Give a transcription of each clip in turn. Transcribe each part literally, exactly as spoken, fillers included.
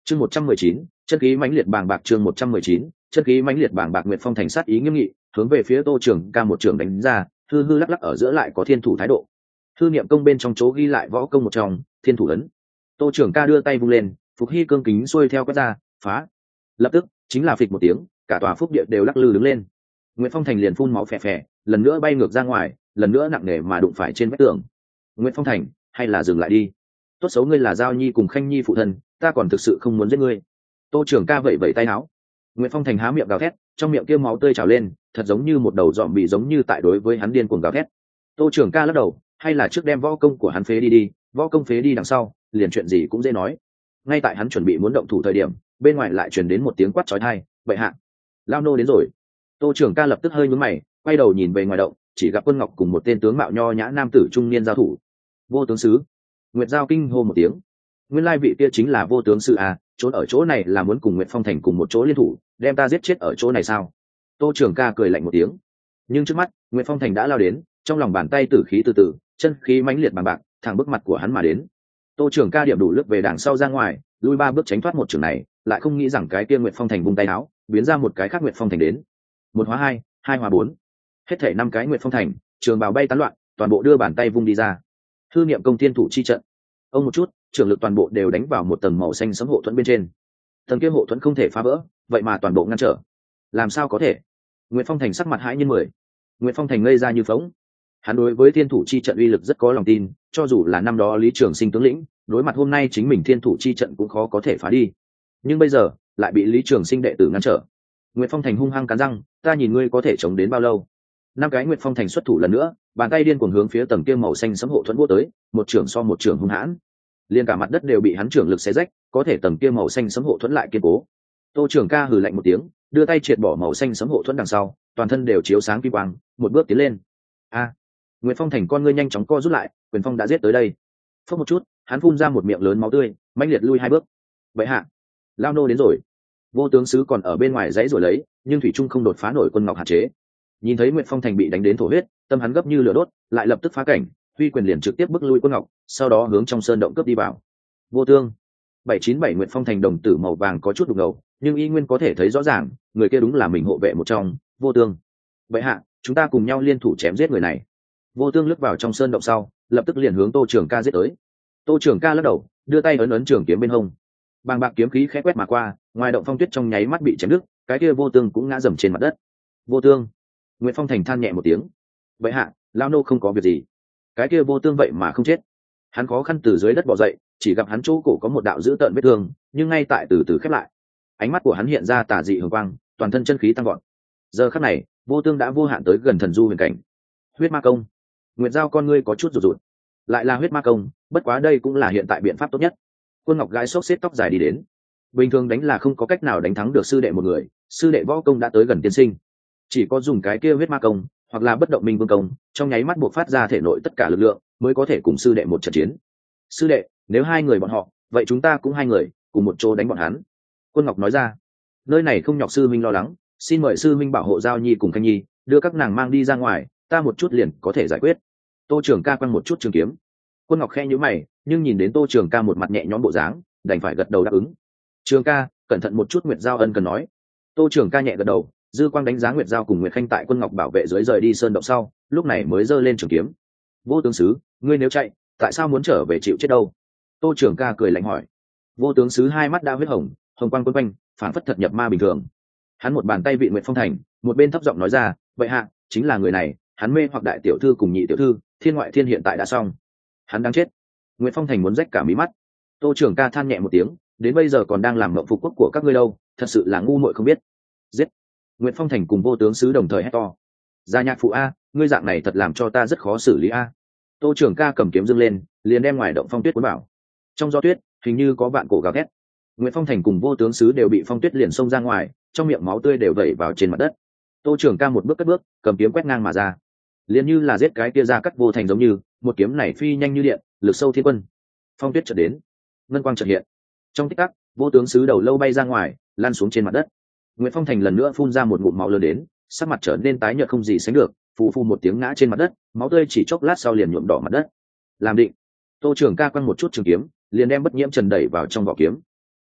chương một trăm mười chín chân khí mãnh liệt bàng bạc. chương một trăm mười chín chân khí mãnh liệt bàng bạc. Nguyệt Phong thành sát ý nghiêm nghị, hướng về phía Tô Trường Ca một trường đánh ra, hư hư lắc lắc ở giữa lại có thiên thủ thái độ. Thư niệm công bên trong chỗ ghi lại võ công một trong thiên thủ ấn. Tô Trường Ca đưa tay vung lên, phục hy cương kính xuôi theo quét ra, phá. Lập tức chính là phịch một tiếng, cả tòa phúc địa đều lắc lư đứng lên. Nguyệt Phong thành liền phun máu phè phè, lần nữa bay ngược ra ngoài, lần nữa nặng nề mà đụng phải trên vách tường. Nguyệt Phong thành, hay là dừng lại đi. Tốt xấu ngươi là Giao Nhi cùng Khanh Nhi phụ thân, ta còn thực sự không muốn giết ngươi. Tô Trường Ca vẫy vẫy tay áo. Nguyệt Phong thành há miệng gào thét, trong miệng kia máu tươi trào lên, thật giống như một đầu dòm bị giống như tại đối với hắn điên cuồng gào thét. Tô Trường Ca lắc đầu, hay là trước đem võ công của hắn phế đi đi, võ công phế đi đằng sau, liền chuyện gì cũng dễ nói. Ngay tại hắn chuẩn bị muốn động thủ thời điểm, bên ngoài lại truyền đến một tiếng quát chói tai, "Bệ hạ, lao nô đến rồi." Tô Trường Ca lập tức hơi nhướng mày, quay đầu nhìn về ngoài động, chỉ gặp Quân Ngọc cùng một tên tướng mạo nho nhã nam tử trung niên giao thủ. "Vô tướng sứ." Nguyệt Giao kinh hô một tiếng. Nguyên lai vị kia chính là Vô tướng sứ à, trốn ở chỗ này là muốn cùng Nguyệt Phong thành cùng một chỗ liên thủ, đem ta giết chết ở chỗ này sao? Tô Trường Ca cười lạnh một tiếng. Nhưng trước mắt, Nguyệt Phong thành đã lao đến, trong lòng bàn tay tử khí từ từ, chân khí mãnh liệt bằng bạc, thẳng bước mặt của hắn mà đến. Tô Trường Ca điểm đủ lướt về đằng sau ra ngoài, lui ba bước tránh thoát một trường này, lại không nghĩ rằng cái kia Nguyệt Phong thành vung tay áo, biến ra một cái khác Nguyệt Phong thành đến. Một hóa hai, hai hóa bốn, hết thảy năm cái Nguyệt Phong thành, trường bào bay tán loạn, toàn bộ đưa bàn tay vung đi ra. Thư niệm công thiên thủ chi trận. Ông một chút, trường lực toàn bộ đều đánh vào một tầng màu xanh sẫm hộ thuẫn bên trên. Tầng kia hộ thuẫn không thể phá vỡ, vậy mà toàn bộ ngăn trở. Làm sao có thể? Nguyệt Phong thành sắc mặt hãi nhiên mười. Nguyệt Phong thành ngây ra như phỗng. Hắn đối với thiên thủ chi trận uy lực rất có lòng tin, cho dù là năm đó Lý Trường Sinh tướng lĩnh, đối mặt hôm nay chính mình thiên thủ chi trận cũng khó có thể phá đi. Nhưng bây giờ, lại bị Lý Trường Sinh đệ tử ngăn trở. Nguyệt Phong thành hung hăng cắn răng, ta nhìn ngươi có thể chống đến bao lâu? Năm cái Nguyệt Phong thành xuất thủ lần nữa, bàn tay điên cuồng hướng phía tầng kia màu xanh sẫm hộ thuẫn vỗ tới, một trường so một trường hung hãn. Liên cả mặt đất đều bị hắn trưởng lực xé rách, có thể tầng kia màu xanh sẫm hộ thuẫn lại kiên cố. Tô Trường Ca hừ lạnh một tiếng, đưa tay triệt bỏ màu xanh sẫm hộ thuẫn đằng sau, toàn thân đều chiếu sáng kim quang, một bước tiến lên. A! Nguyệt Phong thành con ngươi nhanh chóng co rút lại, quyền phong đã giết tới đây. Phốc một chút, hắn phun ra một miệng lớn máu tươi, mãnh liệt lui hai bước. Bệ hạ, lao nô đến rồi. Vô tướng sứ còn ở bên ngoài dãy rồi lấy, nhưng thủy trung không đột phá nổi Quân Ngọc hạn chế. Nhìn thấy Nguyệt Phong thành bị đánh đến thổ huyết, tâm hắn gấp như lửa đốt, lại lập tức phá cảnh, huy quyền liền trực tiếp bức lui Quân Ngọc, sau đó hướng trong sơn động cướp đi vào. Vô tương. bảy chín bảy Nguyệt Phong thành đồng tử màu vàng có chút đục ngầu, nhưng y nguyên có thể thấy rõ ràng, người kia đúng là mình hộ vệ một trong, Vô tương. Bệ hạ, chúng ta cùng nhau liên thủ chém giết người này. Vô tương lướt vào trong sơn động sau, lập tức liền hướng Tô Trường Ca giết tới. Tô Trường Ca lắc đầu, đưa tay ấn ấn trường kiếm bên hông. Bàng bạc kiếm khí khẽ quét mà qua, ngoài động phong tuyết trong nháy mắt bị chém đứt, cái kia Vô tương cũng ngã dầm trên mặt đất. Vô tương. Nguyệt Phong thành than nhẹ một tiếng. Bệ hạ, lão nô không có việc gì. Cái kia Vô tương vậy mà không chết. Hắn khó khăn từ dưới đất bò dậy, chỉ gặp hắn chỗ cổ có một đạo dữ tợn vết thương, nhưng ngay tại từ từ khép lại. Ánh mắt của hắn hiện ra tà dị hường quang, toàn thân chân khí tăng vọt. Giờ khắc này, Vô tương đã vô hạn tới gần thần du huyền cảnh. Huyết ma công. Nguyệt Giao con ngươi có chút rụt rụt. Lại là huyết ma công, bất quá đây cũng là hiện tại biện pháp tốt nhất. Quân Ngọc gái xốc xếp tóc dài đi đến. Bình thường đánh là không có cách nào đánh thắng được sư đệ một người, sư đệ võ công đã tới gần tiên sinh. Chỉ có dùng cái kia huyết ma công, hoặc là bất động minh vương công, trong nháy mắt buộc phát ra thể nội tất cả lực lượng, mới có thể cùng sư đệ một trận chiến. Sư đệ, nếu hai người bọn họ, vậy chúng ta cũng hai người, cùng một chỗ đánh bọn hắn. Quân Ngọc nói ra. Nơi này không nhọc sư minh lo lắng, xin mời sư minh bảo hộ Giao Nhi cùng Khanh Nhi, đưa các nàng mang đi ra ngoài, ta một chút liền có thể giải quyết. Tô Trường Ca quăng một chút trường kiếm. Quân Ngọc khẽ nhíu mày, nhưng nhìn đến Tô Trường Ca một mặt nhẹ nhõm bộ dáng, đành phải gật đầu đáp ứng. Trường Ca, cẩn thận một chút. Nguyệt Giao ân cần nói. Tô Trường Ca nhẹ gật đầu, dư quang đánh giá Nguyệt Giao cùng Nguyệt Khanh tại Quân Ngọc bảo vệ dưới rời đi sơn động sau, lúc này mới giơ lên trường kiếm. Vô tướng sứ, ngươi nếu chạy, tại sao muốn trở về chịu chết đâu? Tô Trường Ca cười lạnh hỏi. Vô tướng sứ hai mắt đã huyết hồng, hồng quang quấn quanh, phản phất thật nhập ma bình thường. Hắn một bàn tay vị Nguyệt Phong thành, một bên thấp giọng nói ra, vậy hạ, chính là người này, hắn mê hoặc đại tiểu thư cùng nhị tiểu thư, thiên ngoại thiên hiện tại đã xong. Hắn đang chết. Nguyệt Phong thành muốn rách cả mí mắt. Tô Trường Ca than nhẹ một tiếng, đến bây giờ còn đang làm mộng phục quốc của các ngươi đâu, thật sự là ngu muội không biết. Giết. Nguyệt Phong thành cùng Vô tướng sứ đồng thời hét to. Gia nhạc phụ a, ngươi dạng này thật làm cho ta rất khó xử lý a. Tô Trường Ca cầm kiếm dâng lên, liền đem ngoài động phong tuyết cuốn bảo. Trong gió tuyết, hình như có vạn cổ gào thét. Nguyệt Phong thành cùng Vô tướng sứ đều bị phong tuyết liền xông ra ngoài, trong miệng máu tươi đều vẩy vào trên mặt đất. Tô Trường Ca một bước cất bước, cầm kiếm quét ngang mà ra, liền như là giết cái kia ra cắt Vô thành giống như, một kiếm này phi nhanh như điện, lực sâu thiên quân. Phong tuyết chợt đến, ngân quang chợt hiện. Trong tích tắc, Vô tướng sứ đầu lâu bay ra ngoài, lăn xuống trên mặt đất. Nguyệt Phong thành lần nữa phun ra một ngụm máu lớn đến, sắc mặt trở nên tái nhợt không gì sánh được, phù phù một tiếng ngã trên mặt đất, máu tươi chỉ chốc lát sau liền nhuộm đỏ mặt đất. Làm định. Tô Trường Ca quăng một chút trường kiếm, liền đem bất nhiễm trần đẩy vào trong vỏ kiếm.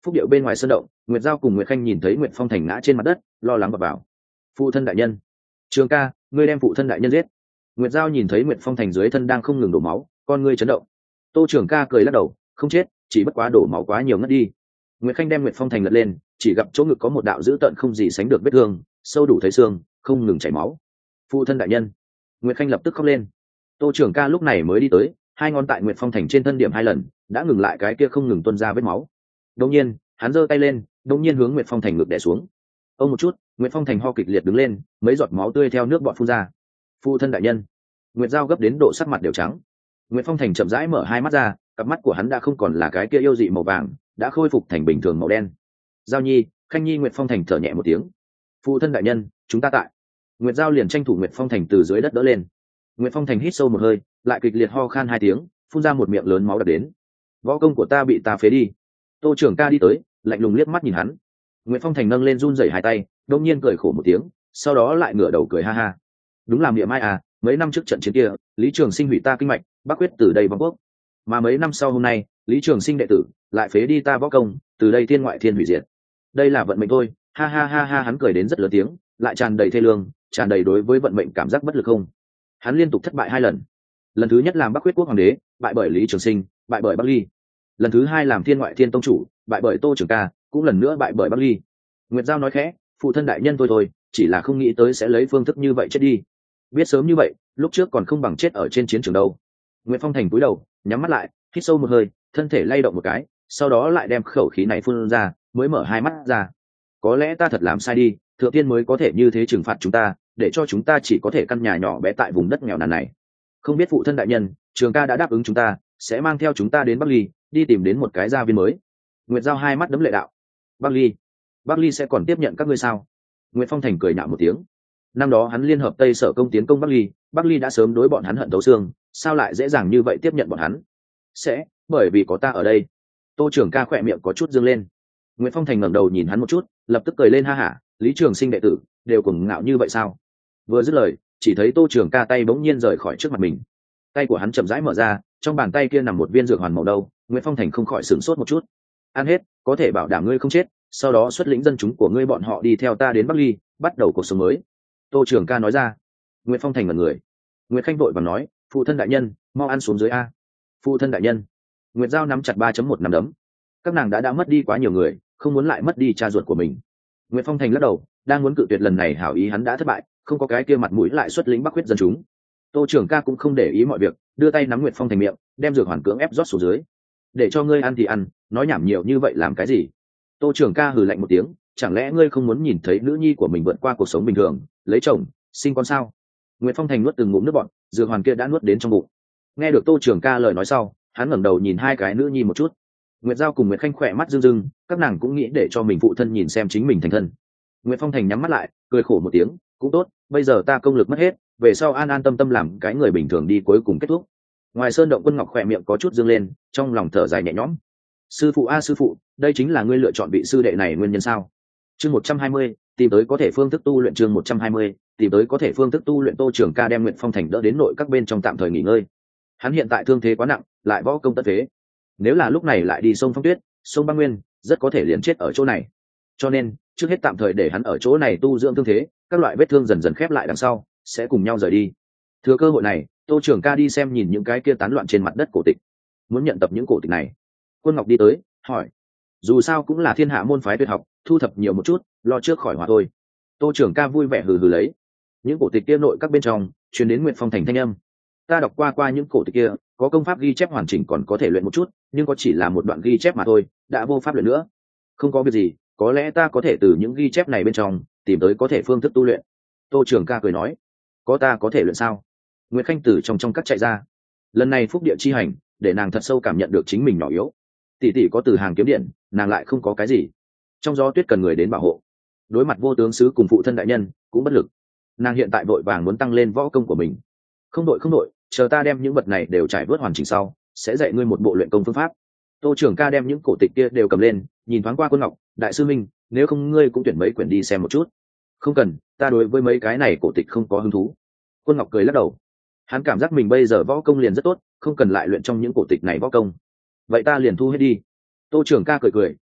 Phúc điệu bên ngoài sân động, Nguyệt Giao cùng Nguyệt Khanh nhìn thấy Nguyệt Phong Thành ngã trên mặt đất, lo lắng vào vào. Phụ thân đại nhân, Trường ca, ngươi đem phụ thân đại nhân giết. Nguyệt Giao nhìn thấy Nguyệt Phong Thành dưới thân đang không ngừng đổ máu, con ngươi chấn động. Tô Trường ca cười lắc đầu, không chết, chỉ bất quá đổ máu quá nhiều ngất đi. Nguyệt Khanh đem Nguyệt Phong Thành lật lên, chỉ gặp chỗ ngực có một đạo dữ tợn không gì sánh được vết thương, sâu đủ thấy xương, không ngừng chảy máu. Phụ thân đại nhân. Nguyệt Khanh lập tức khóc lên. Tô Trường ca lúc này mới đi tới, hai ngón tại Nguyệt Phong Thành trên thân điểm hai lần, đã ngừng lại cái kia không ngừng tuôn ra vết máu. Đột nhiên, hắn giơ tay lên, đột nhiên hướng Nguyệt Phong Thành ngực đè xuống. Ông một chút, Nguyệt Phong Thành ho kịch liệt đứng lên, mấy giọt máu tươi theo nước bọt phun ra. Phụ thân đại nhân. Nguyệt Giao gấp đến độ sắc mặt đều trắng. Nguyệt Phong Thành chậm rãi mở hai mắt ra, cặp mắt của hắn đã không còn là cái kia yêu dị màu vàng, đã khôi phục thành bình thường màu đen. Giao Nhi, Khanh Nhi. Nguyệt Phong Thành thở nhẹ một tiếng. Phụ thân đại nhân, chúng ta tại. Nguyệt Giao liền tranh thủ Nguyệt Phong Thành từ dưới đất đỡ lên. Nguyệt Phong Thành hít sâu một hơi, lại kịch liệt ho khan hai tiếng, phun ra một miệng lớn máu đập đến. Võ công của ta bị ta phế đi. Tô Trường ca đi tới, lạnh lùng liếc mắt nhìn hắn. Nguyệt Phong Thành nâng lên run rẩy hai tay, đột nhiên cười khổ một tiếng, sau đó lại ngửa đầu cười ha ha. Đúng làm miệng mai à, mấy năm trước trận chiến kia, Lý Trường Sinh hủy ta kinh mạch, Bắc quyết từ đây vong quốc. Mà mấy năm sau hôm nay, Lý Trường Sinh đệ tử lại phế đi ta võ công, từ đây thiên ngoại thiên hủy diệt. Đây là vận mệnh thôi, ha ha ha ha. Hắn cười đến rất lớn tiếng, lại tràn đầy thê lương, tràn đầy đối với vận mệnh cảm giác bất lực không. Hắn liên tục thất bại hai lần. Lần thứ nhất làm Bắc quyết quốc hoàng đế, bại bởi Lý Trường Sinh, bại bởi Bắc Ly. Lần thứ hai làm thiên ngoại thiên tông chủ, bại bởi Tô Trường ca, cũng lần nữa bại bởi Bắc Ly. Nguyệt Giao nói khẽ, phụ thân đại nhân thôi thôi, chỉ là không nghĩ tới sẽ lấy phương thức như vậy chết đi. Biết sớm như vậy, lúc trước còn không bằng chết ở trên chiến trường đâu. Nguyệt Phong Thành cúi đầu, nhắm mắt lại, hít sâu một hơi, thân thể lay động một cái, sau đó lại đem khẩu khí này phun ra, mới mở hai mắt ra. Có lẽ ta thật làm sai đi, thượng tiên mới có thể như thế trừng phạt chúng ta, để cho chúng ta chỉ có thể căn nhà nhỏ bé tại vùng đất nghèo nàn này. Không biết phụ thân đại nhân, Trường ca đã đáp ứng chúng ta, sẽ mang theo chúng ta đến Bắc Ly, đi tìm đến một cái gia viên mới. Nguyệt Giao hai mắt đấm lệ đạo. Bắc Ly? Bắc Ly sẽ còn tiếp nhận các ngươi sao? Nguyệt Phong Thành cười nhạo một tiếng. Năm đó hắn liên hợp Tây Sở công tiến công Bắc Ly, Bắc Ly đã sớm đối bọn hắn hận thấu xương, sao lại dễ dàng như vậy tiếp nhận bọn hắn? Sẽ, bởi vì có ta ở đây. Tô Trường ca khỏe miệng có chút dương lên. Nguyệt Phong Thành ngẩng đầu nhìn hắn một chút, lập tức cười lên ha hả, Lý Trường Sinh đệ tử đều cuồng ngạo như vậy sao? Vừa dứt lời, chỉ thấy Tô Trường ca tay bỗng nhiên rời khỏi trước mặt mình. Tay của hắn chậm rãi mở ra, trong bàn tay kia nằm một viên dược hoàn màu đâu. Nguyệt Phong Thành không khỏi sửng sốt một chút. Ăn hết, có thể bảo đảm ngươi không chết, sau đó xuất lĩnh dân chúng của ngươi bọn họ đi theo ta đến Bắc Ly, bắt đầu cuộc sống mới. Tô Trường ca nói ra. Nguyệt Phong Thành ngẩn người. Nguyệt Khanh vội và nói, phụ thân đại nhân, mau ăn xuống dưới a. Phụ thân đại nhân. Nguyệt Giao nắm chặt ba chấm một nắm đấm. Các nàng đã đã mất đi quá nhiều người, không muốn lại mất đi cha ruột của mình. Nguyệt Phong Thành lắc đầu, đang muốn cự tuyệt lần này hảo ý hắn đã thất bại, không có cái kia mặt mũi lại xuất lĩnh Bắc huyết dân chúng. Tô Trường ca cũng không để ý mọi việc, đưa tay nắm Nguyệt Phong Thành miệng, đem dược hoàn cưỡng ép rót xuống dưới. Để cho ngươi ăn thì ăn, nói nhảm nhiều như vậy làm cái gì? Tô Trường ca hừ lạnh một tiếng, chẳng lẽ ngươi không muốn nhìn thấy nữ nhi của mình vượt qua cuộc sống bình thường, lấy chồng, sinh con sao? Nguyệt Phong Thành nuốt từng ngụm nước bọt, dược hoàn kia đã nuốt đến trong bụng. Nghe được Tô Trường ca lời nói sau, hắn ngẩng đầu nhìn hai cái nữ nhi một chút. Nguyệt Giao cùng Nguyệt Khanh khỏe mắt rưng rưng, các nàng cũng nghĩ để cho mình phụ thân nhìn xem chính mình thành thân. Nguyệt Phong Thành nhắm mắt lại, cười khổ một tiếng, cũng tốt, bây giờ ta công lực mất hết, về sau an an tâm tâm làm cái người bình thường đi cuối cùng kết thúc. Ngoài sơn động Quân Ngọc khỏe miệng có chút dương lên, trong lòng thở dài nhẹ nhõm. Sư phụ a sư phụ, đây chính là ngươi lựa chọn vị sư đệ này nguyên nhân sao? Chương một trăm hai mươi, tìm tới có thể phương thức tu luyện. Chương một trăm hai mươi, tìm tới có thể phương thức tu luyện. Tô Trường ca đem Nguyệt Phong Thành đỡ đến nội các bên trong tạm thời nghỉ ngơi. Hắn hiện tại thương thế quá nặng, lại võ công tất phế. Nếu là lúc này lại đi sông Phong Tuyết, sông Băng Nguyên, rất có thể liền chết ở chỗ này. Cho nên, trước hết tạm thời để hắn ở chỗ này tu dưỡng thương thế, các loại vết thương dần dần khép lại đằng sau, sẽ cùng nhau rời đi. Thừa cơ hội này, Tô Trường ca đi xem nhìn những cái kia tán loạn trên mặt đất cổ tịch, muốn nhận tập những cổ tịch này. Quân Ngọc đi tới, hỏi: dù sao cũng là thiên hạ môn phái tuyệt học, thu thập nhiều một chút, lo trước khỏi họa thôi. Tô Trường ca vui vẻ hừ hừ lấy. Những cổ tịch kia nội các bên trong truyền đến Nguyệt Phong Thành thanh âm. Ta đọc qua qua những cổ tịch kia, có công pháp ghi chép hoàn chỉnh còn có thể luyện một chút, nhưng có chỉ là một đoạn ghi chép mà thôi, đã vô pháp luyện nữa. Không có việc gì, có lẽ ta có thể từ những ghi chép này bên trong tìm tới có thể phương thức tu luyện. Tô Trường ca cười nói: có ta có thể luyện sao? Nguyệt Khanh từ trong trong các chạy ra. Lần này phúc địa chi hành, để nàng thật sâu cảm nhận được chính mình nhỏ yếu. Tỷ tỷ có từ hàng kiếm điện, nàng lại không có cái gì. Trong gió tuyết cần người đến bảo hộ. Đối mặt vô tướng sứ cùng phụ thân đại nhân, cũng bất lực. Nàng hiện tại vội vàng muốn tăng lên võ công của mình. Không đội không đội, chờ ta đem những vật này đều trải vớt hoàn chỉnh sau, sẽ dạy ngươi một bộ luyện công phương pháp. Tô Trường ca đem những cổ tịch kia đều cầm lên, nhìn thoáng qua Quân Ngọc, đại sư minh, nếu không ngươi cũng tuyển mấy quyển đi xem một chút. Không cần, ta đối với mấy cái này cổ tịch không có hứng thú. Quân Ngọc cười lắc đầu. Hắn cảm giác mình bây giờ võ công liền rất tốt, không cần lại luyện trong những cổ tịch này võ công. Vậy ta liền thu hết đi. Tô Trường ca cười cười,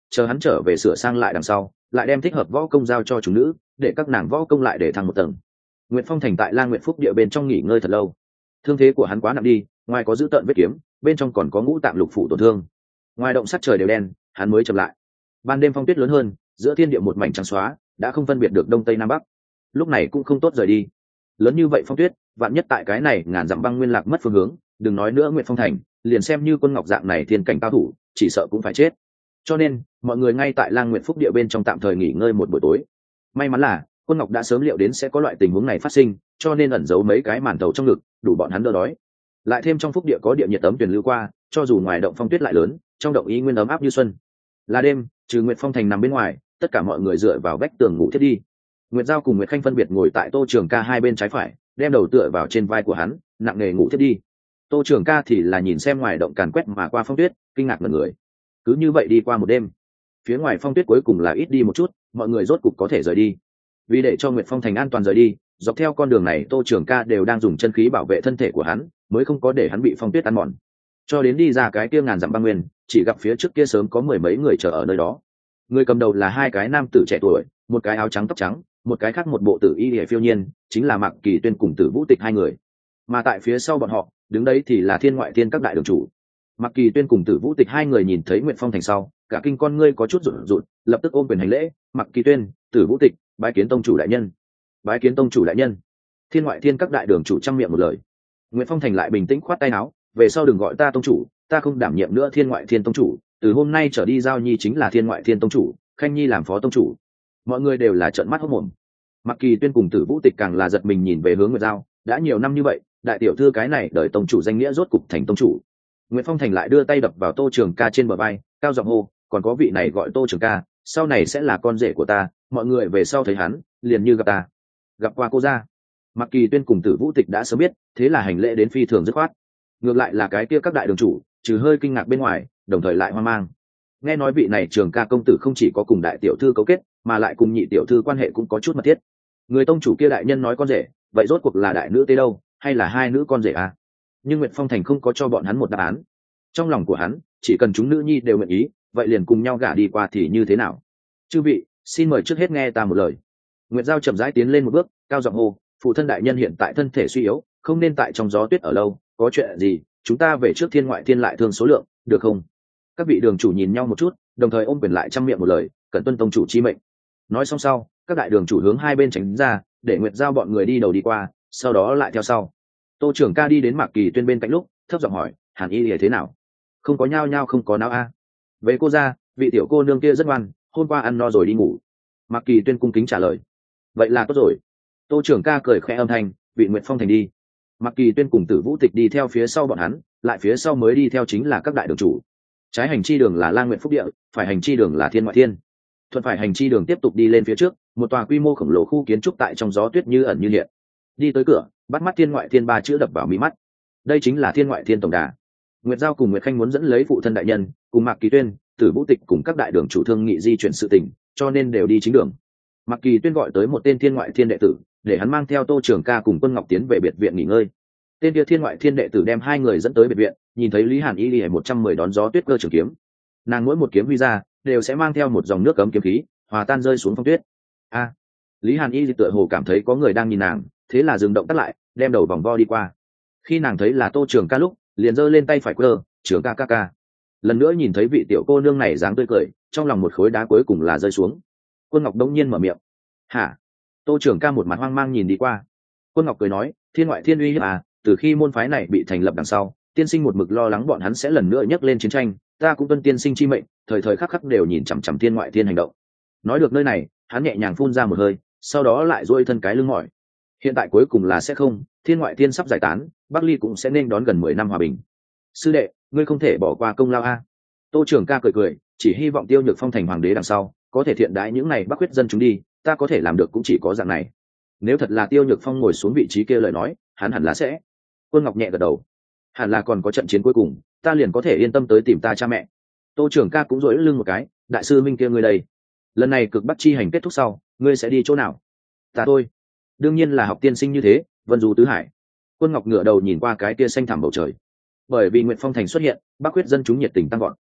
chờ hắn trở về sửa sang lại đằng sau lại đem thích hợp võ công giao cho chúng nữ để các nàng võ công lại để thăng một tầng. Nguyệt Phong Thành tại Lang Nguyệt Phúc địa bên trong nghỉ ngơi thật lâu. Thương thế của hắn quá nặng đi, ngoài có giữ tợn vết kiếm, bên trong còn có ngũ tạng lục phủ tổn thương. Ngoài động sắc trời đều đen, hắn mới chậm lại. Ban đêm phong tuyết lớn hơn, giữa thiên địa một mảnh trắng xóa, đã không phân biệt được đông tây nam bắc. Lúc này cũng không tốt rời đi. Lớn như vậy phong tuyết, vạn nhất tại cái này ngàn dặm băng nguyên lạc mất phương hướng, đừng nói nữa Nguyệt Phong Thành, liền xem như Quân Ngọc dạng này thiên cảnh cao thủ, chỉ sợ cũng phải chết. Cho nên, mọi người ngay tại Lang Nguyệt Phúc địa bên trong tạm thời nghỉ ngơi một buổi tối. May mắn là Quân Ngọc đã sớm liệu đến sẽ có loại tình huống này phát sinh, cho nên ẩn giấu mấy cái màn tàu trong ngực, đủ bọn hắn đỡ đói. Lại thêm trong phúc địa có địa nhiệt tấm truyền lưu qua, cho dù ngoài động phong tuyết lại lớn, trong động ý nguyên ấm áp như xuân. Là đêm, trừ Nguyệt Phong Thành nằm bên ngoài, tất cả mọi người dựa vào vách tường ngủ thiết đi. Nguyệt Giao cùng Nguyệt Khanh phân biệt ngồi tại Tô Trường Ca hai bên trái phải, đem đầu tựa vào trên vai của hắn, nặng nề ngủ thiết đi. Tô Trường Ca thì là nhìn xem ngoài động càn quét mà qua phong tuyết, kinh ngạc ngẩn người. Cứ như vậy đi qua một đêm, phía ngoài phong tuyết cuối cùng là ít đi một chút, mọi người rốt cục có thể rời đi. Vì để cho Nguyệt Phong Thành an toàn rời đi, dọc theo con đường này Tô Trường Ca đều đang dùng chân khí bảo vệ thân thể của hắn, mới không có để hắn bị phong tuyết ăn mòn. Cho đến đi ra cái kia ngàn dặm băng nguyên, chỉ gặp phía trước kia sớm có mười mấy người chờ ở nơi đó. Người cầm đầu là hai cái nam tử trẻ tuổi, một cái áo trắng tóc trắng, một cái khác một bộ tử y liễu phiêu nhiên, chính là Mạc Kỳ Tuyên cùng Tử Vũ Tịch hai người. Mà tại phía sau bọn họ, đứng đấy thì là Thiên Ngoại Thiên các đại đường chủ. Mạc Kỳ Tuyên cùng Tử Vũ Tịch hai người nhìn thấy Nguyệt Phong Thành sau, cả kinh con ngươi có chút rụt rụt, lập tức ôm quyền hành lễ. Mạc Kỳ Tuyên, Tử Vũ Tịch, bái kiến tông chủ đại nhân. Bái kiến tông chủ đại nhân. Thiên Ngoại Thiên các đại đường chủ trăm miệng một lời. Nguyệt Phong Thành lại bình tĩnh khoát tay áo, về sau đừng gọi ta tông chủ, ta không đảm nhiệm nữa Thiên Ngoại Thiên tông chủ, từ hôm nay trở đi Giao Nhi chính là Thiên Ngoại Thiên tông chủ, Khanh Nhi làm phó tông chủ. Mọi người đều là trợn mắt hốt mồm. Mạc Kỳ Tuyên cùng Tử Vũ Tịch càng là giật mình nhìn về hướng Nguyệt Giao, đã nhiều năm như vậy, đại tiểu thư cái này đợi tông chủ danh nghĩa rốt cục thành tông chủ. Nguyệt Phong Thành lại đưa tay đập vào Tô Trường Ca trên bờ vai, cao giọng hô, còn có vị này gọi Tô Trường Ca, sau này sẽ là con rể của ta, mọi người về sau thấy hắn, liền như gặp ta. Gặp qua cô gia. Mạc Kỳ Tuyên cùng Tử Vũ Tịch đã sớm biết, thế là hành lễ đến phi thường dứt khoát. Ngược lại là cái kia các đại đường chủ, trừ hơi kinh ngạc bên ngoài, đồng thời lại hoang mang. Nghe nói vị này Trường Ca công tử không chỉ có cùng đại tiểu thư cấu kết, mà lại cùng nhị tiểu thư quan hệ cũng có chút mật thiết. Người tông chủ kia đại nhân nói con rể, vậy rốt cuộc là đại nữ tế đâu, hay là hai nữ con rể à? Nhưng Nguyệt Phong Thành không có cho bọn hắn một đáp án. Trong lòng của hắn, chỉ cần chúng nữ nhi đều nguyện ý, vậy liền cùng nhau gả đi qua thì như thế nào? Chư vị, xin mời trước hết nghe ta một lời. Nguyệt Giao chậm rãi tiến lên một bước, cao giọng hô, phụ thân đại nhân hiện tại thân thể suy yếu, không nên tại trong gió tuyết ở lâu, có chuyện gì, chúng ta về trước Thiên Ngoại Thiên lại thương số lượng, được không? Các vị đường chủ nhìn nhau một chút, đồng thời ôm quyền lại trăm miệng một lời, cẩn tuân tông chủ chi mệnh. Nói xong sau, các đại đường chủ hướng hai bên tránh ra, để Nguyệt Giao bọn người đi đầu đi qua, sau đó lại theo sau. Tô Trường Ca đi đến Mạc Kỳ Tuyên bên cạnh lúc, thấp giọng hỏi, Hàn Y Lìa thế nào? Không có nhao nhao không có náo a. À. Về cô ra, vị tiểu cô nương kia rất ngoan, hôm qua ăn no rồi đi ngủ. Mạc Kỳ Tuyên cung kính trả lời. Vậy là tốt rồi. Tô Trường Ca cười khẽ âm thanh, vị Nguyệt Phong Thành đi. Mạc Kỳ Tuyên cùng Tử Vũ Tịch đi theo phía sau bọn hắn, lại phía sau mới đi theo chính là các đại đường chủ. Trái hành chi đường là Lang Nguyệt Phúc địa, phải hành chi đường là Thiên Ngoại Thiên. Thuận phải hành chi đường tiếp tục đi lên phía trước, một tòa quy mô khổng lồ khu kiến trúc tại trong gió tuyết như ẩn như hiện. Đi tới cửa, bắt mắt Thiên Ngoại Thiên ba chữ đập vào mí mắt. Đây chính là Thiên Ngoại Thiên tổng đà. Nguyệt Giao cùng Nguyệt Khanh muốn dẫn lấy phụ thân đại nhân, cùng Mạc Kỳ Tuyên, Tử Vũ Tịch cùng các đại đường chủ thương nghị di chuyển sự tình, cho nên đều đi chính đường. Mạc Kỳ Tuyên gọi tới một tên Thiên Ngoại Thiên đệ tử, để hắn mang theo Tô Trường Ca cùng Quân Ngọc tiến về biệt viện nghỉ ngơi. Tên kia Thiên Ngoại Thiên đệ tử đem hai người dẫn tới biệt viện, nhìn thấy Lý Hàn Y lìa một trăm mười đón gió tuyết cơ trường kiếm. Nàng mỗi một kiếm huy ra, đều sẽ mang theo một dòng nước cấm kiếm khí, hòa tan rơi xuống phong tuyết. A, Lý Hàn Y tựa hồ cảm thấy có người đang nhìn nàng, thế là dừng động tắt lại, đem đầu vòng vo đi qua. Khi nàng thấy là Tô Trường Ca lúc, liền giơ lên tay phải quơ, Trường Ca ca ca. Lần nữa nhìn thấy vị tiểu cô nương này dáng tươi cười, trong lòng một khối đá cuối cùng là rơi xuống. Quân Ngọc đống nhiên mở miệng. Hả? Tô Trường Ca một mặt hoang mang nhìn đi qua. Quân Ngọc cười nói, Thiên Ngoại Thiên uy hiếp à, từ khi môn phái này bị thành lập đằng sau, tiên sinh một mực lo lắng bọn hắn sẽ lần nữa nhấc lên chiến tranh, ta cũng tuân tiên sinh chi mệnh, thời thời khắc khắc đều nhìn chằm chằm Thiên Ngoại Thiên hành động. Nói được nơi này, hắn nhẹ nhàng phun ra một hơi, sau đó lại duỗi thân cái lưng mỏi. Hiện tại cuối cùng là sẽ không, Thiên Ngoại Thiên sắp giải tán, Bắc Ly cũng sẽ nên đón gần mười năm hòa bình. Sư đệ, ngươi không thể bỏ qua công lao a. Tô Trường Ca cười cười, chỉ hy vọng Tiêu Nhược Phong thành hoàng đế đằng sau, có thể thiện đãi những này Bắc huyết dân chúng đi, ta có thể làm được cũng chỉ có dạng này. Nếu thật là Tiêu Nhược Phong ngồi xuống vị trí kia lời nói, hắn hẳn là sẽ. Quân Ngọc nhẹ gật đầu. Hẳn là còn có trận chiến cuối cùng, ta liền có thể yên tâm tới tìm ta cha mẹ. Tô Trường Ca cũng duỗi lưng một cái, đại sư minh kia ngươi đây, lần này cực bắc chi hành kết thúc sau, ngươi sẽ đi chỗ nào? Ta thôi, đương nhiên là học tiên sinh như thế, vân du tứ hải. Quân Ngọc ngửa đầu nhìn qua cái kia xanh thẳm bầu trời. Bởi vì Nguyệt Phong thành xuất hiện, Bắc huyết dân chúng nhiệt tình tăng gọn.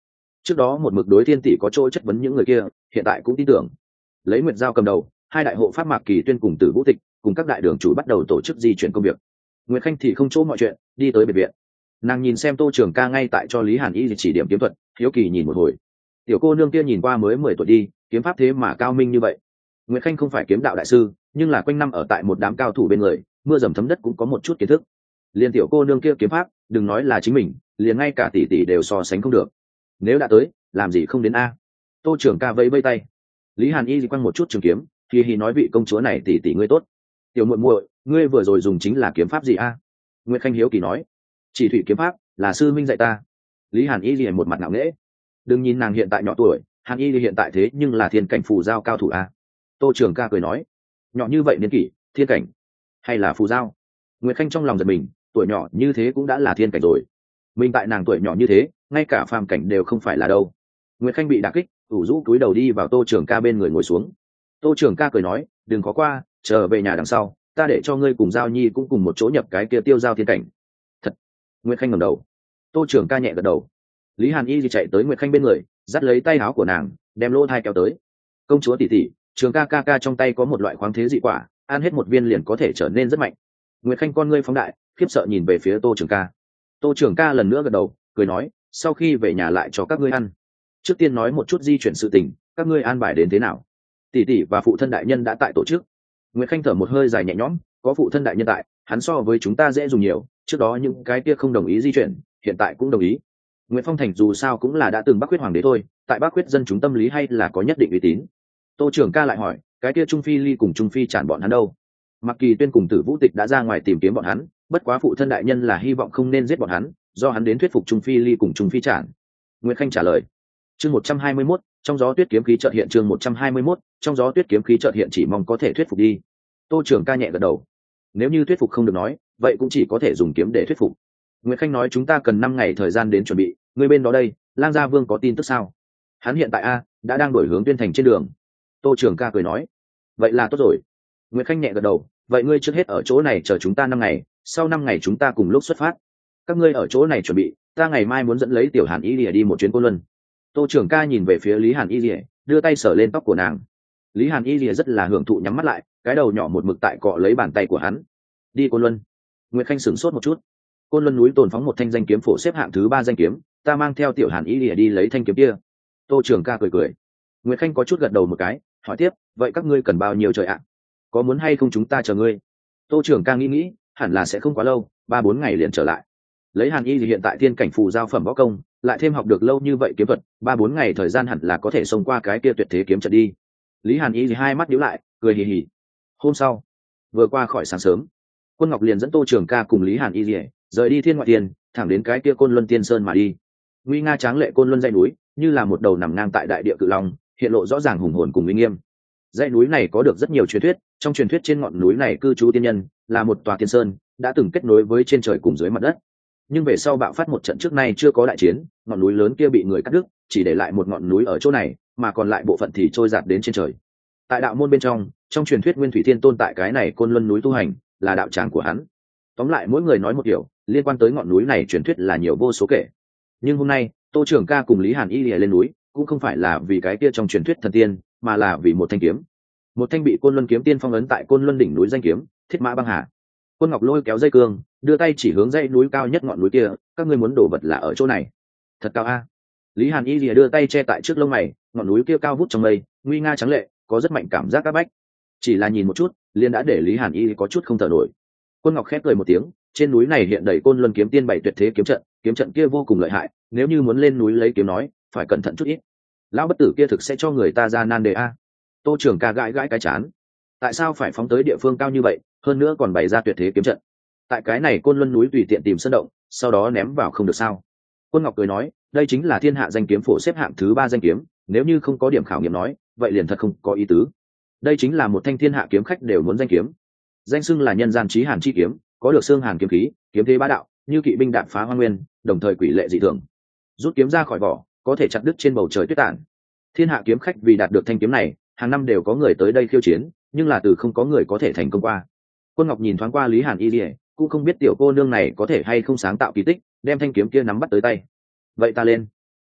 trước đó một mực đối thiên tỷ có chỗ chất vấn những người kia hiện tại cũng tin tưởng. Lấy Nguyệt Giao cầm đầu, hai đại hộ pháp Mạc Kỳ Tuyên cùng Tử Vũ Tịch cùng các đại đường chủ bắt đầu tổ chức di chuyển công việc. Nguyệt Khanh thì không chỗ mọi chuyện, đi tới biệt viện. Nàng nhìn xem Tô Trường Ca ngay tại cho Lý Hàn Y chỉ điểm kiếm thuật, hiếu kỳ nhìn một hồi. Tiểu cô nương kia nhìn qua mới mười tuổi đi, kiếm pháp thế mà cao minh như vậy. Nguyệt Khanh không phải kiếm đạo đại sư, nhưng là quanh năm ở tại một đám cao thủ bên người, mưa dầm thấm đất cũng có một chút kiến thức. Liên tiểu cô nương kia kiếm pháp, đừng nói là chính mình, liền ngay cả tỷ tỷ đều so sánh không được. Nếu đã tới, làm gì không đến a? Tô Trường Ca vẫy vẫy tay. Lý Hàn Y quăng một chút trường kiếm, thì hi nói vị công chúa này tỷ tỷ ngươi tốt. Tiểu muội muội, ngươi vừa rồi dùng chính là kiếm pháp gì a? Nguyệt Khanh hiếu kỳ nói. Chỉ thủy kiếm pháp, là sư minh dạy ta. Lý Hàn Y liền một mặt ngạo nghễ. Đừng nhìn nàng hiện tại nhỏ tuổi, Hàn Y hiện tại thế nhưng là thiên cảnh phù giao cao thủ a. Tô Trường Ca cười nói. Nhỏ như vậy niên kỷ, thiên cảnh hay là phù giao? Nguyệt Khanh trong lòng giật mình, tuổi nhỏ như thế cũng đã là thiên cảnh rồi. Mình tại nàng tuổi nhỏ như thế, ngay cả phàm cảnh đều không phải là đâu. Nguyệt Khanh bị đả kích, ủ rũ cúi đầu đi vào Tô Trường Ca bên người ngồi xuống. Tô Trường Ca cười nói, đừng có qua, trở về nhà đằng sau, ta để cho ngươi cùng Giao Nhi cũng cùng một chỗ nhập cái kia tiêu giao thiên cảnh. Thật? Nguyệt Khanh ngẩng đầu. Tô Trường Ca nhẹ gật đầu. Lý Hàn Y thì chạy tới Nguyệt Khanh bên người, dắt lấy tay áo của nàng, đem lỗ thai kéo tới. Công chúa tỷ tỷ, Trường Ca ca ca trong tay có một loại khoáng thế dị quả, ăn hết một viên liền có thể trở nên rất mạnh. Nguyệt Khanh con ngươi phóng đại, khiếp sợ nhìn về phía Tô Trường Ca. Tô Trường Ca lần nữa gật đầu, cười nói, sau khi về nhà lại cho các ngươi ăn. Trước tiên nói một chút di chuyển sự tình, các ngươi an bài đến thế nào? Tỷ tỷ và phụ thân đại nhân đã tại tổ chức. Nguyệt Khanh thở một hơi dài nhẹ nhõm, có phụ thân đại nhân tại, hắn so với chúng ta dễ dùng nhiều, trước đó những cái kia không đồng ý di chuyển, hiện tại cũng đồng ý. Nguyệt Phong thành dù sao cũng là đã từng Bắc Quyết hoàng đế thôi, tại Bắc Quyết dân chúng tâm lý hay là có nhất định uy tín. Tô Trường Ca lại hỏi, cái kia Trung Phi Ly cùng Trung Phi Trản bọn hắn đâu? Mặc Kỳ Tuyên cùng Tử Vũ Tịch đã ra ngoài tìm kiếm bọn hắn, bất quá phụ thân đại nhân là hy vọng không nên giết bọn hắn, do hắn đến thuyết phục Trung Phi Ly cùng Trung Phi Trản. Nguyệt Khanh trả lời. Chương một trăm hai mươi mốt, trong gió tuyết kiếm khí chợt hiện chương một trăm hai mươi mốt, trong gió tuyết kiếm khí chợt hiện chỉ mong có thể thuyết phục đi. Tô Trường Ca nhẹ gật đầu. Nếu như thuyết phục không được nói, vậy cũng chỉ có thể dùng kiếm để thuyết phục. Nguyệt Khanh nói chúng ta cần năm ngày thời gian đến chuẩn bị, người bên đó đây, Lang Gia Vương có tin tức sao? Hắn hiện tại a, đã đang đổi hướng Tuyên Thành trên đường. Tô Trường Ca cười nói. Vậy là tốt rồi. Nguyệt Khanh nhẹ gật đầu, vậy ngươi trước hết ở chỗ này chờ chúng ta năm ngày, sau năm ngày chúng ta cùng lúc xuất phát. Các ngươi ở chỗ này chuẩn bị, ta ngày mai muốn dẫn lấy Tiểu Hàn Y Lìa đi một chuyến Côn Luân. Tô Trường Ca nhìn về phía Lý Hàn Y Lìa, đưa tay sờ lên tóc của nàng. Lý Hàn Y Lìa rất là hưởng thụ nhắm mắt lại, cái đầu nhỏ một mực tại cọ lấy bàn tay của hắn. Đi Côn Luân. Nguyệt Khanh sửng sốt một chút. Côn Luân núi tồn phóng một thanh danh kiếm phổ xếp hạng thứ ba danh kiếm, ta mang theo Tiểu Hàn Y Lìa đi lấy thanh kiếm kia. Tô Trường Ca cười cười. Nguyệt Khanh có chút gật đầu một cái, hỏi tiếp, vậy các ngươi cần bao nhiêu trời ạ? Có muốn hay không chúng ta chờ ngươi? Tô Trường Ca nghĩ nghĩ, hẳn là sẽ không quá lâu, ba bốn ngày liền trở lại. Lấy Hàn Y thì hiện tại thiên cảnh phù giao phẩm võ công, lại thêm học được lâu như vậy kiếm thuật, ba bốn ngày thời gian hẳn là có thể xông qua cái kia tuyệt thế kiếm trận đi. Lý Hàn Y thì hai mắt nhíu lại, cười hì hì. Hôm sau, vừa qua khỏi sáng sớm, Quân Ngọc liền dẫn Tô Trường Ca cùng Lý Hàn Y rời rời đi Thiên Ngoại Tiên, thẳng đến cái kia Côn Luân Tiên Sơn mà đi. Nguy nga tráng lệ Côn Luân dãy núi, như là một đầu nằm ngang tại đại địa cự long, hiện lộ rõ ràng hùng hồn cùng uy nghiêm. Dãy núi này có được rất nhiều truyền thuyết, trong truyền thuyết trên ngọn núi này cư trú tiên nhân, là một tòa tiên sơn, đã từng kết nối với trên trời cùng dưới mặt đất. Nhưng về sau bạo phát một trận trước nay chưa có đại chiến, ngọn núi lớn kia bị người cắt đứt, chỉ để lại một ngọn núi ở chỗ này, mà còn lại bộ phận thì trôi dạt đến trên trời. Tại đạo môn bên trong, trong truyền thuyết Nguyên Thủy Thiên Tôn tại cái này Côn Luân núi tu hành, là đạo tràng của hắn. Tóm lại mỗi người nói một kiểu, liên quan tới ngọn núi này truyền thuyết là nhiều vô số kể. Nhưng hôm nay, Tô Trường Ca cùng Lý Hàn Y lìa lên núi, cũng không phải là vì cái kia trong truyền thuyết thần tiên, mà là vì một thanh kiếm. Một thanh bị Côn Luân kiếm tiên phong ấn tại Côn Luân đỉnh núi danh kiếm, Thiết Mã Băng Hà. Quân Ngọc lôi kéo dây cương, đưa tay chỉ hướng dãy núi cao nhất ngọn núi kia, các ngươi muốn đổ vật là ở chỗ này. Thật cao a. Lý Hàn Y lìa đưa tay che tại trước lông mày, ngọn núi kia cao vút trong mây, nguy nga trắng lệ, có rất mạnh cảm giác áp bách. Chỉ là nhìn một chút, liền đã để Lý Hàn Y có chút không thở nổi. Quân Ngọc khép cười một tiếng, trên núi này hiện đầy Côn Luân kiếm tiên bảy tuyệt thế kiếm trận, kiếm trận kia vô cùng lợi hại, nếu như muốn lên núi lấy kiếm nói, phải cẩn thận chút ít. Lão bất tử kia thực sẽ cho người ta ra nan đề a. Tô Trường Ca gãi gãi cái chán. Tại sao phải phóng tới địa phương cao như vậy, hơn nữa còn bày ra tuyệt thế kiếm trận? Tại cái này Côn Luân núi tùy tiện tìm sơn động, sau đó ném vào không được sao? Quân Ngọc cười nói, đây chính là thiên hạ danh kiếm phổ xếp hạng thứ ba danh kiếm, nếu như không có điểm khảo nghiệm nói, vậy liền thật không có ý tứ. Đây chính là một thanh thiên hạ kiếm khách đều muốn danh kiếm. Danh xưng là nhân gian chí hàn chi kiếm, có được xương hàn kiếm khí, kiếm thế bá đạo, như kỵ binh đạn phá hoang nguyên, đồng thời quỷ lệ dị thường. Rút kiếm ra khỏi vỏ, có thể chặt đứt trên bầu trời tuyết tản. Thiên hạ kiếm khách vì đạt được thanh kiếm này, hàng năm đều có người tới đây khiêu chiến, nhưng là từ không có người có thể thành công qua. Quân Ngọc nhìn thoáng qua Lý Hàn Y Lìa, cũng không biết tiểu cô nương này có thể hay không sáng tạo kỳ tích, đem thanh kiếm kia nắm bắt tới tay. Vậy ta lên.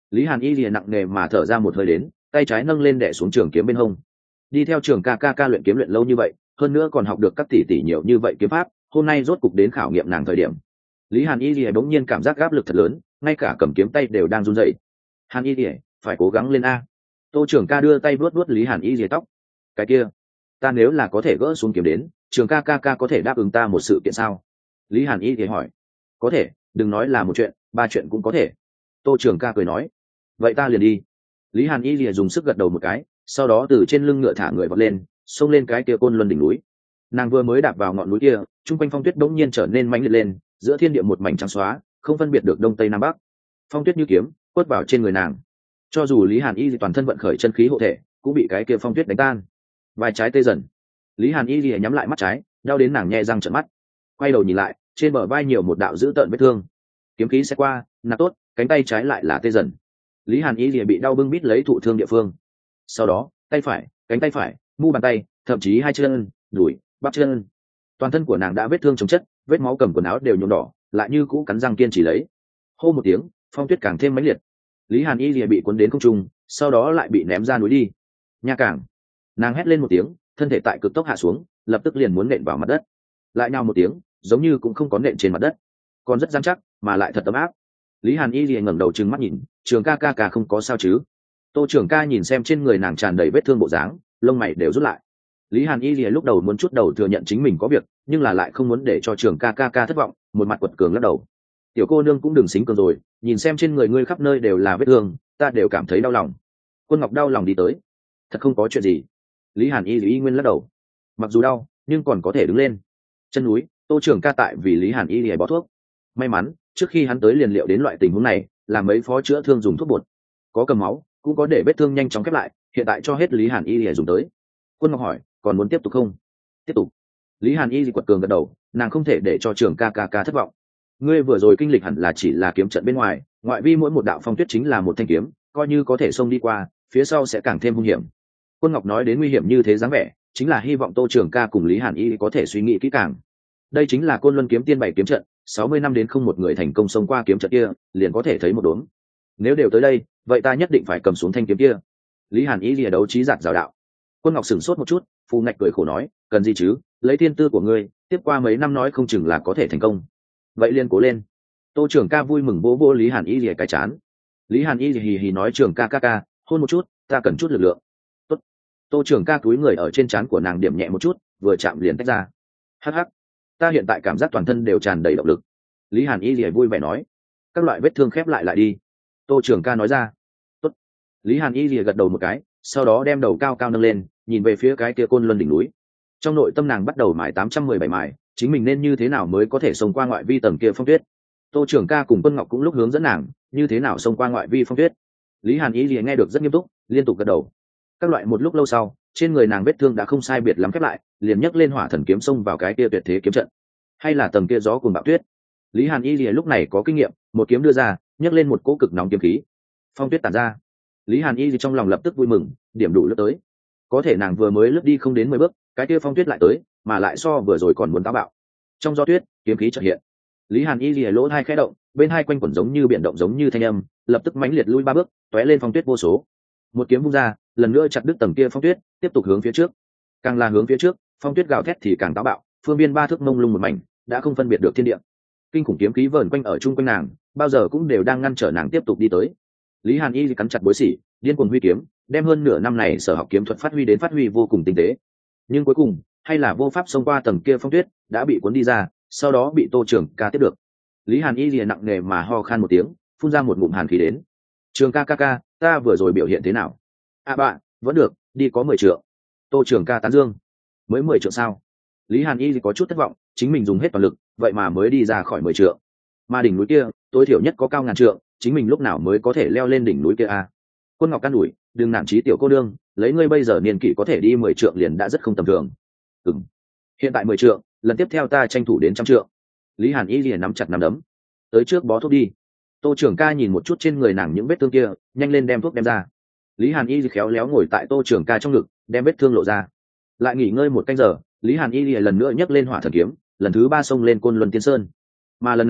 Lý Hàn Y lìa nặng nề mà thở ra một hơi đến, tay trái nâng lên đè xuống trường kiếm bên hông. Đi theo trường ca ca ca luyện kiếm luyện lâu như vậy, hơn nữa còn học được các tỷ tỷ nhiều như vậy kiếm pháp, hôm nay rốt cục đến khảo nghiệm nàng thời điểm. Lý Hàn Y lìa bỗng nhiên cảm giác áp lực thật lớn, ngay cả cầm kiếm tay đều đang run rẩy. Hàn Y lìa, phải cố gắng lên a. Tô Trường ca đưa tay vuốt vuốt Lý Hàn Y lìa tóc. Cái kia, ta nếu là có thể gỡ xuống kiếm đến, Trường ca ca ca có thể đáp ứng ta một sự kiện sao? Lý Hàn Y lìa hỏi. Có thể, đừng nói là một chuyện, ba chuyện cũng có thể. Tô Trường ca cười nói. Vậy ta liền đi. Lý Hàn Y lìa dùng sức gật đầu một cái, sau đó từ trên lưng ngựa thả người vọt lên, xông lên cái kia côn luân đỉnh núi. Nàng vừa mới đạp vào ngọn núi kia, trung quanh phong tuyết bỗng nhiên trở nên mãnh liệt lên, giữa thiên địa một mảnh trắng xóa, không phân biệt được đông tây nam bắc. Phong tuyết như kiếm quất vào trên người nàng, cho dù Lý Hàn Y toàn thân vận khởi chân khí hộ thể, cũng bị cái kia phong tuyết đánh tan. Vai trái tê dần, Lý Hàn Y nhắm lại mắt trái, đau đến nàng nhẹ răng trợn mắt. Quay đầu nhìn lại, trên bờ vai nhiều một đạo dữ tợn vết thương. Kiếm khí sẽ qua, nạp tốt, cánh tay trái lại là tê dần. Lý Hàn Y bị đau bưng bít lấy thụ thương địa phương. Sau đó, tay phải, cánh tay phải, mu bàn tay, thậm chí hai chân, đùi, bắp chân, toàn thân của nàng đã vết thương chồng chất, vết máu cầm quần áo đều nhuộm đỏ, lại như cũ cắn răng kiên trì lấy. Hô một tiếng, phong tuyết càng thêm mãnh liệt. Lý Hàn Y lìa bị cuốn đến không trung, sau đó lại bị ném ra núi đi. Nha cảng! Nàng hét lên một tiếng, thân thể tại cực tốc hạ xuống, lập tức liền muốn nện vào mặt đất. Lại nhào một tiếng, giống như cũng không có nện trên mặt đất, còn rất rắn chắc, mà lại thật ấm áp. Lý Hàn Y lìa ngẩng đầu trừng mắt nhìn, Trường ca ca ca không có sao chứ? Tô Trường ca nhìn xem trên người nàng tràn đầy vết thương bộ dáng, lông mày đều rút lại. Lý Hàn Y lìa lúc đầu muốn chút đầu thừa nhận chính mình có việc, nhưng là lại không muốn để cho Trường ca ca ca thất vọng, một mặt quật cường lắc đầu. Tiểu cô nương cũng đừng xính cường rồi, nhìn xem trên người ngươi khắp nơi đều là vết thương, ta đều cảm thấy đau lòng. Quân Ngọc đau lòng đi tới. Thật không có chuyện gì. Lý Hàn Y y nguyên lắc đầu. Mặc dù đau, nhưng còn có thể đứng lên. Chân núi, Tô Trường ca tại vì Lý Hàn Y lìa bó thuốc. May mắn, trước khi hắn tới liền liệu đến loại tình huống này, làm mấy phó chữa thương dùng thuốc bột, có cầm máu, cũng có để vết thương nhanh chóng khép lại, hiện tại cho hết Lý Hàn Y lìa dùng tới. Quân Ngọc hỏi, còn muốn tiếp tục không? Tiếp tục. Lý Hàn Y quật cường gật đầu, nàng không thể để cho Trường ca ca ca thất vọng. Ngươi vừa rồi kinh lịch hẳn là chỉ là kiếm trận bên ngoài, ngoại vi mỗi một đạo phong tuyết chính là một thanh kiếm, coi như có thể xông đi qua, phía sau sẽ càng thêm hung hiểm. Quân Ngọc nói đến nguy hiểm như thế dáng vẻ, chính là hy vọng Tô Trường ca cùng Lý Hàn Y có thể suy nghĩ kỹ càng. Đây chính là Côn Luân kiếm tiên bảy kiếm trận, sáu mươi năm đến không một người thành công xông qua kiếm trận kia, liền có thể thấy một đốm. Nếu đều tới đây, vậy ta nhất định phải cầm xuống thanh kiếm kia. Lý Hàn Y lìa đấu trí giạt rào đạo. Quân Ngọc sửng sốt một chút, phù ngạch cười khổ nói, cần gì chứ, lấy thiên tư của ngươi, tiếp qua mấy năm nói không chừng là có thể thành công. Vậy liền cố lên. Tô Trường ca vui mừng vỗ vỗ Lý Hàn Y lìa cái chán. Lý Hàn Y hì hì nói, Trường ca ca ca, hôn một chút, ta cần chút lực lượng. Tốt. Tô Trường ca cúi người ở trên trán của nàng điểm nhẹ một chút, vừa chạm liền tách ra. Hắc hắc, ta hiện tại cảm giác toàn thân đều tràn đầy động lực. Lý Hàn Y lìa vui vẻ nói, các loại vết thương khép lại lại đi. Tô Trường ca nói ra. Tốt. Lý Hàn Y lìa gật đầu một cái, sau đó đem đầu cao cao nâng lên, nhìn về phía cái kia Côn Luân đỉnh núi. Trong nội tâm nàng bắt đầu mài tám trăm mười bảy mài, chính mình nên như thế nào mới có thể xông qua ngoại vi tầng kia phong tuyết. Tô Trường ca cùng Quân Ngọc cũng lúc hướng dẫn nàng, như thế nào xông qua ngoại vi phong tuyết. Lý Hàn Y lìa nghe được rất nghiêm túc, liên tục gật đầu. Các loại một lúc lâu sau, trên người nàng vết thương đã không sai biệt lắm khép lại, liền nhấc lên hỏa thần kiếm xông vào cái kia tuyệt thế kiếm trận. Hay là tầng kia gió cuồng bạo tuyết. Lý Hàn Y lìa lúc này có kinh nghiệm, một kiếm đưa ra, nhấc lên một cỗ cực nóng kiếm khí. Phong tuyết tản ra. Lý Hàn Y trong lòng lập tức vui mừng, điểm đủ lướt tới. Có thể nàng vừa mới lướt đi không đến mười bước, cái kia phong tuyết lại tới, mà lại so vừa rồi còn muốn táo bạo. Trong gió tuyết, kiếm khí chợt hiện. Lý Hàn Y lìa lỗ hai khẽ động, bên hai quanh quẩn giống như biển động giống như thanh âm, lập tức mãnh liệt lui ba bước, tóe lên phong tuyết vô số. Một kiếm vung ra, lần nữa chặt đứt tầng kia phong tuyết, tiếp tục hướng phía trước. Càng là hướng phía trước, phong tuyết gào thét thì càng táo bạo, phương biên ba thước mông lung một mảnh, đã không phân biệt được thiên địa. Kinh khủng kiếm khí vờn quanh ở chung quanh nàng, bao giờ cũng đều đang ngăn trở nàng tiếp tục đi tới. Lý Hàn Y cắn chặt bối xỉ, điên cuồng huy kiếm, đem hơn nửa năm này sở học kiếm thuật phát huy đến phát huy vô cùng tinh tế. Nhưng cuối cùng, hay là vô pháp xông qua tầng kia phong tuyết, đã bị cuốn đi ra, sau đó bị Tô Trường ca tiếp được. Lý Hàn Y lìa nặng nề mà ho khan một tiếng, phun ra một ngụm hàn khí đến. Trường ca ca ca, ta vừa rồi biểu hiện thế nào? À bạn, vẫn được, đi có mười trượng. Tô Trường ca tán dương. Mới mười trượng sao? Lý Hàn Y có chút thất vọng, chính mình dùng hết toàn lực, vậy mà mới đi ra khỏi mười trượng. Mà đỉnh núi kia, tối thiểu nhất có cao ngàn trượng, chính mình lúc nào mới có thể leo lên đỉnh núi kia à? Quân Ngọc can đuổi, đừng nản chí tiểu cô nương, lấy ngươi bây giờ niên kỷ có thể đi mười trượng liền đã rất không tầm thường. Ừm. Hiện tại mười trượng, lần tiếp theo ta tranh thủ đến trăm trượng. Lý Hàn Y liền nắm chặt nắm đấm. Tới trước bó thuốc đi. Tô Trường ca nhìn một chút trên người nàng những vết thương kia, nhanh lên đem thuốc đem ra. Lý Hàn Y khéo léo ngồi tại Tô Trường ca trong ngực, đem vết thương lộ ra. Lại nghỉ ngơi một canh giờ, Lý Hàn Y lần nữa nhấc lên hỏa thần kiếm, lần thứ ba xông lên Côn Luân Tiên Sơn. Mà lần này,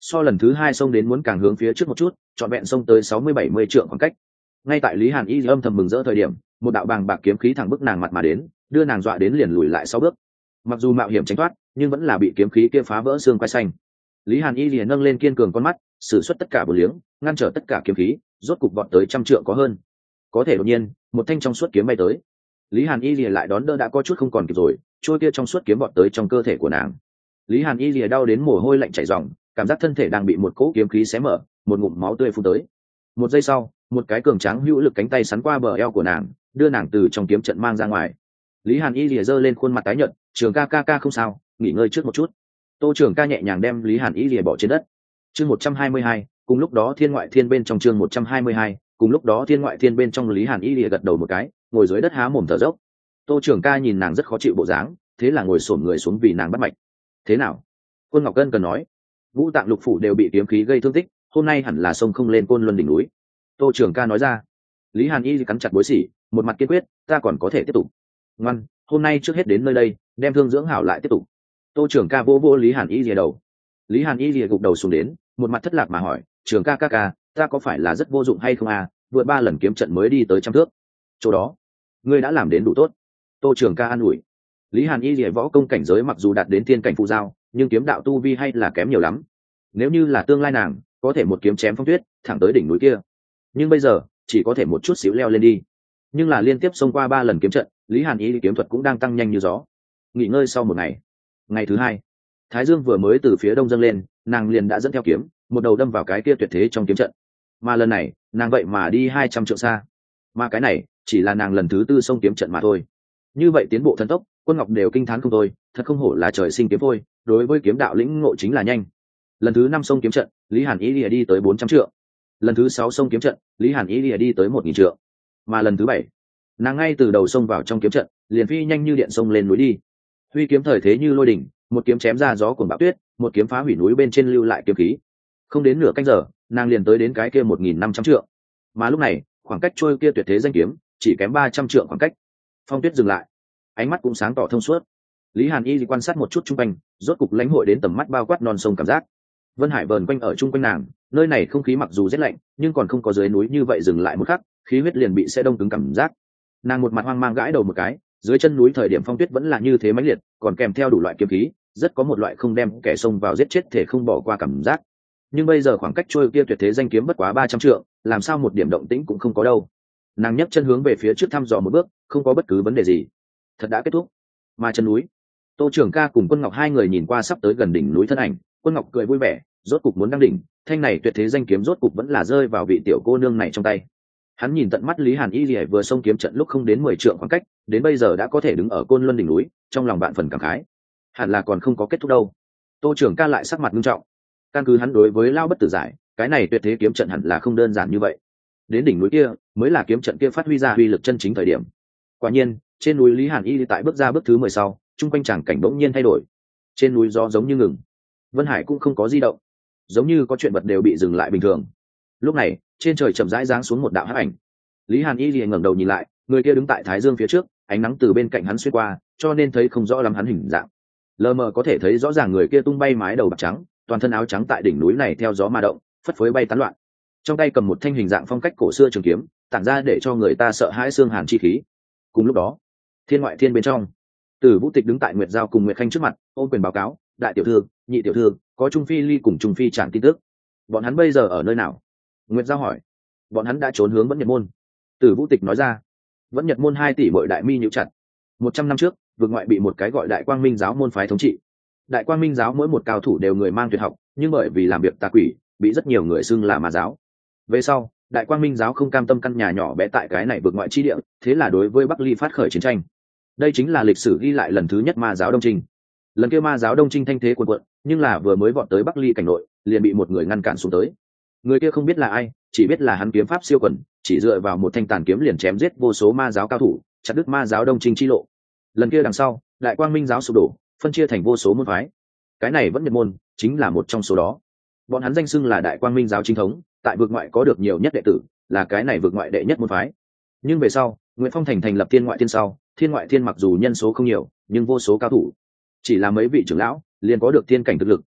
so lần thứ hai xông đến muốn càng hướng phía trước một chút, trọn vẹn xông tới sáu mươi bảy mươi trượng khoảng cách. Ngay tại Lý Hàn Y âm thầm mừng rỡ thời điểm, một đạo bàng bạc kiếm khí thẳng bức nàng mặt mà đến, đưa nàng dọa đến liền lùi lại sáu bước. Mặc dù mạo hiểm tránh thoát, nhưng vẫn là bị kiếm khí kia phá vỡ xương quai xanh. Lý Hàn Y liền nâng lên kiên cường con mắt, sử xuất tất cả bổ liếng, ngăn trở tất cả kiếm khí, rốt cục vọt tới trăm trượng có hơn. Có thể đột nhiên, một thanh trong suốt kiếm bay tới. Lý Hàn Y liền lại đón đỡ đã có chút không còn kịp rồi, trôi kia trong suốt kiếm vọt tới trong cơ thể của nàng. Lý Hàn Y lìa đau đến mồ hôi lạnh chảy ròng, cảm giác thân thể đang bị một cỗ kiếm khí xé mở, một ngụm máu tươi phun tới. Một giây sau, một cái cường tráng hữu lực cánh tay sắn qua bờ eo của nàng, đưa nàng từ trong kiếm trận mang ra ngoài. Lý Hàn Y lìa giơ lên khuôn mặt tái nhợt, "Trường ca ca ca không sao, nghỉ ngơi trước một chút." Tô Trường ca nhẹ nhàng đem Lý Hàn Y lìa bỏ trên đất. Chương một trăm hai mươi hai, cùng lúc đó thiên ngoại thiên bên trong chương một trăm hai mươi hai, cùng lúc đó thiên ngoại thiên bên trong Lý Hàn Y lìa gật đầu một cái, ngồi dưới đất há mồm thở dốc. Tô Trường ca nhìn nàng rất khó chịu bộ dáng, thế là ngồi xổm người xuống vì nàng bắt mạch. "Thế nào?" Quân Ngọc Cân cần nói. "Vũ tạng lục phủ đều bị kiếm khí gây thương tích, hôm nay hẳn là sông không lên Côn Luân đỉnh núi." Tô Trường ca nói ra. Lý Hàn Y cắn chặt bối xỉ, một mặt kiên quyết, "Ta còn có thể tiếp tục." "Ngoan, hôm nay trước hết đến nơi đây, đem thương dưỡng hảo lại tiếp tục." Tô Trường ca vỗ vỗ Lý Hàn Y lìa đầu. Lý Hàn Y lìa gục đầu xuống đến, một mặt thất lạc mà hỏi, "Trường ca ca ca, ta có phải là rất vô dụng hay không à, vượt ba lần kiếm trận mới đi tới trăm thước." "Chỗ đó, ngươi đã làm đến đủ tốt." Tô Trường ca an ủi. Lý Hàn Y lìa võ công cảnh giới mặc dù đạt đến thiên cảnh phụ giao, nhưng kiếm đạo tu vi hay là kém nhiều lắm. Nếu như là tương lai nàng, có thể một kiếm chém phong tuyết, thẳng tới đỉnh núi kia. Nhưng bây giờ, chỉ có thể một chút xíu leo lên đi. Nhưng là liên tiếp xông qua ba lần kiếm trận, Lý Hàn Y kiếm thuật cũng đang tăng nhanh như gió. Nghỉ ngơi sau một ngày. Ngày thứ hai, Thái Dương vừa mới từ phía đông dâng lên, nàng liền đã dẫn theo kiếm, một đầu đâm vào cái kia tuyệt thế trong kiếm trận. Mà lần này, nàng vậy mà đi hai trăm trượng xa. Mà cái này, chỉ là nàng lần thứ tư xông kiếm trận mà thôi. Như vậy tiến bộ thần tốc, Quân Ngọc đều kinh thán không thôi, thật không hổ là trời sinh kiếm phôi, đối với kiếm đạo lĩnh ngộ chính là nhanh. Lần thứ năm xông kiếm trận, Lý Hàn Y lìa đi tới bốn trăm trượng. Lần thứ sáu xông kiếm trận, Lý Hàn Y lìa đi tới một nghìn trượng. Mà lần thứ bảy, nàng ngay từ đầu xông vào trong kiếm trận, liền phi nhanh như điện xông lên núi đi. Huy kiếm thời thế như lôi đỉnh, một kiếm chém ra gió cuồng bão tuyết, một kiếm phá hủy núi bên trên lưu lại kiếm khí. Không đến nửa canh giờ, nàng liền tới đến cái kia một nghìn năm trăm trượng. Mà lúc này, khoảng cách trôi kia tuyệt thế danh kiếm, chỉ kém ba trăm trượng khoảng cách. Phong tuyết dừng lại, ánh mắt cũng sáng tỏ thông suốt. Lý Hàn Y quan sát một chút chung quanh, rốt cục lãnh hội đến tầm mắt bao quát non sông cảm giác. Vân Hải vờn quanh ở chung quanh nàng, nơi này không khí mặc dù rét lạnh, nhưng còn không có dưới núi như vậy dừng lại một khắc, khí huyết liền bị sẽ đông cứng cảm giác. Nàng một mặt hoang mang gãi đầu một cái, dưới chân núi thời điểm phong tuyết vẫn là như thế mãnh liệt, còn kèm theo đủ loại kiếm khí, rất có một loại không đem kẻ xông vào giết chết thể không bỏ qua cảm giác. Nhưng bây giờ khoảng cách trôi kia tuyệt thế danh kiếm bất quá ba trăm trượng, làm sao một điểm động tĩnh cũng không có đâu. Nàng nhấc chân hướng về phía trước thăm dò một bước, không có bất cứ vấn đề gì. Thật đã kết thúc. Mà chân núi, Tô Trường ca cùng Quân Ngọc hai người nhìn qua sắp tới gần đỉnh núi thân ảnh, Quân Ngọc cười vui vẻ, rốt cục muốn đăng đỉnh, thanh này tuyệt thế danh kiếm rốt cục vẫn là rơi vào vị tiểu cô nương này trong tay. Hắn nhìn tận mắt Lý Hàn Y lìa vừa xông kiếm trận lúc không đến mười trượng khoảng cách, đến bây giờ đã có thể đứng ở Côn Luân đỉnh núi, trong lòng bạn phần cảm khái. Hẳn là còn không có kết thúc đâu. Tô Trường ca lại sắc mặt nghiêm trọng. Căn cứ hắn đối với Lao Bất Tử giải, cái này tuyệt thế kiếm trận hẳn là không đơn giản như vậy. Đến đỉnh núi kia, mới là kiếm trận kia phát huy ra uy lực chân chính thời điểm. Quả nhiên, trên núi Lý Hàn Y tại bước ra bước thứ mười sau, chung quanh tràng cảnh bỗng nhiên thay đổi. Trên núi gió giống như ngừng, Vân Hải cũng không có di động, giống như có chuyện vật đều bị dừng lại bình thường. Lúc này, trên trời chậm rãi giáng xuống một đạo hắc ảnh. Lý Hàn Y liền ngẩng đầu nhìn lại, người kia đứng tại Thái Dương phía trước, ánh nắng từ bên cạnh hắn xuyên qua, cho nên thấy không rõ lắm hắn hình dạng. Lờ mờ có thể thấy rõ ràng người kia tung bay mái đầu bạc trắng, toàn thân áo trắng tại đỉnh núi này theo gió mà động, phất phới bay tán loạn. Trong tay cầm một thanh hình dạng phong cách cổ xưa trường kiếm, tản ra để cho người ta sợ hãi xương hàn chi khí. Cùng lúc đó, thiên ngoại thiên bên trong, Tử Vũ Tịch đứng tại Nguyệt Giao cùng Nguyệt Khanh trước mặt, ôm quyền báo cáo, đại tiểu thư, nhị tiểu thư, có Trung Phi Ly cùng Trung Phi Trạm tin tức. Bọn hắn bây giờ ở nơi nào? Nguyệt Giao hỏi. Bọn hắn đã trốn hướng Vẫn Nhật môn. Tử Vũ Tịch nói ra. Vẫn Nhật môn hai tỷ bội đại mi nhíu chặt. Một trăm năm trước, vực ngoại bị một cái gọi Đại Quang Minh giáo môn phái thống trị. Đại Quang Minh giáo mỗi một cao thủ đều người mang tuyệt học, nhưng bởi vì làm việc tà quỷ, bị rất nhiều người xưng là ma giáo. Về sau, Đại Quang Minh giáo không cam tâm căn nhà nhỏ bé tại cái này vực ngoại chi địa, thế là đối với Bắc Ly phát khởi chiến tranh. Đây chính là lịch sử ghi lại lần thứ nhất ma giáo đông trinh. Lần kia ma giáo đông trinh thanh thế cuồn cuộn, nhưng là vừa mới vọt tới Bắc Ly cảnh nội, liền bị một người ngăn cản xuống tới. Người kia không biết là ai, chỉ biết là hắn kiếm pháp siêu quần, chỉ dựa vào một thanh tàn kiếm liền chém giết vô số ma giáo cao thủ, chặt đứt ma giáo đông trinh chi lộ. Lần kia đằng sau, Đại Quang Minh giáo sụp đổ, phân chia thành vô số môn phái. Cái này Vẫn Nhật môn chính là một trong số đó. Bọn hắn danh xưng là Đại Quang Minh giáo chính thống, tại vực ngoại có được nhiều nhất đệ tử, là cái này vực ngoại đệ nhất môn phái. Nhưng về sau, Nguyễn Phong thành thành lập Thiên Ngoại Thiên sau, Thiên Ngoại Thiên mặc dù nhân số không nhiều, nhưng vô số cao thủ. Chỉ là mấy vị trưởng lão liền có được tiên cảnh thực lực,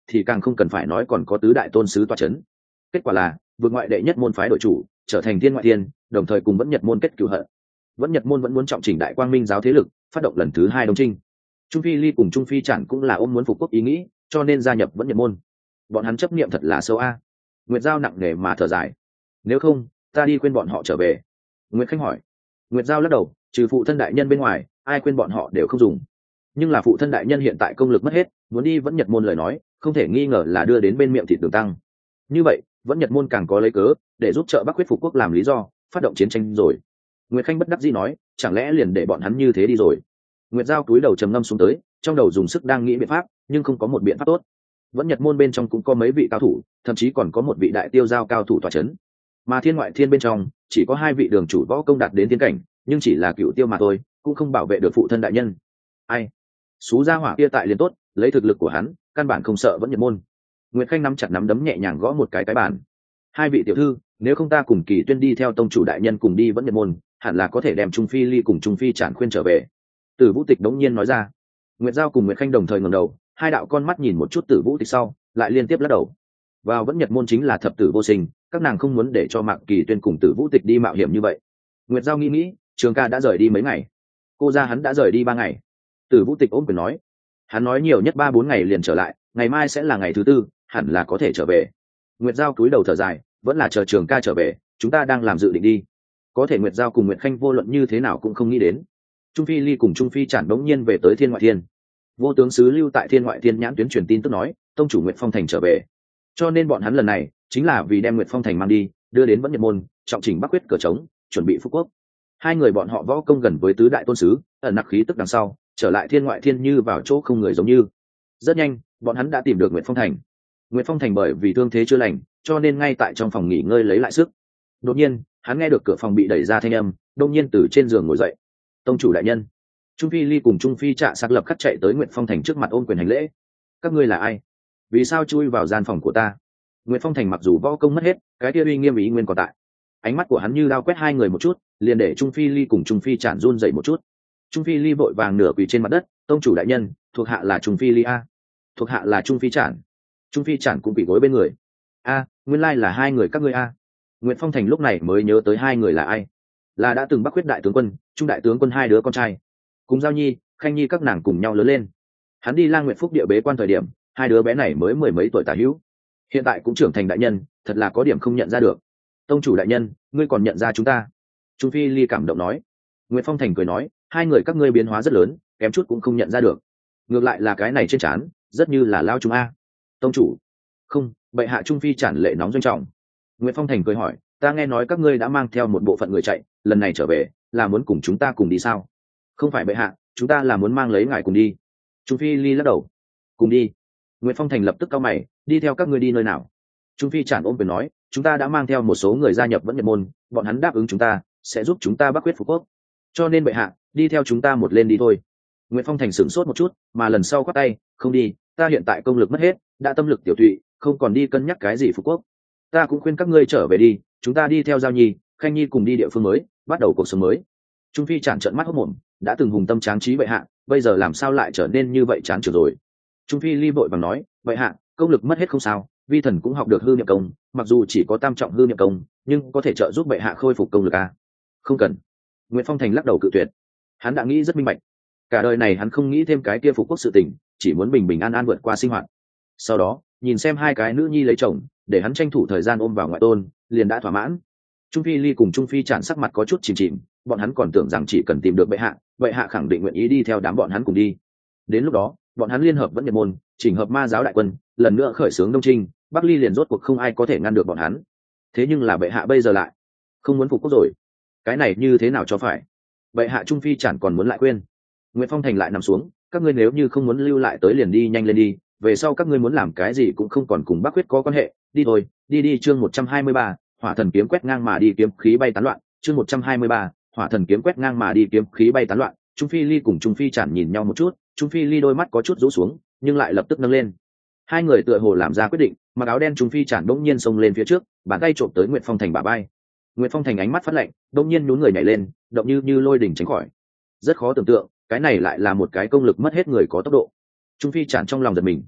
thì càng không cần phải nói còn có tứ đại tôn sứ tọa c h ấ n. Kết quả là vượt ngoại đệ nhất môn phái đội chủ trở thành thiên ngoại thiên, đồng thời cùng vẫn nhật môn kết cựu hận. Vẫn nhật môn vẫn muốn trọng chỉnh đại quang minh giáo thế lực, phát động lần thứ hai đông trinh. Trung phi ly cùng trung phi chản cũng là ôm muốn phục quốc ý nghĩ, cho nên gia nhập vẫn nhật môn. Bọn hắn chấp niệm thật là sâu a. Nguyệt Giao nặng nề mà thở dài. Nếu không ta đi khuyên bọn họ trở về. Nguyệt Khanh hỏi. Nguyệt Giao lắc đầu, trừ phụ thân đại nhân bên ngoài ai khuyên bọn họ đều không dùng. Nhưng là phụ thân đại nhân hiện tại công lực mất hết, muốn đi vẫn nhật môn lời nói không thể nghi ngờ là đưa đến bên miệng thịt đường tăng. Như vậy vẫn nhật môn càng có lấy cớ để giúp trợ Bắc Quyết phục quốc làm lý do phát động chiến tranh rồi. Nguyệt Khanh bất đắc dĩ nói, chẳng lẽ liền để bọn hắn như thế đi rồi. Nguyệt Giao cúi đầu trầm ngâm xuống tới, trong đầu dùng sức đang nghĩ biện pháp nhưng không có một biện pháp tốt. Vẫn nhật môn bên trong cũng có mấy vị cao thủ, thậm chí còn có một vị đại tiêu giao cao thủ tọa chấn. Mà thiên ngoại thiên bên trong chỉ có hai vị đường chủ võ công đạt đến tiên cảnh, nhưng chỉ là cựu tiêu mà thôi, cũng không bảo vệ được phụ thân đại nhân. Ai xú gia hỏa kia tại liền tốt, lấy thực lực của hắn căn bản không sợ vẫn nhật môn. Nguyệt Khanh nắm chặt nắm đấm nhẹ nhàng gõ một cái cái bàn. Hai vị tiểu thư, nếu không ta cùng Kỳ Tuyên đi theo tông chủ đại nhân cùng đi vẫn nhật môn, hẳn là có thể đem Trung Phi Ly cùng Trung Phi Trản khuyên trở về. Tử Vũ Tịch đống nhiên nói ra. Nguyệt Giao cùng Nguyệt Khanh đồng thời ngẩng đầu, hai đạo con mắt nhìn một chút Tử Vũ Tịch sau lại liên tiếp lắc đầu. Vào vẫn nhật môn chính là thập tử vô sinh, các nàng không muốn để cho Mạc Kỳ Tuyên cùng Tử Vũ Tịch đi mạo hiểm như vậy. Nguyệt Giao nghĩ nghĩ, Trường ca đã rời đi mấy ngày, cô ra hắn đã rời đi ba ngày. Tử Vũ Tịch ôm quyền nói, hắn nói nhiều nhất ba bốn ngày liền trở lại, ngày mai sẽ là ngày thứ tư, hẳn là có thể trở về. Nguyệt Giao cúi đầu thở dài, vẫn là chờ Trường ca trở về, chúng ta đang làm dự định đi. Có thể Nguyệt Giao cùng Nguyệt Khanh vô luận như thế nào cũng không nghĩ đến, Trung Phi Ly cùng Trung Phi Trản đống nhiên về tới thiên ngoại thiên. Vô tướng sứ lưu tại thiên ngoại thiên nhãn tuyến truyền tin tức nói tông chủ Nguyệt Phong Thành trở về, cho nên bọn hắn lần này chính là vì đem Nguyệt Phong Thành mang đi, đưa đến vẫn nhật môn trọng chỉnh Bắc Quyết cờ trống, chuẩn bị phục quốc. Hai người bọn họ võ công gần với tứ đại tôn sứ, ẩn nặc khí tức đằng sau trở lại thiên ngoại thiên như vào chỗ không người giống như. Rất nhanh bọn hắn đã tìm được Nguyệt Phong Thành. Nguyệt Phong Thành bởi vì thương thế chưa lành, cho nên ngay tại trong phòng nghỉ ngơi lấy lại sức. Đột nhiên hắn nghe được cửa phòng bị đẩy ra thanh âm, đột nhiên từ trên giường ngồi dậy. Tông chủ đại nhân. Trung Phi Ly cùng Trung Phi Trạ Sạc lập khắc chạy tới Nguyệt Phong Thành trước mặt ôm quyền hành lễ. Các ngươi là ai? Vì sao chui vào gian phòng của ta? Nguyệt Phong Thành mặc dù võ công mất hết, cái kia uy nghiêm ý nguyên còn tại. Ánh mắt của hắn như đao quét hai người một chút, liền để Trung Phi Ly cùng Trung Phi Trản run dậy một chút. Trung Phi Ly vội vàng nửa quỳ trên mặt đất, tông chủ đại nhân, thuộc hạ là Trung Phi Ly a. Thuộc hạ là Trung Phi Trản. Trung Phi Trản cũng quỳ gối bên người. A, nguyên lai là hai người các ngươi a. Nguyệt Phong Thành lúc này mới nhớ tới hai người là ai, là đã từng Bắc Quyết đại tướng quân, Trung đại tướng quân hai đứa con trai, cùng Giao Nhi, Khanh Nhi các nàng cùng nhau lớn lên. Hắn đi Lang Nguyệt Phúc địa bế quan thời điểm, hai đứa bé này mới mười mấy tuổi tả hữu, hiện tại cũng trưởng thành đại nhân, thật là có điểm không nhận ra được. Tông chủ đại nhân, ngươi còn nhận ra chúng ta? Trung Phi Ly cảm động nói. Nguyệt Phong Thành cười nói, hai người các ngươi biến hóa rất lớn, kém chút cũng không nhận ra được. Ngược lại là cái này trên trán rất như là lao chúng a. Tông chủ. Không, bệ hạ. Trung Phi Trản lệ nóng doanh trọng. Nguyệt Phong Thành cười hỏi, ta nghe nói các ngươi đã mang theo một bộ phận người chạy, lần này trở về là muốn cùng chúng ta cùng đi sao? Không phải bệ hạ, chúng ta là muốn mang lấy ngài cùng đi. Trung Phi Ly lắc đầu. Cùng đi? Nguyệt Phong Thành lập tức cau mày, đi theo các ngươi đi nơi nào? Trung Phi Trản ôm quyền nói, chúng ta đã mang theo một số người gia nhập vẫn nhật môn, bọn hắn đáp ứng chúng ta sẽ giúp chúng ta Bắc Quyết phục quốc, cho nên bệ hạ đi theo chúng ta một lên đi thôi. Nguyệt Phong Thành sửng sốt một chút, mà lần sau quát tay, không đi, ta hiện tại công lực mất hết, đã tâm lực tiểu thụy, không còn đi cân nhắc cái gì phục quốc. Ta cũng khuyên các ngươi trở về đi, chúng ta đi theo Giao Nhi, Khanh Nhi cùng đi địa phương mới, bắt đầu cuộc sống mới. Trung Phi Trản trợn mắt hốt mồm, đã từng hùng tâm tráng trí bệ hạ, bây giờ làm sao lại trở nên như vậy chán chường rồi. Trung Phi Ly vội vàng nói, bệ hạ, công lực mất hết không sao, vi thần cũng học được hư niệm công, mặc dù chỉ có tam trọng hư niệm công, nhưng có thể trợ giúp bệ hạ khôi phục công lực à? Không cần. Nguyễn Phong Thành lắc đầu cự tuyệt. Hắn đã nghĩ rất minh bạch, cả đời này hắn không nghĩ thêm cái kia phục quốc sự tình, chỉ muốn bình bình an an vượt qua sinh hoạt. Sau đó nhìn xem hai cái nữ nhi lấy chồng, để hắn tranh thủ thời gian ôm vào ngoại tôn, liền đã thỏa mãn. Trung Phi Ly cùng Trung Phi Trản sắc mặt có chút chìm chìm, bọn hắn còn tưởng rằng chỉ cần tìm được bệ hạ, bệ hạ khẳng định nguyện ý đi theo đám bọn hắn cùng đi. Đến lúc đó bọn hắn liên hợp vẫn nhật môn, chỉnh hợp ma giáo đại quân, lần nữa khởi xướng đông trinh, Bắc Ly liền rốt cuộc không ai có thể ngăn được bọn hắn. Thế nhưng là bệ hạ bây giờ lại không muốn phục quốc rồi, cái này như thế nào cho phải? Bệ hạ. Trung Phi Trản còn muốn lại khuyên. Nguyễn Phong Thành lại nằm xuống, các ngươi nếu như không muốn lưu lại tới liền đi nhanh lên đi, về sau các ngươi muốn làm cái gì cũng không còn cùng Bắc Quyết có quan hệ, đi thôi, đi đi. Chương một trăm hai mươi ba, hỏa thần kiếm quét ngang mà đi, kiếm khí bay tán loạn. Chương một trăm hai mươi ba, hỏa thần kiếm quét ngang mà đi, kiếm khí bay tán loạn. Trung Phi Ly cùng Trung Phi Trản nhìn nhau một chút, Trung Phi Ly đôi mắt có chút rũ xuống, nhưng lại lập tức nâng lên. Hai người tựa hồ làm ra quyết định, mặc áo đen Trung Phi Trản bỗng nhiên xông lên phía trước, bàn tay trộm tới Nguyệt Phong Thành bả vai. Nguyệt Phong Thành ánh mắt phát lạnh, bỗng nhiên nhún người nhảy lên, động như như lôi đỉnh tránh khỏi. Rất khó tưởng tượng, cái này lại là một cái công lực mất hết người có tốc độ. Trung Phi Trản trong lòng giật mình.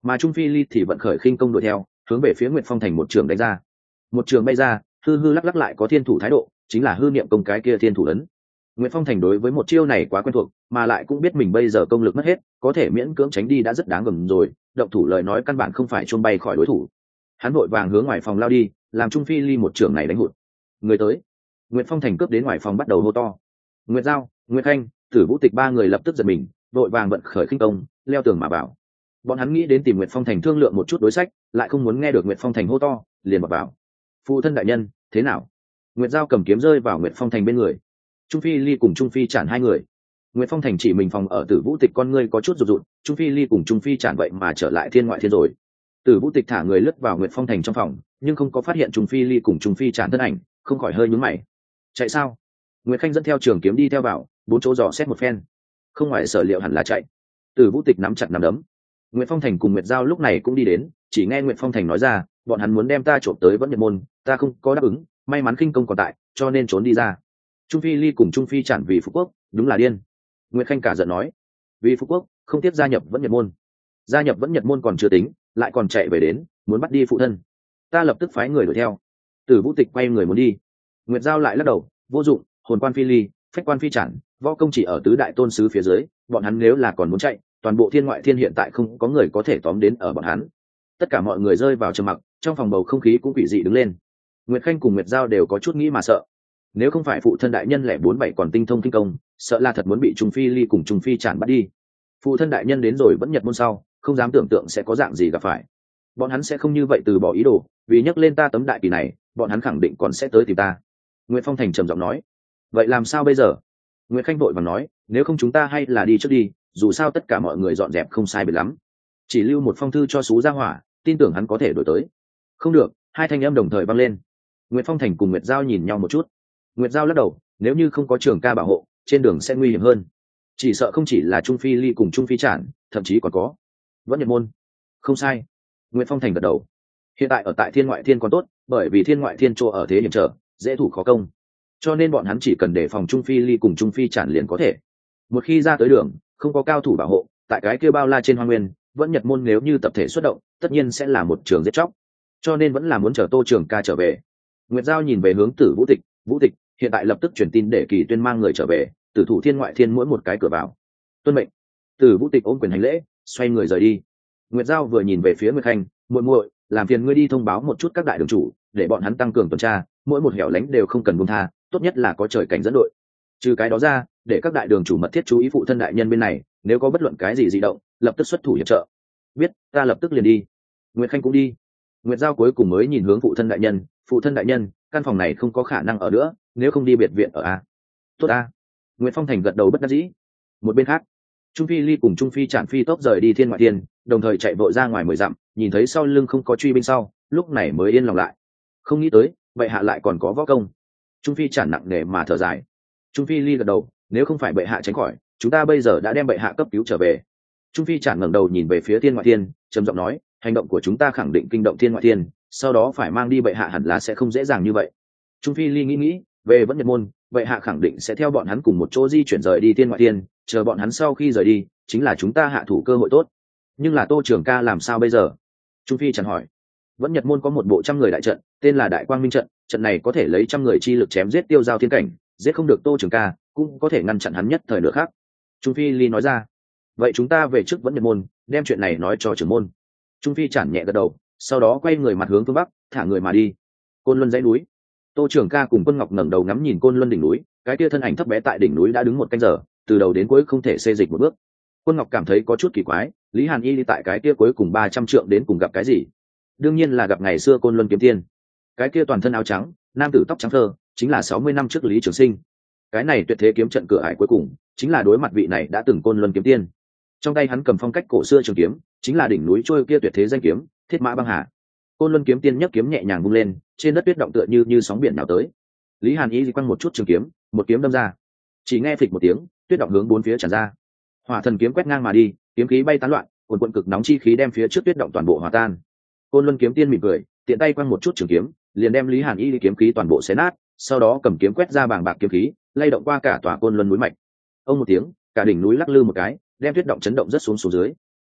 mà Trung Phi Ly thì vận khởi khinh công đuổi theo, hướng về phía Nguyệt Phong Thành một trường đánh ra. Một trường bay ra, hư hư lắc lắc lại có thiên thủ thái độ, chính là hư niệm công cái kia thiên thủ ấn. Nguyệt Phong Thành đối với một chiêu này quá quen thuộc, mà lại cũng biết mình bây giờ công lực mất hết, có thể miễn cưỡng tránh đi đã rất đáng gờm rồi, động thủ lời nói căn bản không phải chôn bay khỏi đối thủ. Hắn vội vàng hướng ngoài phòng lao đi, làm Trung Phi Ly một trường này đánh hụt. Người tới. Nguyệt Phong Thành cướp đến ngoài phòng bắt đầu hô to. Nguyệt Giao, Nguyệt Khanh, Tử Vũ Tịch ba người lập tức giật mình, vội vàng vận khởi khinh công, leo tường mà vào. Bọn hắn nghĩ đến tìm Nguyệt Phong Thành thương lượng một chút đối sách, lại không muốn nghe được Nguyệt Phong Thành hô to, liền vào vào. Phụ thân đại nhân, thế nào? Nguyệt Giao cầm kiếm rơi vào Nguyệt Phong Thành bên người. Trung Phi Ly cùng Trung Phi Trản hai người. Nguyệt Phong Thành chỉ mình phòng ở Tử Vũ Tịch con ngươi có chút rụt rụt, Trung Phi Ly cùng Trung Phi Trản vậy mà trở lại thiên ngoại thiên rồi. Tử Vũ Tịch thả người lướt vào Nguyệt Phong Thành trong phòng, nhưng không có phát hiện Trung Phi Ly cùng Trung Phi Trản thân ảnh, không khỏi hơi nhướng mày. Chạy sao? Nguyệt Khanh dẫn theo trường kiếm đi theo vào, bốn chỗ dò xét một phen. Không ngoài sở liệu hẳn là chạy. Tử Vũ Tịch nắm chặt nắm đấm. Nguyệt Phong Thành cùng Nguyệt Giao lúc này cũng đi đến, chỉ nghe Nguyệt Phong Thành nói ra, bọn hắn muốn đem ta trộm tới Vẫn Nhật môn, ta không có đáp ứng, may mắn khinh công còn tại, cho nên trốn đi ra. Trung Phi Ly cùng Trung Phi Trản vì Phú Quốc, đúng là điên. Nguyệt Khanh cả giận nói, vì Phú Quốc, không tiếp gia nhập Vẫn Nhật môn. Gia nhập Vẫn Nhật môn còn chưa tính, lại còn chạy về đến, muốn bắt đi phụ thân. Ta lập tức phái người đuổi theo. Tử Vũ Tịch quay người muốn đi. Nguyệt Giao lại lắc đầu, vô dụng, hồn quan Phi Ly, phách quan Phi Trản, võ công chỉ ở tứ đại tôn sứ phía dưới, bọn hắn nếu là còn muốn chạy, toàn bộ thiên ngoại thiên hiện tại không có người có thể tóm đến ở bọn hắn. Tất cả mọi người rơi vào trầm mặc, trong phòng bầu không khí cũng quỷ dị đứng lên. Nguyệt Khanh cùng Nguyệt Giao đều có chút nghĩ mà sợ. Nếu không phải phụ thân đại nhân lẻ bốn bảy còn tinh thông kinh công, sợ là thật muốn bị Trung Phi Ly cùng Trung Phi Trản bắt đi. Phụ thân đại nhân đến rồi Vẫn Nhật môn sau, không dám tưởng tượng sẽ có dạng gì gặp phải. Bọn hắn sẽ không như vậy từ bỏ ý đồ, vì nhắc lên ta tấm đại kỳ này, bọn hắn khẳng định còn sẽ tới tìm ta. Nguyệt Phong Thành trầm giọng nói. Vậy làm sao bây giờ? Nguyệt Khanh vội vàng nói, nếu không chúng ta hay là đi trước đi, dù sao tất cả mọi người dọn dẹp không sai biệt lắm. Chỉ lưu một phong thư cho Sú Gia Hỏa, tin tưởng hắn có thể đổi tới. Không được, hai thanh âm đồng thời vang lên. Nguyệt Phong Thành cùng Nguyệt Giao nhìn nhau một chút. Nguyệt Giao lắc đầu, nếu như không có trường ca bảo hộ, trên đường sẽ nguy hiểm hơn. Chỉ sợ không chỉ là Trung Phi Ly cùng Trung Phi Trản, thậm chí còn có Vẫn Nhật môn. Không sai. Nguyệt Phong Thành gật đầu. Hiện tại ở tại thiên ngoại thiên còn tốt, bởi vì thiên ngoại thiên chỗ ở thế hiểm trở, dễ thủ khó công, cho nên bọn hắn chỉ cần đề phòng Trung Phi Ly cùng Trung Phi Trản liền có thể. Một khi ra tới đường, không có cao thủ bảo hộ, tại cái kia bao la trên hoang nguyên, Vẫn Nhật môn nếu như tập thể xuất động, tất nhiên sẽ là một trường giết chóc, cho nên vẫn là muốn chờ Tô Trường Ca trở về. Nguyệt Giao nhìn về hướng Tử Vũ Tịch, Vũ Tịch hiện tại lập tức truyền tin để Kỳ Tuyên mang người trở về, tử thủ thiên ngoại thiên mỗi một cái cửa vào. Tuân mệnh. Tử Vũ Tịch ôm quyền hành lễ, xoay người rời đi. Nguyệt Giao vừa nhìn về phía Nguyệt Khanh, muội muội, làm phiền ngươi đi thông báo một chút các đại đường chủ, để bọn hắn tăng cường tuần tra, mỗi một hẻo lánh đều không cần buông tha, tốt nhất là có trời cảnh dẫn đội. Trừ cái đó ra, để các đại đường chủ mật thiết chú ý phụ thân đại nhân bên này, nếu có bất luận cái gì dị động, lập tức xuất thủ hiệp trợ. Biết, ta lập tức liền đi. Nguyệt Khanh cũng đi. Nguyệt Giao cuối cùng mới nhìn hướng phụ thân đại nhân, phụ thân đại nhân, căn phòng này không có khả năng ở nữa, nếu không đi biệt viện ở a. Tốt a. Nguyệt Phong Thành gật đầu bất đắc dĩ. Một bên khác, Trung Phi Ly cùng Trung Phi Trản phi tốc rời đi thiên ngoại thiên, đồng thời chạy vội ra ngoài mười dặm, nhìn thấy sau lưng không có truy binh sau, lúc này mới yên lòng lại. Không nghĩ tới, vậy hạ lại còn có võ công. Trung Phi Trản nặng nề mà thở dài. Trung Phi Ly gật đầu, nếu không phải bệ hạ tránh khỏi, chúng ta bây giờ đã đem bệ hạ cấp cứu trở về. Trung Phi Trản ngẩng đầu nhìn về phía thiên ngoại thiên, trầm giọng nói, hành động của chúng ta khẳng định kinh động thiên ngoại thiên, sau đó phải mang đi bệ hạ hẳn là sẽ không dễ dàng như vậy. Trung Phi Ly nghĩ nghĩ, về Vẫn Nhật môn, bệ hạ khẳng định sẽ theo bọn hắn cùng một chỗ di chuyển rời đi thiên ngoại thiên, chờ bọn hắn sau khi rời đi, chính là chúng ta hạ thủ cơ hội tốt. Nhưng là Tô Trường Ca làm sao bây giờ? Trung Phi Trản hỏi. Vẫn Nhật môn có một bộ trăm người đại trận, tên là Đại Quang Minh trận, trận này có thể lấy trăm người chi lực chém giết tiêu giao thiên cảnh, giết không được Tô Trường Ca, cũng có thể ngăn chặn hắn nhất thời nửa khác. Trung Phi Ly nói ra. Vậy chúng ta về trước Vẫn Nhật môn, đem chuyện này nói cho trưởng môn. Trung Phi Trản nhẹ gật đầu, sau đó quay người mặt hướng phương bắc, thả người mà đi. Côn Luân dãy núi. Tô Trường Ca cùng Quân Ngọc ngẩng đầu ngắm nhìn Côn Luân đỉnh núi, cái kia thân ảnh thấp bé tại đỉnh núi đã đứng một canh giờ, từ đầu đến cuối không thể xê dịch một bước. Quân Ngọc cảm thấy có chút kỳ quái, Lý Hàn Y đi tại cái kia cuối cùng ba trăm trượng đến cùng gặp cái gì? Đương nhiên là gặp ngày xưa Côn Luân kiếm tiên. Cái kia toàn thân áo trắng, nam tử tóc trắng thơ, chính là sáu mươi năm trước Lý Trường Sinh. Cái này tuyệt thế kiếm trận cửa ải cuối cùng, chính là đối mặt vị này đã từng Côn Luân kiếm tiên. Trong tay hắn cầm phong cách cổ xưa trường kiếm, chính là đỉnh núi trôi kia tuyệt thế danh kiếm, Thiết Mã Băng Hà. Côn Luân kiếm tiên nhấc kiếm nhẹ nhàng vung lên, trên đất tuyết động tựa như như sóng biển nào tới. Lý Hàn Y quăng một chút trường kiếm, một kiếm đâm ra. Chỉ nghe phịch một tiếng, tuyết động hướng bốn phía tràn ra. Hỏa thần kiếm quét ngang mà đi, kiếm khí bay tán loạn, cuồn cuộn cực nóng chi khí đem phía trước tuyết động toàn bộ hòa tan. Côn Luân kiếm tiên mỉm cười, tiện tay quăng một chút trường kiếm, liền đem Lý Hàn Y kiếm khí toàn bộ xé nát, sau đó cầm kiếm quét ra bàng bạc kiếm khí, lay động qua cả tòa Côn Luân núi mạch. Ông một tiếng, cả đỉnh núi lắc lư một cái, đem tuyết động chấn động rất xuống xuống dưới.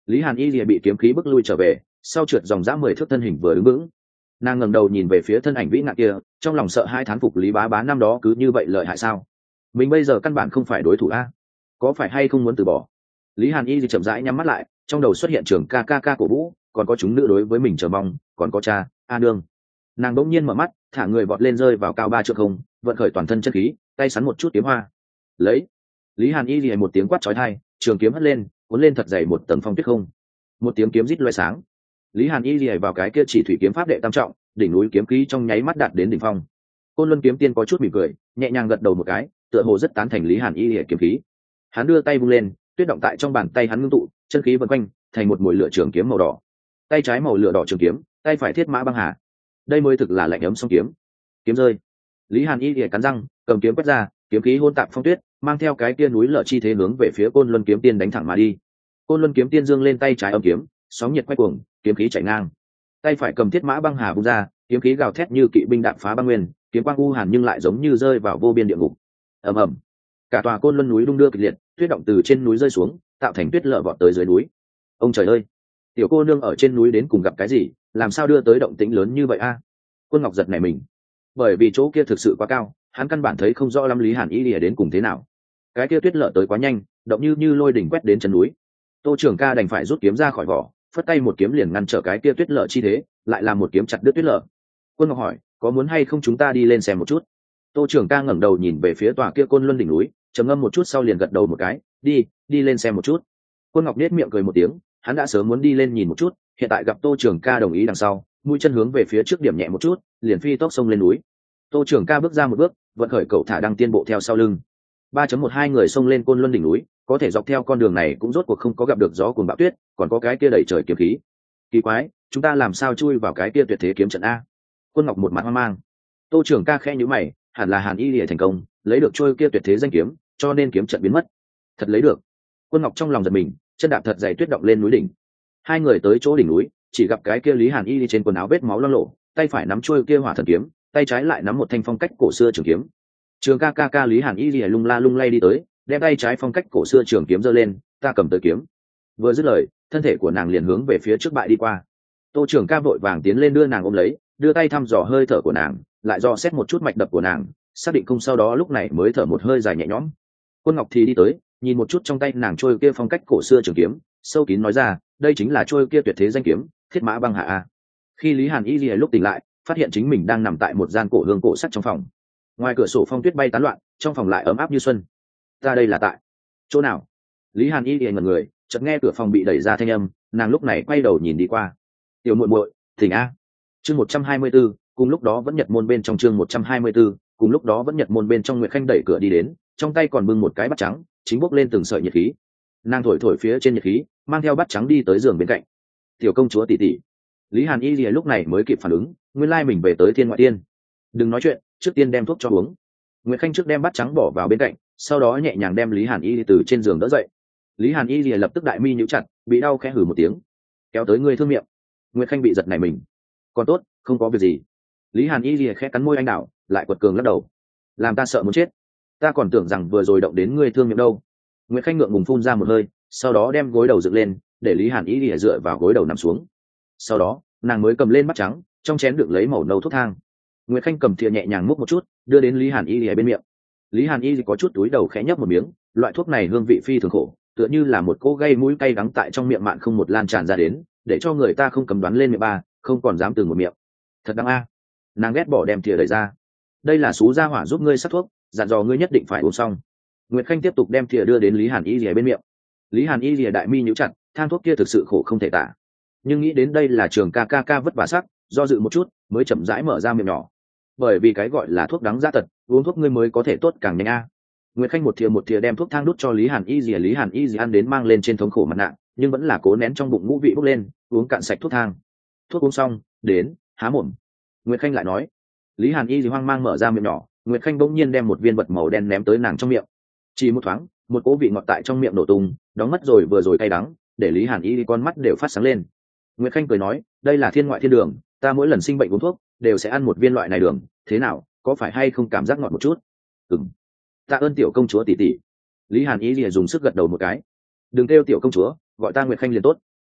Lý Hàn Y lìa bị kiếm khí bức lui trở về, sau trượt dòng dã mười thước thân hình vừa đứng vững. Nàng ngẩng đầu nhìn về phía thân ảnh vĩ ngạn kia, trong lòng sợ hai thán phục Lý Bá Bá năm đó cứ như vậy lợi hại sao? Mình bây giờ căn bản không phải đối thủ a, có phải hay không muốn từ bỏ? Lý Hàn Y thì chậm rãi nhắm mắt lại, trong đầu xuất hiện trường ca ca ca cổ vũ, còn có chúng nữ đối với mình chờ mong, còn có cha, A Nương. Nàng bỗng nhiên mở mắt, thả người vọt lên rơi vào cao ba trượng không, vận khởi toàn thân chân khí, tay sắn một chút kiếm hoa. Lấy. Lý Hàn Y liền một tiếng quát chói tai, trường kiếm hất lên, cuốn lên thật dày một tầng phong tuyết không. Một tiếng kiếm rít loé sáng. Lý Hàn Y liền vào cái kia chỉ thủy kiếm pháp đệ tam trọng, đỉnh núi kiếm khí trong nháy mắt đạt đến đỉnh phong. Côn Luân kiếm tiên có chút mỉm cười, nhẹ nhàng gật đầu một cái, tựa hồ rất tán thành Lý Hàn Y liền kiếm khí. Hắn đưa tay vung lên, tuyết động tại trong bàn tay hắn ngưng tụ, chân khí vần quanh, thành một mũi lửa trường kiếm màu đỏ. Tay trái màu lửa đỏ trường kiếm, tay phải thiết mã băng hà. Đây mới thực là lạnh ấm song kiếm. Kiếm rơi. Lý Hàn Y liền cắn răng, cầm kiếm quét ra, kiếm khí hôn tạp phong tuyết, mang theo cái kia núi lở chi thế hướng về phía Côn Luân kiếm tiên đánh thẳng mà đi. Côn Luân kiếm tiên dương lên tay trái âm kiếm, sóng nhiệt quay cuồng, kiếm khí chảy ngang. Tay phải cầm thiết mã băng hà vung ra, kiếm khí gào thét như kỵ binh đạp phá băng nguyên, kiếm quang u hàn nhưng lại giống như rơi vào vô biên địa ngục. Ầm ầm. Cả tòa Côn Luân núi đung đưa kịch liệt, tuyết động từ trên núi rơi xuống, tạo thành tuyết lở vọt tới dưới núi. Ông trời ơi, tiểu cô nương ở trên núi đến cùng gặp cái gì, làm sao đưa tới động tĩnh lớn như vậy a? Quân Ngọc giật nảy mình, bởi vì chỗ kia thực sự quá cao, hắn căn bản thấy không rõ lắm Lý Hàn Y lìa đến cùng thế nào. Cái kia tuyết lở tới quá nhanh, động như như lôi đỉnh quét đến chân núi. Tô Trường Ca đành phải rút kiếm ra khỏi vỏ, phất tay một kiếm liền ngăn trở cái kia tuyết lở chi thế, lại làm một kiếm chặt đứt tuyết lở. Quân Ngọc hỏi, có muốn hay không chúng ta đi lên xem một chút? Tô Trường Ca ngẩng đầu nhìn về phía tòa kia Côn Luân đỉnh núi, trầm ngâm một chút sau liền gật đầu một cái, đi, đi lên xem một chút. Quân Ngọc nết miệng cười một tiếng, hắn đã sớm muốn đi lên nhìn một chút, hiện tại gặp Tô Trường Ca đồng ý đằng sau, mũi chân hướng về phía trước điểm nhẹ một chút, liền phi tốc xông lên núi. Tô Trường Ca bước ra một bước, vận khởi cậu thả đăng tiên bộ theo sau lưng. ba chấm một hai người xông lên Côn Luân đỉnh núi, có thể dọc theo con đường này cũng rốt cuộc không có gặp được gió cuồng bão tuyết, còn có cái kia đẩy trời kiếm khí. Kỳ quái, chúng ta làm sao chui vào cái kia tuyệt thế kiếm trận a? Quân Ngọc một mặt hoang mang. Tô Trường Ca khẽ nhíu mày, hẳn là Hàn Y Lìa thành công, lấy được trôi kia tuyệt thế danh kiếm, cho nên kiếm trận biến mất. Thật lấy được. Quân Ngọc trong lòng giật mình, chân đạp thật dày tuyết động lên núi đỉnh. Hai người tới chỗ đỉnh núi, chỉ gặp cái kia Lý Hàn Y trên quần áo vết máu loang lổ, tay phải nắm trôi kia hỏa thần kiếm, tay trái lại nắm một thanh phong cách cổ xưa trường kiếm. Trường ca ca ca Lý Hàn Y lìa lung la lung lay đi tới, đem tay trái phong cách cổ xưa trường kiếm giơ lên, ta cầm tới kiếm. Vừa dứt lời, thân thể của nàng liền hướng về phía trước bại đi qua. Tô Trường ca vội vàng tiến lên đưa nàng ôm lấy, đưa tay thăm dò hơi thở của nàng, lại dò xét một chút mạch đập của nàng, xác định không sau đó lúc này mới thở một hơi dài nhẹ nhõm. Quân Ngọc thì đi tới, nhìn một chút trong tay nàng trôi kia phong cách cổ xưa trường kiếm, sâu kín nói ra, đây chính là trôi kia tuyệt thế danh kiếm, thiết mã băng hạ a. Khi Lý Hàn Y lìa lúc tỉnh lại, phát hiện chính mình đang nằm tại một gian cổ hương cổ sắt trong phòng. Ngoài cửa sổ phong tuyết bay tán loạn, trong phòng lại ấm áp như xuân. Ta đây là tại chỗ nào? Lý Hàn Y lìa ngẩn người, chợt nghe cửa phòng bị đẩy ra thanh âm, nàng lúc này quay đầu nhìn đi qua. Tiểu muội muội, thỉnh a. Chương một trăm hai mươi 124, cùng lúc đó vẫn Nhật môn bên trong chương một trăm hai mươi 124, cùng lúc đó vẫn Nhật môn bên trong Nguyệt Khanh đẩy cửa đi đến, trong tay còn bưng một cái bát trắng, chính bốc lên từng sợi nhiệt khí. Nàng thổi thổi phía trên nhiệt khí, mang theo bát trắng đi tới giường bên cạnh. Tiểu công chúa tỷ tỷ. Lý Hàn Y lìa lúc này mới kịp phản ứng, nguyên lai mình về tới Thiên Ngoại Tiên. Đừng nói chuyện, trước tiên đem thuốc cho uống. Nguyệt Khanh trước đem bát trắng bỏ vào bên cạnh, sau đó nhẹ nhàng đem Lý Hàn Y từ trên giường đỡ dậy. Lý Hàn Y lìa lập tức đại mi nhíu chặt, bị đau khẽ hừ một tiếng, kéo tới người thương miệng. Nguyệt Khanh bị giật nảy mình. Còn tốt, không có việc gì. Lý Hàn Y lìa khẽ cắn môi anh đảo, lại quật cường lắc đầu. Làm ta sợ muốn chết. Ta còn tưởng rằng vừa rồi động đến ngươi thương miệng đâu. Nguyệt Khanh ngượng ngùng phun ra một hơi, sau đó đem gối đầu dựng lên, để Lý Hàn Y lìa dựa vào gối đầu nằm xuống. Sau đó, nàng mới cầm lên bát trắng, trong chén đựng lấy màu nâu thuốc thang. Nguyệt Khanh cầm thìa nhẹ nhàng múc một chút, đưa đến Lý Hàn Y lìa bên miệng. Lý Hàn Y có chút túi đầu khẽ nhấp một miếng, loại thuốc này hương vị phi thường khổ, tựa như là một cỗ gây mũi cay đắng tại trong miệng mạn không một lan tràn ra đến, để cho người ta không cầm đoán lên miệng ba, không còn dám từng một miệng. Thật đáng a. Nàng ghét bỏ đem thìa đẩy ra. Đây là sú gia hỏa giúp ngươi sắc thuốc, dặn dò ngươi nhất định phải uống xong. Nguyệt Khanh tiếp tục đem thìa đưa đến Lý Hàn Y lìa bên miệng. Lý Hàn Y lìa đại mi nhíu chặt, thang thuốc kia thực sự khổ không thể tả. Nhưng nghĩ đến đây là Trường ca ca ca vất vả sắc, do dự một chút, mới chậm rãi mở ra miệng nhỏ. Bởi vì cái gọi là thuốc đắng giá tật, uống thuốc ngươi mới có thể tốt càng nhanh a. Nguyệt Khanh một thìa một thìa đem thuốc thang đút cho Lý Hàn Y lìa, Lý Hàn Y lìa ăn đến mang lên trên thống khổ mặt nạ, nhưng vẫn là cố nén trong bụng ngũ vị bốc lên, uống cạn sạch thuốc thang. Thuốc uống xong, đến, há mồm. Nguyệt Khanh lại nói. Lý Hàn Y lìa hoang mang mở ra miệng nhỏ, Nguyệt Khanh bỗng nhiên đem một viên vật màu đen ném tới nàng trong miệng. Chỉ một thoáng, một cỗ vị ngọt tại trong miệng nổ tung, đóng mất rồi vừa rồi cay đắng, để Lý Hàn Y con mắt đều phát sáng lên. Nguyệt Khanh cười nói, đây là thiên ngoại thiên đường, ta mỗi lần sinh bệnh uống thuốc đều sẽ ăn một viên loại này đường, thế nào, có phải hay không cảm giác ngọt một chút? Ừm. Tạ ơn tiểu công chúa tỷ tỷ. Lý Hàn Y lìa dùng sức gật đầu một cái. Đừng kêu tiểu công chúa, gọi ta Nguyệt Khanh liền tốt,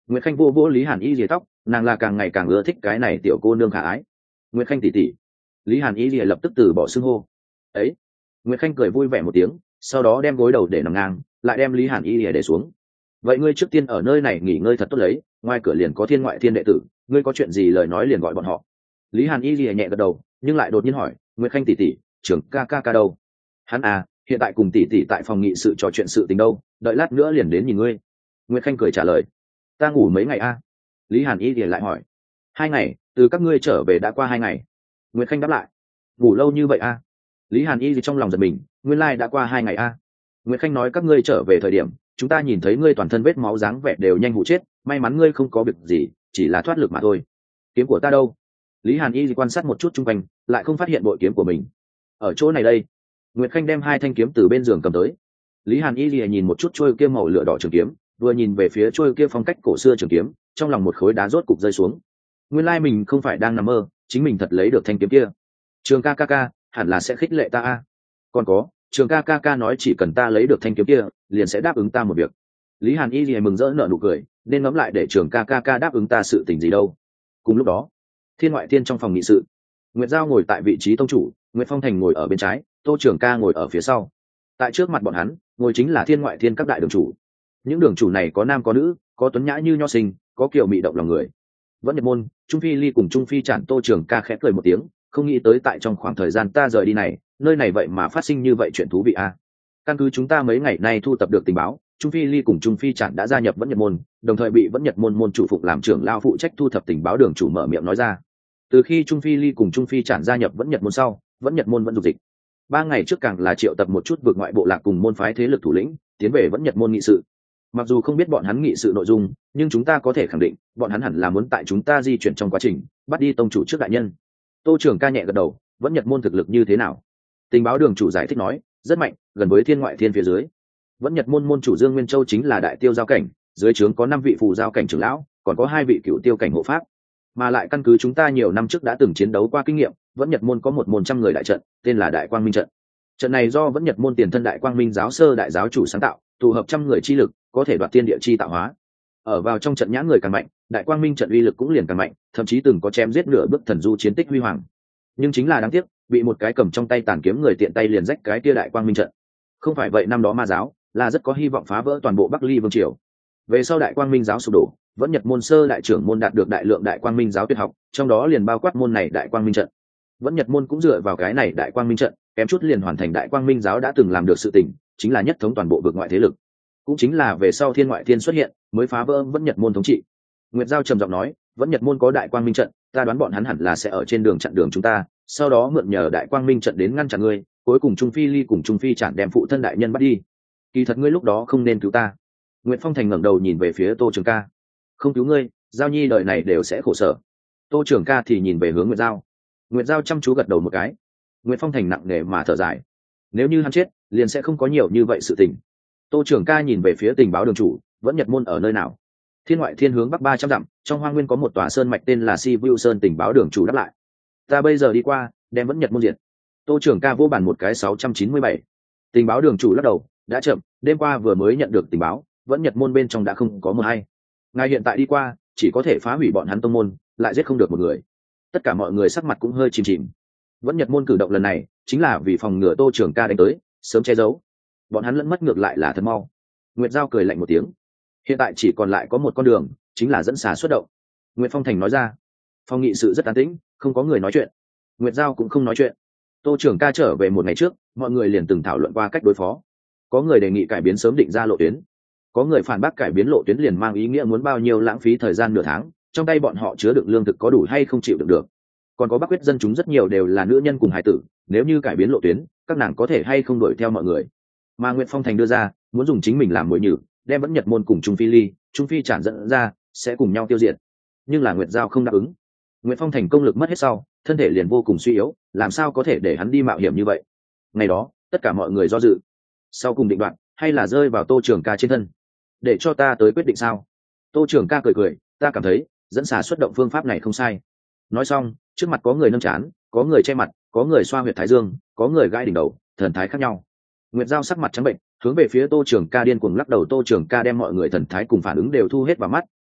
Nguyệt Khanh vô vô Lý Hàn Y rìa tóc, nàng là càng ngày càng ưa thích cái này tiểu cô nương khả ái. Nguyệt Khanh tỷ tỷ. Lý Hàn Y rìa lập tức từ bỏ xưng hô. Ấy. Nguyệt Khanh cười vui vẻ một tiếng, sau đó đem gối đầu để nằm ngang, lại đem Lý Hàn Y rìa để xuống. Vậy ngươi trước tiên ở nơi này nghỉ ngơi thật tốt lấy, ngoài cửa liền có thiên ngoại thiên đệ tử, ngươi có chuyện gì lời nói liền gọi bọn họ. Lý Hàn Y rìa nhẹ gật đầu, nhưng lại đột nhiên hỏi, Nguyệt Khanh tỷ tỷ, trưởng ca ca ca đâu? Hắn à, hiện tại cùng tỷ tỷ tại phòng nghị sự trò chuyện sự tình đâu, đợi lát nữa liền đến nhìn ngươi. Nguyệt Khanh cười trả lời, ta ngủ mấy ngày a? Lý Hàn Y thì lại hỏi, hai ngày, từ các ngươi trở về đã qua hai ngày. Nguyệt Khanh đáp lại, ngủ lâu như vậy a? Lý Hàn Y thì trong lòng giật mình, nguyên lai đã qua hai ngày a. Nguyệt Khanh nói các ngươi trở về thời điểm, chúng ta nhìn thấy ngươi toàn thân vết máu dáng vẻ đều nhanh hụ chết, may mắn ngươi không có việc gì, chỉ là thoát lực mà thôi. Kiếm của ta đâu? Lý Hàn Y thì quan sát một chút chung quanh, lại không phát hiện bội kiếm của mình. Ở chỗ này đây. Nguyệt Khanh đem hai thanh kiếm từ bên giường cầm tới. Lý Hàn Y thì nhìn một chút trôi kia màu lửa đỏ trường kiếm, vừa nhìn về phía trôi kia phong cách cổ xưa trường kiếm, trong lòng một khối đá rốt cục rơi xuống. Nguyên lai mình không phải đang nằm mơ, chính mình thật lấy được thanh kiếm kia. Trường ca ca ca, hẳn là sẽ khích lệ ta a. Còn có, Trường ca ca ca nói chỉ cần ta lấy được thanh kiếm kia, liền sẽ đáp ứng ta một việc. Lý Hàn Y thì mừng rỡ nở nụ cười, nên ngẫm lại để Trường ca ca ca đáp ứng ta sự tình gì đâu. Cùng lúc đó, Thiên Ngoại Thiên trong phòng nghị sự, Nguyệt Giao ngồi tại vị trí tông chủ, Nguyệt Phong Thành ngồi ở bên trái, Tô Trường ca ngồi ở phía sau. Tại trước mặt bọn hắn, ngồi chính là Thiên Ngoại Thiên các đại đường chủ. Những đường chủ này có nam có nữ, có tuấn nhã như nho sinh, có kiều mị động lòng người. Vẫn Nhật môn, Trung Phi Ly cùng Trung Phi Trản. Tô Trường ca khẽ cười một tiếng, không nghĩ tới tại trong khoảng thời gian ta rời đi này, nơi này vậy mà phát sinh như vậy chuyện thú vị a. Căn cứ chúng ta mấy ngày nay thu tập được tình báo, Trung Phi Ly cùng Trung Phi Trản đã gia nhập Vẫn Nhật môn, đồng thời bị Vẫn Nhật môn môn chủ phụng làm trưởng lao phụ trách thu thập tình báo. Đường chủ mở miệng nói ra. Từ khi Trung Phi Ly cùng Trung Phi Trản gia nhập Vẫn Nhật môn sau, Vẫn Nhật môn vẫn dục dịch. Ba ngày trước càng là triệu tập một chút vượt ngoại bộ lạc cùng môn phái thế lực thủ lĩnh, tiến về Vẫn Nhật môn nghị sự. Mặc dù không biết bọn hắn nghị sự nội dung, nhưng chúng ta có thể khẳng định, bọn hắn hẳn là muốn tại chúng ta di chuyển trong quá trình, bắt đi tông chủ trước đại nhân. Tô Trường ca nhẹ gật đầu, Vẫn Nhật môn thực lực như thế nào? Tình báo đường chủ giải thích nói, rất mạnh, gần với Thiên Ngoại Thiên phía dưới. Vẫn Nhật môn môn chủ Dương Nguyên Châu chính là đại tiêu giao cảnh, dưới trướng có năm vị phù giao cảnh trưởng lão, còn có hai vị cựu tiêu cảnh hộ pháp. Mà lại căn cứ chúng ta nhiều năm trước đã từng chiến đấu qua kinh nghiệm, Vẫn Nhật môn có một môn trăm người đại trận, tên là Đại Quang Minh trận. Trận này do Vẫn Nhật môn tiền thân Đại Quang Minh giáo sơ đại giáo chủ sáng tạo, tụ hợp trăm người chi lực, có thể đoạt thiên địa chi tạo hóa. Ở vào trong trận nhã người càng mạnh, Đại Quang Minh trận uy lực cũng liền càng mạnh, thậm chí từng có chém giết nửa bước thần du chiến tích huy hoàng. Nhưng chính là đáng tiếc, bị một cái cầm trong tay tàn kiếm người tiện tay liền rách cái kia Đại Quang Minh trận. Không phải vậy năm đó ma giáo là rất có hy vọng phá vỡ toàn bộ Bắc Ly vương triều. Về sau Đại Quang Minh giáo sụp đổ, Vẫn Nhật môn sơ đại trưởng môn đạt được đại lượng Đại Quang Minh giáo tuyệt học, trong đó liền bao quát môn này Đại Quang Minh trận. Vẫn Nhật môn cũng dựa vào cái này Đại Quang Minh trận, kém chút liền hoàn thành Đại Quang Minh giáo đã từng làm được sự tình, chính là nhất thống toàn bộ vực ngoại thế lực. Cũng chính là về sau Thiên Ngoại Thiên xuất hiện, mới phá vỡ Vẫn Nhật môn thống trị. Nguyệt Giao trầm giọng nói, Vẫn Nhật môn có Đại Quang Minh trận, ta đoán bọn hắn hẳn là sẽ ở trên đường chặn đường chúng ta, sau đó mượn nhờ Đại Quang Minh trận đến ngăn chặn ngươi, cuối cùng Trung Phi Ly cùng Trung Phi Trản đem phụ thân đại nhân bắt đi. Kỳ thật ngươi lúc đó không nên cứu ta. Nguyệt Phong Thành ngẩng đầu nhìn về phía Tô Trường ca, không cứu ngươi, Giao Nhi đời này đều sẽ khổ sở. Tô Trường ca thì nhìn về hướng Nguyệt Giao. Nguyệt Giao chăm chú gật đầu một cái. Nguyệt Phong Thành nặng nề mà thở dài, nếu như hắn chết, liền sẽ không có nhiều như vậy sự tình. Tô Trường ca nhìn về phía tình báo đường chủ, Vẫn Nhật môn ở nơi nào? Thiên Ngoại Thiên hướng bắc ba trăm dặm, trong hoang nguyên có một tòa sơn mạch tên là Si Vu Sơn. Tình báo đường chủ đáp lại, ta bây giờ đi qua, đem Vẫn Nhật môn diệt. Tô Trường ca vô bàn một cái sáu trăm chín mươi bảy. Tình báo đường chủ lắc đầu, đã chậm, đêm qua vừa mới nhận được tình báo, Vẫn Nhật môn bên trong đã không có một hay. Ngài hiện tại đi qua, chỉ có thể phá hủy bọn hắn tông môn, lại giết không được một người. Tất cả mọi người sắc mặt cũng hơi chìm chìm. Vẫn Nhật môn cử động lần này chính là vì phòng ngừa Tô Trường ca đánh tới, sớm che giấu. Bọn hắn lẫn mất ngược lại là thật mau. Nguyệt Giao cười lạnh một tiếng, hiện tại chỉ còn lại có một con đường, chính là dẫn xà xuất động. Nguyệt Phong Thành nói ra. Phòng nghị sự rất an tĩnh, không có người nói chuyện. Nguyệt Giao cũng không nói chuyện. Tô Trường ca trở về một ngày trước, mọi người liền từng thảo luận qua cách đối phó. Có người đề nghị cải biến sớm định ra lộ tuyến, có người phản bác cải biến lộ tuyến liền mang ý nghĩa muốn bao nhiêu lãng phí thời gian nửa tháng, trong tay bọn họ chứa đựng lương thực có đủ hay không chịu đựng được. Còn có Bắc Quyết dân chúng rất nhiều đều là nữ nhân cùng hài tử, nếu như cải biến lộ tuyến, các nàng có thể hay không đuổi theo mọi người. Mà Nguyệt Phong Thành đưa ra muốn dùng chính mình làm mồi nhử, đem Vẫn Nhật môn cùng Trung Phi Ly, Trung Phi Trản dẫn ra, sẽ cùng nhau tiêu diệt. Nhưng là Nguyệt Giao không đáp ứng. Nguyệt Phong Thành công lực mất hết sau, thân thể liền vô cùng suy yếu, làm sao có thể để hắn đi mạo hiểm như vậy. Ngày đó tất cả mọi người do dự, sau cùng định đoạn hay là rơi vào Tô Trường ca trên thân. Để cho ta tới quyết định sao? Tô Trường ca cười cười, ta cảm thấy dẫn xà xuất động phương pháp này không sai. Nói xong, trước mặt có người nâng chán, có người che mặt, có người xoa huyệt thái dương, có người gãi đỉnh đầu, thần thái khác nhau. Nguyệt Giao sắc mặt trắng bệnh, hướng về phía Tô Trường ca điên cuồng lắc đầu. Tô Trường ca đem mọi người thần thái cùng phản ứng đều thu hết vào mắt,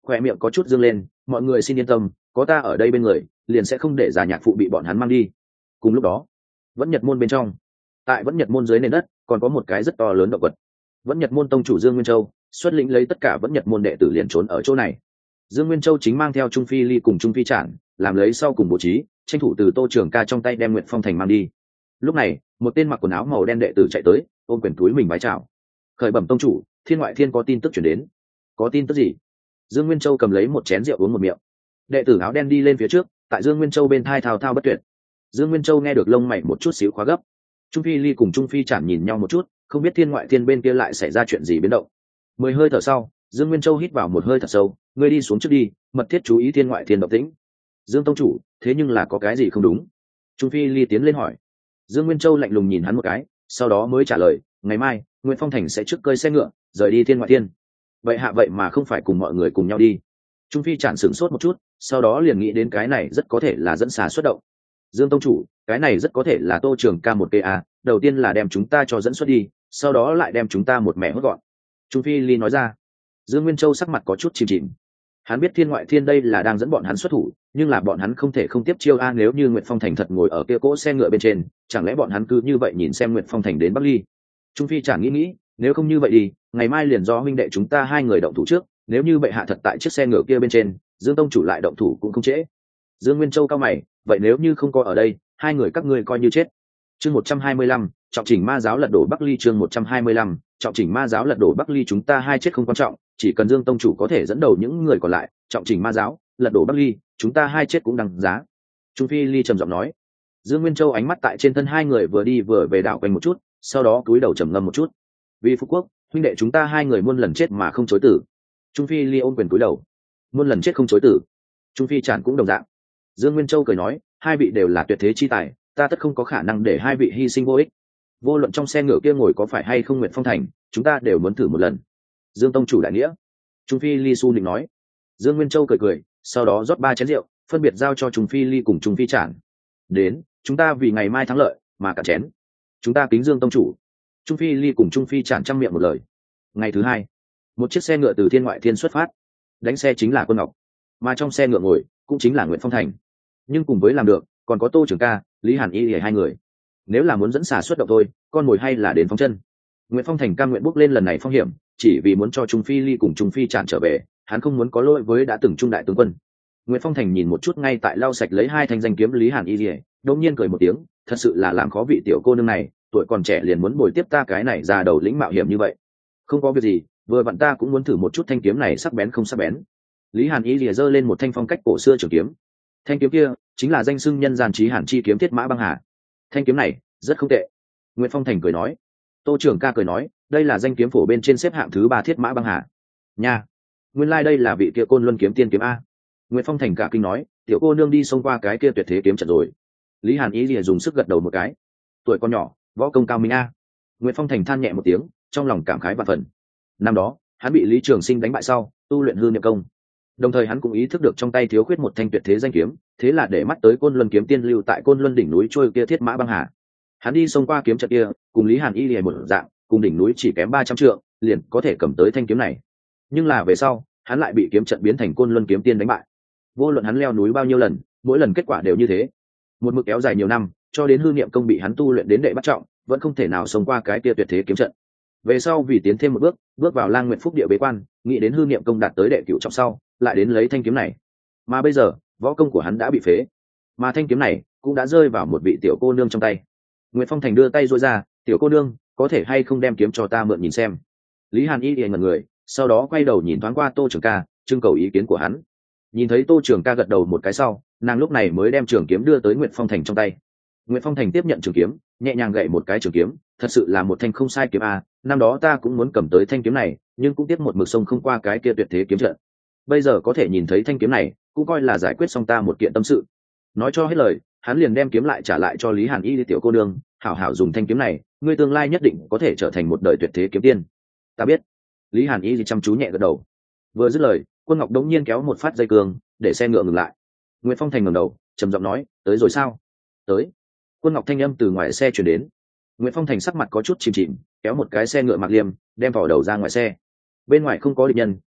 khoe miệng có chút dương lên. Mọi người xin yên tâm, có ta ở đây bên người, liền sẽ không để già nhạc phụ bị bọn hắn mang đi. Cùng lúc đó, vẫn Nhật môn bên trong, tại vẫn Nhật môn dưới nền đất còn có một cái rất to lớn động vật. Vẫn Nhật môn tông chủ Dương Nguyên Châu xuất lĩnh lấy tất cả vẫn Nhật môn đệ tử liền trốn ở chỗ này. Dương Nguyên Châu chính mang theo Trung Phi Ly cùng Trung Phi Trản, làm lấy sau cùng bố trí, tranh thủ từ Tô Trường Ca trong tay đem Nguyệt Phong Thành mang đi. Lúc này, một tên mặc quần áo màu đen đệ tử chạy tới, ôm quyền túi mình vái chào. Khởi bẩm tông chủ, Thiên Ngoại Thiên có tin tức chuyển đến. Có tin tức gì? Dương Nguyên Châu cầm lấy một chén rượu uống một miệng. Đệ tử áo đen đi lên phía trước, tại Dương Nguyên Châu bên thai thao thao bất tuyệt. Dương Nguyên Châu nghe được lông mày một chút xíu khóa gấp. Trung Phi Ly cùng Trung Phi Trản nhìn nhau một chút, không biết Thiên Ngoại Thiên bên kia lại xảy ra chuyện gì biến động. Mười hơi thở sau, Dương Nguyên Châu hít vào một hơi thật sâu, ngươi đi xuống trước đi, mật thiết chú ý Thiên Ngoại Thiên động tĩnh. Dương tông chủ, thế nhưng là có cái gì không đúng? Trung Phi Ly tiến lên hỏi. Dương Nguyên Châu lạnh lùng nhìn hắn một cái, sau đó mới trả lời, ngày mai Nguyễn Phong Thành sẽ trước cơi xe ngựa rời đi Thiên Ngoại Thiên. Vậy hạ vậy mà không phải cùng mọi người cùng nhau đi? Trung Phi Trản sửng sốt một chút, sau đó liền nghĩ đến cái này rất có thể là dẫn xà xuất động. Dương tông chủ, cái này rất có thể là Tô Trường Ca một a, đầu tiên là đem chúng ta cho dẫn xuất đi, sau đó lại đem chúng ta một mẻ hốt gọn. Trung Phi Ly nói ra. Dương Nguyên Châu sắc mặt có chút chìm chìm. Hắn biết Thiên Ngoại Thiên đây là đang dẫn bọn hắn xuất thủ, nhưng là bọn hắn không thể không tiếp chiêu a, nếu như Nguyệt Phong Thành thật ngồi ở kia cỗ xe ngựa bên trên, chẳng lẽ bọn hắn cứ như vậy nhìn xem Nguyệt Phong Thành đến Bắc Ly? Trung Phi chẳng nghĩ nghĩ, nếu không như vậy đi, ngày mai liền do huynh đệ chúng ta hai người động thủ trước, nếu như bệ hạ thật tại chiếc xe ngựa kia bên trên, Dương tông chủ lại động thủ cũng không trễ. Dương Nguyên Châu cao mày, vậy nếu như không có ở đây, hai người các ngươi coi như chết. Chương một trăm hai mươi lăm, trọng chỉnh ma giáo lật đổ Bắc Ly. Chương một trăm hai mươi lăm, trọng chỉnh ma giáo lật đổ Bắc Ly. Chúng ta hai chết không quan trọng, chỉ cần Dương tông chủ có thể dẫn đầu những người còn lại trọng chỉnh ma giáo lật đổ Bắc Ly, chúng ta hai chết cũng đằng giá. Trung Phi Ly trầm giọng nói. Dương Nguyên Châu ánh mắt tại trên thân hai người vừa đi vừa về đảo quanh một chút, sau đó cúi đầu trầm ngâm một chút. Vì Phú Quốc, huynh đệ chúng ta hai người muôn lần chết mà không chối tử. Trung Phi Ly ôm quyền cúi đầu. Muôn lần chết không chối tử. Trung Phi Trản cũng đồng dạng. Dương Nguyên Châu cười nói, hai vị đều là tuyệt thế chi tài, ta tất không có khả năng để hai vị hy sinh vô ích. Vô luận trong xe ngựa kia ngồi có phải hay không Nguyệt Phong Thành, chúng ta đều muốn thử một lần. Dương tông chủ đại nghĩa. Trung Phi Ly su định nói. Dương Nguyên Châu cười cười, sau đó rót ba chén rượu, phân biệt giao cho Trung Phi Ly cùng Trung Phi Trản. Đến, chúng ta vì ngày mai thắng lợi mà cả chén. Chúng ta kính Dương tông chủ. Trung Phi Ly cùng Trung Phi Trản trăm miệng một lời. Ngày thứ hai, một chiếc xe ngựa từ Thiên Ngoại Thiên xuất phát, đánh xe chính là Quân Ngọc, mà trong xe ngựa ngồi cũng chính là Nguyệt Phong Thành. Nhưng cùng với làm được, còn có Tô Trường Ca, Lý Hàn Y hai người. Nếu là muốn dẫn xà xuất động thôi, con mồi hay là đến phóng chân. Nguyệt Phong Thành cam nguyện bước lên lần này phong hiểm, chỉ vì muốn cho Trung Phi Ly cùng Trung Phi Trản trở về, hắn không muốn có lỗi với đã từng trung đại tướng quân. Nguyệt Phong Thành nhìn một chút ngay tại lau sạch lấy hai thanh danh kiếm Lý Hàn Y Lìa, đột nhiên cười một tiếng, thật sự là làm khó vị tiểu cô nương này, tuổi còn trẻ liền muốn bồi tiếp ta cái này ra đầu lĩnh mạo hiểm như vậy. Không có việc gì, vừa vặn ta cũng muốn thử một chút thanh kiếm này sắc bén không sắc bén. Lý Hàn Y Lìa giơ lên một thanh phong cách cổ xưa trường kiếm. Thanh kiếm kia chính là danh xưng nhân gian chí Hàn chi kiếm Thiết Mã Băng Hà. Thanh kiếm này rất không tệ. Nguyệt Phong Thành cười nói. Tô Trường Ca cười nói, đây là danh kiếm phổ bên trên xếp hạng thứ ba Thiết Mã Băng Hà. Nha, nguyên lai like đây là vị kia Côn Luân kiếm tiên kiếm a. Nguyệt Phong Thành cả kinh nói, tiểu cô nương đi xông qua cái kia tuyệt thế kiếm trận rồi. Lý Hàn Ý lìa dùng sức gật đầu một cái. Tuổi con nhỏ, võ công cao minh a. Nguyệt Phong Thành than nhẹ một tiếng, trong lòng cảm khái vạn phần. Năm đó, hắn bị Lý Trường Sinh đánh bại sau, tu luyện hư niệm công. Đồng thời hắn cũng ý thức được trong tay thiếu khuyết một thanh tuyệt thế danh kiếm, thế là để mắt tới Côn Luân kiếm tiên lưu tại Côn Luân đỉnh núi trôi kia Thiết Mã Băng Hà. Hắn đi xông qua kiếm trận kia, cùng Lý Hàn Y lìa một dạng, cùng đỉnh núi chỉ kém ba trăm trượng, liền có thể cầm tới thanh kiếm này. Nhưng là về sau, hắn lại bị kiếm trận biến thành Côn Luân kiếm tiên đánh bại. Vô luận hắn leo núi bao nhiêu lần, mỗi lần kết quả đều như thế. Một mực kéo dài nhiều năm, cho đến hư niệm công bị hắn tu luyện đến đệ bắt trọng, vẫn không thể nào xông qua cái kia tuyệt thế kiếm trận. Về sau vì tiến thêm một bước, bước vào Lang Nguyệt Phúc địa bế quan, nghĩ đến hư niệm công đạt tới đệ cửu trọng sau, lại đến lấy thanh kiếm này. Mà bây giờ, võ công của hắn đã bị phế, mà thanh kiếm này cũng đã rơi vào một vị tiểu cô nương trong tay. Nguyệt Phong Thành đưa tay duỗi ra, tiểu cô nương, có thể hay không đem kiếm cho ta mượn nhìn xem. Lý Hàn Y liền ngẩn người, sau đó quay đầu nhìn thoáng qua Tô Trường Ca, trưng cầu ý kiến của hắn. Nhìn thấy Tô Trường Ca gật đầu một cái sau, nàng lúc này mới đem trường kiếm đưa tới Nguyệt Phong Thành trong tay. Nguyệt Phong Thành tiếp nhận trường kiếm, nhẹ nhàng gậy một cái trường kiếm, thật sự là một thanh không sai kiếm a, năm đó ta cũng muốn cầm tới thanh kiếm này, nhưng cũng tiếp một mực sông không qua cái kia tuyệt thế kiếm trận. Bây giờ có thể nhìn thấy thanh kiếm này, cũng coi là giải quyết xong ta một kiện tâm sự. Nói cho hết lời, hắn liền đem kiếm lại trả lại cho Lý Hàn Y tiểu cô nương, hảo hảo dùng thanh kiếm này, ngươi tương lai nhất định có thể trở thành một đời tuyệt thế kiếm tiên. Ta biết. Lý Hàn Y chăm chú nhẹ gật đầu. Vừa dứt lời, Quân Ngọc đống nhiên kéo một phát dây cương, để xe ngựa ngừng lại. Nguyễn Phong Thành ngẩng đầu, trầm giọng nói, tới rồi sao? Tới. Quân Ngọc thanh âm từ ngoài xe truyền đến. Nguyễn Phong Thành sắc mặt có chút chìm chìm, kéo một cái xe ngựa mặc liêm, đem vỏ đầu ra ngoài xe. Bên ngoài không có địch nhân,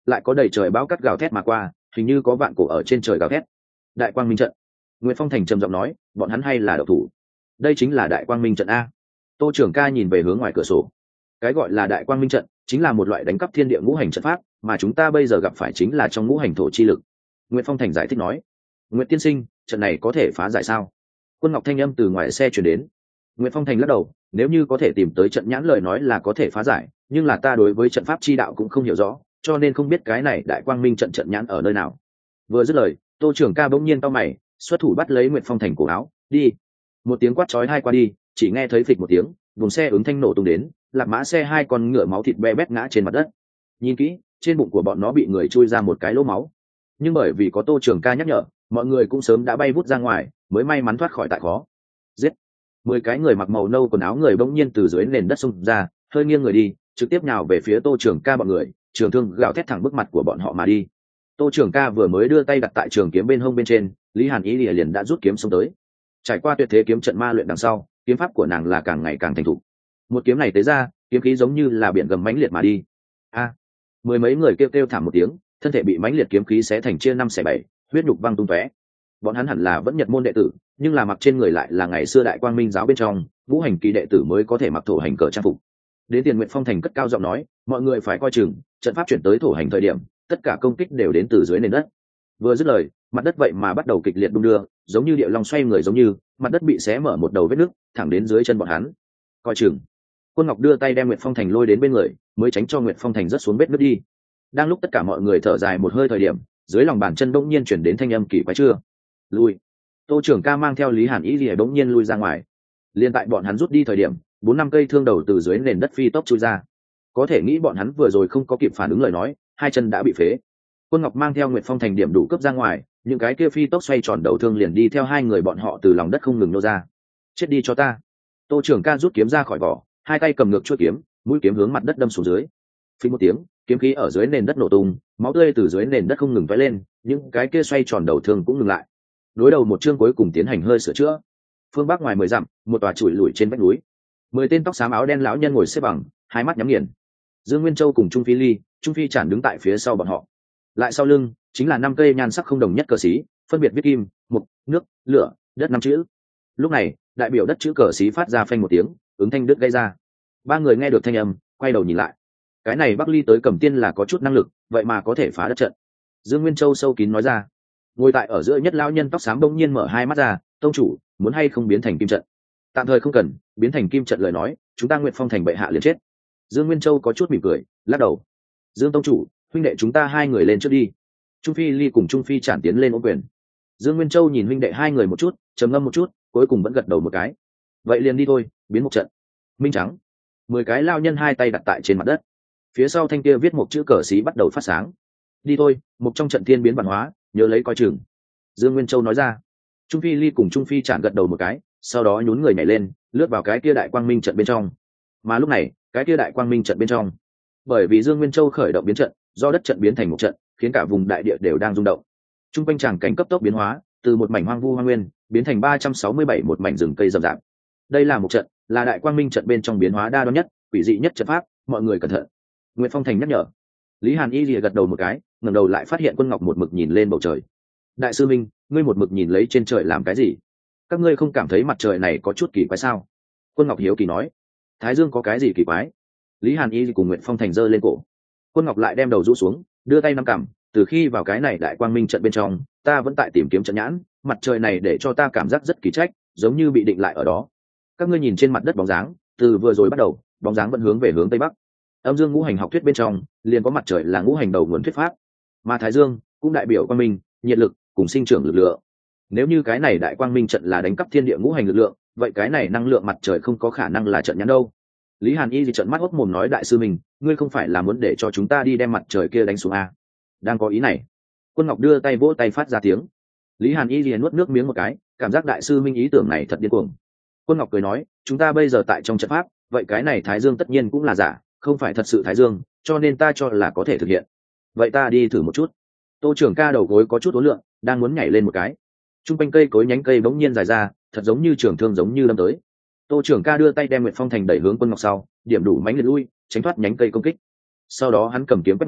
lại có đầy trời bão cắt gào thét mà qua, hình như có vạn cổ ở trên trời gào thét. Đại quang minh trận. Nguyễn Phong Thành trầm giọng nói, bọn hắn hay là độc thủ? Đây chính là đại quang minh trận a. Tô Trường Ca nhìn về hướng ngoài cửa sổ. Cái gọi là đại quang minh trận chính là một loại đánh cắp thiên địa ngũ hành trận pháp, mà chúng ta bây giờ gặp phải chính là trong ngũ hành thổ chi lực. Nguyễn Phong Thành giải thích nói. Nguyễn tiên sinh, trận này có thể phá giải sao? Quân Ngọc thanh âm từ ngoài xe truyền đến. Nguyễn Phong Thành lắc đầu, nếu như có thể tìm tới trận nhãn lời nói là có thể phá giải, nhưng là ta đối với trận pháp chi đạo cũng không hiểu rõ, cho nên không biết cái này đại quang minh trận trận nhãn ở nơi nào. Vừa dứt lời, Tô Trường Ca bỗng nhiên cau mày, xuất thủ bắt lấy Nguyễn Phong Thành cổ áo, đi. Một tiếng quát chói hai qua đi, chỉ nghe thấy phịch một tiếng, vùng xe ứng thanh nổ tung đến, lạc mã xe hai con ngựa máu thịt be bét ngã trên mặt đất. Nhìn kỹ, trên bụng của bọn nó bị người chui ra một cái lỗ máu, nhưng bởi vì có Tô Trường Ca nhắc nhở, mọi người cũng sớm đã bay vút ra ngoài, mới may mắn thoát khỏi tại khó. Giết! Mười cái người mặc màu nâu quần áo người bỗng nhiên từ dưới nền đất xông ra, hơi nghiêng người đi, trực tiếp nhào về phía Tô Trường Ca bọn người, trường thương gào thét thẳng bước mặt của bọn họ mà đi. Tô Trường Ca vừa mới đưa tay đặt tại trường kiếm bên hông bên trên, Lý Hàn Ý liền đã rút kiếm xông tới. Trải qua tuyệt thế kiếm trận ma luyện đằng sau, kiếm pháp của nàng là càng ngày càng thành thục. Một kiếm này tế ra, kiếm khí giống như là biển gầm mãnh liệt mà đi. A! Mười mấy người kêu kêu thảm một tiếng, thân thể bị mãnh liệt kiếm khí xé thành chia năm xẻ bảy, huyết nhục văng tung tóe. Bọn hắn hẳn là vẫn Nhật môn đệ tử, nhưng là mặc trên người lại là ngày xưa Đại Quang Minh giáo bên trong ngũ hành kỳ đệ tử mới có thể mặc thổ hành cờ trang phục. Đến Tiền Nguyện Phong Thành cất cao giọng nói, mọi người phải coi chừng, trận pháp chuyển tới thổ hành thời điểm, tất cả công kích đều đến từ dưới nền đất. Vừa dứt lời, mặt đất vậy mà bắt đầu kịch liệt đung đưa, giống như địa long xoay người giống như, mặt đất bị xé mở một đầu vết nứt, thẳng đến dưới chân bọn hắn. Coi chừng. Quân Ngọc đưa tay đem Nguyệt Phong Thành lôi đến bên người, mới tránh cho Nguyệt Phong Thành rớt xuống vết nứt đi. Đang lúc tất cả mọi người thở dài một hơi thời điểm, dưới lòng bàn chân bỗng nhiên chuyển đến thanh âm kỳ quái chưa. Lui. Tô Trường Ca mang theo Lý Hàn Ý Lìa bỗng nhiên lui ra ngoài. Liên tại bọn hắn rút đi thời điểm, bốn năm cây thương đầu từ dưới nền đất phi tốc chui ra. Có thể nghĩ bọn hắn vừa rồi không có kịp phản ứng lời nói, hai chân đã bị phế. Quân Ngọc mang theo Nguyệt Phong Thành điểm đủ cấp ra ngoài, những cái kia phi tốc xoay tròn đầu thương liền đi theo hai người bọn họ từ lòng đất không ngừng nô ra. Chết đi cho ta. Tô Trường Ca rút kiếm ra khỏi vỏ, hai tay cầm ngược chuôi kiếm, mũi kiếm hướng mặt đất đâm xuống dưới. Phí một tiếng, kiếm khí ở dưới nền đất nổ tung, máu tươi từ dưới nền đất không ngừng vẽ lên, những cái kia xoay tròn đầu thương cũng ngừng lại. Đối đầu một chương cuối cùng tiến hành hơi sửa chữa. Phương bắc ngoài mười dặm, một tòa chùi lủi trên vách núi, mười tên tóc xám áo đen lão nhân ngồi xếp bằng, hai mắt nhắm nghiền. Dương Nguyên Châu cùng Trung Phi Ly, Trung Phi Trản đứng tại phía sau bọn họ. Lại sau lưng chính là năm cây nhan sắc không đồng nhất cờ xí, phân biệt viết kim, mục, nước, lửa, đất năm chữ. Lúc này, đại biểu đất chữ cờ xí phát ra phanh một tiếng, ứng thanh đứt gây ra. Ba người nghe được thanh âm, quay đầu nhìn lại. Cái này Bắc Ly tới Cầm Tiên là có chút năng lực, vậy mà có thể phá đất trận. Dương Nguyên Châu sâu kín nói ra. Ngồi tại ở giữa nhất lão nhân tóc xám bỗng nhiên mở hai mắt ra, tông chủ, muốn hay không biến thành kim trận? Tạm thời không cần, biến thành kim trận lời nói, chúng ta Nguyệt Phong Thành bệ hạ liền chết. Dương Nguyên Châu có chút mỉm cười, lắc đầu. Dương tông chủ, huynh đệ chúng ta hai người lên trước đi. Trung Phi Ly cùng Trung Phi Trản tiến lên ôm quyền. Dương Nguyên Châu nhìn huynh đệ hai người một chút, trầm ngâm một chút, cuối cùng vẫn gật đầu một cái. Vậy liền đi thôi, biến một trận. Minh trắng. Mười cái lao nhân hai tay đặt tại trên mặt đất. Phía sau thanh kia viết một chữ cờ xí bắt đầu phát sáng. Đi thôi, một trong trận thiên biến bản hóa, nhớ lấy coi chừng. Dương Nguyên Châu nói ra. Trung Phi Ly cùng Trung Phi Trản gật đầu một cái, sau đó nhún người nhảy lên, lướt vào cái kia đại quang minh trận bên trong. Mà lúc này, cái kia đại quang minh trận bên trong, bởi vì Dương Nguyên Châu khởi động biến trận, do đất trận biến thành một trận, khiến cả vùng đại địa đều đang rung động. Trung quanh tràng cảnh cấp tốc biến hóa, từ một mảnh hoang vu hoang nguyên biến thành ba trăm sáu mươi bảy một mảnh rừng cây rậm rạp. Đây là một trận, là đại quang minh trận bên trong biến hóa đa đoan nhất, quỷ dị nhất trận pháp, mọi người cẩn thận. Nguyệt Phong Thành nhắc nhở. Lý Hàn Y lìa gật đầu một cái, ngẩng đầu lại phát hiện Quân Ngọc một mực nhìn lên bầu trời. Đại sư Minh, ngươi một mực nhìn lấy trên trời làm cái gì? Các ngươi không cảm thấy mặt trời này có chút kỳ quái sao? Quân Ngọc hiếu kỳ nói. Thái Dương có cái gì kỳ quái? Lý Hàn Y cùng Nguyệt Phong Thành giơ lên cổ. Quân Ngọc lại đem đầu rũ xuống, đưa tay nắm cằm. Từ khi vào cái này đại quang minh trận bên trong, ta vẫn tại tìm kiếm trận nhãn, mặt trời này để cho ta cảm giác rất kỳ trách, giống như bị định lại ở đó. Các ngươi nhìn trên mặt đất bóng dáng, từ vừa rồi bắt đầu, bóng dáng vẫn hướng về hướng tây bắc. Âm dương ngũ hành học thuyết bên trong, liền có mặt trời là ngũ hành đầu nguồn thuyết pháp, mà Thái Dương cũng đại biểu quang minh, nhiệt lực cùng sinh trưởng lực lượng. Nếu như cái này đại quang minh trận là đánh cắp thiên địa ngũ hành lực lượng, vậy cái này năng lượng mặt trời không có khả năng là trận nhãn đâu. Lý Hàn Y thì trận mắt hốc mồm nói, đại sư mình, ngươi không phải là muốn để cho chúng ta đi đem mặt trời kia đánh xuống à? Đang có ý này. Quân Ngọc đưa tay vỗ tay phát ra tiếng. Lý Hàn Y liền nuốt nước miếng một cái, cảm giác đại sư minh ý tưởng này thật điên cuồng. Quân Ngọc cười nói, chúng ta bây giờ tại trong trận pháp, vậy cái này Thái Dương tất nhiên cũng là giả, không phải thật sự Thái Dương, cho nên ta cho là có thể thực hiện. Vậy ta đi thử một chút. Tô Trường Ca đầu gối có chút uốn lượn, đang muốn nhảy lên một cái. Trung quanh cây cối nhánh cây bỗng nhiên dài ra, thật giống như trường thương giống như lâm tới. Tô Trường Ca đưa tay đem Nguyệt Phong Thành đẩy hướng Quân Ngọc sau, điểm đủ mãnh liệt lui, tránh thoát nhánh cây công kích. Sau đó hắn cầm kiếm quét ngang,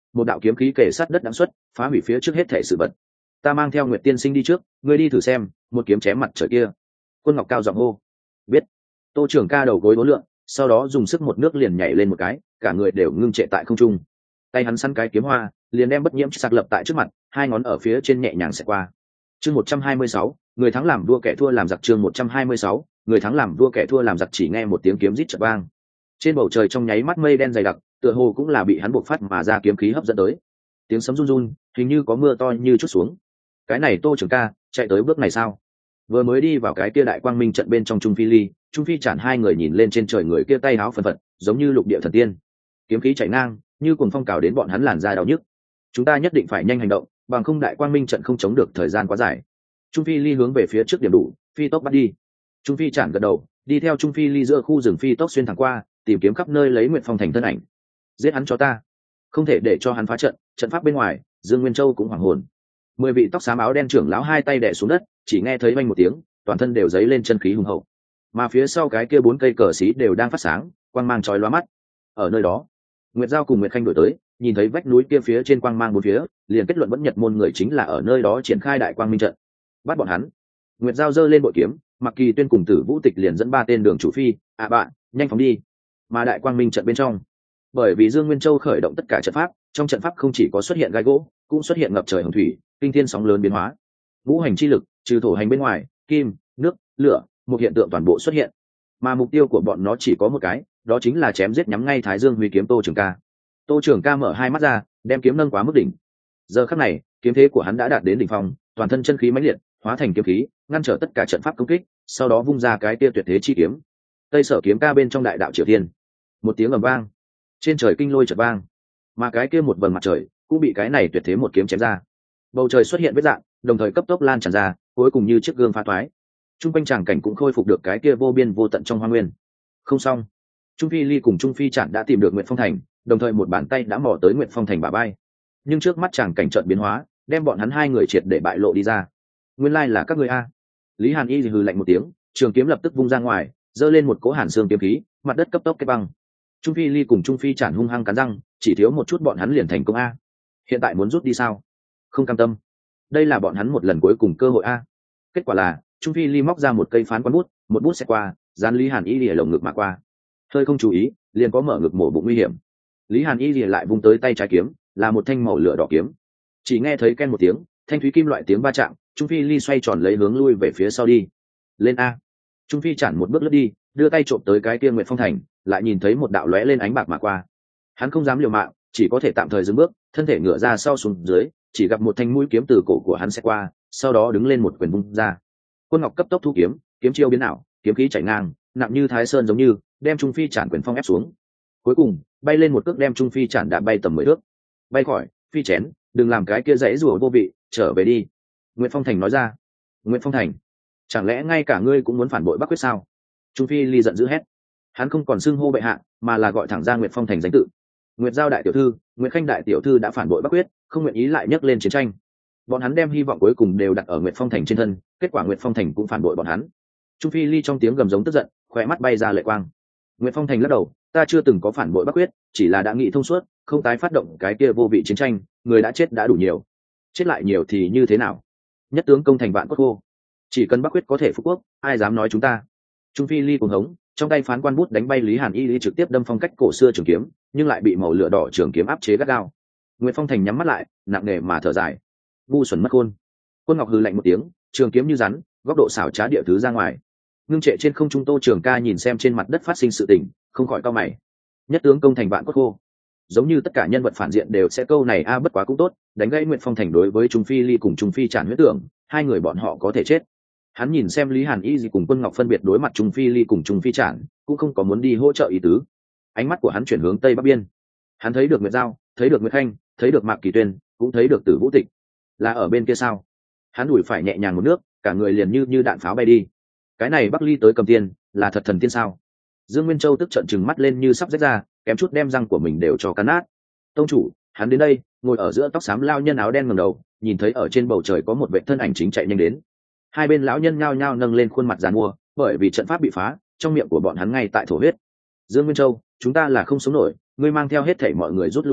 một đạo kiếm khí kề sát đất đáng xuất, phá hủy phía trước hết thể sự vật. Ta mang theo Nguyệt tiên sinh đi trước, ngươi đi thử xem, một kiếm chém mặt trời kia. Quân Ngọc cao giọng hô. Biết. Tô Trường Ca đầu gối uốn lượn, sau đó dùng sức một nước liền nhảy lên một cái, cả người đều ngưng trệ tại không trung. Tay hắn săn cái kiếm hoa, liền đem bất nhiễm sạc lập tại trước mặt, hai ngón ở phía trên nhẹ nhàng xẹt qua. Chương một trăm hai mươi sáu, người thắng làm vua kẻ thua làm giặc. Chương một trăm hai mươi sáu, người thắng làm vua kẻ thua làm giặc. Chỉ nghe một tiếng kiếm rít chợt vang. Trên bầu trời trong nháy mắt mây đen dày đặc, tựa hồ cũng là bị hắn buộc phát mà ra kiếm khí hấp dẫn tới. Tiếng sấm run run, hình như có mưa to như chút xuống. Cái này Tô Trường Ca, chạy tới bước này sao? Vừa mới đi vào cái kia đại quang minh trận bên trong Trung Phi Ly, Trung Phi Chản hai người nhìn lên trên trời người kia tay háo phần phật, giống như lục địa thần tiên. Kiếm khí chảy ngang, như cuồng phong cào đến bọn hắn làn da đau nhức. Chúng ta nhất định phải nhanh hành động, bằng không đại quang minh trận không chống được thời gian quá dài. Trung Phi Ly hướng về phía trước điểm đủ, phi tốc bắt đi. Trung Phi Chản gật đầu, đi theo Trung Phi Ly giữa khu rừng phi tốc xuyên thẳng qua, tìm kiếm khắp nơi lấy Nguyệt Phong Thành thân ảnh. Giết hắn cho ta, không thể để cho hắn phá trận. Trận pháp bên ngoài, Dương Nguyên Châu cũng hoảng hồn. Mười vị tóc xám áo đen trưởng lão hai tay đè xuống đất, chỉ nghe thấy vang một tiếng, toàn thân đều dấy lên chân khí hùng hậu. Mà phía sau cái kia bốn cây cờ xí đều đang phát sáng, quang mang chói lóa mắt. Ở nơi đó, Nguyệt Giao cùng Nguyệt Khanh đổi tới, nhìn thấy vách núi kia phía trên quang mang bốn phía, liền kết luận vẫn Nhật môn người chính là ở nơi đó triển khai đại quang minh trận. Bắt bọn hắn. Nguyệt Giao giơ lên bội kiếm, Mặc Kỳ Tuyên cùng Tử Vũ Tịch liền dẫn ba tên đường chủ phi, "À bạn, nhanh phóng đi." Mà đại quang minh trận bên trong, bởi vì Dương Nguyên Châu khởi động tất cả trận pháp, trong trận pháp không chỉ có xuất hiện gai gỗ, cũng xuất hiện ngập trời hồng thủy, kinh thiên sóng lớn biến hóa. Ngũ hành chi lực, trừ thổ hành bên ngoài, kim, nước, lửa, một hiện tượng toàn bộ xuất hiện. Mà mục tiêu của bọn nó chỉ có một cái, đó chính là chém giết nhắm ngay Thái Dương Huy kiếm Tô Trường Ca. Tô Trường Ca mở hai mắt ra, đem kiếm nâng quá mức đỉnh. Giờ khắc này, kiếm thế của hắn đã đạt đến đỉnh phong, toàn thân chân khí mãnh liệt, hóa thành kiếm khí, ngăn trở tất cả trận pháp công kích, sau đó vung ra cái tia tuyệt thế chi kiếm. Tây Sở kiếm ca bên trong đại đạo Triều Thiên. Một tiếng ầm vang, trên trời kinh lôi chợt vang, mà cái kia một vầng mặt trời cũng bị cái này tuyệt thế một kiếm chém ra. Bầu trời xuất hiện vết rạn, đồng thời cấp tốc lan tràn ra, cuối cùng như chiếc gương phá toái. Trung quanh tràng cảnh cũng khôi phục được cái kia vô biên vô tận trong hoa nguyên. Không xong, Trung Phi Ly cùng Trung Phi Trản đã tìm được Nguyệt Phong Thành, đồng thời một bàn tay đã mò tới Nguyệt Phong Thành bả bay. Nhưng trước mắt tràng cảnh chợt biến hóa, đem bọn hắn hai người triệt để bại lộ đi ra. Nguyên lai là các ngươi a. Lý Hàn Y hừ lạnh một tiếng, trường kiếm lập tức vung ra ngoài, giơ lên một cỗ hàn xương kiếm khí, mặt đất cấp tốc kết băng. Trung Phi Ly cùng Trung Phi Trản hung hăng cắn răng, chỉ thiếu một chút bọn hắn liền thành công a. Hiện tại muốn rút đi sao? Không cam tâm. Đây là bọn hắn một lần cuối cùng cơ hội a. Kết quả là Trung Phi Ly móc ra một cây phán quán bút, một bút sẽ qua, dán Lý Hàn Y lìa lồng ngực mà qua. Hơi không chú ý, liền có mở ngực mổ bụng nguy hiểm. Lý Hàn Y lìa lại vung tới tay trái kiếm, là một thanh màu lửa đỏ kiếm. Chỉ nghe thấy ken một tiếng, thanh thúy kim loại tiếng va chạm, Trung Phi Ly xoay tròn lấy hướng lui về phía sau đi. Lên a. Trung Phi Trản một bước lướt đi, đưa tay trộm tới cái kia Nguyệt Phong Thành, lại nhìn thấy một đạo lóe lên ánh bạc mà qua. Hắn không dám liều mạng, chỉ có thể tạm thời dừng bước, thân thể ngửa ra sau xuống dưới, chỉ gặp một thanh mũi kiếm từ cổ của hắn sẽ qua, sau đó đứng lên một quyền vung ra. Quân Ngọc cấp tốc thu kiếm, kiếm chiêu biến ảo, kiếm khí chảy ngang, nặng như Thái Sơn giống như, đem Trung Phi Trản quyền phong ép xuống. Cuối cùng, bay lên một cước đem Trung Phi Trản đã bay tầm mười thước. Bay khỏi, Phi chén, đừng làm cái kia dãy rủa vô vị, trở về đi. Nguyệt Phong Thành nói ra. Nguyệt Phong Thành, chẳng lẽ ngay cả ngươi cũng muốn phản bội Bắc Quyết sao? Trung Phi Ly giận dữ hét. Hắn không còn xưng hô bệ hạ, mà là gọi thẳng ra Nguyệt Phong Thành danh tự. Nguyệt Giao đại tiểu thư, Nguyệt Khanh đại tiểu thư đã phản bội Bắc Quyết, không nguyện ý lại nhắc lên chiến tranh. Bọn hắn đem hy vọng cuối cùng đều đặt ở Nguyệt Phong Thành trên thân, kết quả Nguyệt Phong Thành cũng phản bội bọn hắn. Trung Phi Ly trong tiếng gầm giống tức giận, khóe mắt bay ra lệ quang. Nguyệt Phong Thành lắc đầu, ta chưa từng có phản bội Bắc Quyết, chỉ là đã nghĩ thông suốt, không tái phát động cái kia vô vị chiến tranh, người đã chết đã đủ nhiều, chết lại nhiều thì như thế nào? Nhất tướng công thành vạn quốc vô, chỉ cần Bắc Quyết có thể phục quốc, ai dám nói chúng ta? Trung Phi Ly cuồng hống, trong tay phán quan bút đánh bay Lý Hàn Y Lý trực tiếp đâm phong cách cổ xưa trường kiếm, nhưng lại bị màu lửa đỏ trường kiếm áp chế gắt gao. Nguyệt Phong Thành nhắm mắt lại, nặng nề mà thở dài. Ngu xuẩn mất khôn. Quân Ngọc hừ lạnh một tiếng, trường kiếm như rắn, góc độ xảo trá địa thứ ra ngoài. Ngưng trệ trên không trung Tô Trường Ca nhìn xem trên mặt đất phát sinh sự tình, không khỏi cau mày. Nhất tướng công thành vạn quốc khô, giống như tất cả nhân vật phản diện đều sẽ câu này a bất quá cũng tốt, đánh gãy Nguyệt Phong Thành đối với Trung Phi Ly cùng Trung Phi Trản huyết tưởng, hai người bọn họ có thể chết. Hắn nhìn xem Lý Hàn Y gì cùng Quân Ngọc phân biệt đối mặt Trung Phi Ly cùng Trung Phi Trản, cũng không có muốn đi hỗ trợ ý tứ. Ánh mắt của hắn chuyển hướng tây bắc biên. Hắn thấy được Nguyệt Giao, thấy được Nguyệt Khanh, thấy được Mạc Kỳ Tuyên, cũng thấy được Tử Vũ Tịch. Là ở bên kia sao? Hắn đuổi phải nhẹ nhàng một nước, cả người liền như như đạn pháo bay đi. Cái này Bắc Ly tới cầm tiên, là thật thần tiên sao? Dương Nguyên Châu tức trận trừng mắt lên như sắp rách ra, kém chút đem răng của mình đều cho cắn nát. Tông chủ, hắn đến đây, ngồi ở giữa tóc xám lao nhân áo đen ngẩng đầu, nhìn thấy ở trên bầu trời có một vệ thân ảnh chính chạy nhanh đến. Hai bên lão nhân nhao nhao nâng lên khuôn mặt giàn mua, bởi vì trận pháp bị phá, trong miệng của bọn hắn ngay tại thổ huyết. Dương Nguyên Châu, chúng ta là không sống nổi, ngươi mang theo hết thảy mọi người rút lui đi,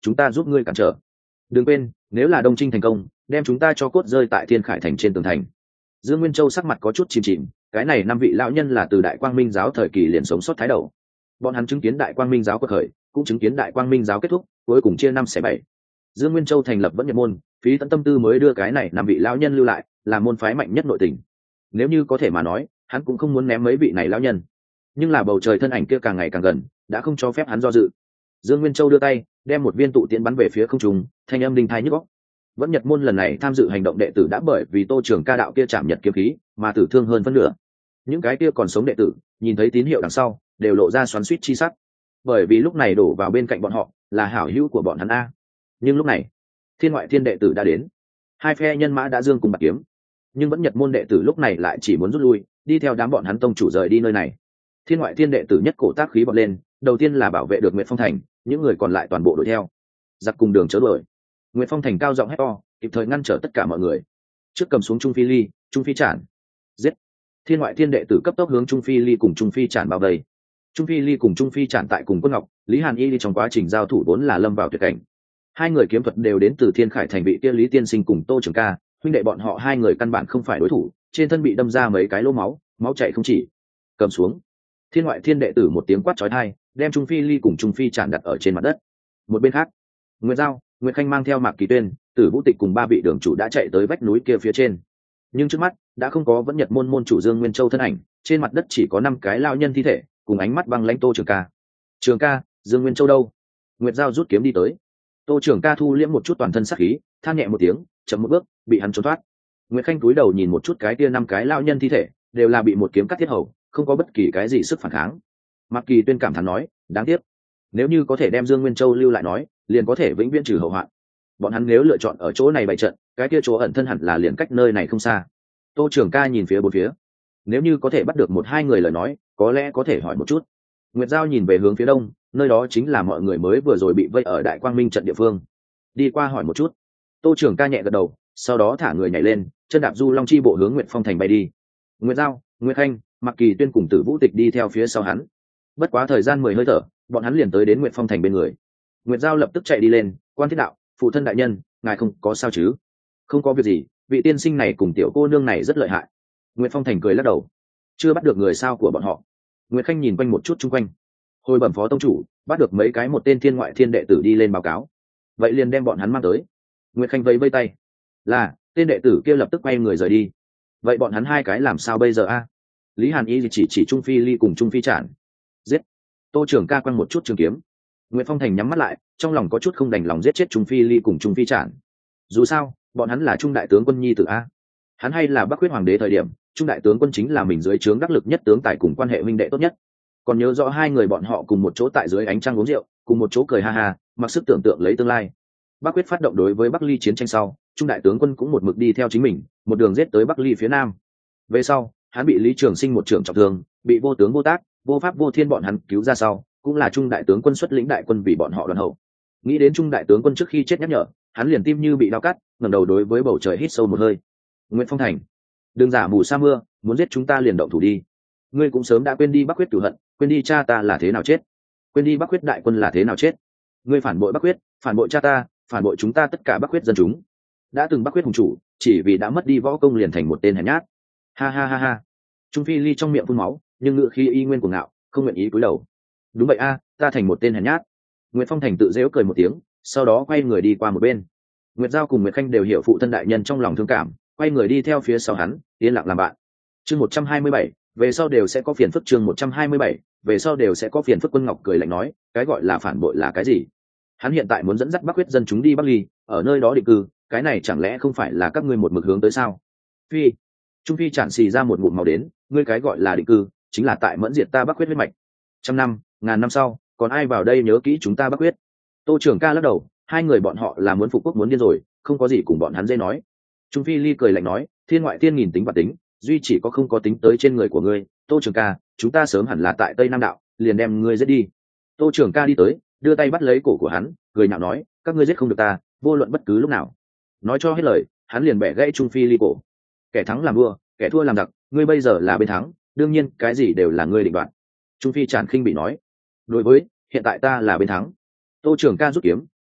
chúng ta giúp ngươi cản trở. Đừng quên, nếu là Đông Trinh thành công, đem chúng ta cho cốt rơi tại Thiên Khải thành trên tường thành. Dương Nguyên Châu sắc mặt có chút chìm chìm, cái này năm vị lão nhân là từ Đại Quang Minh giáo thời kỳ liền sống sót thái đầu. Bọn hắn chứng kiến Đại Quang Minh giáo quật khởi, cũng chứng kiến Đại Quang Minh giáo kết thúc, cuối cùng chia năm xẻ bảy. Dương Nguyên Châu thành lập vẫn nhập môn, phí tận tâm tư mới đưa cái này năm vị lão nhân lưu lại, là môn phái mạnh nhất nội tình. Nếu như có thể mà nói, hắn cũng không muốn ném mấy vị này lão nhân. Nhưng là bầu trời thân ảnh kia càng ngày càng gần, đã không cho phép hắn do dự. Dương Nguyên Châu đưa tay, đem một viên tụ tiễn bắn về phía không trung, thanh âm đinh tai nhức óc. Vẫn Nhật môn lần này tham dự hành động đệ tử đã bởi vì Tô Trường Ca đạo kia chạm nhật kiếm khí, mà tử thương hơn phân nửa. Những cái kia còn sống đệ tử, nhìn thấy tín hiệu đằng sau, đều lộ ra xoắn xuýt chi sắc. Bởi vì lúc này đổ vào bên cạnh bọn họ, là hảo hữu của bọn hắn a. Nhưng lúc này, Thiên Ngoại Thiên đệ tử đã đến. Hai phe nhân mã đã dương cùng bạc kiếm. Nhưng Vẫn Nhật môn đệ tử lúc này lại chỉ muốn rút lui, đi theo đám bọn hắn tông chủ rời đi nơi này. Thiên Ngoại Thiên đệ tử nhất cổ tác khí bật lên, đầu tiên là bảo vệ được Nguyệt Phong thành, những người còn lại toàn bộ đuổi theo. Giặc cùng đường chớ đuổi. Nguyệt Phong thành cao giọng hét to, kịp thời ngăn trở tất cả mọi người. Trước cầm xuống Trung Phi Ly, Trung Phi Trản. Giết. Thiên Ngoại Thiên đệ tử cấp tốc hướng Trung Phi Ly cùng Trung Phi Trản bao vây. Trung Phi Ly cùng Trung Phi Trản tại cùng Quân Ngọc, Lý Hàn Y đi trong quá trình giao thủ vốn là lâm vào tuyệt cảnh. Hai người kiếm thuật đều đến từ Thiên Khải thành vị kia Lý Tiên Sinh cùng Tô Trường Ca, huynh đệ bọn họ hai người căn bản không phải đối thủ, trên thân bị đâm ra mấy cái lỗ máu, máu chảy không chỉ. Cầm xuống. Thiên Ngoại Thiên đệ tử một tiếng quát chói tai, đem Trung Phi Ly cùng Trung Phi Trản đặt ở trên mặt đất. Một bên khác, Nguyệt Giao, Nguyệt Khanh mang theo Mạc Kỳ Tuyên, Tử Vũ Tịch cùng ba vị đường chủ đã chạy tới vách núi kia phía trên. Nhưng trước mắt đã không có Vẫn Nhật môn môn chủ Dương Nguyên Châu thân ảnh, trên mặt đất chỉ có năm cái lao nhân thi thể, cùng ánh mắt băng lãnh Tô Trường Ca. Trường Ca, Dương Nguyên Châu đâu? Nguyệt Giao rút kiếm đi tới. Tô Trường Ca thu liễm một chút toàn thân sát khí, than nhẹ một tiếng, chậm một bước, bị hắn trốn thoát. Nguyệt Khanh cúi đầu nhìn một chút cái kia năm cái lao nhân thi thể, đều là bị một kiếm cắt thiết hầu, không có bất kỳ cái gì sức phản kháng. Mạc Kỳ Tuyên cảm thán nói, đáng tiếc, nếu như có thể đem Dương Nguyên Châu lưu lại nói, liền có thể vĩnh viễn trừ hậu hoạn. Bọn hắn nếu lựa chọn ở chỗ này bày trận, cái kia chỗ ẩn thân hẳn là liền cách nơi này không xa. Tô Trường Ca nhìn phía bốn phía, nếu như có thể bắt được một hai người lời nói, có lẽ có thể hỏi một chút. Nguyệt Giao nhìn về hướng phía đông, nơi đó chính là mọi người mới vừa rồi bị vây ở Đại Quang Minh trận địa phương. Đi qua hỏi một chút. Tô Trường Ca nhẹ gật đầu, sau đó thả người nhảy lên, chân đạp du long chi bộ hướng Nguyệt Phong thành bay đi. Nguyệt Giao, Nguyệt Khanh, Mạc Kỳ Tuyên cùng Tử Vũ Tịch đi theo phía sau hắn. Bất quá thời gian mười hơi thở, bọn hắn liền tới đến Nguyệt Phong thành bên người. Nguyệt Giao lập tức chạy đi lên, quan thiết đạo, phụ thân đại nhân, ngài không có sao chứ? Không có việc gì, vị tiên sinh này cùng tiểu cô nương này rất lợi hại. Nguyệt Phong thành cười lắc đầu, chưa bắt được người sao của bọn họ. Nguyệt Khanh nhìn quanh một chút chung quanh, hồi bẩm phó tông chủ, bắt được mấy cái một tên Thiên Ngoại Thiên đệ tử đi lên báo cáo. Vậy liền đem bọn hắn mang tới. Nguyệt Khanh vẫy vẫy tay, là tên đệ tử kia lập tức quay người rời đi. Vậy bọn hắn hai cái làm sao bây giờ a? Lý Hàn Y chỉ chỉ Trung Phi Ly cùng Trung Phi Trản. Giết. Tô Trường Ca quăng một chút trường kiếm. Nguyệt Phong thành nhắm mắt lại, trong lòng có chút không đành lòng giết chết Trung Phi Ly cùng Trung Phi Trản. Dù sao, bọn hắn là Trung đại tướng quân nhi tử a. Hắn hay là Bắc Huyết hoàng đế thời điểm, Trung đại tướng quân chính là mình dưới trướng đắc lực nhất tướng tài cùng quan hệ huynh đệ tốt nhất. Còn nhớ rõ hai người bọn họ cùng một chỗ tại dưới ánh trăng uống rượu, cùng một chỗ cười ha ha, mặc sức tưởng tượng lấy tương lai. Bắc Huyết phát động đối với Bắc Ly chiến tranh sau, Trung đại tướng quân cũng một mực đi theo chính mình, một đường giết tới Bắc Ly phía nam. Về sau, hắn bị Lý Trường Sinh một trưởng trọng thương, bị vô tướng vô tác, vô pháp vô thiên bọn hắn cứu ra sau, cũng là Trung đại tướng quân xuất lĩnh đại quân vì bọn họ đoàn hậu. Nghĩ đến Trung đại tướng quân trước khi chết nhắc nhở, hắn liền tim như bị đau cắt, ngẩng đầu đối với bầu trời hít sâu một hơi. Nguyệt Phong thành, đừng giả mù sa mưa, muốn giết chúng ta liền động thủ đi. Ngươi cũng sớm đã quên đi Bắc Huyết cửu hận, quên đi cha ta là thế nào chết, quên đi Bắc Huyết đại quân là thế nào chết. Ngươi phản bội Bắc Huyết, phản bội cha ta, phản bội chúng ta tất cả Bắc Huyết dân chúng. Đã từng Bắc Huyết hùng chủ, chỉ vì đã mất đi võ công liền thành một tên hèn nhát. Ha ha ha ha. Trung Phi Ly trong miệng phun máu, nhưng ngựa khí y nguyên cuồng ngạo, không nguyện ý cúi đầu. Đúng vậy a, ta thành một tên hèn nhát. Nguyệt Phong thành tự giễu cười một tiếng, sau đó quay người đi qua một bên. Nguyệt Giao cùng Nguyệt Khanh đều hiểu phụ thân đại nhân trong lòng thương cảm, quay người đi theo phía sau hắn, yên lặng làm bạn. Chương một trăm hai mươi bảy, về sau đều sẽ có phiền phức. Chương một trăm hai mươi bảy, về sau đều sẽ có phiền phức. Quân Ngọc cười lạnh nói, cái gọi là phản bội là cái gì? Hắn hiện tại muốn dẫn dắt Bắc Huyết dân chúng đi Bắc Ly, ở nơi đó định cư, cái này chẳng lẽ không phải là các ngươi một mực hướng tới sao? Phi, Trung Phi chản xì ra một ngụm màu đến, ngươi cái gọi là định cư, chính là tại mẫn diệt ta Bắc Huyết huyết mạch. Trăm năm, ngàn năm sau, còn ai vào đây nhớ kỹ chúng ta Bắc Huyết? Tô Trường Ca lắc đầu, hai người bọn họ là muốn phục quốc muốn điên rồi, không có gì cùng bọn hắn dễ nói. Trung Phi Ly cười lạnh nói, thiên ngoại thiên nghìn tính và tính, duy chỉ có không có tính tới trên người của ngươi. Tô Trường Ca, chúng ta sớm hẳn là tại Tây Nam đạo, liền đem ngươi giết đi. Tô Trường Ca đi tới, đưa tay bắt lấy cổ của hắn, cười nhạo nói, các ngươi giết không được ta, vô luận bất cứ lúc nào. Nói cho hết lời, hắn liền bẻ gãy Trung Phi Ly cổ. Kẻ thắng làm vua, kẻ thua làm giặc, ngươi bây giờ là bên thắng, đương nhiên cái gì đều là ngươi định đoạt. Trung Phi Tràn khinh bị nói, đối với hiện tại ta là bên thắng. Tô Trường Ca rút kiếm,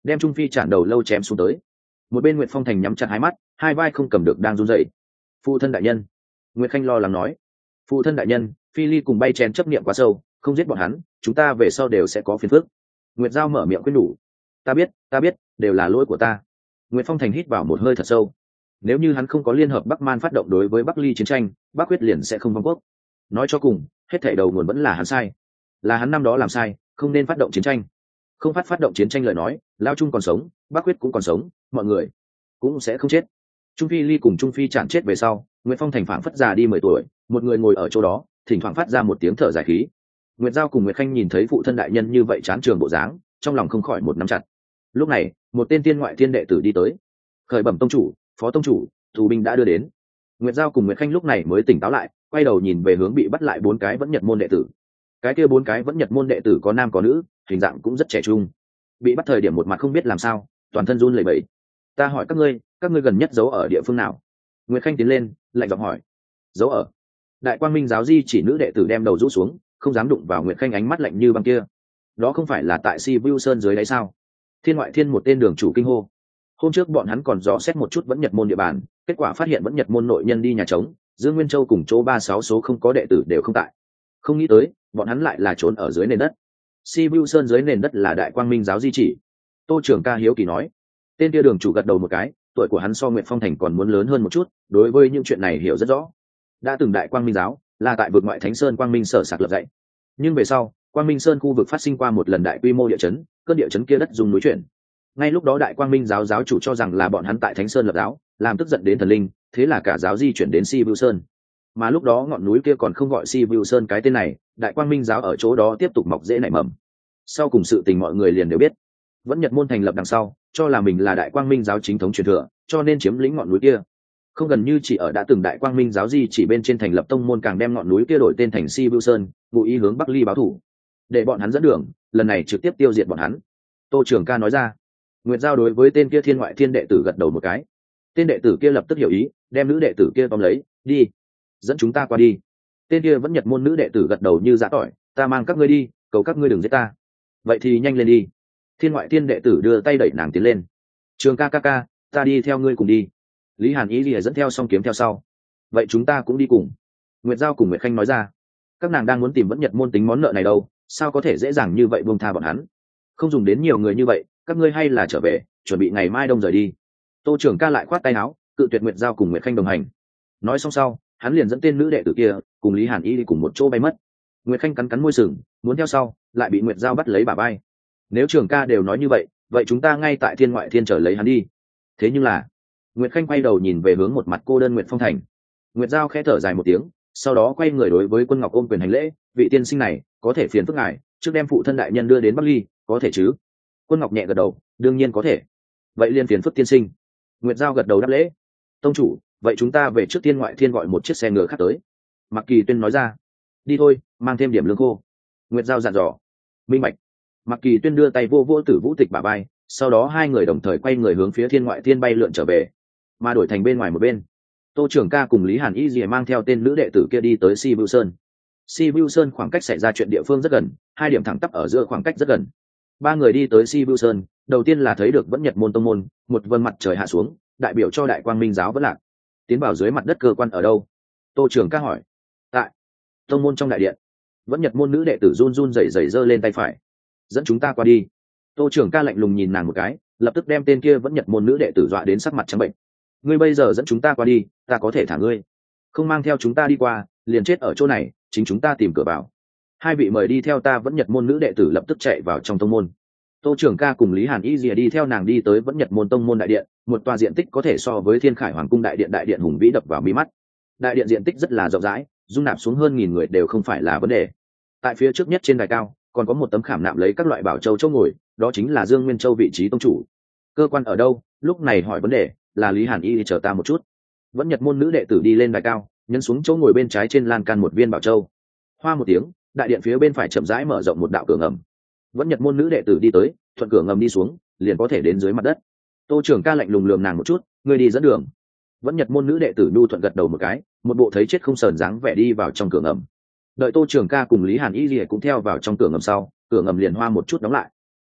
đem trung phi chản đầu lâu chém xuống tới. Một bên Nguyệt Phong Thành nhắm chặt hai mắt, hai vai không cầm được đang run rẩy. Phụ thân đại nhân, Nguyệt Khanh lo lắng nói. Phụ thân đại nhân, phi ly cùng bay chén chấp niệm quá sâu, không giết bọn hắn chúng ta về sau đều sẽ có phiền phức. Nguyệt Giao mở miệng khuyên nhủ. Ta biết ta biết đều là lỗi của ta. Nguyệt Phong Thành hít vào một hơi thật sâu. Nếu như hắn không có liên hợp Bắc Man phát động đối với Bắc Ly chiến tranh, Bắc Quyết liền sẽ không vong quốc. Nói cho cùng, hết thảy đầu nguồn vẫn là hắn sai, là hắn năm đó làm sai, không nên phát động chiến tranh. Không phát phát động chiến tranh lời nói, Lao Trung còn sống, Bắc Quyết cũng còn sống, mọi người cũng sẽ không chết. Trung Phi Ly cùng Trung Phi Trản chết về sau, Nguyệt Phong Thành phảng phất già đi mười tuổi, một người ngồi ở chỗ đó, thỉnh thoảng phát ra một tiếng thở dài khí. Nguyệt Giao cùng Nguyệt Khanh nhìn thấy phụ thân đại nhân như vậy chán trường bộ dáng, trong lòng không khỏi một nắm chặt. Lúc này, một tên tiên ngoại tiên đệ tử đi tới. Khởi bẩm tông chủ, phó tông chủ, tù binh đã đưa đến. Nguyệt Giao cùng Nguyệt Khanh lúc này mới tỉnh táo lại, quay đầu nhìn về hướng bị bắt lại bốn cái vẫn Nhật môn đệ tử. Cái kia bốn cái vẫn Nhật môn đệ tử có nam có nữ, hình dạng cũng rất trẻ trung. Bị bắt thời điểm một mặt không biết làm sao, toàn thân run lẩy bẩy. Ta hỏi các ngươi, các ngươi gần nhất giấu ở địa phương nào? Nguyệt Khanh tiến lên, lạnh giọng hỏi. Giấu ở. Đại Quang Minh giáo di chỉ nữ đệ tử đem đầu rũ xuống, không dám đụng vào Nguyệt Khanh ánh mắt lạnh như băng kia. Đó không phải là tại Si Vu Sơn dưới đáy sao? Thiên ngoại thiên một tên đường chủ kinh hô. Hôm trước bọn hắn còn dò xét một chút vẫn Nhật môn địa bàn, kết quả phát hiện vẫn Nhật môn nội nhân đi nhà trống, Dương Nguyên Châu cùng chỗ ba sáu số không có đệ tử đều không tại. Không nghĩ tới, bọn hắn lại là trốn ở dưới nền đất. Si Vu Sơn dưới nền đất là Đại Quang Minh giáo di chỉ. Tô Trường Ca hiếu kỳ nói. Tên kia đường chủ gật đầu một cái, tuổi của hắn so Nguyệt Phong Thành còn muốn lớn hơn một chút, đối với những chuyện này hiểu rất rõ. Đã từng Đại Quang Minh giáo là tại vực ngoại Thánh Sơn Quang Minh sở sạc lập dạy, nhưng về sau Quang Minh Sơn khu vực phát sinh qua một lần đại quy mô địa chấn, cơn địa chấn kia đất dùng núi chuyển. Ngay lúc đó Đại Quang Minh giáo giáo chủ cho rằng là bọn hắn tại Thánh Sơn lập giáo, làm tức giận đến thần linh, thế là cả giáo di chuyển đến Si Vu Sơn. Mà lúc đó ngọn núi kia còn không gọi Si Vu Sơn cái tên này, Đại Quang Minh giáo ở chỗ đó tiếp tục mọc rễ nảy mầm. Sau cùng sự tình mọi người liền đều biết, vẫn Nhật môn thành lập đằng sau, cho là mình là Đại Quang Minh giáo chính thống truyền thừa, cho nên chiếm lĩnh ngọn núi kia. Không gần như chỉ ở đã từng Đại Quang Minh giáo di chỉ bên trên thành lập tông môn, càng đem ngọn núi kia đổi tên thành Si Vu Sơn, ngụ ý hướng Bắc Ly báo thủ, để bọn hắn dẫn đường, lần này trực tiếp tiêu diệt bọn hắn. Tô Trường Ca nói ra. Nguyệt Giao đối với tên kia thiên ngoại thiên đệ tử gật đầu một cái. Tên đệ tử kia lập tức hiểu ý, đem nữ đệ tử kia tóm lấy, đi, dẫn chúng ta qua đi. Tên kia vẫn Nhật môn nữ đệ tử gật đầu như giã tỏi, ta mang các ngươi đi, cầu các ngươi đừng giết ta. Vậy thì nhanh lên đi. Thiên ngoại thiên đệ tử đưa tay đẩy nàng tiến lên. Trường ca ca ca, ta đi theo ngươi cùng đi. Lý Hàn Ý lìa dẫn theo song kiếm theo sau. Vậy chúng ta cũng đi cùng. Nguyệt Giao cùng Nguyệt Khanh nói ra. Các nàng đang muốn tìm vẫn Nhật môn tính món nợ này đâu, sao có thể dễ dàng như vậy buông tha bọn hắn. Không dùng đến nhiều người như vậy, các ngươi hay là trở về, chuẩn bị ngày mai đông rời đi. Tô Trường Ca lại khoát tay áo, cự tuyệt Nguyệt Giao cùng Nguyệt Khanh đồng hành. Nói xong sau, hắn liền dẫn tên nữ đệ tử kia cùng Lý Hàn Y đi cùng một chỗ bay mất. Nguyệt Khanh cắn cắn môi sừng, muốn theo sau, lại bị Nguyệt Giao bắt lấy bả vai. Nếu Trường Ca đều nói như vậy, vậy chúng ta ngay tại thiên ngoại thiên chờ lấy hắn đi. Thế nhưng là, Nguyệt Khanh quay đầu nhìn về hướng một mặt cô đơn Nguyệt Phong Thành. Nguyệt Giao khẽ thở dài một tiếng, sau đó quay người đối với Quân Ngọc ôm quyền hành lễ, vị tiên sinh này, có thể phiền phức ngài, trước đem phụ thân đại nhân đưa đến Bắc Ly, có thể chứ? Quân Ngọc nhẹ gật đầu, đương nhiên có thể. Vậy liền phiền phức tiên sinh. Nguyệt Giao gật đầu đáp lễ. Tông chủ, vậy chúng ta về trước thiên ngoại thiên gọi một chiếc xe ngựa khác tới. Mặc Kỳ Tuyên nói ra. Đi thôi, mang thêm điểm lương khô. Nguyệt Giao dặn dò. Minh bạch. Mặc Kỳ Tuyên đưa tay vô vô Tử Vũ Tịch bả vai, sau đó hai người đồng thời quay người hướng phía thiên ngoại thiên bay lượn trở về, mà đổi thành bên ngoài một bên. Tô Trường Ca cùng Lý Hàn Y Dì mang theo tên nữ đệ tử kia đi tới Si Vu Sơn. Si Vu Sơn khoảng cách xảy ra chuyện địa phương rất gần, hai điểm thẳng tắp ở giữa khoảng cách rất gần. Ba người đi tới Si Vu Sơn, đầu tiên là thấy được vẫn Nhật môn tông môn, một vầng mặt trời hạ xuống, đại biểu cho Đại Quang Minh giáo vẫn lạc. Tiến vào dưới mặt đất cơ quan ở đâu? Tô Trường Ca hỏi. Tại tông môn trong đại điện. Vẫn Nhật môn nữ đệ tử run run rẩy rẩy giơ lên tay phải. Dẫn chúng ta qua đi. Tô Trường Ca lạnh lùng nhìn nàng một cái, lập tức đem tên kia vẫn Nhật môn nữ đệ tử dọa đến sắc mặt trắng bệnh. Ngươi bây giờ dẫn chúng ta qua đi, ta có thể thả ngươi. Không mang theo chúng ta đi qua, liền chết ở chỗ này, chính chúng ta tìm cửa vào. Hai vị mời đi theo ta vẫn Nhật môn nữ đệ tử lập tức chạy vào trong tông môn. Tô Trường Ca cùng Lý Hàn Y Dìa đi theo nàng đi tới vẫn Nhật môn tông môn đại điện, một tòa diện tích có thể so với Thiên Khải Hoàng cung đại điện đại điện hùng vĩ đập vào mi mắt. Đại điện diện tích rất là rộng rãi, dung nạp xuống hơn nghìn người đều không phải là vấn đề. Tại phía trước nhất trên đài cao, còn có một tấm khảm nạm lấy các loại bảo châu chỗ ngồi, đó chính là Dương Nguyên Châu vị trí tông chủ. Cơ quan ở đâu? Lúc này hỏi vấn đề, là Lý Hàn Y chờ ta một chút. Vẫn Nhật môn nữ đệ tử đi lên đài cao, nhấn xuống chỗ ngồi bên trái trên lan can một viên bảo châu. Hoa một tiếng, đại điện phía bên phải chậm rãi mở rộng một đạo cửa ngầm. Vẫn Nhật môn nữ đệ tử đi tới, thuận cửa ngầm đi xuống, liền có thể đến dưới mặt đất. Tô Trường Ca lạnh lùng lườm nàng một chút, người đi dẫn đường. Vẫn Nhật môn nữ đệ tử nhu thuận gật đầu một cái, một bộ thấy chết không sờn dáng vẻ đi vào trong cửa ngầm. Đợi Tô Trường Ca cùng Lý Hàn Y Lìa cũng theo vào trong cửa ngầm sau, cửa ngầm liền hoa một chút đóng lại.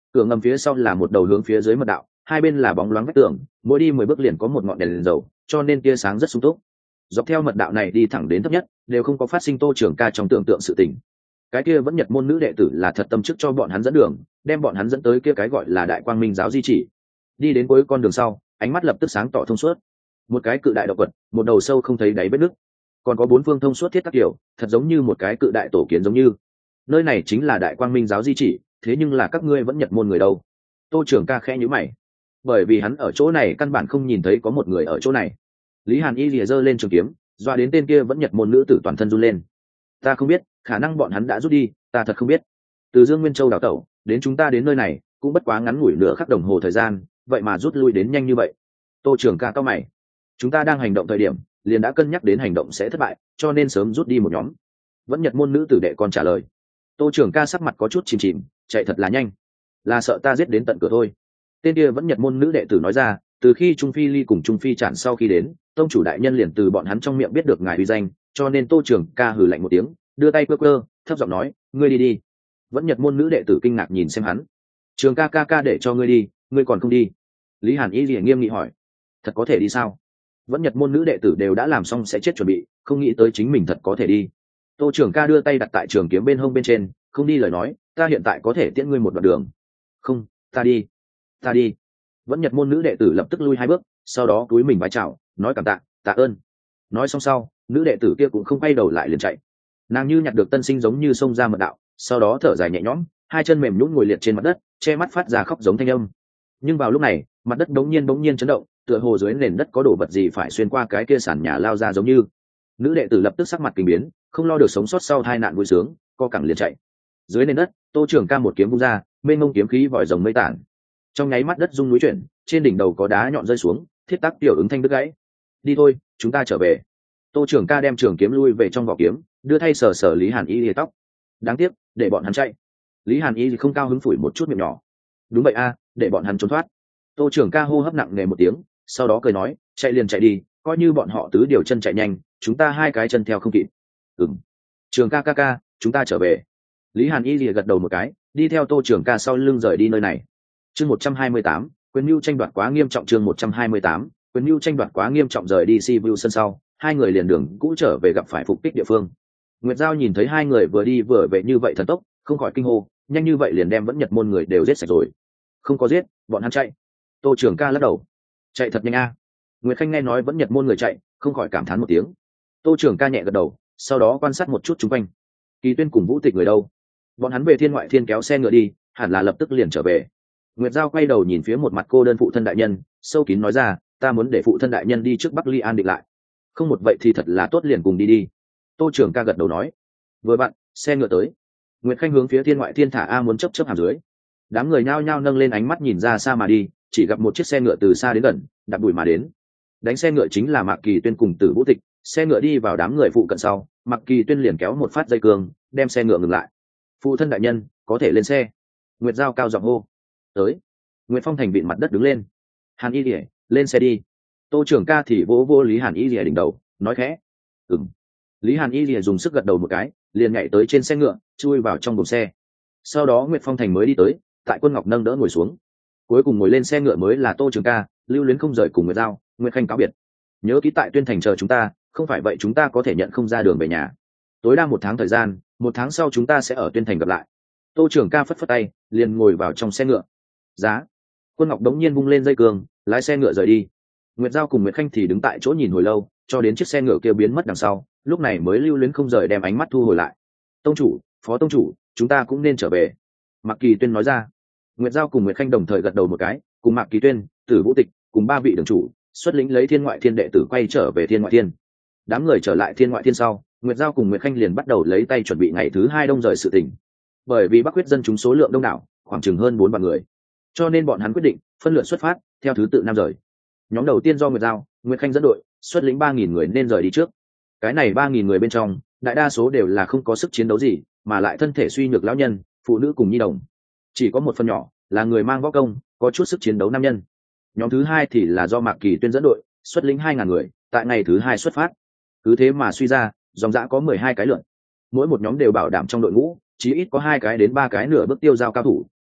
Cửa ngầm phía sau là một đầu hướng phía dưới mật đạo, hai bên là bóng loáng vách tường, mỗi đi mười bước liền có một ngọn đèn, đèn dầu, cho nên tia sáng rất sung túc. Dọc theo mật đạo này đi thẳng đến thấp nhất, đều không có phát sinh Tô Trường Ca trong tưởng tượng sự tình. Cái kia vẫn Nhật môn nữ đệ tử là thật tâm chức cho bọn hắn dẫn đường, đem bọn hắn dẫn tới kia cái gọi là Đại Quang Minh giáo di chỉ. Đi đến cuối con đường sau, ánh mắt lập tức sáng tỏ thông suốt. Một cái cự đại động quật, một đầu sâu không thấy đáy vết nứt, còn có bốn phương thông suốt thiết các kiểu, thật giống như một cái cự đại tổ kiến giống như. Nơi này chính là Đại Quang Minh giáo di chỉ, thế nhưng là các ngươi vẫn Nhật môn người đâu? Tô Trường Ca khẽ nhíu mày, bởi vì hắn ở chỗ này căn bản không nhìn thấy có một người ở chỗ này. Lý Hàn Y lìa giơ lên trường kiếm, doa đến tên kia vẫn Nhật môn nữ tử toàn thân run lên. Ta không biết, khả năng bọn hắn đã rút đi, ta thật không biết. Từ Dương Nguyên Châu đào tẩu đến chúng ta đến nơi này cũng bất quá ngắn ngủi nửa khắc đồng hồ thời gian, vậy mà rút lui đến nhanh như vậy. Tô Trường Ca cao mày, chúng ta đang hành động thời điểm liền đã cân nhắc đến hành động sẽ thất bại, cho nên sớm rút đi một nhóm. Vẫn Nhật môn nữ tử đệ còn trả lời. Tô Trường Ca sắc mặt có chút chìm chìm, chạy thật là nhanh, là sợ ta giết đến tận cửa thôi. Tên kia vẫn Nhật môn nữ đệ tử nói ra, từ khi Trung Phi Ly cùng Trung Phi Trản sau khi đến, tông chủ đại nhân liền từ bọn hắn trong miệng biết được ngài uy danh, cho nên Tô Trường Ca hừ lạnh một tiếng, đưa tay quơ quơ, thấp giọng nói, ngươi đi đi. Vẫn Nhật môn nữ đệ tử kinh ngạc nhìn xem hắn. Trường Ca ca ca để cho ngươi đi, ngươi còn không đi? Lý Hàn Y liền nghiêm nghị hỏi. Thật có thể đi sao? Vẫn Nhật môn nữ đệ tử đều đã làm xong sẽ chết chuẩn bị, không nghĩ tới chính mình thật có thể đi. Tô Trường Ca đưa tay đặt tại trường kiếm bên hông bên trên, không đi lời nói, ta hiện tại có thể tiễn ngươi một đoạn đường. Không, ta đi, ta đi. Vẫn Nhật môn nữ đệ tử lập tức lui hai bước, sau đó cúi mình vái chào, nói cảm tạ, tạ ơn. Nói xong sau, nữ đệ tử kia cũng không quay đầu lại liền chạy. Nàng như nhặt được tân sinh giống như xông ra mật đạo, sau đó thở dài nhẹ nhõm, hai chân mềm nhũn ngồi liệt trên mặt đất, che mắt phát ra khóc giống thanh âm. Nhưng vào lúc này, mặt đất đống nhiên đống nhiên chấn động, tựa hồ dưới nền đất có đồ vật gì phải xuyên qua cái kia sàn nhà lao ra giống như. Nữ đệ tử lập tức sắc mặt kinh biến, không lo được sống sót sau tai nạn vui sướng, co cẳng liền chạy. Dưới nền đất, Tô Trường Ca một kiếm vung ra, mênh mông kiếm khí vòi rồng mây tản. Trong nháy mắt đất rung núi chuyển, trên đỉnh đầu có đá nhọn rơi xuống, thiết tắc tiểu ứng thanh đứt gãy. Đi thôi, chúng ta trở về. Tô Trường Ca đem trường kiếm lui về trong vỏ kiếm, đưa thay sờ sờ Lý Hàn Y lìa tóc. Đáng tiếc, để bọn hắn chạy. Lý Hàn Y thì không cao hứng phủi một chút miệng nhỏ. Đúng vậy a, để bọn hắn trốn thoát. Tô Trường Ca hô hấp nặng nề một tiếng, sau đó cười nói, chạy liền chạy đi, coi như bọn họ tứ điều chân chạy nhanh, chúng ta hai cái chân theo không kịp. Ừm. Trường Ca ca ca, chúng ta trở về. Lý Hàn Y lìa gật đầu một cái, đi theo Tô Trường Ca sau lưng rời đi nơi này. Chương một trăm hai mươi tám, quyền mưu tranh đoạt quá nghiêm trọng. Chương một trăm hai mươi tám, quyền mưu tranh đoạt quá nghiêm trọng. Rời đi Sivu sân sau, hai người liền đường cũ trở về gặp phải phục kích địa phương. Nguyệt Giao nhìn thấy hai người vừa đi vừa về như vậy thần tốc, không khỏi kinh hô, nhanh như vậy liền đem vẫn Nhật môn người đều giết sạch rồi. Không có giết, bọn hắn chạy. Tô Trường Ca lắc đầu, chạy thật nhanh a. Nguyệt Khanh nghe nói vẫn Nhật môn người chạy, không khỏi cảm thán một tiếng. Tô Trường Ca nhẹ gật đầu, sau đó quan sát một chút xung quanh. Kỳ Tuyên cùng Vũ Tịch người đâu? Bọn hắn về Thiên Ngoại Thiên kéo xe ngựa đi, hẳn là lập tức liền trở về. Nguyệt Giao quay đầu nhìn phía một mặt cô đơn phụ thân đại nhân, sâu kín nói ra, ta muốn để phụ thân đại nhân đi trước Bắc Ly an định lại. Không một vậy thì thật là tốt, liền cùng đi đi. Tô Trường Ca gật đầu nói. Vừa bạn, xe ngựa tới. Nguyệt Khanh hướng phía Thiên Ngoại Thiên thả a muốn chấp chấp hàm dưới. Đám người nhao nhao nâng lên ánh mắt nhìn ra xa mà đi, chỉ gặp một chiếc xe ngựa từ xa đến gần, đạp bụi mà đến. Đánh xe ngựa chính là Mạc Kỳ Tuyên cùng Tử Vũ Tịch. Xe ngựa đi vào đám người phụ cận sau, Mạc Kỳ Tuyên liền kéo một phát dây cương, đem xe ngựa ngừng lại. Phụ thân đại nhân, có thể lên xe. Nguyệt Giao cao giọng hô. Tới. Nguyệt Phong thành vịn mặt đất đứng lên. Hàn Y Lìa, lên xe đi. Tô Trường Ca thì vỗ vỗ Lý Hàn Y Lìa đỉnh đầu, nói khẽ. Ừm. Lý Hàn Y Lìa dùng sức gật đầu một cái, liền nhảy tới trên xe ngựa, chui vào trong buồng xe. Sau đó Nguyệt Phong thành mới đi tới, tại Quân Ngọc nâng đỡ ngồi xuống. Cuối cùng ngồi lên xe ngựa mới là Tô Trường Ca, lưu luyến không rời cùng Nguyệt Giao, Nguyệt Khanh cáo biệt. Nhớ ký tại Tuyên thành chờ chúng ta, không phải vậy chúng ta có thể nhận không ra đường về nhà. Tối đa một tháng thời gian, một tháng sau chúng ta sẽ ở Tuyên thành gặp lại. Tô Trường Ca phất phất tay, liền ngồi vào trong xe ngựa. Giá. Quân Ngọc đống nhiên vung lên dây cương, lái xe ngựa rời đi. Nguyệt Giao cùng Nguyệt Khanh thì đứng tại chỗ nhìn hồi lâu, cho đến chiếc xe ngựa kia biến mất đằng sau, lúc này mới lưu luyến không rời đem ánh mắt thu hồi lại. Tông chủ, phó tông chủ, chúng ta cũng nên trở về. Mạc Kỳ Tuyên nói ra. Nguyệt Giao cùng Nguyệt Khanh đồng thời gật đầu một cái, cùng Mạc Kỳ Tuyên, Tử Vũ Tịch, cùng ba vị đường chủ, xuất lĩnh lấy Thiên Ngoại Thiên đệ tử quay trở về Thiên Ngoại Thiên. Đám người trở lại Thiên Ngoại Thiên sau, Nguyệt Giao cùng Nguyệt Khanh liền bắt đầu lấy tay chuẩn bị ngày thứ hai đông rời sự tình. Bởi vì Bắc Quyết dân chúng số lượng đông đảo, khoảng chừng hơn bốn vạn người, cho nên bọn hắn quyết định phân lượt xuất phát, theo thứ tự nam rời. Nhóm đầu tiên do Nguyệt Giao, Nguyệt Khanh dẫn đội, xuất lĩnh ba nghìn người nên rời đi trước. Cái này ba nghìn người bên trong, đại đa số đều là không có sức chiến đấu gì, mà lại thân thể suy nhược lão nhân, phụ nữ cùng nhi đồng. Chỉ có một phần nhỏ là người mang võ công, có chút sức chiến đấu nam nhân. Nhóm thứ hai thì là do Mạc Kỳ Tuyên dẫn đội, xuất lĩnh hai ngàn người, tại ngày thứ hai xuất phát. Cứ thế mà suy ra, dòng dã có mười hai cái lượn. Mỗi một nhóm đều bảo đảm trong đội ngũ, chí ít có hai cái đến ba cái nửa bước tiêu giao cao thủ,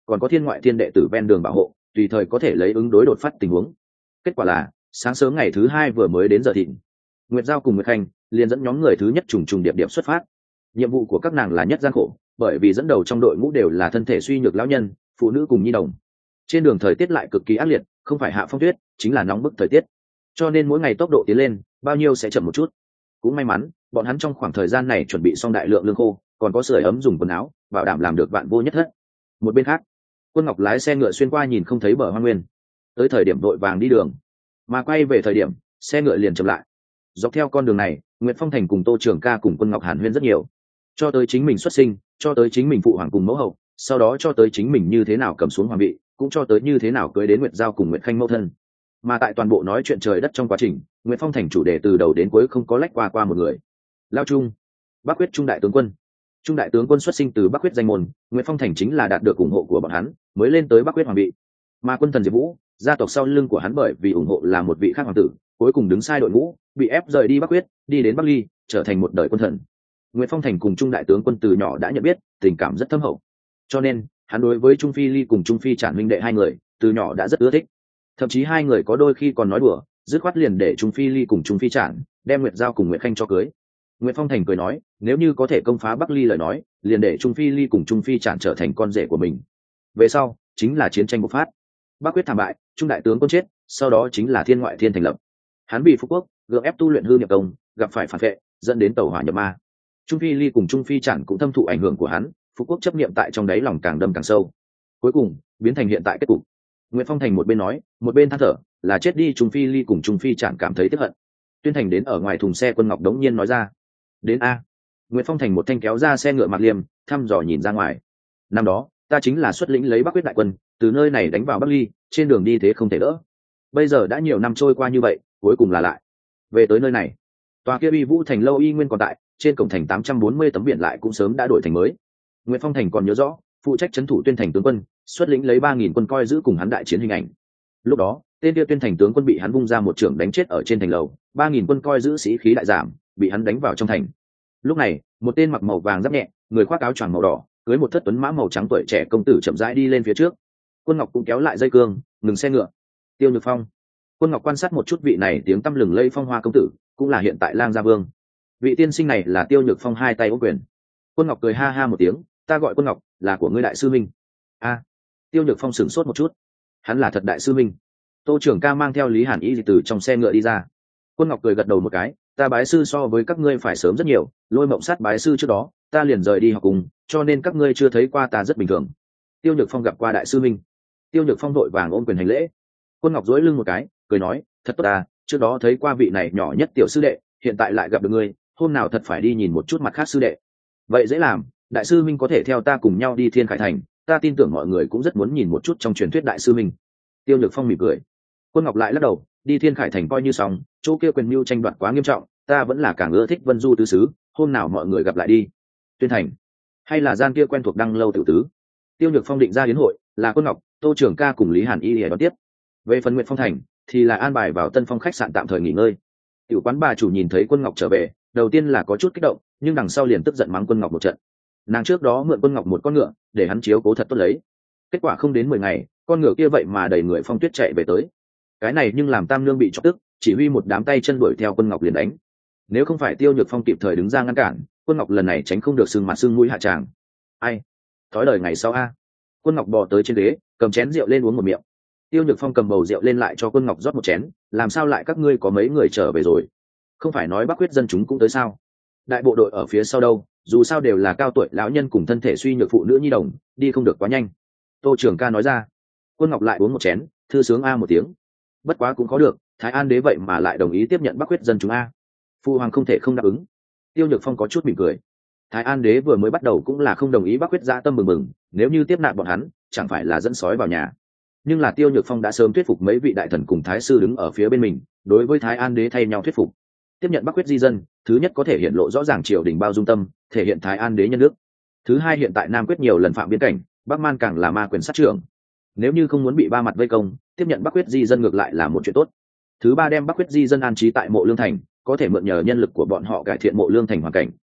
còn có thiên ngoại thiên đệ tử ven đường bảo hộ, tùy thời có thể lấy ứng đối đột phát tình huống. Kết quả là sáng sớm ngày thứ hai vừa mới đến giờ thịnh, Nguyệt Giao cùng Nguyệt Khanh liền dẫn nhóm người thứ nhất trùng trùng điệp điệp xuất phát. Nhiệm vụ của các nàng là nhất gian khổ, bởi vì dẫn đầu trong đội ngũ đều là thân thể suy nhược lão nhân, phụ nữ cùng nhi đồng. Trên đường thời tiết lại cực kỳ ác liệt, không phải hạ phong tuyết chính là nóng bức thời tiết, cho nên mỗi ngày tốc độ tiến lên bao nhiêu sẽ chậm một chút. Cũng may mắn bọn hắn trong khoảng thời gian này chuẩn bị xong đại lượng lương khô, còn có sưởi ấm dùng quần áo, bảo đảm làm được vạn vô nhất thất. Một bên khác, Quân Ngọc lái xe ngựa xuyên qua nhìn không thấy bờ hoang nguyên, tới thời điểm đội vàng đi đường, mà quay về thời điểm xe ngựa liền chậm lại. Dọc theo con đường này, Nguyệt Phong Thành cùng Tô Trường Ca cùng Quân Ngọc hàn huyên rất nhiều, cho tới chính mình xuất sinh, cho tới chính mình phụ hoàng cùng mẫu hậu, sau đó cho tới chính mình như thế nào cầm xuống hoàng vị, cũng cho tới như thế nào cưới đến Nguyệt Giao cùng Nguyệt Khanh mẫu thân. Mà tại toàn bộ nói chuyện trời đất trong quá trình, Nguyệt Phong Thành chủ đề từ đầu đến cuối không có lách qua qua một người. Lao Trung, Bắc Quyết Trung đại tướng quân. Trung đại tướng quân xuất sinh từ Bắc Quyết danh môn, Nguyệt Phong Thành chính là đạt được ủng hộ của bọn hắn, mới lên tới Bắc Quyết hoàng vị. Mà quân thần Diệp Vũ, gia tộc sau lưng của hắn bởi vì ủng hộ là một vị khác hoàng tử, cuối cùng đứng sai đội ngũ, bị ép rời đi Bắc Quyết, đi đến Bắc Ly, trở thành một đời quân thần. Nguyệt Phong Thành cùng Trung đại tướng quân từ nhỏ đã nhận biết, tình cảm rất thâm hậu. Cho nên, hắn đối với Trung Phi Ly cùng Trung Phi Trản huynh đệ hai người, từ nhỏ đã rất ưa thích. Thậm chí hai người có đôi khi còn nói đùa, dứt khoát liền để Trung Phi Ly cùng Trung Phi Trản đem Nguyệt Giao cùng Nguyệt Khanh cho cưới. Nguyệt Phong Thành cười nói, nếu như có thể công phá Bắc Ly lời nói, liền để Trung Phi Ly cùng Trung Phi Trản trở thành con rể của mình. Về sau, chính là chiến tranh bộc phát. Bắc Quyết thảm bại, Trung đại tướng quân chết, sau đó chính là Thiên ngoại thiên thành lập. Hắn bị Phú Quốc gượng ép tu luyện hư nhập công, gặp phải phản vệ, dẫn đến tẩu hỏa nhập ma. Trung Phi Ly cùng Trung Phi Trản cũng thâm thụ ảnh hưởng của hắn, Phú Quốc chấp niệm tại trong đáy lòng càng đâm càng sâu. Cuối cùng, biến thành hiện tại kết cục. Nguyệt Phong Thành một bên nói, một bên than thở, là chết đi Trung Phi Ly cùng Trung Phi Trản cảm thấy tiếc hận. Tuyên Thành đến ở ngoài thùng xe Quân Ngọc đống nhiên nói ra, đến a. Nguyệt Phong Thành một thanh kéo ra xe ngựa Mạc Liêm, thăm dò nhìn ra ngoài. Năm đó, ta chính là xuất lĩnh lấy Bắc Quyết đại quân, từ nơi này đánh vào Bắc Ly, trên đường đi thế không thể đỡ. Bây giờ đã nhiều năm trôi qua như vậy, cuối cùng là lại về tới nơi này. Tòa kia Uy Vũ Thành lâu y nguyên còn tại, trên cổng thành tám trăm bốn mươi tấm biển lại cũng sớm đã đổi thành mới. Nguyệt Phong Thành còn nhớ rõ, phụ trách trấn thủ Tuyên Thành tướng quân, xuất lĩnh lấy ba nghìn quân coi giữ cùng hắn đại chiến hình ảnh. Lúc đó, tên kia Tuyên Thành tướng quân bị hắn vung ra một trưởng đánh chết ở trên thành lầu, ba nghìn quân coi giữ sĩ khí đại giảm, bị hắn đánh vào trong thành. Lúc này, một tên mặc màu vàng giáp nhẹ, người khoác áo choàng màu đỏ, cưới một thất tuấn mã màu trắng tuổi trẻ công tử chậm rãi đi lên phía trước. Quân Ngọc cũng kéo lại dây cương, ngừng xe ngựa. Tiêu Nhược Phong. Quân Ngọc quan sát một chút vị này tiếng tăm lừng lây phong hoa công tử, cũng là hiện tại Lang Gia Vương. Vị tiên sinh này là Tiêu Nhược Phong hai tay ôm quyền. Quân Ngọc cười ha ha một tiếng, ta gọi Quân Ngọc, là của ngươi đại sư minh. A. Tiêu Nhược Phong sửng sốt một chút. Hắn là thật đại sư minh. Tô Trưởng Ca mang theo Lý Hàn Ý từ trong xe ngựa đi ra. Quân Ngọc cười gật đầu một cái, ta bái sư so với các ngươi phải sớm rất nhiều, Lôi Mộng Sát bái sư trước đó, ta liền rời đi học cùng, cho nên các ngươi chưa thấy qua ta rất bình thường. Tiêu Nhược Phong gặp qua đại sư minh. Tiêu Nhược Phong đội vàng ôm quyền hành lễ. Quân Ngọc duỗi lưng một cái, cười nói, thật tốt ta, trước đó thấy qua vị này nhỏ nhất tiểu sư đệ, hiện tại lại gặp được ngươi, hôm nào thật phải đi nhìn một chút mặt khác sư đệ. Vậy dễ làm, đại sư minh có thể theo ta cùng nhau đi Thiên Khải Thành, ta tin tưởng mọi người cũng rất muốn nhìn một chút trong truyền thuyết đại sư minh. Tiêu Nhược Phong mỉm cười. Quân Ngọc lại lắc đầu, đi Thiên Khải Thành coi như xong, chỗ kia quyền mưu tranh đoạt quá nghiêm trọng, ta vẫn là càng ưa thích Vân Du tứ xứ, hôm nào mọi người gặp lại đi. Tuyên Thành, hay là gian kia quen thuộc Đăng Lâu tiểu tứ. Tiêu Nhược Phong định ra đến hội, là Quân Ngọc, Tô Trường Ca cùng Lý Hàn Y để đón tiếp. Về phần Nguyệt Phong Thành, thì là an bài vào Tân Phong khách sạn tạm thời nghỉ ngơi. Tiểu quán bà chủ nhìn thấy Quân Ngọc trở về, đầu tiên là có chút kích động, nhưng đằng sau liền tức giận mắng Quân Ngọc một trận. Nàng trước đó mượn Quân Ngọc một con ngựa, để hắn chiếu cố thật tốt lấy. Kết quả không đến mười ngày, con ngựa kia vậy mà đầy người phong tuyết chạy về tới. Cái này nhưng làm Tam Nương bị chọc tức, chỉ huy một đám tay chân đuổi theo Quân Ngọc liền đánh. Nếu không phải Tiêu Nhược Phong kịp thời đứng ra ngăn cản, Quân Ngọc lần này tránh không được sưng mặt sưng mũi hạ tràng. Ai? Thói đời ngày sau a. Quân Ngọc bò tới trên ghế, cầm chén rượu lên uống một miệng. Tiêu Nhược Phong cầm bầu rượu lên lại cho Quân Ngọc rót một chén, làm sao lại các ngươi có mấy người trở về rồi? Không phải nói Bắc Quyết dân chúng cũng tới sao? Đại bộ đội ở phía sau đâu, dù sao đều là cao tuổi lão nhân cùng thân thể suy nhược phụ nữ nhi đồng, đi không được quá nhanh. Tô Trường Ca nói ra. Quân Ngọc lại uống một chén, thư sướng a một tiếng. Bất quá cũng có được, Thái An đế vậy mà lại đồng ý tiếp nhận Bắc Quyết dân chúng a. Phu hoàng không thể không đáp ứng. Tiêu Nhược Phong có chút mỉm cười. Thái An đế vừa mới bắt đầu cũng là không đồng ý Bắc Quyết dã tâm mừng mừng, nếu như tiếp nạp bọn hắn, chẳng phải là dẫn sói vào nhà. Nhưng là Tiêu Nhược Phong đã sớm thuyết phục mấy vị đại thần cùng thái sư đứng ở phía bên mình, đối với Thái An đế thay nhau thuyết phục. Tiếp nhận Bắc Quyết di dân, thứ nhất có thể hiện lộ rõ ràng triều đình bao dung tâm, thể hiện Thái An đế nhân nước. Thứ hai hiện tại Nam Quyết nhiều lần phạm biên cảnh, Bắc Man càng là ma quyền sát trưởng. Nếu như không muốn bị ba mặt vây công, tiếp nhận Bắc Quyết di dân ngược lại là một chuyện tốt. Thứ ba đem Bắc Quyết di dân an trí tại Mộ Lương Thành, có thể mượn nhờ nhân lực của bọn họ cải thiện Mộ Lương Thành hoàn cảnh.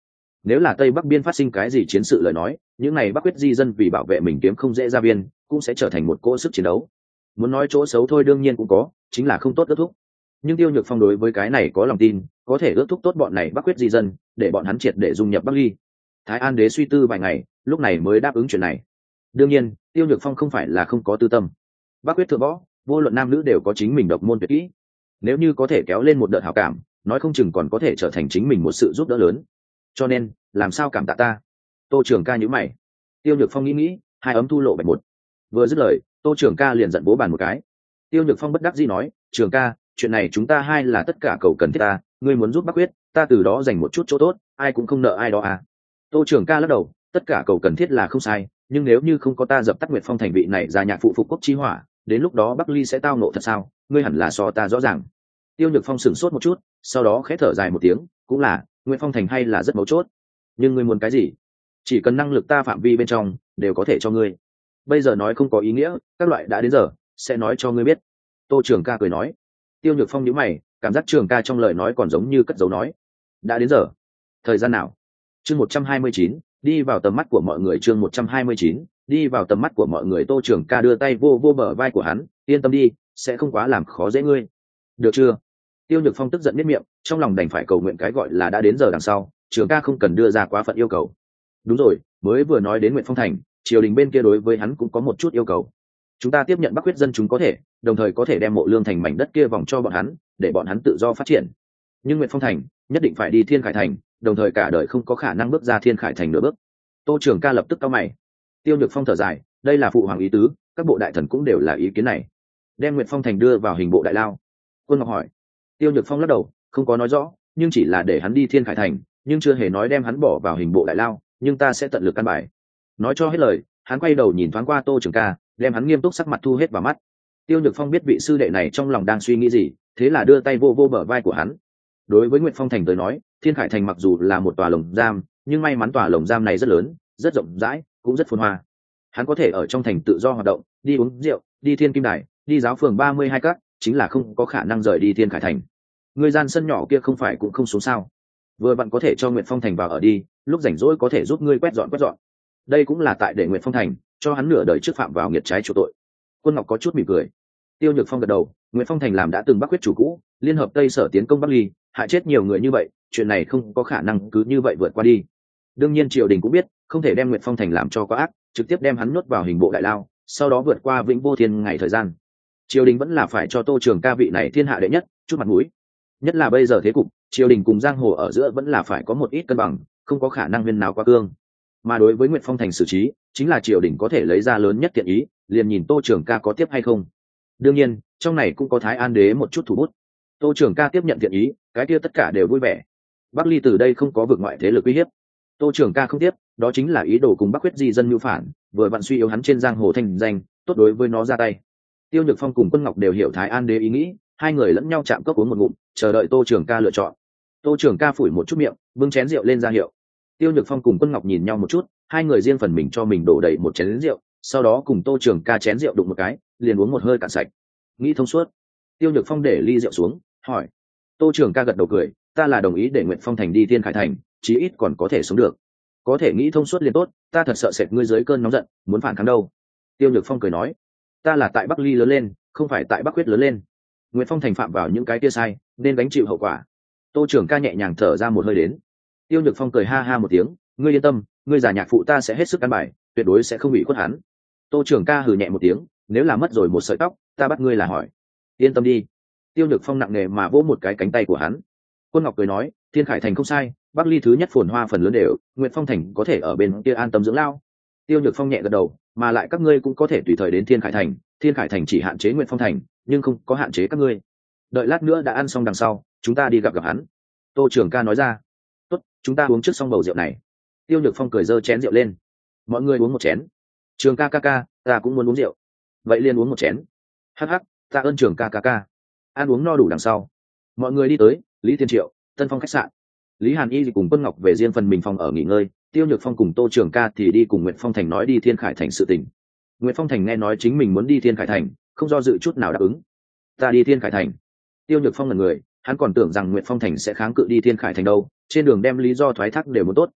Nếu là tây bắc biên phát sinh cái gì chiến sự lời nói, những này bắc quyết di dân vì bảo vệ mình kiếm không dễ ra biên, cũng sẽ trở thành một cỗ sức chiến đấu. Muốn nói chỗ xấu thôi đương nhiên cũng có, chính là không tốt ước thúc. Nhưng Tiêu Nhược Phong đối với cái này có lòng tin, có thể ước thúc tốt bọn này bắc quyết di dân, để bọn hắn triệt để dung nhập Bắc Ly. Thái An đế suy tư vài ngày, lúc này mới đáp ứng chuyện này. Đương nhiên, Tiêu Nhược Phong không phải là không có tư tâm. Bắc quyết thượng võ, vô luận nam nữ đều có chính mình độc môn tuyệt kỹ. Nếu như có thể kéo lên một đợt hảo cảm, nói không chừng còn có thể trở thành chính mình một sự giúp đỡ lớn. Cho nên, làm sao cảm tạ ta? Tô Trường Ca nhíu mày. Tiêu Nhược Phong nghĩ nghĩ, hai ấm thu lộ bạch một. Vừa dứt lời, Tô Trường Ca liền giận vỗ bàn một cái. Tiêu Nhược Phong bất đắc dĩ nói, Trường Ca, chuyện này chúng ta hai là tất cả cầu cần thiết ta, ngươi muốn giúp Bắc quyết, ta từ đó dành một chút chỗ tốt, ai cũng không nợ ai đó à. Tô Trường Ca lắc đầu, tất cả cầu cần thiết là không sai, nhưng nếu như không có ta dập tắt Nguyệt Phong thành vị này ra nhạc phụ phục quốc chi hỏa, đến lúc đó Bắc Ly sẽ tao nộ thật sao, ngươi hẳn là so ta rõ ràng. Tiêu Nhược Phong sửng sốt một chút, sau đó khẽ thở dài một tiếng, cũng là, Nguyệt Phong thành hay là rất mấu chốt. Nhưng ngươi muốn cái gì? Chỉ cần năng lực ta phạm vi bên trong, đều có thể cho ngươi. Bây giờ nói không có ý nghĩa, các loại đã đến giờ, sẽ nói cho ngươi biết. Tô Trường Ca cười nói. Tiêu Nhược Phong nhíu mày, cảm giác Trường Ca trong lời nói còn giống như cất dấu nói. Đã đến giờ? Thời gian nào? Chương một trăm hai mươi chín, đi vào tầm mắt của mọi người. Chương một trăm hai mươi chín, đi vào tầm mắt của mọi người. Tô Trường Ca đưa tay vô vô bờ vai của hắn, yên tâm đi, sẽ không quá làm khó dễ ngươi. Được chưa? Tiêu Nhược Phong tức giận miết miệng, trong lòng đành phải cầu nguyện cái gọi là đã đến giờ đằng sau, Trường Ca không cần đưa ra quá phận yêu cầu. Đúng rồi, mới vừa nói đến Nguyệt Phong thành, triều đình bên kia đối với hắn cũng có một chút yêu cầu. Chúng ta tiếp nhận Bắc quyết dân chúng có thể, đồng thời có thể đem Mộ Lương thành mảnh đất kia vòng cho bọn hắn, để bọn hắn tự do phát triển. Nhưng Nguyệt Phong thành nhất định phải đi Thiên Khải thành, đồng thời cả đời không có khả năng bước ra Thiên Khải thành nửa bước. Tô Trường Ca lập tức cau mày. Tiêu Nhược Phong thở dài, đây là phụ hoàng ý tứ, các bộ đại thần cũng đều là ý kiến này. Đem Nguyệt Phong thành đưa vào hình bộ đại lao. Quân Ngọc hỏi. Tiêu Nhược Phong lắc đầu, không có nói rõ, nhưng chỉ là để hắn đi Thiên Khải thành, nhưng chưa hề nói đem hắn bỏ vào hình bộ đại lao, nhưng ta sẽ tận lực căn bài. Nói cho hết lời, hắn quay đầu nhìn thoáng qua Tô Trường Ca, đem hắn nghiêm túc sắc mặt thu hết vào mắt. Tiêu Nhược Phong biết vị sư đệ này trong lòng đang suy nghĩ gì, thế là đưa tay vô vô bờ vai của hắn. Đối với Nguyệt Phong thành tới nói, Thiên Khải thành mặc dù là một tòa lồng giam, nhưng may mắn tòa lồng giam này rất lớn, rất rộng rãi, cũng rất phồn hoa. Hắn có thể ở trong thành tự do hoạt động, đi uống rượu, đi Thiên Kim Đài, đi giáo phường ba mươi hai các, chính là không có khả năng rời đi Thiên Khải thành. Người gian sân nhỏ kia không phải cũng không xuống sao? Vừa vặn có thể cho Nguyệt Phong thành vào ở đi, lúc rảnh rỗi có thể giúp ngươi quét dọn quét dọn. Đây cũng là tại để Nguyệt Phong thành cho hắn nửa đời trước phạm vào nghiệt trái chỗ tội. Quân Ngọc có chút mỉm cười. Tiêu Nhược Phong gật đầu, Nguyệt Phong thành làm đã từng Bắc quyết chủ cũ, liên hợp Tây Sở tiến công Bắc Ly, hại chết nhiều người như vậy, chuyện này không có khả năng cứ như vậy vượt qua đi. Đương nhiên triều đình cũng biết, không thể đem Nguyệt Phong thành làm cho quá ác, trực tiếp đem hắn nhốt vào hình bộ đại lao, sau đó vượt qua vĩnh vô thiên ngày thời gian. Triều đình vẫn là phải cho Tô Trường Ca vị này thiên hạ đệ nhất chút mặt mũi. Nhất là bây giờ thế cục, triều đình cùng giang hồ ở giữa vẫn là phải có một ít cân bằng, không có khả năng viên nào quá cương. Mà đối với Nguyệt Phong thành xử trí, chính là triều đình có thể lấy ra lớn nhất thiện ý, liền nhìn Tô Trường Ca có tiếp hay không. Đương nhiên, trong này cũng có Thái An đế một chút thủ bút. Tô Trường Ca tiếp nhận thiện ý, cái kia tất cả đều vui vẻ. Bắc Ly từ đây không có vực ngoại thế lực uy hiếp. Tô Trường Ca không tiếp, đó chính là ý đồ cùng Bắc quyết di dân mưu phản, vừa vặn suy yếu hắn trên giang hồ thành danh, tốt đối với nó ra tay. Tiêu Nhược Phong cùng Quân Ngọc đều hiểu Thái An đế ý nghĩ, hai người lẫn nhau chạm cốc uống một ngụm, chờ đợi Tô Trường Ca lựa chọn. Tô Trường Ca phủi một chút miệng, bưng chén rượu lên ra hiệu. Tiêu Nhược Phong cùng Quân Ngọc nhìn nhau một chút, hai người riêng phần mình cho mình đổ đầy một chén rượu, sau đó cùng Tô Trường Ca chén rượu đụng một cái, liền uống một hơi cạn sạch. Nghĩ thông suốt. Tiêu Nhược Phong để ly rượu xuống, hỏi. Tô Trường Ca gật đầu cười, ta là đồng ý để Nguyệt Phong thành đi Thiên Khải thành, chí ít còn có thể sống được. Có thể nghĩ thông suốt liền tốt, ta thật sợ sệt ngươi dưới cơn nóng giận, muốn phản kháng đâu. Tiêu Nhược Phong cười nói, ta là tại Bắc Ly lớn lên, không phải tại Bắc quyết lớn lên. Nguyệt Phong thành phạm vào những cái kia sai, nên gánh chịu hậu quả. Tô Trường Ca nhẹ nhàng thở ra một hơi đến. Tiêu Nhược Phong cười ha ha một tiếng, ngươi yên tâm, ngươi già nhạc phụ ta sẽ hết sức căn bài, tuyệt đối sẽ không bị khuất hắn. Tô Trường Ca hừ nhẹ một tiếng, nếu là mất rồi một sợi tóc, ta bắt ngươi là hỏi. Yên tâm đi. Tiêu Nhược Phong nặng nề mà vỗ một cái cánh tay của hắn. Quân Ngọc cười nói, Thiên Khải thành không sai, Bắc Ly thứ nhất phồn hoa phần lớn đều, Nguyệt Phong thành có thể ở bên kia an tâm dưỡng lao. Tiêu Nhược Phong nhẹ gật đầu, mà lại các ngươi cũng có thể tùy thời đến Thiên Khải thành, Thiên Khải thành chỉ hạn chế Nguyệt Phong thành, nhưng không có hạn chế các ngươi. Đợi lát nữa đã ăn xong đằng sau, chúng ta đi gặp gặp hắn. Tô Trường Ca nói ra. Tốt, chúng ta uống trước xong bầu rượu này. Tiêu Nhược Phong cười giơ chén rượu lên. Mọi người uống một chén. Trường Ca ca ca, ta cũng muốn uống rượu. Vậy liền uống một chén. Hắc hắc, ta ơn Trường Ca ca ca. Ăn uống no đủ đằng sau, mọi người đi tới Lý Thiên Triệu Tân Phong khách sạn. Lý Hàn Y cùng Quân Ngọc về riêng phần mình phòng ở nghỉ ngơi, Tiêu Nhược Phong cùng Tô Trường Ca thì đi cùng Nguyệt Phong Thành nói đi Thiên Khải thành sự tình. Nguyệt Phong Thành nghe nói chính mình muốn đi Thiên Khải thành, không do dự chút nào đáp ứng. Ta đi Thiên Khải thành. Tiêu Nhược Phong là người, hắn còn tưởng rằng Nguyệt Phong Thành sẽ kháng cự đi Thiên Khải thành đâu, trên đường đem lý do thoái thác đều muốn tốt.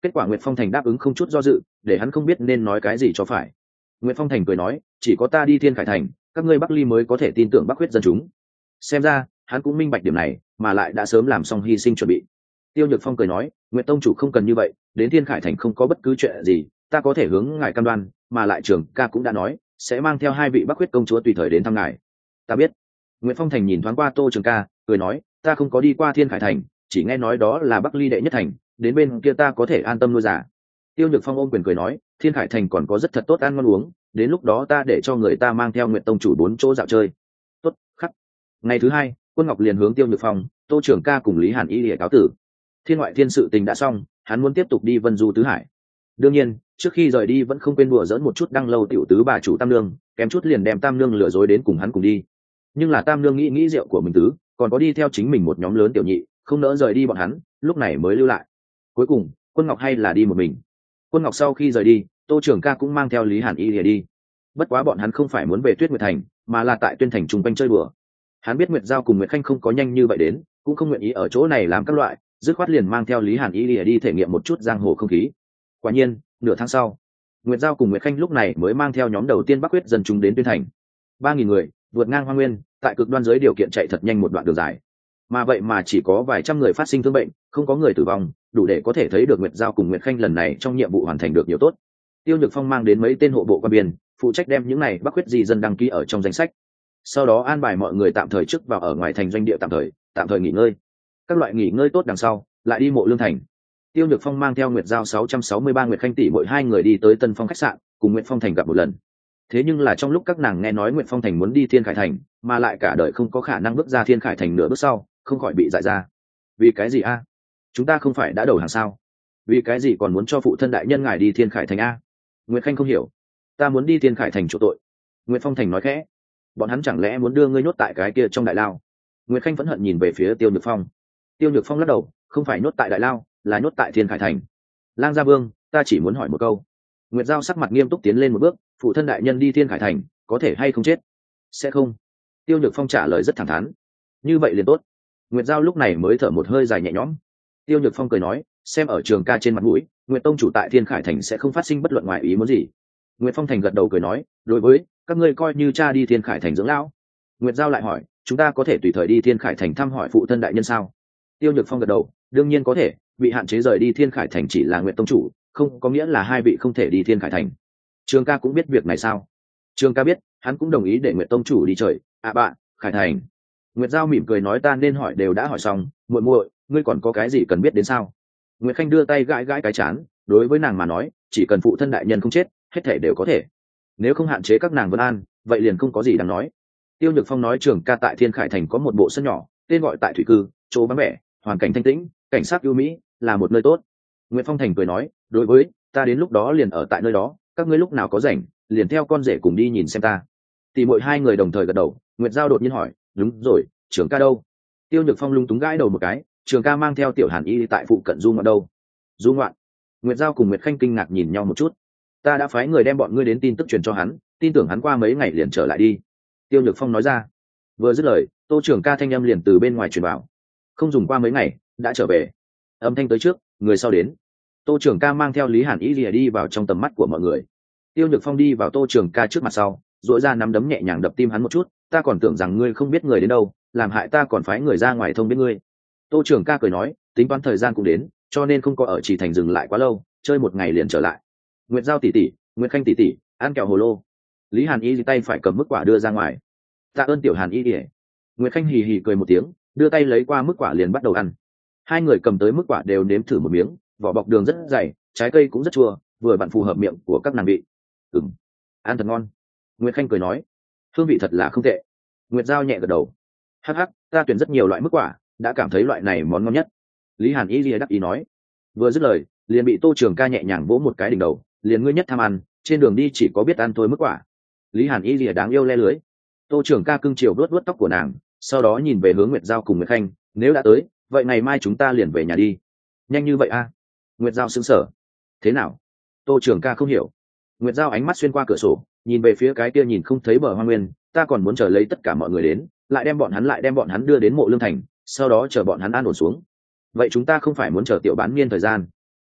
Kết quả Nguyệt Phong Thành đáp ứng không chút do dự, để hắn không biết nên nói cái gì cho phải. Nguyệt Phong Thành cười nói, chỉ có ta đi Thiên Khải Thành, các ngươi Bắc Ly mới có thể tin tưởng Bắc huyết dân chúng. Xem ra hắn cũng minh bạch điểm này, mà lại đã sớm làm xong hy sinh chuẩn bị. Tiêu Nhược Phong cười nói, Nguyệt tông chủ không cần như vậy, đến Thiên Khải Thành không có bất cứ chuyện gì, ta có thể hướng ngài cam đoan, mà lại Trường ca cũng đã nói sẽ mang theo hai vị Bắc huyết công chúa tùy thời đến thăm ngài. Ta biết. Nguyệt Phong Thành nhìn thoáng qua Tô Trường ca, cười nói, ta không có đi qua Thiên Khải Thành, chỉ nghe nói đó là Bắc Ly đệ nhất thành, đến bên kia ta có thể an tâm nuôi giả. Tiêu Nhược Phong ôm quyền cười nói, Thiên Khải Thành còn có rất thật tốt ăn ngon uống, đến lúc đó ta để cho người ta mang theo Nguyệt tông chủ bốn chỗ dạo chơi. Tốt, khắc. Ngày thứ hai, Quân Ngọc liền hướng Tiêu Nhược Phong, Tô Trường ca cùng Lý Hàn Y để cáo tử. Thiên ngoại thiên sự tình đã xong, hắn muốn tiếp tục đi Vân Du tứ hải. Đương nhiên, trước khi rời đi vẫn không quên đùa giỡn một chút đăng lâu tiểu tứ bà chủ Tam Nương, kém chút liền đem Tam Nương lừa dối đến cùng hắn cùng đi. Nhưng là Tam Nương nghĩ nghĩ rượu của mình tứ, còn có đi theo chính mình một nhóm lớn tiểu nhị, không nỡ rời đi bọn hắn, lúc này mới lưu lại. Cuối cùng, Quân Ngọc hay là đi một mình. Quân Ngọc sau khi rời đi, Tô Trường ca cũng mang theo Lý Hàn Y để đi. Bất quá bọn hắn không phải muốn về Tuyết Nguyệt Thành, mà là tại Tuyên Thành trung quanh chơi bừa. Hắn biết Nguyệt Giao cùng Nguyệt Khanh không có nhanh như vậy đến, cũng không nguyện ý ở chỗ này làm các loại, dứt khoát liền mang theo Lý Hàn Y để đi thể nghiệm một chút giang hồ không khí. Quả nhiên, nửa tháng sau, Nguyệt Giao cùng Nguyệt Khanh lúc này mới mang theo nhóm đầu tiên Bắc huyết dân chúng đến Tuyên Thành. Ba nghìn người, vượt ngang hoang nguyên, tại cực đoan dưới điều kiện chạy thật nhanh một đoạn đường dài. Mà vậy mà chỉ có vài trăm người phát sinh thương bệnh, không có người tử vong, đủ để có thể thấy được Nguyệt Giao cùng Nguyệt Khanh lần này trong nhiệm vụ hoàn thành được nhiều tốt. Tiêu Nhược Phong mang đến mấy tên hộ bộ quan biên, phụ trách đem những này Bắc huyết di dân đăng ký ở trong danh sách. Sau đó an bài mọi người tạm thời trước vào ở ngoài thành doanh địa tạm thời, tạm thời nghỉ ngơi. Các loại nghỉ ngơi tốt đằng sau, lại đi Mộ Lương Thành. Tiêu Nhược Phong mang theo Nguyệt Giao sáu trăm sáu mươi ba Nguyệt Khanh tỷ mỗi hai người đi tới Tân Phong khách sạn, cùng Nguyệt Phong Thành gặp một lần. Thế nhưng là trong lúc các nàng nghe nói Nguyệt Phong Thành muốn đi Thiên Khải Thành, mà lại cả đời không có khả năng bước ra Thiên Khải Thành nửa bước sau, không khỏi bị dại ra. Vì cái gì a? Chúng ta không phải đã đầu hàng sao? Vì cái gì còn muốn cho phụ thân đại nhân ngài đi Thiên Khải Thành a? Nguyệt Khanh không hiểu. Ta muốn đi Thiên Khải Thành chỗ tội. Nguyệt Phong Thành nói khẽ. Bọn hắn chẳng lẽ muốn đưa ngươi nhốt tại cái kia trong đại lao? Nguyệt Khanh phẫn hận nhìn về phía Tiêu Nhược Phong. Tiêu Nhược Phong lắc đầu, không phải nhốt tại đại lao, là nhốt tại Thiên Khải Thành. Lang Gia Vương, ta chỉ muốn hỏi một câu. Nguyệt Giao sắc mặt nghiêm túc tiến lên một bước, phụ thân đại nhân đi Thiên Khải Thành, có thể hay không chết? Sẽ không. Tiêu Nhược Phong trả lời rất thẳng thắn. Như vậy liền tốt. Nguyệt Giao lúc này mới thở một hơi dài nhẹ nhõm. Tiêu Nhược Phong cười nói, xem ở Trường ca trên mặt mũi, Nguyệt tông chủ tại Thiên Khải Thành sẽ không phát sinh bất luận ngoài ý muốn gì. Nguyệt Phong Thành gật đầu cười nói, đối với các ngươi coi như cha đi Thiên Khải Thành dưỡng lão. Nguyệt Giao lại hỏi, chúng ta có thể tùy thời đi Thiên Khải Thành thăm hỏi phụ thân đại nhân sao? Tiêu Nhược Phong gật đầu, đương nhiên có thể, bị hạn chế rời đi Thiên Khải Thành chỉ là Nguyệt tông chủ, không có nghĩa là hai vị không thể đi Thiên Khải Thành. Trường ca cũng biết việc này sao? Trường ca biết, hắn cũng đồng ý để Nguyệt tông chủ đi trời. À bạn, Khải Thành. Nguyệt Giao mỉm cười nói, ta nên hỏi đều đã hỏi xong, muội muội, ngươi còn có cái gì cần biết đến sao? Nguyệt Khanh đưa tay gãi gãi cái chán, đối với nàng mà nói, chỉ cần phụ thân đại nhân không chết, hết thể đều có thể. Nếu không hạn chế các nàng vân an, vậy liền không có gì đáng nói. Tiêu Nhược Phong nói Trường ca tại Thiên Khải Thành có một bộ sân nhỏ, tên gọi tại thủy cư, chỗ vắng vẻ, hoàn cảnh thanh tĩnh, cảnh sát ưu mỹ, là một nơi tốt. Nguyệt Phong Thành cười nói, đối với ta đến lúc đó liền ở tại nơi đó, các ngươi lúc nào có rảnh, liền theo con rể cùng đi nhìn xem ta. Tỷ muội hai người đồng thời gật đầu. Nguyệt Giao đột nhiên hỏi, đúng rồi, Trường ca đâu? Tiêu Nhược Phong lung túng gãi đầu một cái, Trường ca mang theo Tiểu Hàn Y tại phụ cận du ngoạn đâu? Du ngoạn? Nguyệt Giao cùng Nguyệt Khanh kinh ngạc nhìn nhau một chút. Ta đã phái người đem bọn ngươi đến tin tức truyền cho hắn, tin tưởng hắn qua mấy ngày liền trở lại đi. Tiêu Nhược Phong nói ra. Vừa dứt lời, Tô Trường ca thanh âm liền từ bên ngoài truyền vào. Không dùng qua mấy ngày, đã trở về. Âm thanh tới trước, người sau đến. Tô Trường ca mang theo Lý Hàn Y lìa đi vào trong tầm mắt của mọi người. Tiêu Nhược Phong đi vào Tô Trường ca trước mặt sau, duỗi ra nắm đấm nhẹ nhàng đập tim hắn một chút, ta còn tưởng rằng ngươi không biết người đến đâu, làm hại ta còn phái người ra ngoài thông biết ngươi. Tô Trường ca cười nói, tính toán thời gian cũng đến, cho nên không có ở Chỉ Thành dừng lại quá lâu, chơi một ngày liền trở lại. Nguyệt Giao tỷ tỷ, Nguyệt Khanh tỷ tỷ, ăn kẹo hồ lô. Lý Hàn Y tay phải cầm mức quả đưa ra ngoài. Tạ ơn Tiểu Hàn Y ỉa. Nguyệt Khanh hì hì cười một tiếng, đưa tay lấy qua mức quả liền bắt đầu ăn. Hai người cầm tới mức quả đều nếm thử một miếng, vỏ bọc đường rất dày, trái cây cũng rất chua, vừa vặn phù hợp miệng của các nàng vị. Ừm, ăn thật ngon. Nguyệt Khanh cười nói, hương vị thật là không tệ. Nguyệt Giao nhẹ gật đầu. Hắc hắc, ta tuyển rất nhiều loại mức quả, đã cảm thấy loại này món ngon nhất. Lý Hàn Y lìa đắc ý nói. Vừa dứt lời, liền bị Tô Trường ca nhẹ nhàng vỗ một cái đỉnh đầu, liền ngươi nhất tham ăn, trên đường đi chỉ có biết ăn thôi mức quả. Lý Hàn Y lìa đáng yêu le lưới. Tô Trường ca cưng chiều vuốt vuốt tóc của nàng, sau đó nhìn về hướng Nguyệt Giao cùng Nguyệt Khanh, nếu đã tới, vậy ngày mai chúng ta liền về nhà đi. Nhanh như vậy a? À? Nguyệt Giao sững sờ. Thế nào? Tô Trường ca không hiểu. Nguyệt Giao ánh mắt xuyên qua cửa sổ, nhìn về phía cái kia nhìn không thấy bờ hoa nguyên, ta còn muốn chờ lấy tất cả mọi người đến, lại đem bọn hắn lại đem bọn hắn đưa đến Mộ Lương Thành, sau đó chờ bọn hắn an ổn xuống. Vậy chúng ta không phải muốn chờ Tiểu Bán Niên thời gian?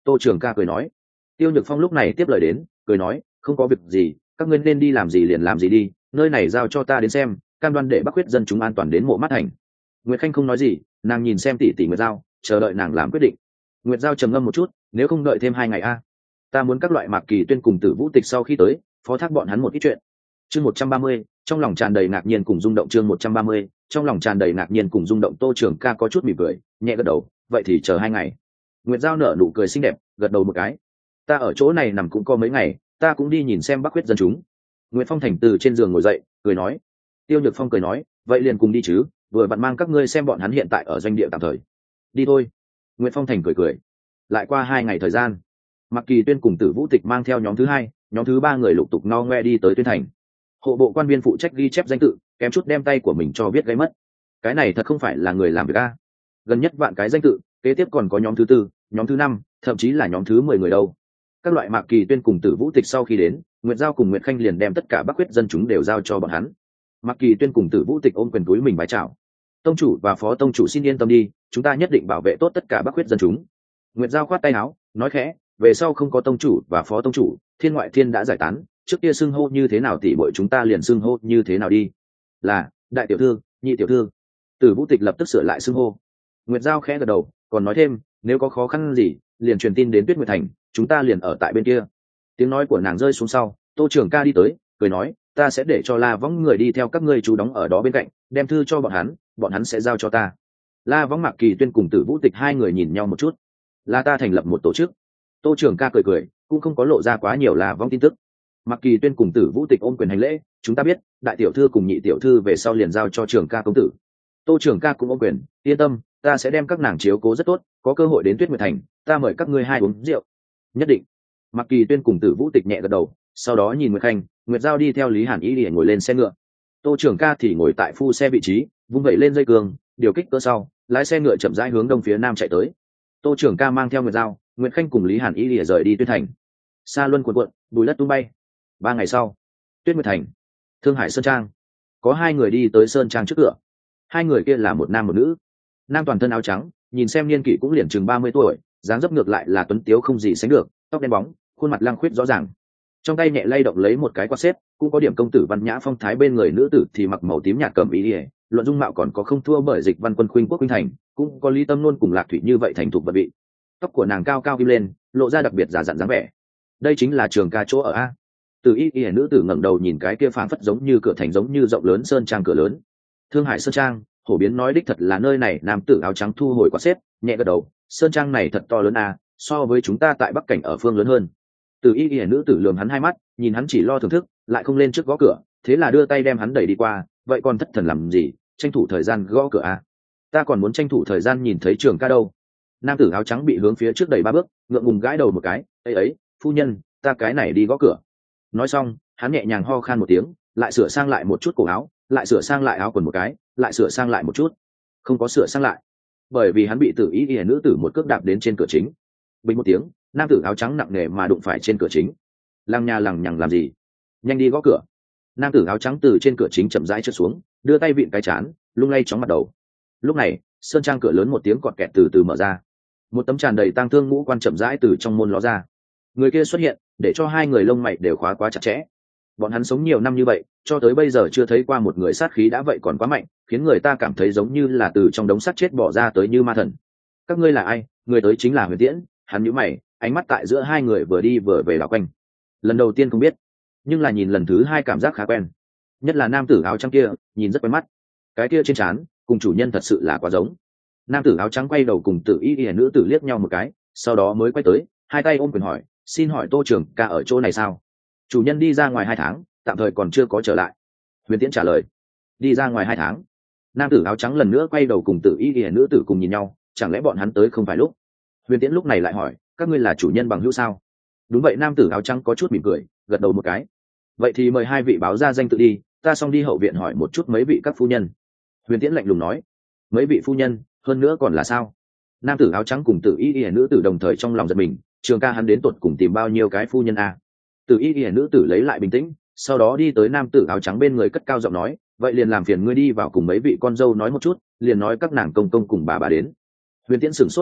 Tô Trường Ca cười nói. Tiêu Nhược Phong lúc này tiếp lời đến, cười nói, không có việc gì, các ngươi nên đi làm gì liền làm gì đi, nơi này giao cho ta đến xem, cam đoan để Bắc Huyết dân chúng an toàn đến Mộ Mắt Thành. Nguyệt Khanh không nói gì, nàng nhìn xem tỷ tỷ Nguyệt Giao, chờ đợi nàng làm quyết định. Nguyệt Giao trầm ngâm một chút, nếu không đợi thêm hai ngày a, ta muốn các loại Mạc Kỳ Tuyên cùng Tử Vũ Tịch sau khi tới, phó thác bọn hắn một ít chuyện. Chương một trăm ba mươi, trong lòng tràn đầy ngạc nhiên cùng rung động. Chương một trăm ba mươi, trong lòng tràn đầy ngạc nhiên cùng rung động. Tô Trường Ca có chút mỉm cười, nhẹ gật đầu, vậy thì chờ hai ngày. Nguyệt Giao nở nụ cười xinh đẹp, gật đầu một cái. Ta ở chỗ này nằm cũng có mấy ngày, ta cũng đi nhìn xem Bắc Huyết dân chúng. Nguyệt Phong Thành từ trên giường ngồi dậy, cười nói. Tiêu Nhược Phong cười nói, vậy liền cùng đi chứ, vừa vặn mang các ngươi xem bọn hắn hiện tại ở doanh địa tạm thời. Đi thôi. Nguyệt Phong Thành cười cười. Lại qua hai ngày thời gian, Mạc Kỳ Tuyên cùng Tử Vũ Tịch mang theo nhóm thứ hai, nhóm thứ ba người lục tục no ngoe đi tới Tuyên Thành. Hộ bộ quan viên phụ trách ghi chép danh tự, kém chút đem tay của mình cho viết gây mất. Cái này thật không phải là người làm việc a. Gần nhất vạn cái danh tự, kế tiếp còn có nhóm thứ tư, nhóm thứ năm, thậm chí là nhóm thứ mười người đâu. Các loại Mạc Kỳ Tuyên cùng Tử Vũ Tịch sau khi đến, Nguyệt Giao cùng Nguyệt Khanh liền đem tất cả Bắc Huyết dân chúng đều giao cho bọn hắn. Mạc Kỳ Tuyên cùng Tử Vũ Tịch ôm quyền túi mình bái chào. Tông chủ và phó tông chủ xin yên tâm đi, chúng ta nhất định bảo vệ tốt tất cả Bắc Huyết dân chúng. Nguyệt Giao khoát tay áo, nói khẽ, về sau không có tông chủ và phó tông chủ, thiên ngoại thiên đã giải tán, trước kia xưng hô như thế nào tỷ muội chúng ta liền xưng hô như thế nào đi. Là, đại tiểu thư, nhị tiểu thư. Tử Vũ Tịch lập tức sửa lại xưng hô. Nguyệt Giao khẽ gật đầu, còn nói thêm, nếu có khó khăn gì, liền truyền tin đến Tuyết Nguyệt Thành, chúng ta liền ở tại bên kia. Tiếng nói của nàng rơi xuống sau, Tô Trường Ca đi tới, cười nói, ta sẽ để cho La Võng người đi theo các ngươi chú đóng ở đó bên cạnh, đem thư cho bọn hắn, bọn hắn sẽ giao cho ta. La Võng, Mạc Kỳ Tuyên cùng Tử Vũ Tịch hai người nhìn nhau một chút. Là ta thành lập một tổ chức. Tô Trường Ca cười cười, cũng không có lộ ra quá nhiều La Võng tin tức. Mạc Kỳ Tuyên cùng Tử Vũ Tịch ôm quyền hành lễ, chúng ta biết, đại tiểu thư cùng nhị tiểu thư về sau liền giao cho Trường Ca công tử. Tô Trường Ca cũng ôm quyền, yên tâm, ta sẽ đem các nàng chiếu cố rất tốt, có cơ hội đến Tuyết Nguyệt Thành, ta mời các ngươi hai uống rượu. Nhất định. Mạc Kỳ Tuyên cùng Tử Vũ Tịch nhẹ gật đầu, sau đó nhìn Nguyệt Khanh, Nguyệt Giao đi theo Lý Hàn Ý để ngồi lên xe ngựa. Tô Trường Ca thì ngồi tại phu xe vị trí, vung vẩy lên dây cương, điều kích cỡ sau, lái xe ngựa chậm rãi hướng đông phía nam chạy tới. Tô Trường Ca mang theo Nguyệt Giao, Nguyệt Khanh cùng Lý Hàn Ý để rời đi Tuyết Thành. Sa luân cuộn cuộn, bùi đất tung bay. Ba ngày sau, Tuyết Nguyệt Thành, Thương Hải Sơn Trang, có hai người đi tới sơn trang trước cửa. Hai người kia là một nam một nữ. Nam toàn thân áo trắng, nhìn xem niên kỷ cũng liền chừng ba mươi tuổi, dáng dấp ngược lại là tuấn tiếu không gì sánh được, tóc đen bóng, khuôn mặt lăng khuyết rõ ràng. Trong tay nhẹ lay động lấy một cái quạt xếp, cũng có điểm công tử văn nhã phong thái. Bên người nữ tử thì mặc màu tím nhạt cẩm y, luận dung mạo còn có không thua bởi Dịch Văn Quân khuynh quốc khuynh thành, cũng có Lý Tâm Nôn cùng Lạc Thủy như vậy thành thục vật vị. Tóc của nàng cao cao kim lên, lộ ra đặc biệt giả dặn dáng vẻ. Đây chính là Trường Ca chỗ ở a. Từ y y nữ tử ngẩng đầu nhìn cái kia phảng phất giống như cửa thành, giống như rộng lớn sơn trang cửa lớn. Thương Hải Sơn Trang, Hổ Biến nói đích thật là nơi này. Nam tử áo trắng thu hồi quạt xếp, nhẹ gật đầu, sơn trang này thật to lớn a, so với chúng ta tại Bắc Cảnh ở phương lớn hơn. Từ y y nữ tử lườm hắn hai mắt, nhìn hắn chỉ lo thưởng thức, lại không lên trước gõ cửa, thế là đưa tay đem hắn đẩy đi qua. Vậy còn thất thần làm gì, tranh thủ thời gian gõ cửa a. Ta còn muốn tranh thủ thời gian nhìn thấy Trường Ca đâu. Nam tử áo trắng bị hướng phía trước đẩy ba bước, ngượng ngùng gãi đầu một cái, ấy ấy, phu nhân, ta cái này đi gõ cửa. Nói xong, hắn nhẹ nhàng ho khan một tiếng, lại sửa sang lại một chút cổ áo, lại sửa sang lại áo quần một cái, lại sửa sang lại một chút, không có sửa sang lại, bởi vì hắn bị Tử Y Y nữ tử một cước đạp đến trên cửa chính. Bình một tiếng, nam tử áo trắng nặng nề mà đụng phải trên cửa chính. Lăng nha lằng nhằng làm gì? Nhanh đi gõ cửa. Nam tử áo trắng từ trên cửa chính chậm rãi trượt xuống, đưa tay vịn cái chán, lung lay chóng mặt đầu. Lúc này, sơn trang cửa lớn một tiếng cọt kẹt từ từ mở ra. Một tấm tràn đầy tang thương ngũ quan chậm rãi từ trong môn ló ra. Người kia xuất hiện, để cho hai người lông mày đều khóa quá chặt chẽ. Bọn hắn sống nhiều năm như vậy, cho tới bây giờ chưa thấy qua một người sát khí đã vậy còn quá mạnh, khiến người ta cảm thấy giống như là từ trong đống xác chết bỏ ra tới như ma thần. Các ngươi là ai? Người tới chính là Huyền Tiễn. Hắn nhíu mày, ánh mắt tại giữa hai người vừa đi vừa về đảo quanh. Lần đầu tiên không biết, nhưng là nhìn lần thứ hai cảm giác khá quen. Nhất là nam tử áo trắng kia, nhìn rất quen mắt. Cái kia trên trán, cùng chủ nhân thật sự là quá giống. Nam tử áo trắng quay đầu cùng Tử Y Y nữ tử liếc nhau một cái, sau đó mới quay tới, hai tay ôm quyền hỏi, xin hỏi Tô Trường Ca ở chỗ này sao? Chủ nhân đi ra ngoài hai tháng, tạm thời còn chưa có trở lại. Huyền Tiễn trả lời. Đi ra ngoài hai tháng. Nam tử áo trắng lần nữa quay đầu cùng Tử Y Y nữ tử cùng nhìn nhau, chẳng lẽ bọn hắn tới không phải lúc? Huyền Tiễn lúc này lại hỏi, các ngươi là chủ nhân bằng hữu sao? Đúng vậy. Nam tử áo trắng có chút mỉm cười, gật đầu một cái. Vậy thì mời hai vị báo ra danh tự đi, ta xong đi hậu viện hỏi một chút mấy vị các phu nhân. Huyền Tiễn lạnh lùng nói. Mấy vị phu nhân, hơn nữa còn là sao? Nam tử áo trắng cùng Tử Y Y nữ tử đồng thời trong lòng giật mình, Trường Ca hắn đến tột cùng tìm bao nhiêu cái phu nhân a? Tử Y Y nữ tử lấy lại bình tĩnh, sau đó đi tới nam tử áo trắng bên người cất cao giọng nói, vậy liền làm phiền ngươi đi vào cùng mấy vị con dâu nói một chút, liền nói các nàng công công cùng bà bà đến. Huyền Tiễn sửng sốt một chút,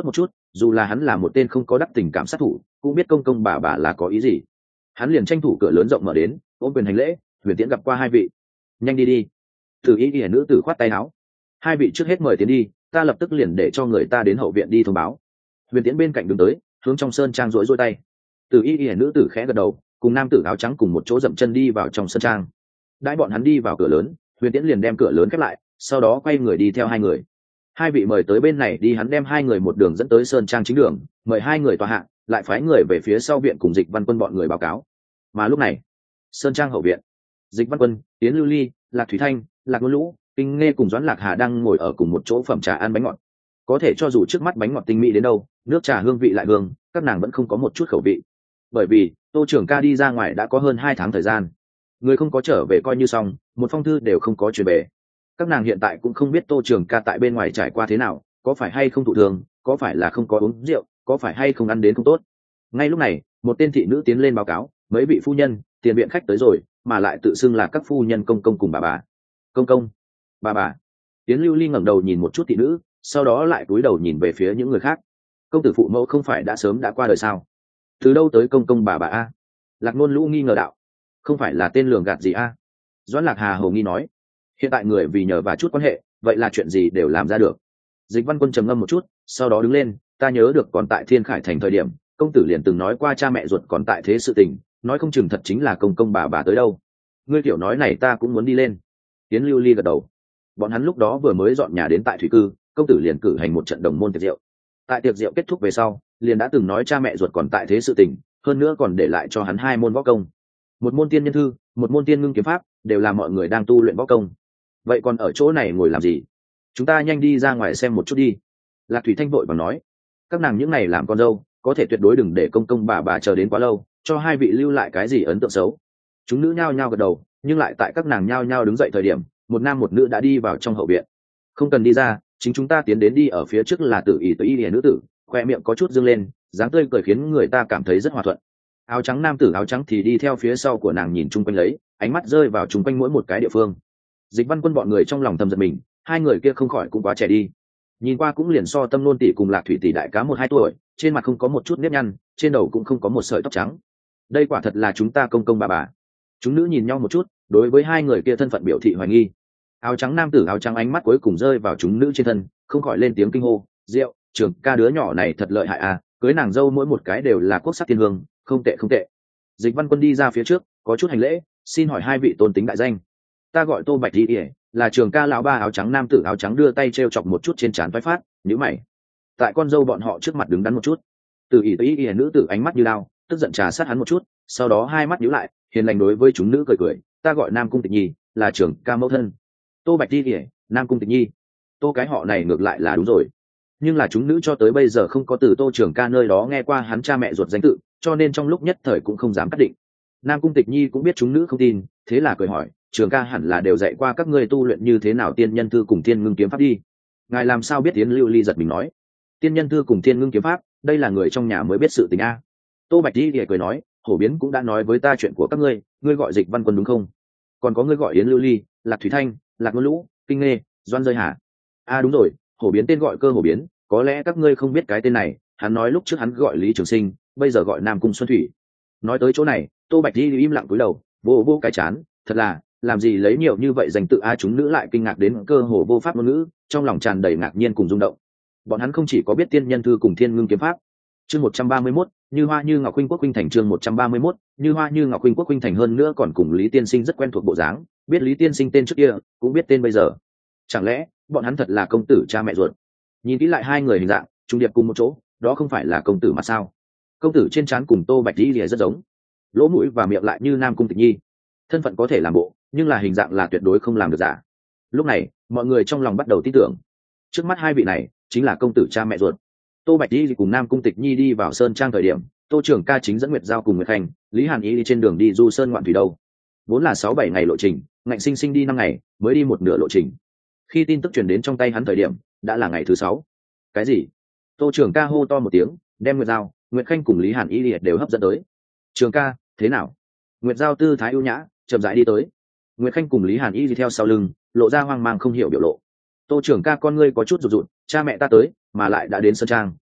dù là hắn là một tên không có đắc tình cảm sát thủ cũng biết công công bà bà là có ý gì. Hắn liền tranh thủ cửa lớn rộng mở đến ôm quyền hành lễ. Huyền Tiễn gặp qua hai vị, nhanh đi đi. Tử y y nữ tử khoát tay áo, hai vị trước hết mời tiến đi, ta lập tức liền để cho người ta đến hậu viện đi thông báo. Huyền Tiễn bên cạnh đứng tới hướng trong sơn trang rối rối tay. Tử y y nữ tử khẽ gật đầu, cùng nam tử áo trắng cùng một chỗ dậm chân đi vào trong sơn trang. Đãi bọn hắn đi vào cửa lớn, Huyền Tiễn liền đem cửa lớn khép lại, sau đó quay người đi theo hai người. Hai vị mời tới bên này đi, hắn đem hai người một đường dẫn tới sơn trang chính đường, mời hai người tòa hạ, lại phái người về phía sau viện cùng Dịch Văn Quân bọn người báo cáo. Mà lúc này, sơn trang hậu viện, Dịch Văn Quân, Tiến Lưu Ly, Lạc Thủy Thanh, Lạc Ngôn Lũ, Kinh Nghe cùng Doãn Lạc Hà đang ngồi ở cùng một chỗ phẩm trà ăn bánh ngọt. Có thể cho dù trước mắt bánh ngọt tinh mỹ đến đâu, nước trà hương vị lại hương, các nàng vẫn không có một chút khẩu vị. Bởi vì Tô Trường Ca đi ra ngoài đã có hơn hai tháng thời gian, người không có trở về coi như xong, một phong thư đều không có truyền về. Các nàng hiện tại cũng không biết Tô Trường Ca tại bên ngoài trải qua thế nào, có phải hay không thụ thường, có phải là không có uống rượu, có phải hay không ăn đến không tốt. Ngay lúc này, một tên thị nữ tiến lên báo cáo, mấy vị phu nhân, tiền viện khách tới rồi, mà lại tự xưng là các phu nhân công công cùng bà bà. Công công, bà bà. Tiến Lưu Ly ngẩng đầu nhìn một chút thị nữ, sau đó lại cúi đầu nhìn về phía những người khác. Công tử phụ mẫu không phải đã sớm đã qua đời sao? Từ đâu tới công công bà bà a? Lạc Ngôn Lũ nghi ngờ đạo. Không phải là tên lường gạt gì a? Doãn Lạc Hà hầu nghi nói. Hiện tại người vì nhờ và chút quan hệ, vậy là chuyện gì đều làm ra được. Dịch Văn Quân trầm ngâm một chút, sau đó đứng lên, ta nhớ được còn tại Thiên Khải thành thời điểm, công tử liền từng nói qua cha mẹ ruột còn tại thế sự tình, nói không chừng thật chính là công công bà bà tới đâu. Ngươi tiểu nói này ta cũng muốn đi lên. Tiến Lưu Ly gật đầu. Bọn hắn lúc đó vừa mới dọn nhà đến tại thủy cư, công tử liền cử hành một trận đồng môn tiệc rượu. Tại tiệc rượu kết thúc về sau, liền đã từng nói cha mẹ ruột còn tại thế sự tình, hơn nữa còn để lại cho hắn hai môn võ công, một môn tiên nhân thư, một môn tiên ngưng kiếm pháp, đều là mọi người đang tu luyện võ công. Vậy còn ở chỗ này ngồi làm gì? Chúng ta nhanh đi ra ngoài xem một chút đi. Lạc Thủy Thanh vội vàng nói, các nàng những này làm con dâu, có thể tuyệt đối đừng để công công bà bà chờ đến quá lâu, cho hai vị lưu lại cái gì ấn tượng xấu. Chúng nữ nhao nhao gật đầu, nhưng lại tại các nàng nhao nhao đứng dậy thời điểm, một nam một nữ đã đi vào trong hậu viện. Không cần đi ra, chính chúng ta tiến đến đi. Ở phía trước là Tử ỷ Tử y lìa nữ tử, khoe miệng có chút dương lên, dáng tươi cười khiến người ta cảm thấy rất hòa thuận. Áo trắng nam tử áo trắng thì đi theo phía sau của nàng, nhìn chung quanh lấy, ánh mắt rơi vào chung quanh mỗi một cái địa phương. Dịch Văn Quân bọn người trong lòng thầm giận mình, hai người kia không khỏi cũng quá trẻ đi, nhìn qua cũng liền so Tâm Nôn tỷ cùng Lạc Thủy tỷ đại cá một hai tuổi, trên mặt không có một chút nếp nhăn, trên đầu cũng không có một sợi tóc trắng. Đây quả thật là chúng ta công công bà bà. Chúng nữ nhìn nhau một chút, đối với hai người kia thân phận biểu thị hoài nghi. Áo trắng nam tử áo trắng ánh mắt cuối cùng rơi vào chúng nữ trên thân, không khỏi lên tiếng kinh hô, Diệu, Trường Ca đứa nhỏ này thật lợi hại à, cưới nàng dâu mỗi một cái đều là quốc sắc thiên hương, không tệ không tệ. Dịch Văn Quân đi ra phía trước, có chút hành lễ, xin hỏi hai vị tôn tính đại danh. Ta gọi Tô Bạch Di ỉa, là Trường Ca lão ba. Áo trắng nam tử áo trắng đưa tay treo chọc một chút trên trán phái phát, nhíu mày. Tại con dâu bọn họ trước mặt đứng đắn một chút. Từ ỷ Ý ỉa nữ tử ánh mắt như lao, tức giận trà sát hắn một chút, sau đó hai mắt nhíu lại, hiền lành đối với chúng nữ cười cười, ta gọi Nam Cung Tịch Nhi, là Trường Ca mẫu thân. Tô Bạch Di ỉa, Nam Cung Tịch Nhi. Tô cái họ này ngược lại là đúng rồi, nhưng là chúng nữ cho tới bây giờ không có từ Tô Trường Ca nơi đó nghe qua hắn cha mẹ ruột danh tự, cho nên trong lúc nhất thời cũng không dám cắt định. Nam Cung Tịch Nhi cũng biết chúng nữ không tin, thế là cười hỏi, Trường Ca hẳn là đều dạy qua các ngươi tu luyện như thế nào tiên nhân thư cùng tiên ngưng kiếm pháp đi. Ngài làm sao biết? Tiến Lưu Ly giật mình nói, tiên nhân thư cùng tiên ngưng kiếm pháp, đây là người trong nhà mới biết sự tình a. Tô Bạch Di cười nói, Hổ Biến cũng đã nói với ta chuyện của các ngươi, ngươi gọi Dịch Văn Quân đúng không? Còn có ngươi gọi Yến Lưu Ly, Lạc Thủy Thanh, Lạc Ngôn Lũ, Kinh Nghê, Doan Rơi Hà. A đúng rồi, Hổ Biến tên gọi Cơ Hổ Biến, có lẽ các ngươi không biết cái tên này, hắn nói lúc trước hắn gọi Lý Trường Sinh, bây giờ gọi Nam Cung Xuân Thủy. Nói tới chỗ này, Tô Bạch Di im lặng cúi đầu, vô vô cái chán, thật là, làm gì lấy nhiều như vậy dành tự a. Chúng nữ lại kinh ngạc đến cơ hồ vô pháp ngôn ngữ, trong lòng tràn đầy ngạc nhiên cùng rung động. Bọn hắn không chỉ có biết tiên nhân thư cùng thiên ngưng kiếm pháp. Chương một trăm ba mươi mốt, như hoa như ngọc huynh quốc huynh thành. Chương một trăm ba mươi mốt, như hoa như ngọc huynh quốc huynh thành, hơn nữa còn cùng Lý Tiên Sinh rất quen thuộc bộ dáng, biết Lý Tiên Sinh tên trước kia, cũng biết tên bây giờ. Chẳng lẽ bọn hắn thật là công tử cha mẹ ruột? Nhìn kỹ lại hai người hình dạng, trung điệp cùng một chỗ, đó không phải là công tử mà sao? Công tử trên trán cùng Tô Bạch Di lìa rất giống, lỗ mũi và miệng lại như Nam Cung Tịch Nhi. Thân phận có thể làm bộ, nhưng là hình dạng là tuyệt đối không làm được giả. Lúc này, mọi người trong lòng bắt đầu tin tưởng, trước mắt hai vị này chính là công tử cha mẹ ruột. Tô Bạch Di cùng Nam Cung Tịch Nhi đi vào sơn trang thời điểm, Tô Trường Ca chính dẫn Nguyệt Giao cùng Nguyệt Khanh, Lý Hàn Ý đi trên đường đi du sơn ngoạn thủy đâu. Vốn là sáu bảy ngày lộ trình, ngạnh sinh sinh đi năm ngày, mới đi một nửa lộ trình. Khi tin tức truyền đến trong tay hắn thời điểm, đã là ngày thứ sáu. Cái gì? Tô Trường Ca hô to một tiếng, đem Nguyệt Giao, Nguyệt Khanh cùng Lý Hàn Ý liệt đều hấp dẫn tới. Trường Ca, thế nào? Nguyệt Giao tư thái ưu nhã, chậm rãi đi tới. Nguyệt Khanh cùng Lý Hàn Y đi theo sau lưng, lộ ra hoang mang không hiểu biểu lộ. Tô Trường Ca con ngươi có chút rụt rụt, cha mẹ ta tới, mà lại đã đến sơn trang.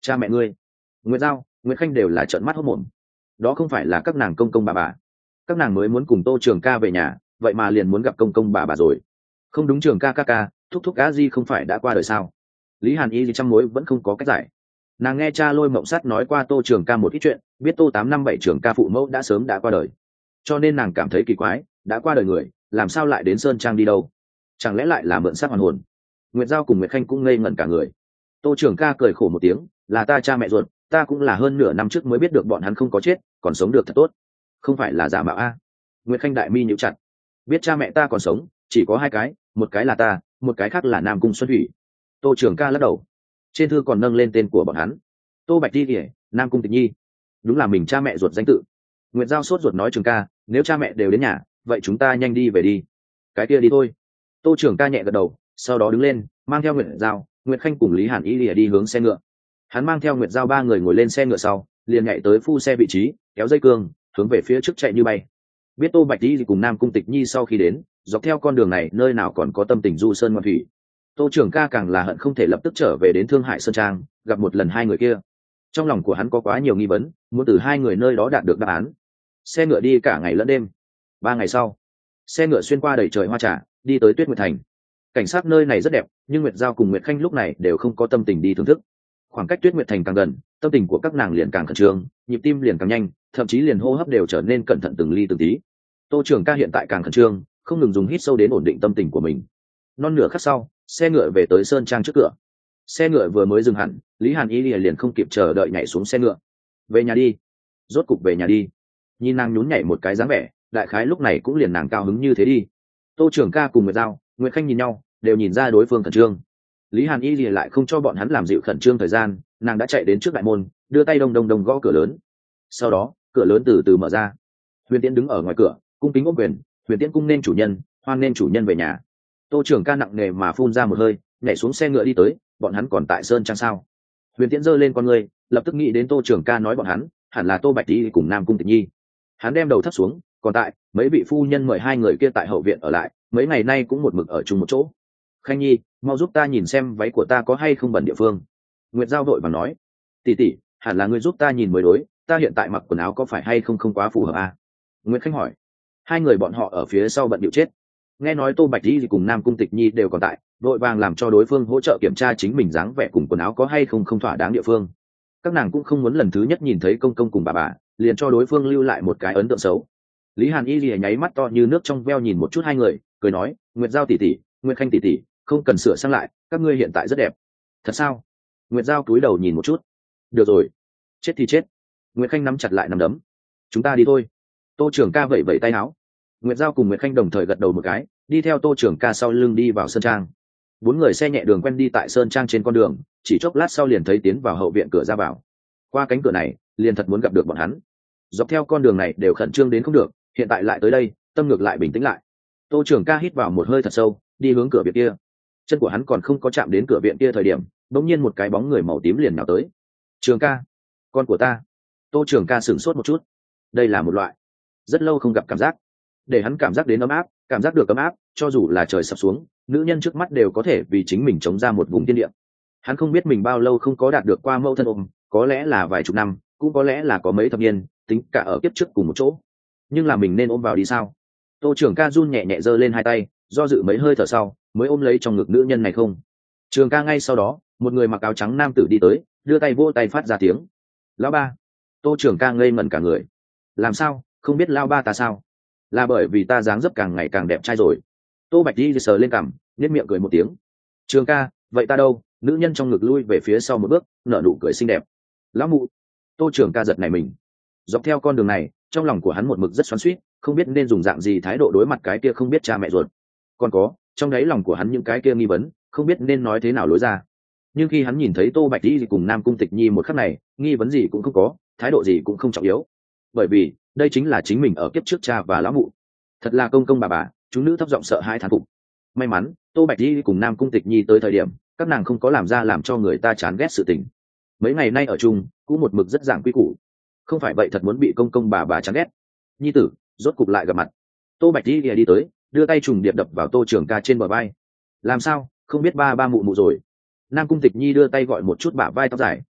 Cha mẹ ngươi, Nguyệt Giao, Nguyệt Khanh đều là trợn mắt hốt mồm. Đó không phải là các nàng công công bà bà. Các nàng mới muốn cùng Tô Trường ca về nhà, vậy mà liền muốn gặp công công bà bà rồi. Không đúng, Trường ca ca ca, thúc thúc cá di không phải đã qua đời sao? Lý Hàn Y gì trăm mối vẫn không có cách giải. Nàng nghe cha Lôi Mộng Sắt nói qua Tô Trường ca một ít chuyện, biết Tô tám năm bảy Trường ca phụ mẫu đã sớm đã qua đời, cho nên nàng cảm thấy kỳ quái, đã qua đời người làm sao lại đến sơn trang đi đâu? Chẳng lẽ lại là mượn xác hoàn hồn? Nguyệt Giao cùng Nguyệt Khanh cũng ngây ngẩn cả người. Tô Trường ca cười khổ một tiếng, là ta cha mẹ ruột, ta cũng là hơn nửa năm trước mới biết được bọn hắn không có chết, còn sống được thật tốt, không phải là giả mạo a? Nguyệt Khanh đại mi nhíu chặt, biết cha mẹ ta còn sống chỉ có hai cái, một cái là ta, một cái khác là Nam Cung Xuân Thủy. Tô Trường ca lắc đầu, trên thư còn nâng lên tên của bọn hắn: Tô Bạch Di Kể, Nam Cung Tịch Nhi. Đúng là mình cha mẹ ruột danh tự. Nguyệt Giao sốt ruột nói: Trường ca, nếu cha mẹ đều đến nhà, vậy chúng ta nhanh đi về đi. Cái kia đi thôi. Tô Trường ca nhẹ gật đầu, sau đó đứng lên, mang theo Nguyệt Giao, Nguyệt Khanh cùng Lý Hàn Y lìa đi hướng xe ngựa. Hắn mang theo Nguyệt Giao ba người ngồi lên xe ngựa sau, liền nhảy tới phu xe vị trí, kéo dây cương, hướng về phía trước chạy như bay. Biết Tô Bạch Di cùng Nam Cung Tịch Nhi sau khi đến, dọc theo con đường này nơi nào còn có tâm tình du sơn ngoạn thủy. Tô Trường ca càng là hận không thể lập tức trở về đến Thương Hải Sơn Trang, gặp một lần hai người kia. Trong lòng của hắn có quá nhiều nghi vấn, muốn từ hai người nơi đó đạt được đáp án. Xe ngựa đi cả ngày lẫn đêm. Ba ngày sau, xe ngựa xuyên qua đầy trời hoa trà, đi tới Tuyết Nguyệt Thành. Cảnh sát nơi này rất đẹp, nhưng Nguyệt Giao cùng Nguyệt Khanh lúc này đều không có tâm tình đi thưởng thức. Khoảng cách Tuyết Nguyệt Thành càng gần, tâm tình của các nàng liền càng khẩn trương, nhịp tim liền càng nhanh, thậm chí liền hô hấp đều trở nên cẩn thận từng ly từng tí. Tô Trường ca hiện tại càng khẩn trương, không ngừng dùng hít sâu đến ổn định tâm tình của mình. Non nửa khắc sau, xe ngựa về tới sơn trang trước cửa. Xe ngựa vừa mới dừng hẳn, Lý Hàn Y liền không kịp chờ đợi nhảy xuống xe ngựa. Về nhà đi. Rốt cục về nhà đi. Nhìn nàng nhún nhảy một cái dáng vẻ, đại khái lúc này cũng liền nàng cao hứng như thế đi. Tô Trường ca cùng Nguyệt Giao, Nguyệt Khanh nhìn nhau, đều nhìn ra đối phương khẩn trương. Lý Hàn Y lại không cho bọn hắn làm dịu khẩn trương thời gian, nàng đã chạy đến trước đại môn, đưa tay đông đông đông gõ cửa lớn. Sau đó, cửa lớn từ từ mở ra. Huyền Tiễn đứng ở ngoài cửa, cung kính ôm quyền: Huyền Tiễn cung nên chủ nhân, hoan nên chủ nhân về nhà. Tô Trường ca nặng nề mà phun ra một hơi, nhảy xuống xe ngựa đi tới. Bọn hắn còn tại sơn trang sao? Huyền Tiễn giơ lên con người, lập tức nghĩ đến Tô Trường ca nói bọn hắn hẳn là Tô Bạch Tý cùng Nam Cung Tịch Nhi. Hắn đem đầu thấp xuống, còn tại, mấy vị phu nhân mời hai người kia tại hậu viện ở lại, mấy ngày nay cũng một mực ở chung một chỗ. Khanh Nhi, mau giúp ta nhìn xem váy của ta có hay không bẩn địa phương. Nguyệt Giao vội vàng nói: tỷ tỷ, hẳn là ngươi giúp ta nhìn mới đối, ta hiện tại mặc quần áo có phải hay không không quá phù hợp à? Nguyệt Khanh hỏi. Hai người bọn họ ở phía sau bận điệu chết. Nghe nói Tô Bạch Tý cùng Nam Cung Tịch Nhi đều còn tại, vội vàng làm cho đối phương hỗ trợ kiểm tra chính mình dáng vẻ cùng quần áo có hay không không thỏa đáng địa phương. Các nàng cũng không muốn lần thứ nhất nhìn thấy công công cùng bà bà, liền cho đối phương lưu lại một cái ấn tượng xấu. Lý Hàn Y lìa nháy mắt to như nước trong veo nhìn một chút hai người, cười nói: Nguyệt Giao tỷ tỷ, Nguyệt Khanh tỷ tỷ, không cần sửa sang lại, các ngươi hiện tại rất đẹp. Thật sao? Nguyệt Giao cúi đầu nhìn một chút. Được rồi, chết thì chết. Nguyệt Khanh nắm chặt lại nắm đấm. Chúng ta đi thôi. Tô Trường ca vẩy vẩy tay áo. Nguyệt Giao cùng Nguyệt Khanh đồng thời gật đầu một cái, đi theo Tô Trường ca sau lưng đi vào sơn trang. Bốn người xe nhẹ đường quen đi tại sơn trang trên con đường, chỉ chốc lát sau liền thấy tiến vào hậu viện cửa ra vào. Qua cánh cửa này, liền thật muốn gặp được bọn hắn. Dọc theo con đường này đều khẩn trương đến không được, hiện tại lại tới đây, tâm ngược lại bình tĩnh lại. Tô Trường ca hít vào một hơi thật sâu, đi hướng cửa viện kia. Chân của hắn còn không có chạm đến cửa viện kia thời điểm, bỗng nhiên một cái bóng người màu tím liền nào tới. Trường ca, con của ta. Tô Trường ca sửng sốt một chút. Đây là một loại rất lâu không gặp cảm giác, để hắn cảm giác đến ấm áp, cảm giác được ấm áp, cho dù là trời sập xuống, nữ nhân trước mắt đều có thể vì chính mình chống ra một vùng thiên địa. Hắn không biết mình bao lâu không có đạt được qua mẫu thân ôm, có lẽ là vài chục năm, cũng có lẽ là có mấy thập niên, tính cả ở kiếp trước cùng một chỗ. Nhưng là mình nên ôm vào đi sao? Tô Trường ca run nhẹ nhẹ giơ lên hai tay, do dự mấy hơi thở sau, mới ôm lấy trong ngực nữ nhân này không. Trường ca ngay sau đó, một người mặc áo trắng nam tử đi tới, đưa tay vỗ tay phát ra tiếng: Lão ba. Tô Trường ca ngây ngẩn cả người. Làm sao, không biết lão ba ta sao? Là bởi vì ta dáng dấp càng ngày càng đẹp trai rồi. Tô Bạch Di sờ lên cằm, nhếch miệng cười một tiếng. Trường ca, vậy ta đâu? Nữ nhân trong ngực lui về phía sau một bước, nở nụ cười xinh đẹp. Lão mụ. Tô Trường ca giật nảy mình. Dọc theo con đường này, trong lòng của hắn một mực rất xoắn xuýt, không biết nên dùng dạng gì thái độ đối mặt cái kia không biết cha mẹ ruột. Còn có, trong đáy lòng của hắn những cái kia nghi vấn, không biết nên nói thế nào lối ra. Nhưng khi hắn nhìn thấy Tô Bạch Di cùng Nam Cung Tịch Nhi một khắc này, nghi vấn gì cũng không có, thái độ gì cũng không trọng yếu. Bởi vì, đây chính là chính mình ở kiếp trước cha và lão mụ. Thật là công công bà bà, chúng nữ thấp giọng sợ hãi thán phục. May mắn, Tô Bạch Di cùng Nam Cung Tịch Nhi tới thời điểm, các nàng không có làm ra làm cho người ta chán ghét sự tình. Mấy ngày nay ở chung, cũng một mực rất giảng quy củ. Không phải vậy thật muốn bị công công bà bà chán ghét. Nhi tử, rốt cục lại gặp mặt. Tô Bạch Di đi tới, đưa tay trùng điệp đập vào Tô Trường ca trên bờ vai. Làm sao, không biết ba ba mụ mụ rồi? Nam Cung Tịch Nhi đưa tay gọi một chút bả vai tóc dài.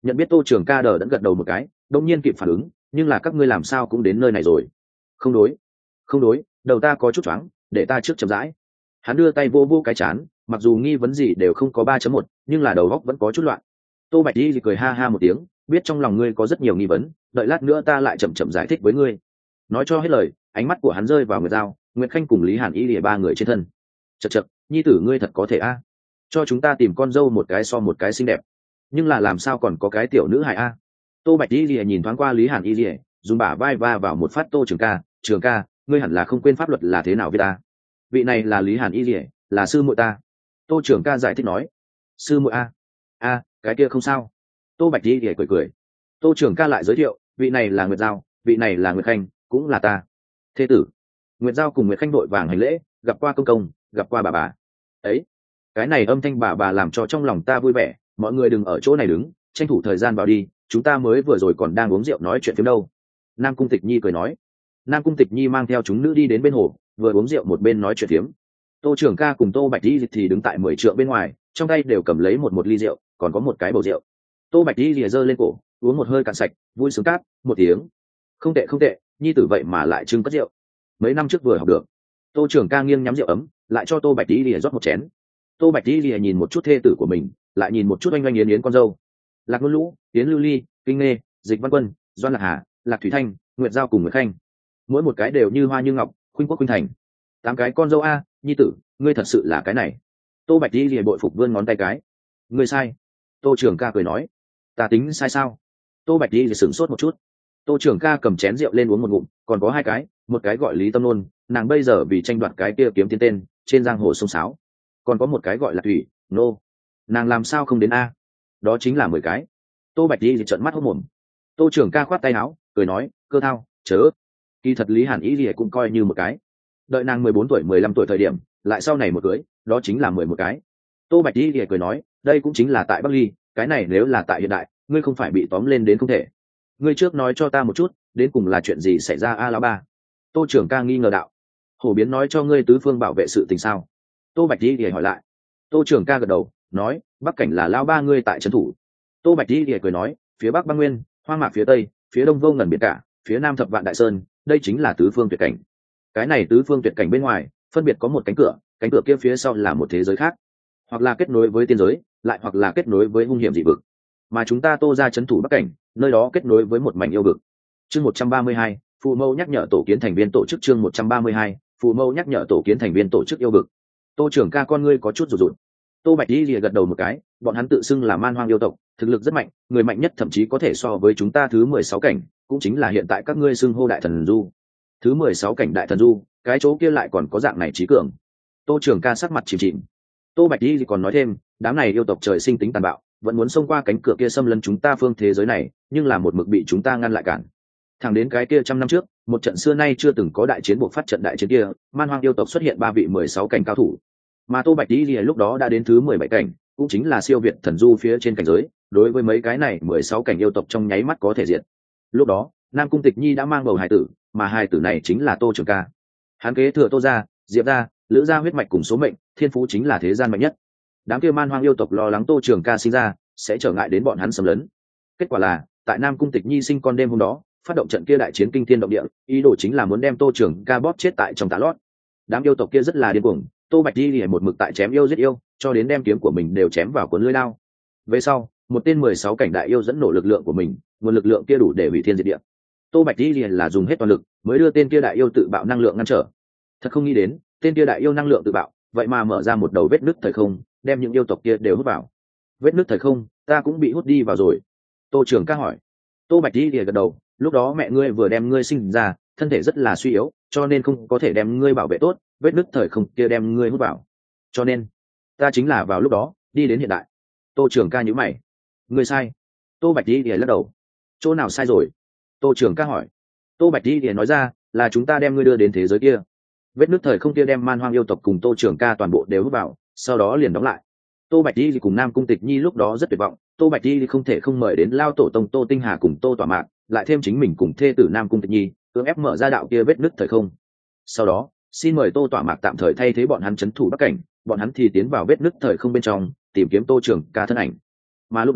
Nhận biết tô trường ca đờ đẫn gật đầu một cái, đông nhiên kịp phản ứng, nhưng là các ngươi làm sao cũng đến nơi này rồi. Không đối, không đối, đầu ta có chút choáng, để ta trước chậm rãi. Hắn đưa tay vô vô cái chán, mặc dù nghi vấn gì đều không có ba chấm một, nhưng là đầu óc vẫn có chút loạn. Tô Bạch Di cười ha ha một tiếng, biết trong lòng ngươi có rất nhiều nghi vấn, đợi lát nữa ta lại chậm chậm giải thích với ngươi. Nói cho hết lời, ánh mắt của hắn rơi vào Nguyệt Giao, Nguyệt Khanh cùng Lý Hàn Y lìa ba người trên thân. Chậc chậc, nhi tử ngươi thật có thể a, cho chúng ta tìm con dâu một cái so một cái xinh đẹp, nhưng là làm sao còn có cái tiểu nữ hài a. Tô Bạch Y lìa nhìn thoáng qua Lý Hàn Y lìa, dùng bả vai va vào một phát Tô Trường ca, Trường ca, ngươi hẳn là không quên pháp luật là thế nào với ta. Vị này là Lý Hàn Y lìa, là sư muội ta. Tô Trường ca giải thích nói. Sư muội a, a, cái kia không sao. Tô Bạch Y lìa cười cười. Tô Trường ca lại giới thiệu, vị này là Nguyệt Giao, vị này là Nguyệt Khanh, cũng là ta thế tử. Nguyệt Giao cùng Nguyệt Khanh đội vàng hành lễ, gặp qua công công, gặp qua bà bà. Ấy, cái này âm thanh bà bà làm cho trong lòng ta vui vẻ, mọi người đừng ở chỗ này đứng, tranh thủ thời gian vào đi, chúng ta mới vừa rồi còn đang uống rượu nói chuyện phiếm đâu. Nam Cung Tịch Nhi cười nói. Nam Cung Tịch Nhi mang theo chúng nữ đi đến bên hồ, vừa uống rượu một bên nói chuyện phiếm. Tô Trường ca cùng Tô Bạch Di thì đứng tại mười trượng bên ngoài, trong tay đều cầm lấy một một ly rượu, còn có một cái bầu rượu. Tô Bạch Di lìa giơ lên cổ, uống một hơi cạn sạch, vui sướng cát một tiếng. Không tệ không tệ, nhi tử vậy mà lại trưng cất rượu, mấy năm trước vừa học được. Tô Trường ca nghiêng nhắm rượu ấm, lại cho Tô Bạch Di lìa rót một chén. Tô Bạch Di lìa nhìn một chút thê tử của mình, lại nhìn một chút oanh oanh yến yến con dâu. Lạc Ngôn Lũ, Yến Lưu Ly, Kinh Nghê, Dịch Văn Quân, Doan Lạc Hà, Lạc Thủy Thanh, Nguyệt Giao cùng Nguyệt Khanh, mỗi một cái đều như hoa như ngọc, khuynh quốc khuynh thành. Tám cái con dâu a, nhi tử, ngươi thật sự là cái này. Tô Bạch Di lìa bội phục vươn ngón tay cái. Ngươi sai. Tô Trường ca cười nói. Ta tính sai sao? Tô Bạch Di lìa sửng sốt một chút. Tô Trường ca cầm chén rượu lên uống một ngụm, còn có hai cái, một cái gọi Lý Tâm Nôn, nàng bây giờ vì tranh đoạt cái kia kiếm tiên tên trên giang hồ sông sáo, còn có một cái gọi là Thủy Nô, nàng làm sao không đến a? Đó chính là mười cái. Tô Bạch Di trợn mắt hốt mồm. Tô Trường ca khoát tay áo, cười nói, cơ thao, chớ. Kỳ thật Lý Hàn Ý gì cũng coi như một cái. Đợi nàng mười bốn tuổi mười lăm tuổi thời điểm, lại sau này một cưới, đó chính là mười một cái. Tô Bạch Di cười nói, đây cũng chính là tại Bắc Ly, cái này nếu là tại hiện đại, ngươi không phải bị tóm lên đến không thể. Ngươi trước nói cho ta một chút, đến cùng là chuyện gì xảy ra a lão ba? Tô Trường ca nghi ngờ đạo. Hổ biến nói cho ngươi tứ phương bảo vệ sự tình sao? Tô Bạch Di hỏi lại. Tô Trường ca gật đầu, nói, Bắc cảnh là lão ba ngươi tại trấn thủ. Tô Bạch Di cười nói, phía bắc băng nguyên, hoang mạc phía tây, phía đông vô ngần biển cả, phía nam thập vạn đại sơn, đây chính là tứ phương tuyệt cảnh. Cái này tứ phương tuyệt cảnh bên ngoài, phân biệt có một cánh cửa, cánh cửa kia phía sau là một thế giới khác, hoặc là kết nối với tiên giới, lại hoặc là kết nối với hung hiểm dị vực. Mà chúng ta Tô ra trấn thủ Bắc cảnh, nơi đó kết nối với một mảnh yêu vực. Chương một trăm ba mươi hai, phụ mâu nhắc nhở tổ kiến thành viên tổ chức. Chương một trăm ba mươi hai, phụ mâu nhắc nhở tổ kiến thành viên tổ chức yêu vực. Tô Trường ca con ngươi có chút rụt rụt. Tô Bạch Di lìa gật đầu một cái, bọn hắn tự xưng là man hoang yêu tộc, thực lực rất mạnh, người mạnh nhất thậm chí có thể so với chúng ta thứ mười sáu cảnh, cũng chính là hiện tại các ngươi xưng hô đại thần du. Thứ mười sáu cảnh đại thần du, cái chỗ kia lại còn có dạng này trí cường. Tô Trường ca sắc mặt chìm chìm. Tô Bạch Di còn nói thêm, đám này yêu tộc trời sinh tính tàn bạo, vẫn muốn xông qua cánh cửa kia xâm lấn chúng ta phương thế giới này, nhưng là một mực bị chúng ta ngăn lại cản. Thẳng đến cái kia trăm năm trước, một trận xưa nay chưa từng có đại chiến buộc phát trận đại chiến kia, man hoang yêu tộc xuất hiện ba vị mười sáu cảnh cao thủ. Mà Tô Bạch Di lúc đó đã đến thứ mười bảy cảnh, cũng chính là siêu việt thần du phía trên cảnh giới, đối với mấy cái này mười sáu cảnh yêu tộc trong nháy mắt có thể diệt. Lúc đó, Nam Cung Tịch Nhi đã mang bầu hài tử, mà hài tử này chính là Tô Trường ca. Hắn kế thừa Tô gia, Diệp gia, Lữ gia huyết mạch cùng số mệnh, thiên phú chính là thế gian mạnh nhất. Đám kia man hoang yêu tộc lo lắng Tô Trường ca sinh ra sẽ trở ngại đến bọn hắn xâm lấn. Kết quả là, tại Nam Cung Tịch Nhi sinh con đêm hôm đó, phát động trận kia đại chiến kinh thiên động địa, ý đồ chính là muốn đem Tô Trường ca bóp chết tại trong tá lót. Đám yêu tộc kia rất là điên cuồng, Tô Bạch Di lìa một mực tại chém yêu giết yêu, cho đến đem kiếm của mình đều chém vào cuốn lưỡi lao. Về sau, một tên mười sáu cảnh đại yêu dẫn nổ lực lượng của mình, nguồn lực lượng kia đủ để hủy thiên diệt địa. Tô Bạch Di lìa là dùng hết toàn lực mới đưa tên kia đại yêu tự bạo năng lượng ngăn trở. Thật không nghĩ đến, tên kia đại yêu năng lượng tự bạo, vậy mà mở ra một đầu vết nứt thời không, đem những yêu tộc kia đều hút vào. Vết nứt thời không, ta cũng bị hút đi vào rồi. Tô Trường ca hỏi. Tô Bạch Di lìa gật đầu, lúc đó mẹ ngươi vừa đem ngươi sinh ra, thân thể rất là suy yếu, cho nên không có thể đem ngươi bảo vệ tốt, vết nứt thời không kia đem ngươi hút vào, cho nên ta chính là vào lúc đó đi đến hiện đại. Tô Trường ca nhíu mày. Ngươi sai. Tô Bạch Di lìa lắc đầu. Chỗ nào sai rồi? Tô Trường ca hỏi. Tô Bạch Di lìa nói ra, là chúng ta đem ngươi đưa đến thế giới kia. Vết nứt thời không kia đem man hoang yêu tộc cùng Tô Trường ca toàn bộ đều hút vào, sau đó liền đóng lại. Tô Bạch Di cùng Nam Cung Tịch Nhi lúc đó rất tuyệt vọng, Tô Bạch Di không thể không mời đến lao tổ tông Tô Tinh Hà cùng Tô Tỏa Mạc, lại thêm chính mình cùng thê tử Nam Cung Tịch Nhi, cưỡng ép mở ra đạo kia vết nứt thời không. Sau đó, xin mời Tô Tỏa Mạc tạm thời thay thế bọn hắn trấn thủ Bắc cảnh, bọn hắn thì tiến vào vết nứt thời không bên trong, tìm kiếm Tô Trường ca thân ảnh. Mà lúc đó,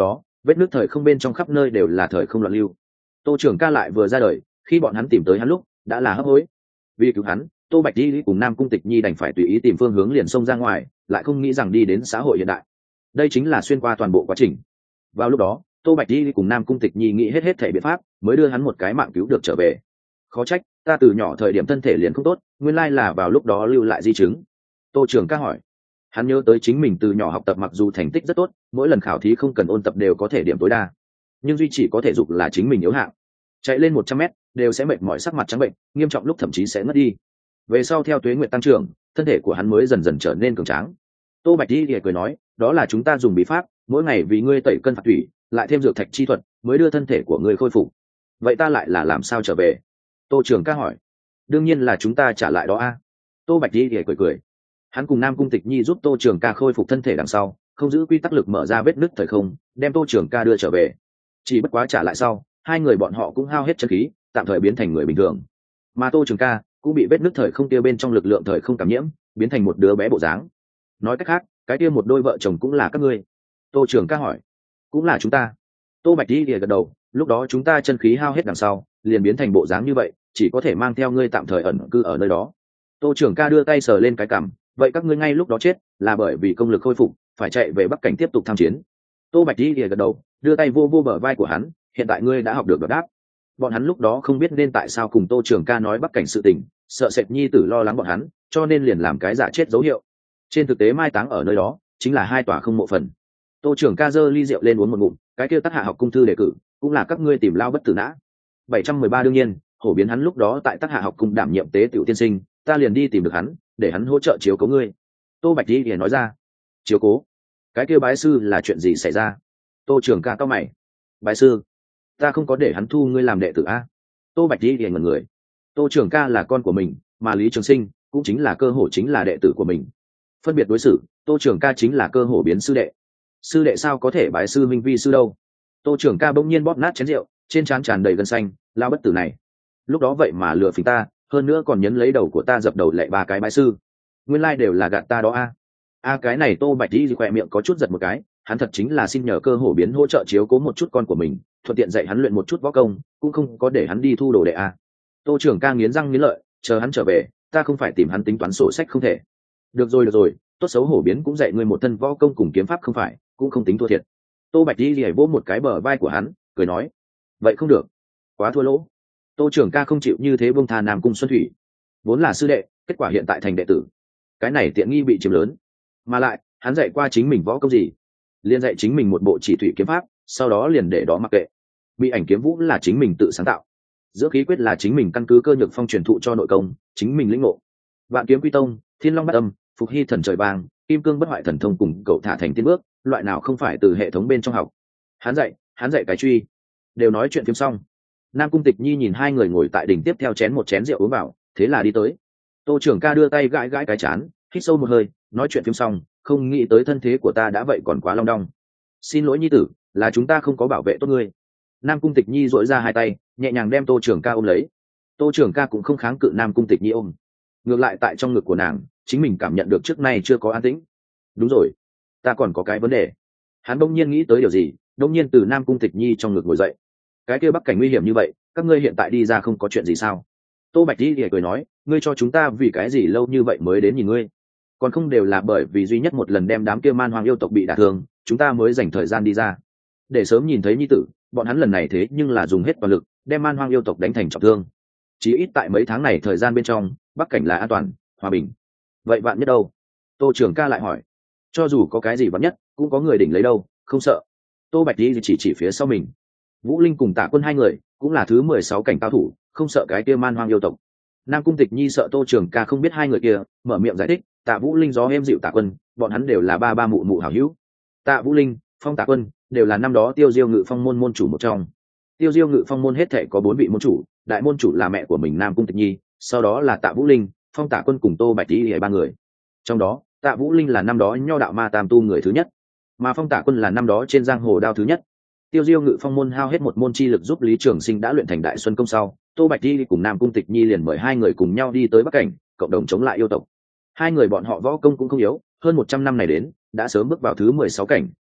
vết nước thời không bên trong khắp nơi đều là thời không loạn lưu. Tô Trường Ca lại vừa ra đời, khi bọn hắn tìm tới hắn lúc đã là hấp hối. Vì cứu hắn, Tô Bạch Di cùng Nam Cung Tịch Nhi đành phải tùy ý tìm phương hướng liền xông ra ngoài, lại không nghĩ rằng đi đến xã hội hiện đại. Đây chính là xuyên qua toàn bộ quá trình. Vào lúc đó, Tô Bạch Di cùng Nam Cung Tịch Nhi nghĩ hết hết thể biện pháp, mới đưa hắn một cái mạng cứu được trở về. Khó trách, ta từ nhỏ thời điểm thân thể liền không tốt, nguyên lai là vào lúc đó lưu lại di chứng. Tô Trường Ca hỏi. Hắn nhớ tới chính mình từ nhỏ học tập mặc dù thành tích rất tốt, mỗi lần khảo thí không cần ôn tập đều có thể điểm tối đa, nhưng duy chỉ có thể dục là chính mình yếu hạng. Chạy lên một trăm mét đều sẽ mệt mỏi, sắc mặt trắng bệnh, nghiêm trọng lúc thậm chí sẽ ngất đi. Về sau theo tuế nguyện tăng trưởng, thân thể của hắn mới dần dần trở nên cường tráng. Tô Bạch Di cười nói, đó là chúng ta dùng bí pháp, mỗi ngày vì ngươi tẩy cân phạt thủy, lại thêm dược thạch chi thuật, mới đưa thân thể của ngươi khôi phục. Vậy ta lại là làm sao trở về? Tô Trường Ca hỏi. Đương nhiên là chúng ta trả lại đó a. Tô Bạch Di cười cười. Hắn cùng Nam Cung Tịch Nhi giúp Tô Trường Ca khôi phục thân thể đằng sau, không giữ quy tắc lực mở ra vết nứt thời không, đem Tô Trường Ca đưa trở về. Chỉ bất quá trả lại sau, hai người bọn họ cũng hao hết chân khí, tạm thời biến thành người bình thường. Mà Tô Trường Ca cũng bị vết nứt thời không kia bên trong lực lượng thời không cảm nhiễm, biến thành một đứa bé bộ dáng. Nói cách khác, cái kia một đôi vợ chồng cũng là các ngươi? Tô Trường Ca hỏi. Cũng là chúng ta. Tô Bạch Di gật đầu, lúc đó chúng ta chân khí hao hết đằng sau, liền biến thành bộ dáng như vậy, chỉ có thể mang theo ngươi tạm thời ẩn cư ở nơi đó. Tô Trường Ca đưa tay sờ lên cái cằm, vậy các ngươi ngay lúc đó chết là bởi vì công lực khôi phục, phải chạy về Bắc Cảnh tiếp tục tham chiến. Tô Bạch Di gật đầu, đưa tay vô vô bờ vai của hắn, hiện tại ngươi đã học được đáp. Bọn hắn lúc đó không biết nên tại sao cùng Tô Trường Ca nói Bắc Cảnh sự tình, sợ sệt nhi tử lo lắng bọn hắn, cho nên liền làm cái giả chết dấu hiệu. Trên thực tế mai táng ở nơi đó chính là hai tòa không mộ phần. Tô Trường Ca giơ ly rượu lên uống một ngụm, cái kia Tác Hạ học cung thư đề cử, cũng là các ngươi tìm lao bất tử nã. bảy trăm mười ba đương nhiên, hổ biến hắn lúc đó tại Tác Hạ học cung đảm nhiệm tế tiểu tiên sinh, ta liền đi tìm được hắn, để hắn hỗ trợ chiếu cố ngươi. Tô Bạch Di nói ra. Chiếu cố? Cái kia bái sư là chuyện gì xảy ra? Tô Trường Ca cau mày. Bái sư? Ta không có để hắn thu ngươi làm đệ tử a. Tô Bạch Di ngẩn người. Tô Trường Ca là con của mình, mà Lý Trường Sinh cũng chính là cơ hổ chính là đệ tử của mình. Phân biệt đối xử, Tô Trường Ca chính là cơ hổ biến sư đệ. Sư đệ sao có thể bái sư minh vi sư đâu? Tô Trường Ca bỗng nhiên bóp nát chén rượu, trên trán tràn đầy gân xanh, lao bất tử này. Lúc đó vậy mà lừa phỉnh ta, hơn nữa còn nhấn lấy đầu của ta dập đầu lạy ba cái bái sư. Nguyên lai đều là gạt ta đó a. A cái này Tô Bạch Di khỏe miệng có chút giật một cái, hắn thật chính là xin nhờ cơ hổ biến hỗ trợ chiếu cố một chút con của mình, thuận tiện dạy hắn luyện một chút võ công, cũng không có để hắn đi thu đồ đệ a. Tô Trường Ca nghiến răng nghiến lợi, chờ hắn trở về, ta không phải tìm hắn tính toán sổ sách không thể. Được rồi được rồi, tốt xấu hổ biến cũng dạy ngươi một thân võ công cùng kiếm pháp không phải, cũng không tính thua thiệt. Tô Bạch Di lìa vỗ một cái bờ vai của hắn, cười nói, vậy không được, quá thua lỗ. Tô Trường Ca không chịu như thế buông tha Nam Cung Xuân Thủy, vốn là sư đệ, kết quả hiện tại thành đệ tử, cái này tiện nghi bị chiếm lớn. Mà lại hắn dạy qua chính mình võ công gì? Liên dạy chính mình một bộ chỉ thủy kiếm pháp, sau đó liền để đó mặc kệ. Bị ảnh kiếm vũ là chính mình tự sáng tạo, giữa khí quyết là chính mình căn cứ cơ nhược phong truyền thụ cho nội công, chính mình lĩnh ngộ. Vạn kiếm quy tông, thiên long bát âm, phục hy thần trời vàng, kim cương bất hoại thần thông cùng cậu thả thành tiên bước, loại nào không phải từ hệ thống bên trong học. Hắn dạy, hắn dạy cái truy. Đều nói chuyện phim xong, Nam Cung Tịch Nhi nhìn hai người ngồi tại đỉnh tiếp theo chén một chén rượu uống vào, thế là đi tới. Tô Trường Ca đưa tay gãi gãi cái chán, hít sâu một hơi, nói chuyện phim xong, không nghĩ tới thân thế của ta đã vậy còn quá long đong. Xin lỗi nhi tử, là chúng ta không có bảo vệ tốt ngươi. Nam Cung Tịch Nhi duỗi ra hai tay, nhẹ nhàng đem Tô Trường Ca ôm lấy. Tô Trường Ca cũng không kháng cự Nam Cung Tịch Nhi ôm, ngược lại tại trong ngực của nàng, chính mình cảm nhận được trước nay chưa có an tĩnh. Đúng rồi, ta còn có cái vấn đề. Hắn đông nhiên nghĩ tới điều gì, đông nhiên từ Nam Cung Tịch Nhi trong ngực ngồi dậy. Cái kia Bắc Cảnh nguy hiểm như vậy, các ngươi hiện tại đi ra không có chuyện gì sao? Tô Bạch Di cười nói, ngươi cho chúng ta vì cái gì lâu như vậy mới đến nhìn ngươi? Còn không đều là bởi vì duy nhất một lần đem đám kia man hoang yêu tộc bị đả thương, chúng ta mới dành thời gian đi ra, để sớm nhìn thấy nhi tử. Bọn hắn lần này thế nhưng là dùng hết toàn lực, đem man hoang yêu tộc đánh thành trọng thương. Chỉ ít tại mấy tháng này thời gian bên trong, Bắc Cảnh là an toàn, hòa bình. Vậy vạn nhất đâu? Tô Trường Ca lại hỏi. Cho dù có cái gì vạn nhất, cũng có người đỉnh lấy đâu, không sợ. Tô Bạch Di chỉ chỉ phía sau mình. Vũ Linh cùng Tạ Quân hai người cũng là thứ mười sáu cảnh cao thủ, không sợ cái kia man hoang yêu tộc. Nam Cung Tịch Nhi sợ Tô Trường Ca không biết hai người kia, mở miệng giải thích, Tạ Vũ Linh gió êm dịu Tạ Quân, bọn hắn đều là ba ba mụ mụ hảo hữu. Tạ Vũ Linh, Phong Tạ Quân đều là năm đó Tiêu Diêu Ngự Phong môn môn chủ một trong. Tiêu Diêu Ngự Phong môn hết thể có bốn vị môn chủ, đại môn chủ là mẹ của mình Nam Cung Tịch Nhi, sau đó là Tạ Vũ Linh, Phong Tạ Quân cùng Tô Bạch Di ba người. Trong đó, Tạ Vũ Linh là năm đó Nho đạo ma tam tu người thứ nhất, mà Phong Tạ Quân là năm đó trên giang hồ đao thứ nhất. Tiêu Diêu Ngự Phong môn hao hết một môn chi lực giúp Lý Trường Sinh đã luyện thành Đại Xuân công sau, Tô Bạch Di cùng Nam Cung Tịch Nhi liền mời hai người cùng nhau đi tới Bắc Cảnh, cộng đồng chống lại yêu tộc. Hai người bọn họ võ công cũng không yếu, hơn một trăm năm này đến, đã sớm bước vào thứ mười sáu cảnh,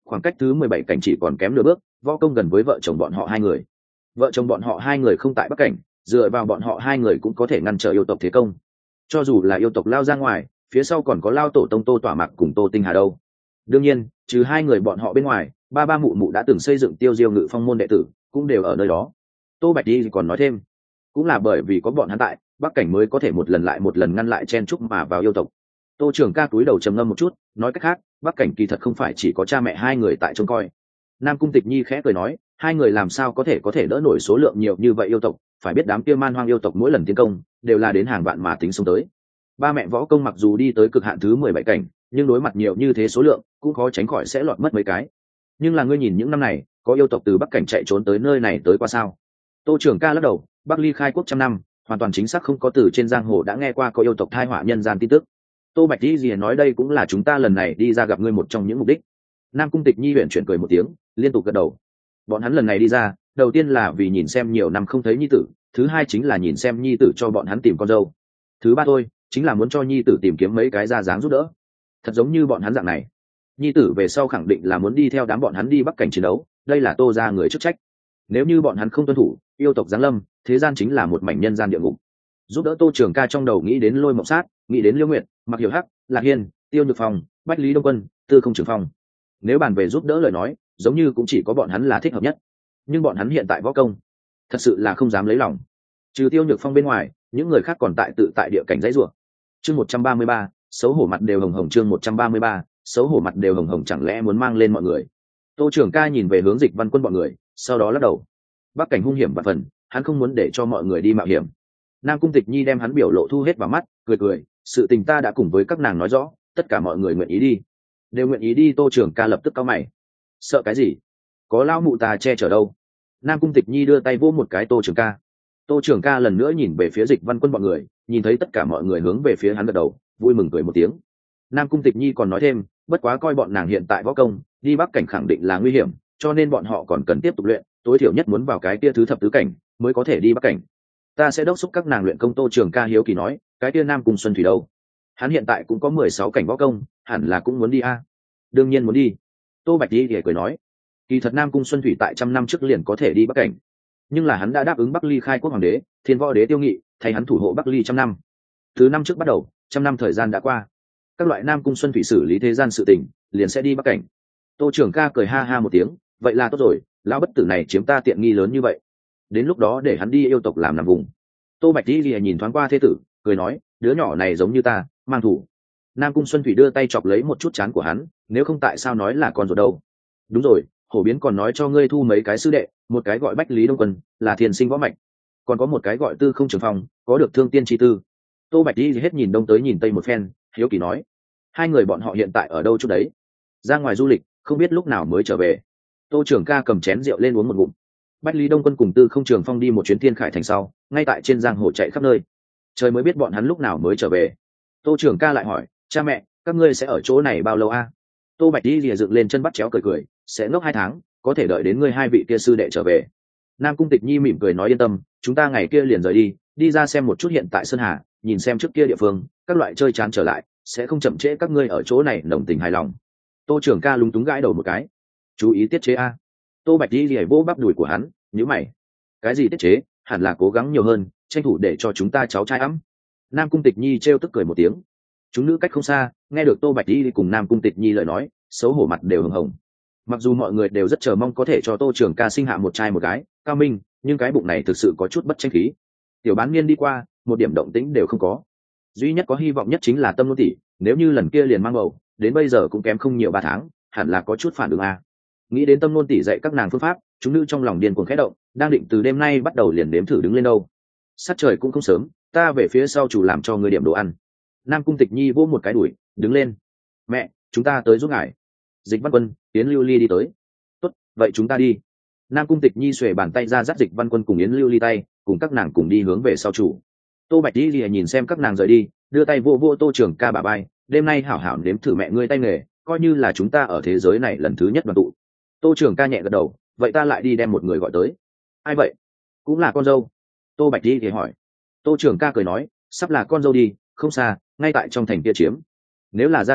khoảng cách thứ mười bảy cảnh chỉ còn kém nửa bước, võ công gần với vợ chồng bọn họ hai người. Vợ chồng bọn họ hai người không tại bắc cảnh, dựa vào bọn họ hai người cũng có thể ngăn trở yêu tộc thế công. Cho dù là yêu tộc lao ra ngoài, phía sau còn có lao tổ tông Tô Tỏa Mạc cùng Tô Tinh Hà đâu. Đương nhiên, trừ hai người bọn họ bên ngoài, ba ba mụ mụ đã từng xây dựng Tiêu Diêu Ngự Phong môn đệ tử, cũng đều ở nơi đó. Tô Bạch Đi còn nói thêm, cũng là bởi vì có bọn hắn tại, bắc cảnh mới có thể một lần lại một lần ngăn lại chen chúc mà vào yêu tộc. Tô Trường Ca túi đầu trầm ngâm một chút, nói cách khác, bắc cảnh kỳ thật không phải chỉ có cha mẹ hai người tại trông coi. Nam Cung Tịch Nhi khẽ cười nói, hai người làm sao có thể có thể đỡ nổi số lượng nhiều như vậy yêu tộc, phải biết đám kia man hoang yêu tộc mỗi lần tiến công đều là đến hàng vạn mà tính xuống tới. Ba mẹ võ công mặc dù đi tới cực hạn thứ mười bảy cảnh, nhưng đối mặt nhiều như thế số lượng, cũng khó tránh khỏi sẽ lọt mất mấy cái. Nhưng là ngươi nhìn những năm này, có yêu tộc từ bắc cảnh chạy trốn tới nơi này tới qua sao? Tô Trường Ca lắc đầu, Bắc Ly khai quốc trăm năm, hoàn toàn chính xác không có từ trên giang hồ đã nghe qua có yêu tộc thai họa nhân gian tin tức. Tô Bạch Di nói đây cũng là chúng ta lần này đi ra gặp ngươi một trong những mục đích. Nam Cung Tịch Nhi huyền chuyển cười một tiếng, liên tục gật đầu. Bọn hắn lần này đi ra, đầu tiên là vì nhìn xem nhiều năm không thấy nhi tử, thứ hai chính là nhìn xem nhi tử cho bọn hắn tìm con dâu, thứ ba thôi chính là muốn cho nhi tử tìm kiếm mấy cái ra dáng giúp đỡ. Thật giống như bọn hắn dạng này, nhi tử về sau khẳng định là muốn đi theo đám bọn hắn đi bắc cảnh chiến đấu, đây là Tô ra người chức trách. Nếu như bọn hắn không tuân thủ, yêu tộc giáng lâm, thế gian chính là một mảnh nhân gian địa ngục. Giúp đỡ Tô Trường Ca trong đầu nghĩ đến Lôi Mộng Sát, nghĩ đến Liêu Nguyệt, Mặc Hiểu Hắc, Lạc Hiên, Tiêu Nhược Phong, Bách Lý Đông Quân, Tư Không Trường Phong. Nếu bàn về giúp đỡ lời nói, giống như cũng chỉ có bọn hắn là thích hợp nhất. Nhưng bọn hắn hiện tại võ công, thật sự là không dám lấy lòng. Trừ Tiêu Nhược Phong bên ngoài, những người khác còn tại tự tại địa cảnh dãy rủa. Chương một trăm ba mươi ba, xấu hổ mặt đều hồng hồng. Chương một trăm ba mươi ba, xấu hổ mặt đều hồng hồng, chẳng lẽ muốn mang lên mọi người? Tô Trường Ca nhìn về hướng Dịch Văn Quân bọn người, sau đó lắc đầu. Bắc cảnh hung hiểm vạn phần, hắn không muốn để cho mọi người đi mạo hiểm. Nam Cung Tịch Nhi đem hắn biểu lộ thu hết vào mắt, cười cười, sự tình ta đã cùng với các nàng nói rõ, tất cả mọi người nguyện ý đi, đều nguyện ý đi. Tô Trường Ca lập tức cau mày, sợ cái gì? Có lão mụ ta che chở đâu? Nam Cung Tịch Nhi đưa tay vỗ một cái Tô Trường Ca. Tô Trường Ca lần nữa nhìn về phía Dịch Văn Quân bọn người, nhìn thấy tất cả mọi người hướng về phía hắn gật đầu, vui mừng cười một tiếng. Nam Cung Tịch Nhi còn nói thêm, bất quá coi bọn nàng hiện tại võ công, đi bắc cảnh khẳng định là nguy hiểm, cho nên bọn họ còn cần tiếp tục luyện, tối thiểu nhất muốn vào cái kia thứ thập tứ cảnh mới có thể đi bắc cảnh. Ta sẽ đốc thúc các nàng luyện công. Tô Trường Ca hiếu kỳ nói, cái kia Nam Cung Xuân Thủy đâu? Hắn hiện tại cũng có mười sáu cảnh võ công, hẳn là cũng muốn đi a. Đương nhiên muốn đi. Tô Bạch Di cười nói, kỳ thật Nam Cung Xuân Thủy tại trăm năm trước liền có thể đi bắc cảnh, nhưng là hắn đã đáp ứng Bắc Ly khai quốc hoàng đế Thiên Võ Đế Tiêu Nghị thay hắn thủ hộ Bắc Ly trăm năm. Từ năm trước bắt đầu, trăm năm thời gian đã qua, các loại Nam Cung Xuân Thủy xử lý thế gian sự tình, liền sẽ đi bắc cảnh. Tô Trường Ca cười ha ha một tiếng, vậy là tốt rồi, lão bất tử này chiếm ta tiện nghi lớn như vậy, đến lúc đó để hắn đi yêu tộc làm nằm vùng. Tô Bạch Di nhìn thoáng qua thế tử, cười nói, đứa nhỏ này giống như ta, mang thủ. Nam Cung Xuân Thủy đưa tay chọc lấy một chút trán của hắn, nếu không tại sao nói là con ruột đâu? Đúng rồi, Hổ Biến còn nói cho ngươi thu mấy cái sư đệ, một cái gọi Bách Lý Đông Quân, là thiền sinh võ mạch, còn có một cái gọi Tư Không Trường Phong, có được thương tiên chi tư. Tô Bạch Di hết nhìn đông tới nhìn tây một phen, hiếu kỳ nói, hai người bọn họ hiện tại ở đâu chút đấy? Ra ngoài du lịch, không biết lúc nào mới trở về. Tô Trường Ca cầm chén rượu lên uống một ngụm. Bách Lý Đông Quân cùng Tư Không Trường Phong đi một chuyến Thiên Khải thành sau, ngay tại trên giang hồ chạy khắp nơi, trời mới biết bọn hắn lúc nào mới trở về. Tô Trường Ca lại hỏi, cha mẹ, các ngươi sẽ ở chỗ này bao lâu a? Tô Bạch Di lìa dựng lên chân bắt chéo cười cười, sẽ ngốc hai tháng, có thể đợi đến ngươi hai vị kia sư đệ trở về. Nam Cung Tịch Nhi mỉm cười nói, yên tâm, chúng ta ngày kia liền rời đi, đi ra xem một chút hiện tại Sơn Hà, nhìn xem trước kia địa phương, các loại chơi chán trở lại, sẽ không chậm trễ các ngươi ở chỗ này nồng tình hài lòng. Tô Trường Ca lúng túng gãi đầu một cái, chú ý tiết chế a. Tô Bạch Di lìa vỗ bắp đùi của hắn, nhíu mày, cái gì tiết chế, hẳn là cố gắng nhiều hơn, tranh thủ để cho chúng ta cháu trai ấm. Nam Cung Tịch Nhi trêu tức cười một tiếng. Chúng nữ cách không xa, nghe được Tô Bạch Di cùng Nam Cung Tịch Nhi lời nói, xấu hổ mặt đều hồng hồng. Mặc dù mọi người đều rất chờ mong có thể cho Tô Trường Ca sinh hạ một trai một gái cao minh, nhưng cái bụng này thực sự có chút bất tranh khí. Tiểu bán niên đi qua, một điểm động tĩnh đều không có. Duy nhất có hy vọng nhất chính là Tâm Nôn tỷ, nếu như lần kia liền mang bầu, đến bây giờ cũng kém không nhiều ba tháng, hẳn là có chút phản ứng a. Nghĩ đến Tâm Nôn tỷ dạy các nàng phương pháp, chúng nữ trong lòng điên cuồng khẽ động, đang định từ đêm nay bắt đầu liền đếm thử đứng lên đâu. Sát trời cũng không sớm, ta về phía sau chủ làm cho người điểm đồ ăn. Nam Cung Tịch Nhi vỗ một cái đùi, đứng lên. Mẹ, chúng ta tới giúp ngài. Dịch Văn Quân, Yến Lưu Ly đi tới. Tốt, vậy chúng ta đi. Nam Cung Tịch Nhi xuề bàn tay ra dắt Dịch Văn Quân cùng Yến Lưu Ly tay, cùng các nàng cùng đi hướng về sau chủ. Tô Bạch Di lìa nhìn xem các nàng rời đi, đưa tay vô vô Tô Trường Ca bả vai, đêm nay hảo hảo nếm thử mẹ ngươi tay nghề, coi như là chúng ta ở thế giới này lần thứ nhất đoàn tụ. Tô Trường Ca nhẹ gật đầu, vậy ta lại đi đem một người gọi tới. Ai vậy? Cũng là con dâu. Tô Bạch Di thì hỏi. Tô Trường Ca cười nói, sắp là con dâu đi, không xa, ngay tại trong thành kia chiếm. Nếu là Gia Hiến,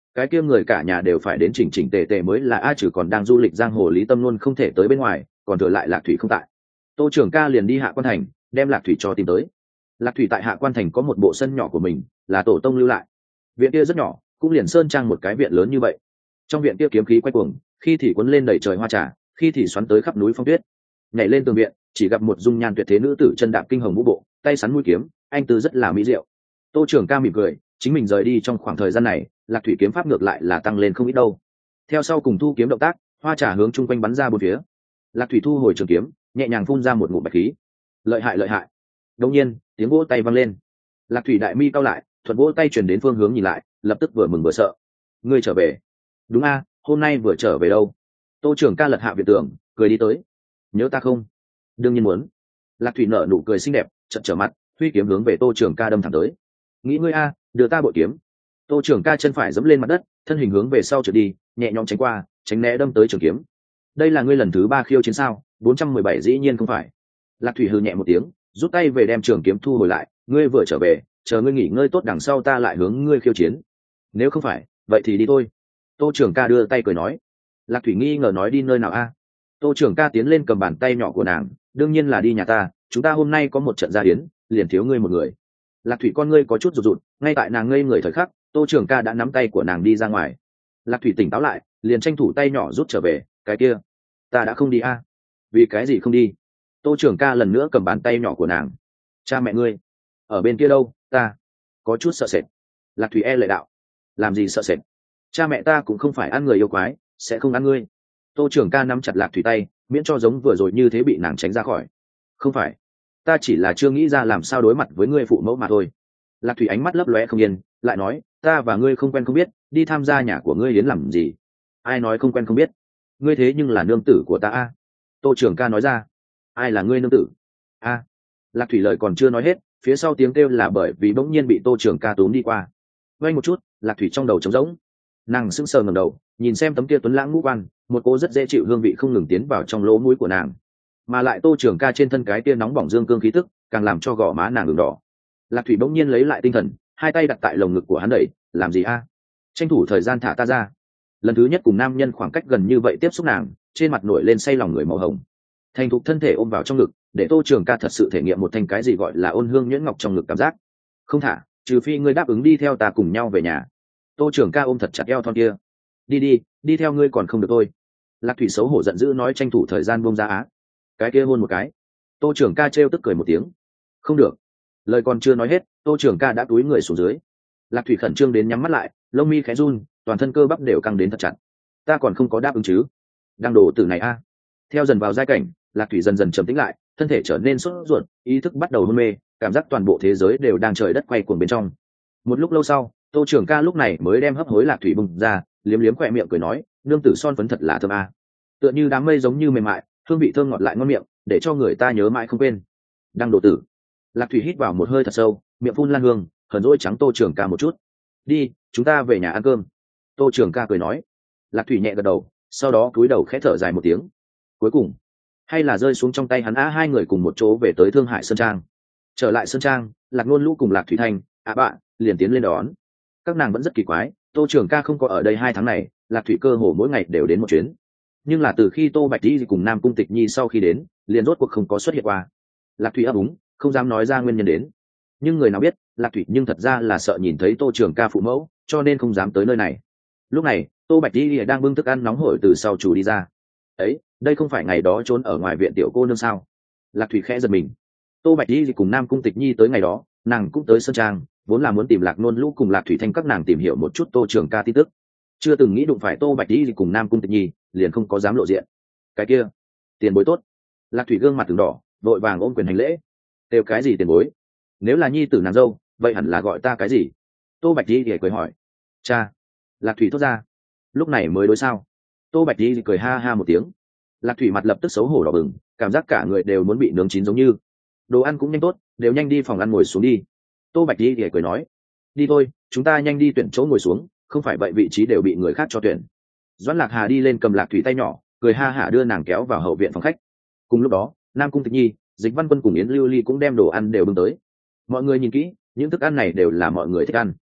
cái kia người cả nhà đều phải đến chỉnh chỉnh tề tề mới là a, trừ còn đang du lịch giang hồ Lý Tâm luôn không thể tới bên ngoài, còn thừa lại Lạc Thủy không tại. Tô Trường Ca liền đi Hạ Quan Thành đem Lạc Thủy cho tìm tới. Lạc Thủy tại Hạ Quan Thành có một bộ sân nhỏ của mình, là tổ tông lưu lại. Viện kia rất nhỏ, cũng liền sơn trang một cái viện lớn như vậy. Trong viện kia kiếm khí quay cuồng, khi thì cuốn lên đầy trời hoa trà, khi thì xoắn tới khắp núi phong tuyết. Nhảy lên tường viện, chỉ gặp một dung nhan tuyệt thế nữ tử chân đạp kinh hồng vũ bộ, tay sắn mũi kiếm, anh tư rất là mỹ diệu. Tô Trường Ca mỉm cười, chính mình rời đi trong khoảng thời gian này, Lạc Thủy kiếm pháp ngược lại là tăng lên không ít đâu. Theo sau cùng thu kiếm động tác, hoa trà hướng chung quanh bắn ra bốn phía. Lạc Thủy thu hồi trường kiếm, nhẹ nhàng phun ra một ngụm bạch khí. Lợi hại lợi hại. Đột nhiên, tiếng vỗ tay vang lên. Lạc Thủy đại mi cau lại, thuận vỗ tay truyền đến phương hướng nhìn lại, lập tức vừa mừng vừa sợ. Ngươi trở về? Đúng a, hôm nay vừa trở về đâu? Tô Trường Ca lật hạ viện tường, cười đi tới. Nhớ ta không? Đương nhiên muốn. Lạc Thủy nở nụ cười xinh đẹp, chợt trở mặt, huy kiếm hướng về Tô Trường Ca đâm thẳng tới. Nghĩ ngươi a, đưa ta bội kiếm. Tô Trường Ca chân phải giẫm lên mặt đất, thân hình hướng về sau trượt đi, nhẹ nhõm tránh qua, tránh né đâm tới trường kiếm. Đây là ngươi lần thứ ba khiêu chiến sao? bốn trăm mười bảy dĩ nhiên không phải. Lạc Thủy hừ nhẹ một tiếng, rút tay về đem trường kiếm thu hồi lại. Ngươi vừa trở về, chờ ngươi nghỉ ngơi tốt đằng sau ta lại hướng ngươi khiêu chiến. Nếu không phải, vậy thì đi thôi. Tô Trường Ca đưa tay cười nói. Lạc Thủy nghi ngờ nói đi nơi nào a? Tô Trường Ca tiến lên cầm bàn tay nhỏ của nàng, đương nhiên là đi nhà ta, chúng ta hôm nay có một trận gia hiến, liền thiếu ngươi một người. Lạc Thủy con ngươi có chút rụt rụt, ngay tại nàng ngây người thời khắc, Tô Trường Ca đã nắm tay của nàng đi ra ngoài. Lạc Thủy tỉnh táo lại, liền tranh thủ tay nhỏ rút trở về. Cái kia, ta đã không đi a. Vì cái gì không đi? Tô Trường Ca lần nữa cầm bàn tay nhỏ của nàng. Cha mẹ ngươi ở bên kia đâu? Ta có chút sợ sệt. Lạc Thủy e lệ đạo. Làm gì sợ sệt? Cha mẹ ta cũng không phải ăn người yêu quái, sẽ không ăn ngươi. Tô Trường Ca nắm chặt Lạc Thủy tay, miễn cho giống vừa rồi như thế bị nàng tránh ra khỏi. Không phải, ta chỉ là chưa nghĩ ra làm sao đối mặt với ngươi phụ mẫu mà thôi. Lạc Thủy ánh mắt lấp lóe không yên, lại nói, ta và ngươi không quen không biết, đi tham gia nhà của ngươi đến làm gì? Ai nói không quen không biết? Ngươi thế nhưng là nương tử của ta a. Tô Trường Ca nói ra. Ai là ngươi nương tử? A. Lạc Thủy lời còn chưa nói hết, phía sau tiếng kêu là bởi vì bỗng nhiên bị Tô Trường Ca túm đi qua. Vay một chút, Lạc Thủy trong đầu trống rỗng. Nàng sững sờ ngẩng đầu, nhìn xem tấm kia tuấn lãng ngũ quan, một cô rất dễ chịu hương vị không ngừng tiến vào trong lỗ mũi của nàng, mà lại Tô Trường Ca trên thân cái tia nóng bỏng dương cương khí tức càng làm cho gò má nàng ửng đỏ. Lạc Thủy bỗng nhiên lấy lại tinh thần, hai tay đặt tại lồng ngực của hắn đẩy. Làm gì a? Tranh thủ thời gian thả ta ra. Lần thứ nhất cùng nam nhân khoảng cách gần như vậy tiếp xúc nàng, trên mặt nổi lên say lòng người màu hồng. Thành thục thân thể ôm vào trong ngực, để Tô Trường Ca thật sự thể nghiệm một thanh cái gì gọi là ôn hương nhuyễn ngọc trong ngực cảm giác. Không thả, trừ phi ngươi đáp ứng đi theo ta cùng nhau về nhà. Tô Trường Ca ôm thật chặt eo thon kia. Đi đi, đi theo ngươi còn không được thôi. Lạc Thủy xấu hổ giận dữ nói, tranh thủ thời gian buông ra á. Cái kia hôn một cái. Tô Trường Ca trêu tức cười một tiếng. Không được. Lời còn chưa nói hết, Tô Trường Ca đã túi người xuống dưới. Lạc Thủy khẩn trương đến nhắm mắt lại, lông mi khẽ run, toàn thân cơ bắp đều căng đến thật chặt. Ta còn không có đáp ứng chứ? Đang đổ tử này a. Theo dần vào giai cảnh, Lạc Thủy dần dần trầm tĩnh lại, thân thể trở nên sốt ruột, ý thức bắt đầu hôn mê, cảm giác toàn bộ thế giới đều đang trời đất quay cuồng bên trong. Một lúc lâu sau, Tô Trường Ca lúc này mới đem hấp hối Lạc Thủy bùng ra, liếm liếm khỏe miệng cười nói, nương tử son phấn thật là thơm a. Tựa như đám mây giống như mềm mại, hương vị thơm ngọt lại ngon miệng, để cho người ta nhớ mãi không quên. Đang đổ tử. Lạc Thủy hít vào một hơi thật sâu, miệng phun lan hương, hờn dỗi trắng Tô Trường Ca một chút. Đi, chúng ta về nhà ăn cơm. Tô Trường Ca cười nói. Lạc Thủy nhẹ gật đầu, sau đó cúi đầu khẽ thở dài một tiếng. Cuối cùng, hay là rơi xuống trong tay hắn. Á hai người cùng một chỗ về tới Thương Hải Sơn Trang. Trở lại Sơn Trang, Lạc Nôn Lũ cùng Lạc Thủy Thanh, à bạn, liền tiến lên đón. Các nàng vẫn rất kỳ quái, Tô Trường Ca không có ở đây hai tháng này, Lạc Thủy cơ hồ mỗi ngày đều đến một chuyến. Nhưng là từ khi Tô Bạch Đi cùng Nam Cung Tịch Nhi sau khi đến, liền rốt cuộc không có xuất hiện qua. Lạc Thủy ấp úng, không dám nói ra nguyên nhân đến. Nhưng người nào biết, Lạc Thủy nhưng thật ra là sợ nhìn thấy Tô Trường Ca phụ mẫu, cho nên không dám tới nơi này. Lúc này, Tô Bạch Đi đang bưng thức ăn nóng hổi từ sau chủ đi ra. Ấy, đây không phải ngày đó trốn ở ngoài viện tiểu cô nương sao? Lạc Thủy khẽ giật mình. Tô Bạch Đi cùng Nam Cung Tịch Nhi tới ngày đó, nàng cũng tới Sơn Trang, vốn là muốn tìm Lạc Nôn Lũ cùng Lạc Thủy Thanh các nàng tìm hiểu một chút Tô Trường Ca tin tức. Chưa từng nghĩ đụng phải Tô Bạch Đi cùng Nam Cung Tịch Nhi, liền không có dám lộ diện. Cái kia, tiền bối tốt. Lạc Thủy gương mặt từng đỏ, vội vàng ôm quyền hành lễ. Đều cái gì tiền bối? Nếu là nhi tử nàng dâu, vậy hẳn là gọi ta cái gì? Tô Bạch Đi thì cười hỏi. Cha. Lạc Thủy thốt ra. Lúc này mới đối sao? Tô Bạch Đi thì cười ha ha một tiếng. Lạc Thủy mặt lập tức xấu hổ đỏ bừng, cảm giác cả người đều muốn bị nướng chín giống như. Đồ ăn cũng nhanh tốt, đều nhanh đi phòng ăn ngồi xuống đi. Tô Bạch Đi thì cười nói. Đi thôi, chúng ta nhanh đi tuyển chỗ ngồi xuống, không phải vậy vị trí đều bị người khác cho tuyển. Doãn Lạc Hà đi lên cầm Lạc Thủy tay nhỏ, cười ha hả đưa nàng kéo vào hậu viện phòng khách. Cùng lúc đó, Nam Cung Tịch Nhi, Dịch Văn Quân cùng Yến Lưu Ly cũng đem đồ ăn đều bưng tới. Mọi người nhìn kỹ, những thức ăn này đều là mọi người thích ăn.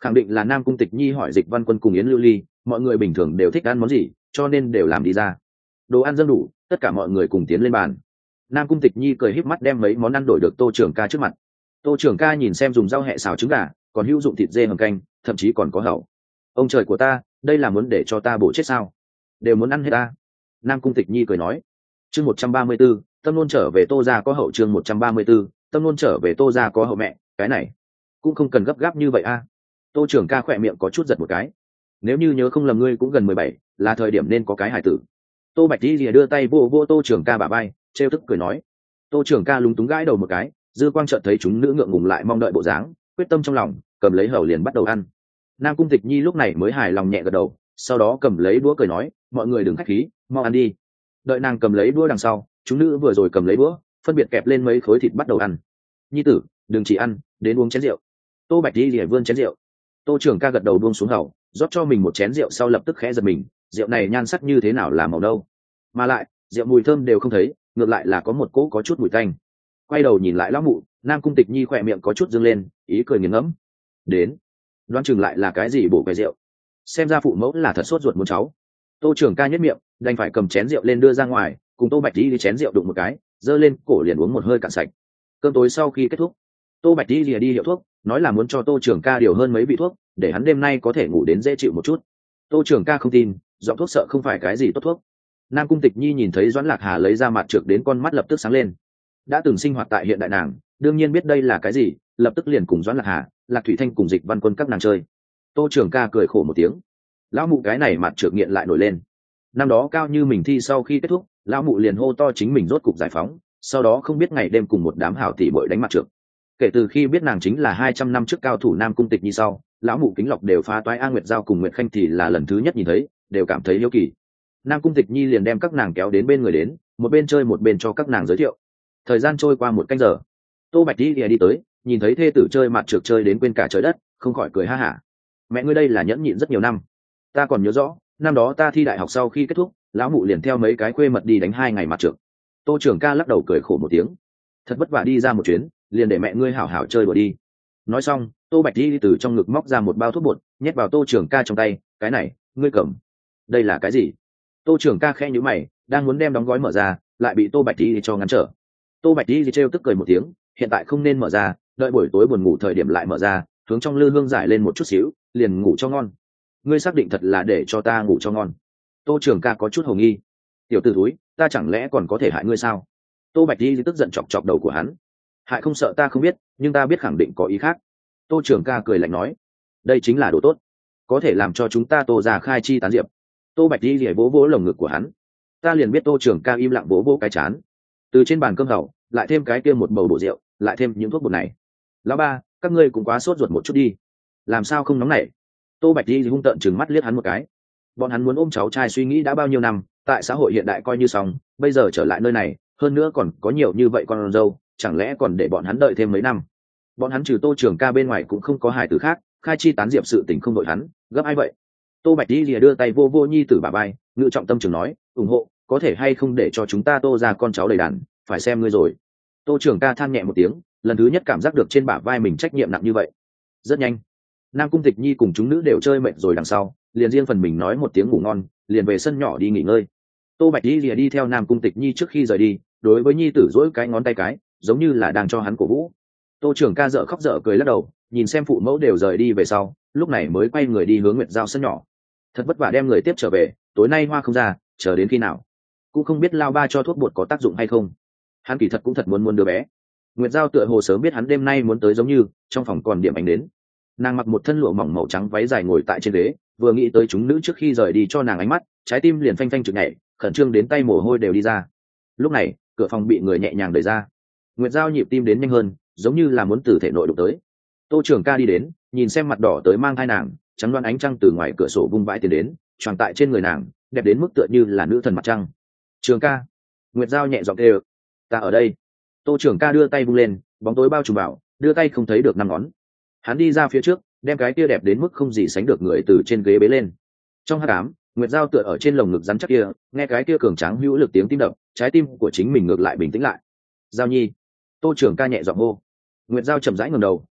Khẳng định là Nam Cung Tịch Nhi hỏi Dịch Văn Quân cùng Yến Lưu Ly, mọi người bình thường đều thích ăn món gì, cho nên đều làm đi ra. Đồ ăn dâng đủ, tất cả mọi người cùng tiến lên bàn. Nam Cung Tịch Nhi cười híp mắt đem mấy món ăn đổi được Tô Trường Ca trước mặt. Tô Trường Ca nhìn xem dùng rau hẹ xào trứng gà, còn hữu dụng thịt dê hầm canh, thậm chí còn có hậu. Ông trời của ta, đây là muốn để cho ta bổ chết sao? Đều muốn ăn hết ta. Nam Cung Tịch Nhi cười nói. Chương một trăm ba mươi 134, Tâm Nôn trở về Tô gia có hậu. Chương một trăm ba mươi 134, Tâm Nôn trở về Tô gia có hậu. Mẹ, cái này cũng không cần gấp gáp như vậy a. Tô Trường Ca khỏe miệng có chút giật một cái. Nếu như nhớ không lầm ngươi cũng gần mười bảy, là thời điểm nên có cái hài tử. Tô Bạch Di lìa đưa tay vô vô Tô Trường Ca bả vai, trêu tức cười nói. Tô Trường Ca lúng túng gãi đầu một cái, dư quang chợt thấy chúng nữ ngượng ngùng lại mong đợi bộ dáng, quyết tâm trong lòng, cầm lấy hầu liền bắt đầu ăn. Nam Cung Tịch Nhi lúc này mới hài lòng nhẹ gật đầu, sau đó cầm lấy đũa cười nói, mọi người đừng khách khí, mau ăn đi. Đợi nàng cầm lấy đũa đằng sau, chúng nữ vừa rồi cầm lấy đũa, phân biệt kẹp lên mấy khối thịt bắt đầu ăn. Nhi tử, đừng chỉ ăn, đến uống chén rượu. Tô Bạch Di lìa vươn chén rượu. Tô Trường Ca gật đầu buông xuống hầu, rót cho mình một chén rượu sau lập tức khẽ giật mình, rượu này nhan sắc như thế nào là màu đâu, mà lại rượu mùi thơm đều không thấy, ngược lại là có một cỗ có chút mùi tanh. Quay đầu nhìn lại lão mụ, Nam Cung Tịch Nhi khỏe miệng có chút dâng lên, ý cười nghiền ngẫm. Đến, đoán chừng lại là cái gì bổ về rượu, xem ra phụ mẫu là thật sốt ruột muốn cháu. Tô Trường Ca nhếch miệng, đành phải cầm chén rượu lên đưa ra ngoài, cùng Tô Bạch Di đi chén rượu đụng một cái, giơ lên cổ liền uống một hơi cạn sạch. Cơm tối sau khi kết thúc, Tô Bạch Di lìa đi hiệu thuốc, nói là muốn cho Tô Trường Ca điều hơn mấy vị thuốc, để hắn đêm nay có thể ngủ đến dễ chịu một chút. Tô Trường Ca không tin, giọng thuốc sợ không phải cái gì tốt thuốc. Nam Cung Tịch Nhi nhìn thấy Doãn Lạc Hà lấy ra mặt trược đến, con mắt lập tức sáng lên. Đã từng sinh hoạt tại hiện đại nàng, đương nhiên biết đây là cái gì, lập tức liền cùng Doãn Lạc Hà, Lạc Thủy Thanh cùng Dịch Văn Quân các nàng chơi. Tô Trường Ca cười khổ một tiếng, lão mụ cái này mặt trược nghiện lại nổi lên. Năm đó cao như mình thi sau khi kết thúc, lão mụ liền hô to chính mình rốt cục giải phóng, sau đó không biết ngày đêm cùng một đám hảo tỷ bội đánh mặt trược. Kể từ khi biết nàng chính là hai trăm năm trước cao thủ Nam Cung Tịch Nhi sau, lão mụ kính lọc đều phá toái, A Nguyệt Giao cùng Nguyệt Khanh thì là lần thứ nhất nhìn thấy, đều cảm thấy hiếu kỳ. Nam Cung Tịch Nhi liền đem các nàng kéo đến bên người đến, một bên chơi một bên cho các nàng giới thiệu. Thời gian trôi qua một canh giờ, Tô Bạch Di đi tới, nhìn thấy thê tử chơi mặt trược chơi đến quên cả trời đất, không khỏi cười ha hả. Mẹ ngươi đây là nhẫn nhịn rất nhiều năm. Ta còn nhớ rõ, năm đó ta thi đại học sau khi kết thúc, lão mụ liền theo mấy cái khuê mật đi đánh hai ngày mặt trược. Tô Trường Ca lắc đầu cười khổ một tiếng. Thật vất vả đi ra một chuyến, liền để mẹ ngươi hảo hảo chơi đùa đi. Nói xong, Tô Bạch Di từ trong ngực móc ra một bao thuốc bột, nhét vào Tô Trường Ca trong tay. Cái này, ngươi cầm. Đây là cái gì? Tô Trường Ca khẽ nhíu mày, đang muốn đem đóng gói mở ra, lại bị Tô Bạch Di cho ngăn trở. Tô Bạch Di trêu tức cười một tiếng, hiện tại không nên mở ra, đợi buổi tối buồn ngủ thời điểm lại mở ra, hướng trong lư hương giải lên một chút xíu, liền ngủ cho ngon. Ngươi xác định thật là để cho ta ngủ cho ngon? Tô Trường Ca có chút hồ nghi. Tiểu tử thúi, ta chẳng lẽ còn có thể hại ngươi sao? Tô Bạch Di tức giận chọc chọc đầu của hắn. Hại không sợ ta không biết, nhưng ta biết khẳng định có ý khác. Tô Trường Ca cười lạnh nói, đây chính là đồ tốt, có thể làm cho chúng ta Tô gia khai chi tán diệp. Tô Bạch Di lìa vỗ vỗ lồng ngực của hắn. Ta liền biết Tô Trường Ca im lặng vỗ vỗ cái chán. Từ trên bàn cơm hậu, lại thêm cái kia một bầu bổ rượu, lại thêm những thuốc bột này. Lão ba, các ngươi cũng quá sốt ruột một chút đi. Làm sao không nóng nảy? Tô Bạch Di hung tợn trừng mắt liếc hắn một cái. Bọn hắn muốn ôm cháu trai suy nghĩ đã bao nhiêu năm, tại xã hội hiện đại coi như xong, bây giờ trở lại nơi này, hơn nữa còn có nhiều như vậy con dâu, chẳng lẽ còn để bọn hắn đợi thêm mấy năm? Bọn hắn trừ Tô Trường Ca bên ngoài cũng không có hài tử khác, khai chi tán diệp sự tình không đội hắn, gấp ai vậy? Tô Bạch Di lìa đưa tay vô vô nhi tử bà bay, ngự trọng tâm trường nói, ủng hộ, có thể hay không để cho chúng ta Tô ra con cháu đầy đàn, phải xem ngươi rồi. Tô Trường Ca than nhẹ một tiếng, lần thứ nhất cảm giác được trên bả vai mình trách nhiệm nặng như vậy. Rất nhanh, Nam Cung Tịch Nhi cùng chúng nữ đều chơi mệt rồi đằng sau, liền riêng phần mình nói một tiếng ngủ ngon, liền về sân nhỏ đi nghỉ ngơi. Tô Bạch Di lìa đi theo Nam Cung Tịch Nhi trước khi rời đi, đối với nhi tử dỗi cái ngón tay cái, giống như là đang cho hắn cổ vũ. Tô Trường Ca dở khóc dở cười lắc đầu, nhìn xem phụ mẫu đều rời đi về sau, lúc này mới quay người đi hướng Nguyệt Giao sân nhỏ. Thật vất vả đem người tiếp trở về, tối nay hoa không ra, chờ đến khi nào? Cũng không biết lao ba cho thuốc bột có tác dụng hay không. Hắn kỳ thật cũng thật muốn muốn đứa bé. Nguyệt Giao tựa hồ sớm biết hắn đêm nay muốn tới giống như, trong phòng còn điểm ánh đến. Nàng mặc một thân lụa mỏng màu trắng váy dài ngồi tại trên ghế, vừa nghĩ tới chúng nữ trước khi rời đi cho nàng ánh mắt, trái tim liền phanh phanh trực nhảy, khẩn trương đến tay mồ hôi đều đi ra. Lúc này, cửa phòng bị người nhẹ nhàng đẩy ra. Nguyệt Giao nhịp tim đến nhanh hơn, giống như là muốn từ thể nội đụng tới. Tô Trường Ca đi đến, nhìn xem mặt đỏ tới mang thai nàng, trắng đoan ánh trăng từ ngoài cửa sổ vung vãi tiến đến, choàng tại trên người nàng, đẹp đến mức tựa như là nữ thần mặt trăng. Trường Ca. Nguyệt Giao nhẹ giọng kêu, ta ở đây. Tô Trường Ca đưa tay vung lên, bóng tối bao trùm vào, đưa tay không thấy được năm ngón. Hắn đi ra phía trước, đem cái kia đẹp đến mức không gì sánh được người từ trên ghế bế lên. Trong hắc ám, Nguyệt Giao tựa ở trên lồng ngực rắn chắc kia, nghe cái kia cường tráng hữu lực tiếng tim đập, trái tim của chính mình ngược lại bình tĩnh lại. Giao Nhi. Tô Trường Ca nhẹ giọng hô. Nguyệt Giao chậm rãi ngẩng đầu,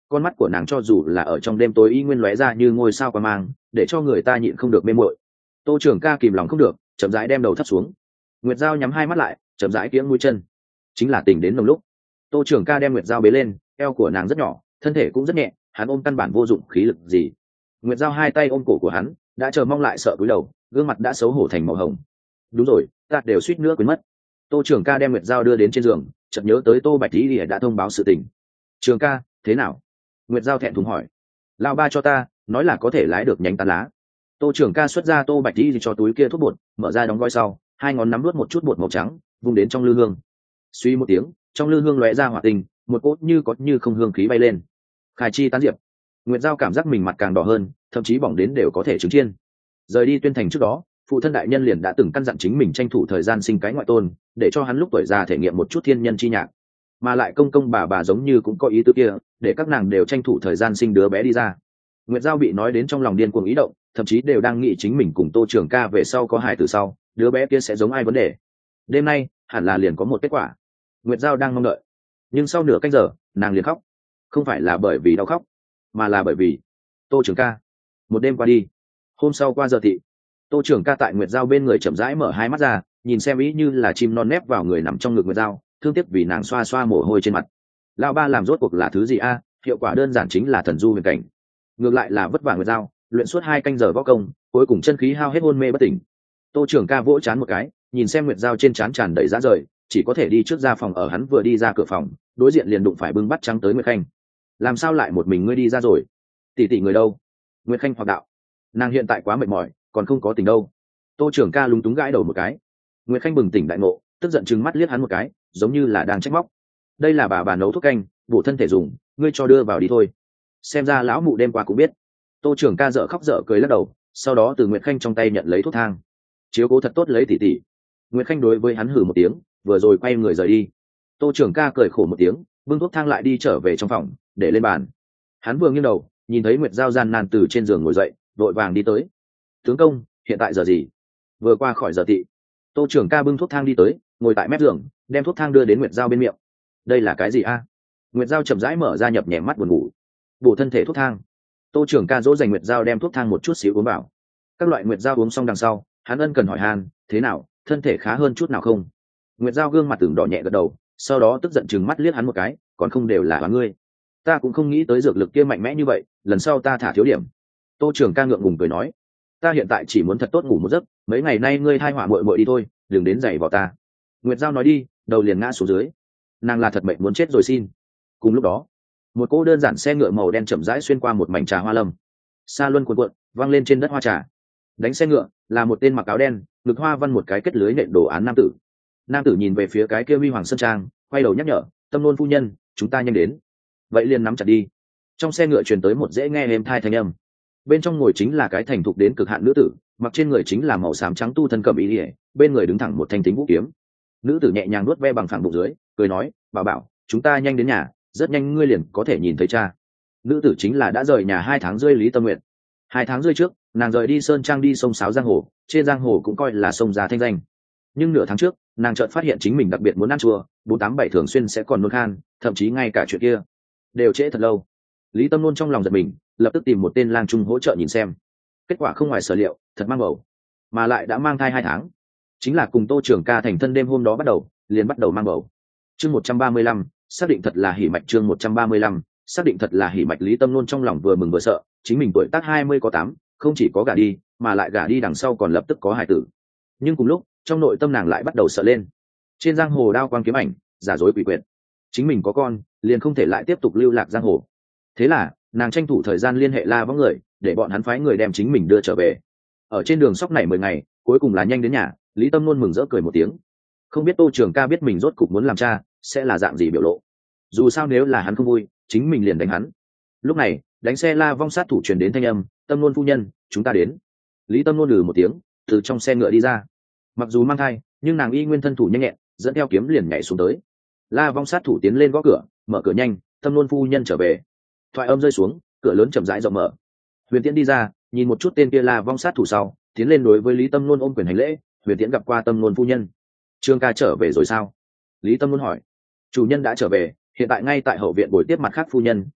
con mắt của nàng cho dù là ở trong đêm tối y nguyên lóe ra như ngôi sao qua mang, để cho người ta nhịn không được mê mội. Tô Trường Ca kìm lòng không được, chậm rãi đem đầu thấp xuống. Nguyệt Giao nhắm hai mắt lại, chậm rãi kiếng mũi chân. Chính là tỉnh đến nồng lúc, Tô Trường Ca đem Nguyệt Giao bế lên, eo của nàng rất nhỏ, thân thể cũng rất nhẹ, hắn ôm căn bản vô dụng khí lực gì. Nguyệt Giao hai tay ôm cổ của hắn, đã chờ mong lại sợ cúi đầu, gương mặt đã xấu hổ thành màu hồng. Đúng rồi, ta đều suýt nữa quên mất. Tô Trường Ca đem Nguyệt Giao đưa đến trên giường, chợt nhớ tới Tô Bạch Tỷ đã thông báo sự tình. Trường ca, thế nào? Nguyệt Giao thẹn thùng hỏi. Lão ba cho ta nói là có thể lái được nhánh tán lá. Tô Trường Ca xuất ra Tô Bạch Tỷ cho túi kia thuốc bột, mở ra đóng gói sau, hai ngón nắm nuốt một chút bột màu trắng, vung đến trong lư hương. Suy một tiếng, trong lư hương lóe ra hỏa tinh, một cốt như có như không hương khí bay lên. Khai chi tán diệp. Nguyệt Giao cảm giác mình mặt càng đỏ hơn, thậm chí bỏng đến đều có thể trứng chiên. Rời đi Tuyên Thành trước đó, phụ thân đại nhân liền đã từng căn dặn chính mình tranh thủ thời gian sinh cái ngoại tôn, để cho hắn lúc tuổi già thể nghiệm một chút thiên nhân chi nhạc. Mà lại công công bà bà giống như cũng có ý tứ kia, để các nàng đều tranh thủ thời gian sinh đứa bé đi ra. Nguyệt Giao bị nói đến trong lòng điên cuồng ý động, thậm chí đều đang nghĩ chính mình cùng Tô Trường Ca về sau có hài từ sau, đứa bé kia sẽ giống ai vấn đề. Đêm nay hẳn là liền có một kết quả. Nguyệt Giao đang mong đợi, nhưng sau nửa canh giờ nàng liền khóc. Không phải là bởi vì đau khóc, mà là bởi vì Tô Trường Ca. Một đêm qua đi, hôm sau qua giờ thị, Tô Trường Ca tại Nguyệt Giao bên người chậm rãi mở hai mắt ra, nhìn xem ý như là chim non nép vào người nằm trong ngực Nguyệt Giao, thương tiếc vì nàng xoa xoa mồ hôi trên mặt. Lão ba làm rốt cuộc là thứ gì a? Hiệu quả đơn giản chính là thần du huyền cảnh. Ngược lại là vất vả Nguyệt Giao, luyện suốt hai canh giờ võ công, cuối cùng chân khí hao hết hôn mê bất tỉnh. Tô Trường Ca vỗ chán một cái, nhìn xem Nguyệt Giao trên trán tràn đầy rã rời, chỉ có thể đi trước ra phòng. Ở hắn vừa đi ra cửa phòng, đối diện liền đụng phải bưng bắt trắng tới Nguyệt Khanh. Làm sao lại một mình ngươi đi ra rồi? Tỷ tỷ người đâu? Nguyệt Khanh hoặc đạo. Nàng hiện tại quá mệt mỏi, còn không có tình đâu. Tô Trường Ca lúng túng gãi đầu một cái. Nguyệt Khanh bừng tỉnh đại ngộ, tức giận trừng mắt liếc hắn một cái, giống như là đang trách móc. Đây là bà bà nấu thuốc canh, bổ thân thể dùng, ngươi cho đưa vào đi thôi. Xem ra lão mụ đêm qua cũng biết. Tô Trường Ca dở khóc dở cười lắc đầu, sau đó từ Nguyệt Khanh trong tay nhận lấy thuốc thang. Chiếu cố thật tốt lấy tỷ tỷ. Nguyệt Khanh đối với hắn hử một tiếng, vừa rồi quay người rời đi. Tô Trường Ca cười khổ một tiếng, bưng thuốc thang lại đi trở về trong phòng, để lên bàn. Hắn vừa nghiêng đầu, nhìn thấy Nguyệt Giao gian nan từ trên giường ngồi dậy, vội vàng đi tới. Tướng công, hiện tại giờ gì? Vừa qua khỏi giờ tị. Tô Trường Ca bưng thuốc thang đi tới, ngồi tại mép giường, đem thuốc thang đưa đến Nguyệt Giao bên miệng. Đây là cái gì a? Nguyệt Giao chậm rãi mở ra nhập nhèm mắt buồn ngủ. Bổ thân thể thuốc thang. Tô Trường Ca dỗ dành Nguyệt Giao đem thuốc thang một chút xíu uống vào. Các loại Nguyệt Giao uống xong đằng sau, hắn ân cần hỏi han, thế nào, thân thể khá hơn chút nào không? Nguyệt Giao gương mặt tưởng đỏ nhẹ gật đầu, sau đó tức giận chừng mắt liếc hắn một cái, còn không đều là ngươi. Ta cũng không nghĩ tới dược lực kia mạnh mẽ như vậy, lần sau ta thả thiếu điểm. Tô Trường Ca ngượng ngùng cười nói, ta hiện tại chỉ muốn thật tốt ngủ một giấc, mấy ngày nay ngươi thai họa muội muội đi thôi, đừng đến giày vào ta. Nguyệt Giao nói đi, đầu liền ngã xuống dưới. Nàng là thật mệnh muốn chết rồi xin. Cùng lúc đó, một cô đơn giản xe ngựa màu đen chậm rãi xuyên qua một mảnh trà hoa lâm. Sa luân cuộn cuộn, văng lên trên đất hoa trà. Đánh xe ngựa là một tên mặc áo đen, ngực hoa văn một cái kết lưới nện đồ án nam tử. Nam tử nhìn về phía cái kia huy hoàng sơn trang, quay đầu nhắc nhở, Tâm Nôn phu nhân, chúng ta nhanh đến. Vậy liền nắm chặt đi. Trong xe ngựa truyền tới một dễ nghe êm thai thanh âm. Bên trong ngồi chính là cái thành thục đến cực hạn nữ tử, mặc trên người chính là màu xám trắng tu thân cẩm y liễu, bên người đứng thẳng một thanh tính vũ kiếm. Nữ tử nhẹ nhàng nuốt ve bằng phẳng bụng dưới, cười nói, bảo bảo, chúng ta nhanh đến nhà, rất nhanh ngươi liền có thể nhìn thấy cha. Nữ tử chính là đã rời nhà hai tháng rưỡi Lý Tâm Nguyệt. Hai tháng rưỡi trước, nàng rời đi sơn trang đi sông sáo giang hồ, trên giang hồ cũng coi là sông già thanh danh. Nhưng nửa tháng trước, nàng chợt phát hiện chính mình đặc biệt muốn ăn chua, bốn tám bảy thường xuyên sẽ còn nôn khan, thậm chí ngay cả chuyện kia đều trễ thật lâu. Lý Tâm Nôn trong lòng giật mình, lập tức tìm một tên lang trung hỗ trợ nhìn xem. Kết quả không ngoài sở liệu, thật mang bầu, mà lại đã mang thai hai tháng. Chính là cùng Tô Trường Ca thành thân đêm hôm đó bắt đầu, liền bắt đầu mang bầu. Chương một trăm ba mươi lăm, xác định thật là hỉ mạch. Chương một trăm ba mươi lăm, xác định thật là hỉ mạch. Lý Tâm Nôn trong lòng vừa mừng vừa sợ, chính mình tuổi tác hai mươi có tám, không chỉ có gả đi, mà lại gả đi đằng sau còn lập tức có hài tử. Nhưng cùng lúc, trong nội tâm nàng lại bắt đầu sợ lên. Trên giang hồ đao quang kiếm ảnh, giả dối quỷ quyệt. Chính mình có con, liền không thể lại tiếp tục lưu lạc giang hồ. Thế là, nàng tranh thủ thời gian liên hệ La Võng người, để bọn hắn phái người đem chính mình đưa trở về. Ở trên đường sóc này mười ngày, cuối cùng là nhanh đến nhà. Lý Tâm Nôn mừng rỡ cười một tiếng. Không biết Tô Trường Ca biết mình rốt cục muốn làm cha, sẽ là dạng gì biểu lộ. Dù sao nếu là hắn không vui, chính mình liền đánh hắn. Lúc này, đánh xe La Vong sát thủ truyền đến thanh âm, Tâm Nôn phu nhân, chúng ta đến. Lý Tâm Nôn lừ một tiếng, từ trong xe ngựa đi ra. Mặc dù mang thai, nhưng nàng y nguyên thân thủ nhanh nhẹn, dẫn theo kiếm liền nhảy xuống tới. La Vong sát thủ tiến lên gõ cửa, mở cửa nhanh, Tâm Nôn phu nhân trở về. Thoại âm rơi xuống, cửa lớn chậm rãi rộng mở. Huyền Tiễn đi ra, nhìn một chút tên kia La Vong sát thủ sau, tiến lên đối với Lý Tâm Nôn ôm quyền hành lễ. Huyền Tiễn gặp qua Tâm Nôn phu nhân. Trương ca trở về rồi sao? Lý Tâm Nôn hỏi. Chủ nhân đã trở về, hiện tại ngay tại hậu viện buổi tiếp mặt khác phu nhân,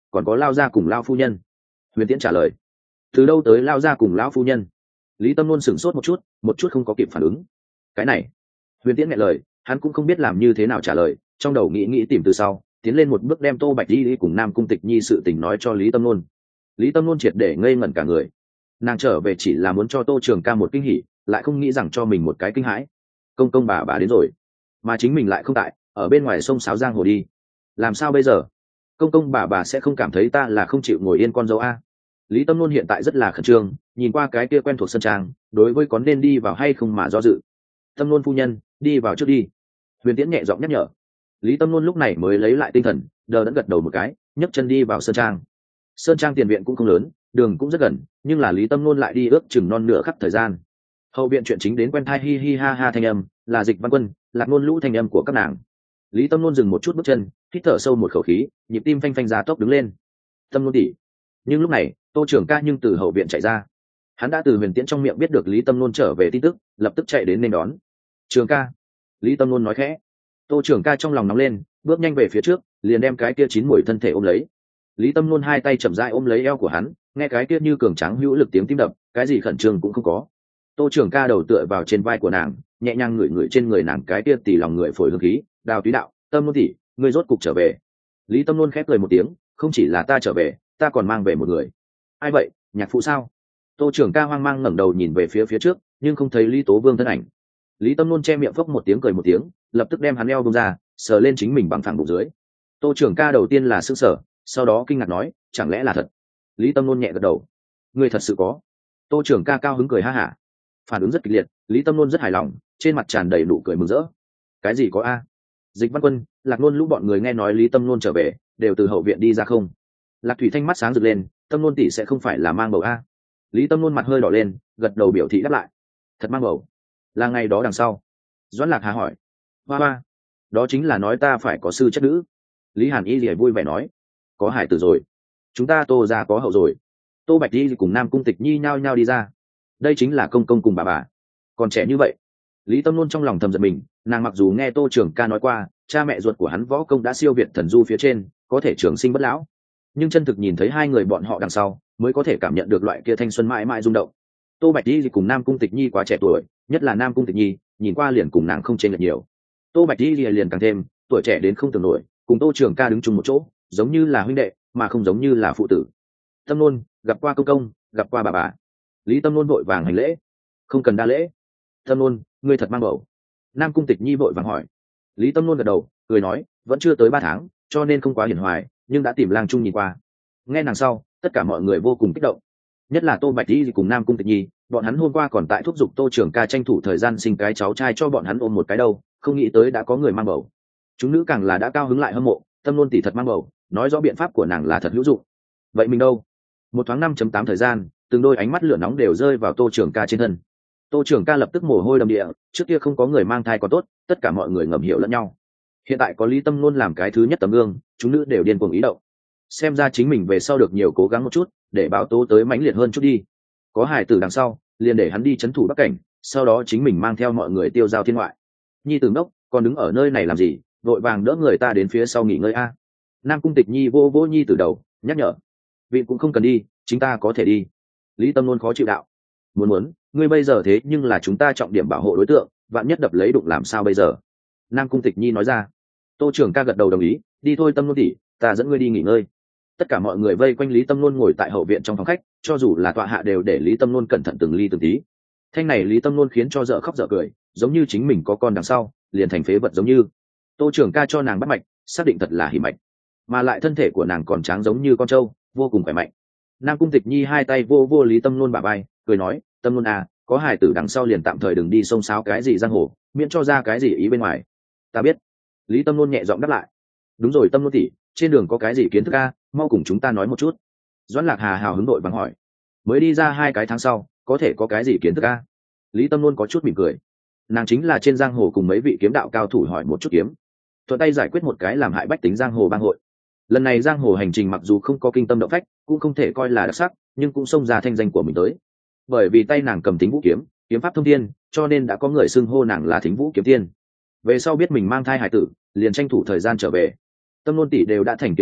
còn có lao gia cùng lao phu nhân. Huyền Tiễn trả lời. Từ đâu tới lao gia cùng lão phu nhân? Lý Tâm Nôn sửng sốt một chút, một chút không có kịp phản ứng. Cái này, Huyền Tiễn nghẹn lời, hắn cũng không biết làm như thế nào trả lời, trong đầu nghĩ nghĩ tìm từ sau, tiến lên một bước đem Tô Bạch Di cùng Nam Cung Tịch Nhi sự tình nói cho Lý Tâm Nôn. Lý Tâm Nôn triệt để ngây ngẩn cả người. Nàng trở về chỉ là muốn cho Tô Trường Ca một kinh hỉ, lại không nghĩ rằng cho mình một cái kinh hãi. Công công bà bà đến rồi, mà chính mình lại không tại, ở bên ngoài sông sáo giang hồ đi. Làm sao bây giờ? Công công bà bà sẽ không cảm thấy ta là không chịu ngồi yên con dâu a? Lý Tâm Nôn hiện tại rất là khẩn trương, nhìn qua cái kia quen thuộc sân trang, đối với có nên đi vào hay không mà do dự. Tâm Nôn phu nhân, đi vào trước đi. Huyền Tiễn nhẹ giọng nhắc nhở. Lý Tâm Nôn lúc này mới lấy lại tinh thần, đờ đẫn gật đầu một cái, nhấc chân đi vào sơn trang. Sơn trang tiền viện cũng không lớn, đường cũng rất gần, nhưng là Lý Tâm Nôn lại đi ước chừng non nửa khắc thời gian. Hậu viện chuyện chính đến quen thai hi hi ha ha thanh âm, là Dịch Văn Quân, Lạc Ngôn Lũ thanh âm của các nàng. Lý Tâm Nôn dừng một chút bước chân, hít thở sâu một khẩu khí, nhịp tim phanh phanh ra tốc đứng lên. Tâm Nôn tỷ. Nhưng lúc này, Tô Trường Ca nhưng từ hậu viện chạy ra. Hắn đã từ Huyền Tiễn trong miệng biết được Lý Tâm Nôn trở về tin tức, lập tức chạy đến nên đón. Trường ca. Lý Tâm Nôn nói khẽ. Tô Trường Ca trong lòng nóng lên, bước nhanh về phía trước, liền đem cái kia chín mùi thân thể ôm lấy. Lý Tâm Nôn hai tay chậm rãi ôm lấy eo của hắn, nghe cái kia như cường tráng hữu lực tiếng tim đập, cái gì khẩn trương cũng không có. Tô Trường Ca đầu tựa vào trên vai của nàng, nhẹ nhàng ngửi ngửi trên người nàng cái kia tỉ lòng người phổi hương khí, đào túy đạo, Tâm Nôn tỷ, ngươi rốt cục trở về. Lý Tâm Nôn khép cười một tiếng, không chỉ là ta trở về, ta còn mang về một người. Ai vậy, nhạc phụ sao? Tô Trường Ca hoang mang ngẩng đầu nhìn về phía phía trước, nhưng không thấy Lý Tố Vương thân ảnh. Lý Tâm Nôn che miệng phốc một tiếng cười một tiếng, lập tức đem hắn eo bông ra, sờ lên chính mình bằng phẳng bụng dưới. Tô Trường Ca đầu tiên là sững sờ, sau đó kinh ngạc nói, chẳng lẽ là thật? Lý Tâm Nôn nhẹ gật đầu. Ngươi thật sự có? Tô Trường Ca cao hứng cười ha hả. Phản ứng rất kịch liệt, Lý Tâm Nôn rất hài lòng, trên mặt tràn đầy nụ cười mừng rỡ. Cái gì có a? Dịch Văn Quân, Lạc Nôn Lũ bọn người nghe nói Lý Tâm Nôn trở về, đều từ hậu viện đi ra không? Lạc Thủy Thanh mắt sáng rực lên, Tâm Nôn tỷ sẽ không phải là mang bầu a? Lý Tâm Nôn mặt hơi đỏ lên, gật đầu biểu thị đáp lại. Thật mang bầu? Là ngày đó đằng sau. Doãn Lạc Hà hỏi. Hoa hoa, đó chính là nói ta phải có sư chất nữ. Lý Hàn Y lìa vui vẻ nói. Có hải tử rồi, chúng ta Tô ra có hậu rồi. Tô Bạch Di cùng Nam Cung Tịch Nhi nhao nhao đi ra. Đây chính là công công cùng bà bà, còn trẻ như vậy. Lý Tâm Nôn trong lòng thầm giật mình, nàng mặc dù nghe Tô Trường Ca nói qua cha mẹ ruột của hắn võ công đã siêu việt thần du phía trên, có thể trường sinh bất lão, nhưng chân thực nhìn thấy hai người bọn họ đằng sau mới có thể cảm nhận được loại kia thanh xuân mãi mãi rung động. Tô Bạch Di cùng Nam Cung Tịch Nhi quá trẻ tuổi, nhất là Nam Cung Tịch Nhi nhìn qua liền cùng nàng không chênh lệch nhiều. Tô Bạch Di liền càng thêm tuổi trẻ đến không tưởng nổi, cùng Tô Trường Ca đứng chung một chỗ, giống như là huynh đệ mà không giống như là phụ tử. Tâm Nôn gặp qua công công, gặp qua bà bà. Lý Tâm Nôn vội vàng hành lễ. Không cần đa lễ. Tâm Nôn, ngươi thật mang bầu? Nam Cung Tịch Nhi vội vàng hỏi. Lý Tâm Nôn gật đầu, cười nói, vẫn chưa tới ba tháng, cho nên không quá hiển hoài, nhưng đã tìm lang trung nhìn qua. Nghe nàng sau, tất cả mọi người vô cùng kích động, nhất là Tô Bạch Di cùng Nam Cung Tịch Nhi, bọn hắn hôm qua còn tại thúc giục Tô Trường Ca tranh thủ thời gian sinh cái cháu trai cho bọn hắn ôm một cái đâu, không nghĩ tới đã có người mang bầu. Chúng nữ càng là đã cao hứng lại hâm mộ, Tâm Nôn tỷ thật mang bầu, nói rõ biện pháp của nàng là thật hữu dụng. Vậy mình đâu? Một thoáng năm chấm tám thời gian, từng đôi ánh mắt lửa nóng đều rơi vào Tô Trường Ca trên thân. Tô Trường Ca lập tức mồ hôi đầm địa, trước kia không có người mang thai có tốt, tất cả mọi người ngầm hiểu lẫn nhau. Hiện tại có Lý Tâm Nôn làm cái thứ nhất tấm gương, chúng nữ đều điên cuồng ý động. Xem ra chính mình về sau được nhiều cố gắng một chút, để báo tố tới mãnh liệt hơn chút đi. Có hải tử đằng sau, liền để hắn đi trấn thủ Bắc Cảnh, sau đó chính mình mang theo mọi người tiêu giao thiên ngoại. Nhi Tử ngốc, còn đứng ở nơi này làm gì, vội vàng đỡ người ta đến phía sau nghỉ ngơi a. Nam Cung Tịch Nhi vô vô Nhi Tử đầu, nhắc nhở. Vị cũng không cần đi, chúng ta có thể đi. Lý Tâm Nôn khó chịu đạo. Muốn muốn, ngươi bây giờ thế nhưng là chúng ta trọng điểm bảo hộ đối tượng, vạn nhất đập lấy đụng làm sao bây giờ? Nam Cung Tịch Nhi nói ra. Tô Trường Ca gật đầu đồng ý, đi thôi Tâm Nôn tỷ, ta dẫn ngươi đi nghỉ ngơi. Tất cả mọi người vây quanh Lý Tâm Nôn ngồi tại hậu viện trong phòng khách, cho dù là tọa hạ đều để Lý Tâm Nôn cẩn thận từng ly từng tí. Thanh này Lý Tâm Nôn khiến cho dở khóc dở cười, giống như chính mình có con đằng sau, liền thành phế vật giống như. Tô Trường Ca cho nàng bắt mạch, xác định thật là hỉ mạch, mà lại thân thể của nàng còn tráng giống như con trâu, vô cùng khỏe mạnh. Nam Cung Tịch Nhi hai tay vô vô Lý Tâm Nôn bả vai, cười nói, Tâm Nôn à, có hài tử đằng sau liền tạm thời đừng đi xông xáo cái gì giang hồ, miễn cho ra cái gì ý bên ngoài. Ta biết. Lý Tâm Nôn nhẹ giọng đáp lại. Đúng rồi Tâm Nôn tỷ, trên đường có cái gì kiến thức a, mau cùng chúng ta nói một chút. Doãn Lạc Hà hào hứng đội vắng hỏi. Mới đi ra hai cái tháng sau, có thể có cái gì kiến thức a? Lý Tâm Nôn có chút mỉm cười. Nàng chính là trên giang hồ cùng mấy vị kiếm đạo cao thủ hỏi một chút kiếm, thuận tay giải quyết một cái làm hại bách tính giang hồ bang hội. Lần này giang hồ hành trình mặc dù không có kinh tâm động phách, cũng không thể coi là đặc sắc, nhưng cũng xông ra thanh danh của mình tới. Bởi vì tay nàng cầm Thính Vũ kiếm, kiếm pháp thông thiên, cho nên đã có người xưng hô nàng là Thính Vũ kiếm tiên. Về sau biết mình mang thai hải tử, liền tranh thủ thời gian trở về. Tâm Nôn tỷ đều đã thành kiếm tiên,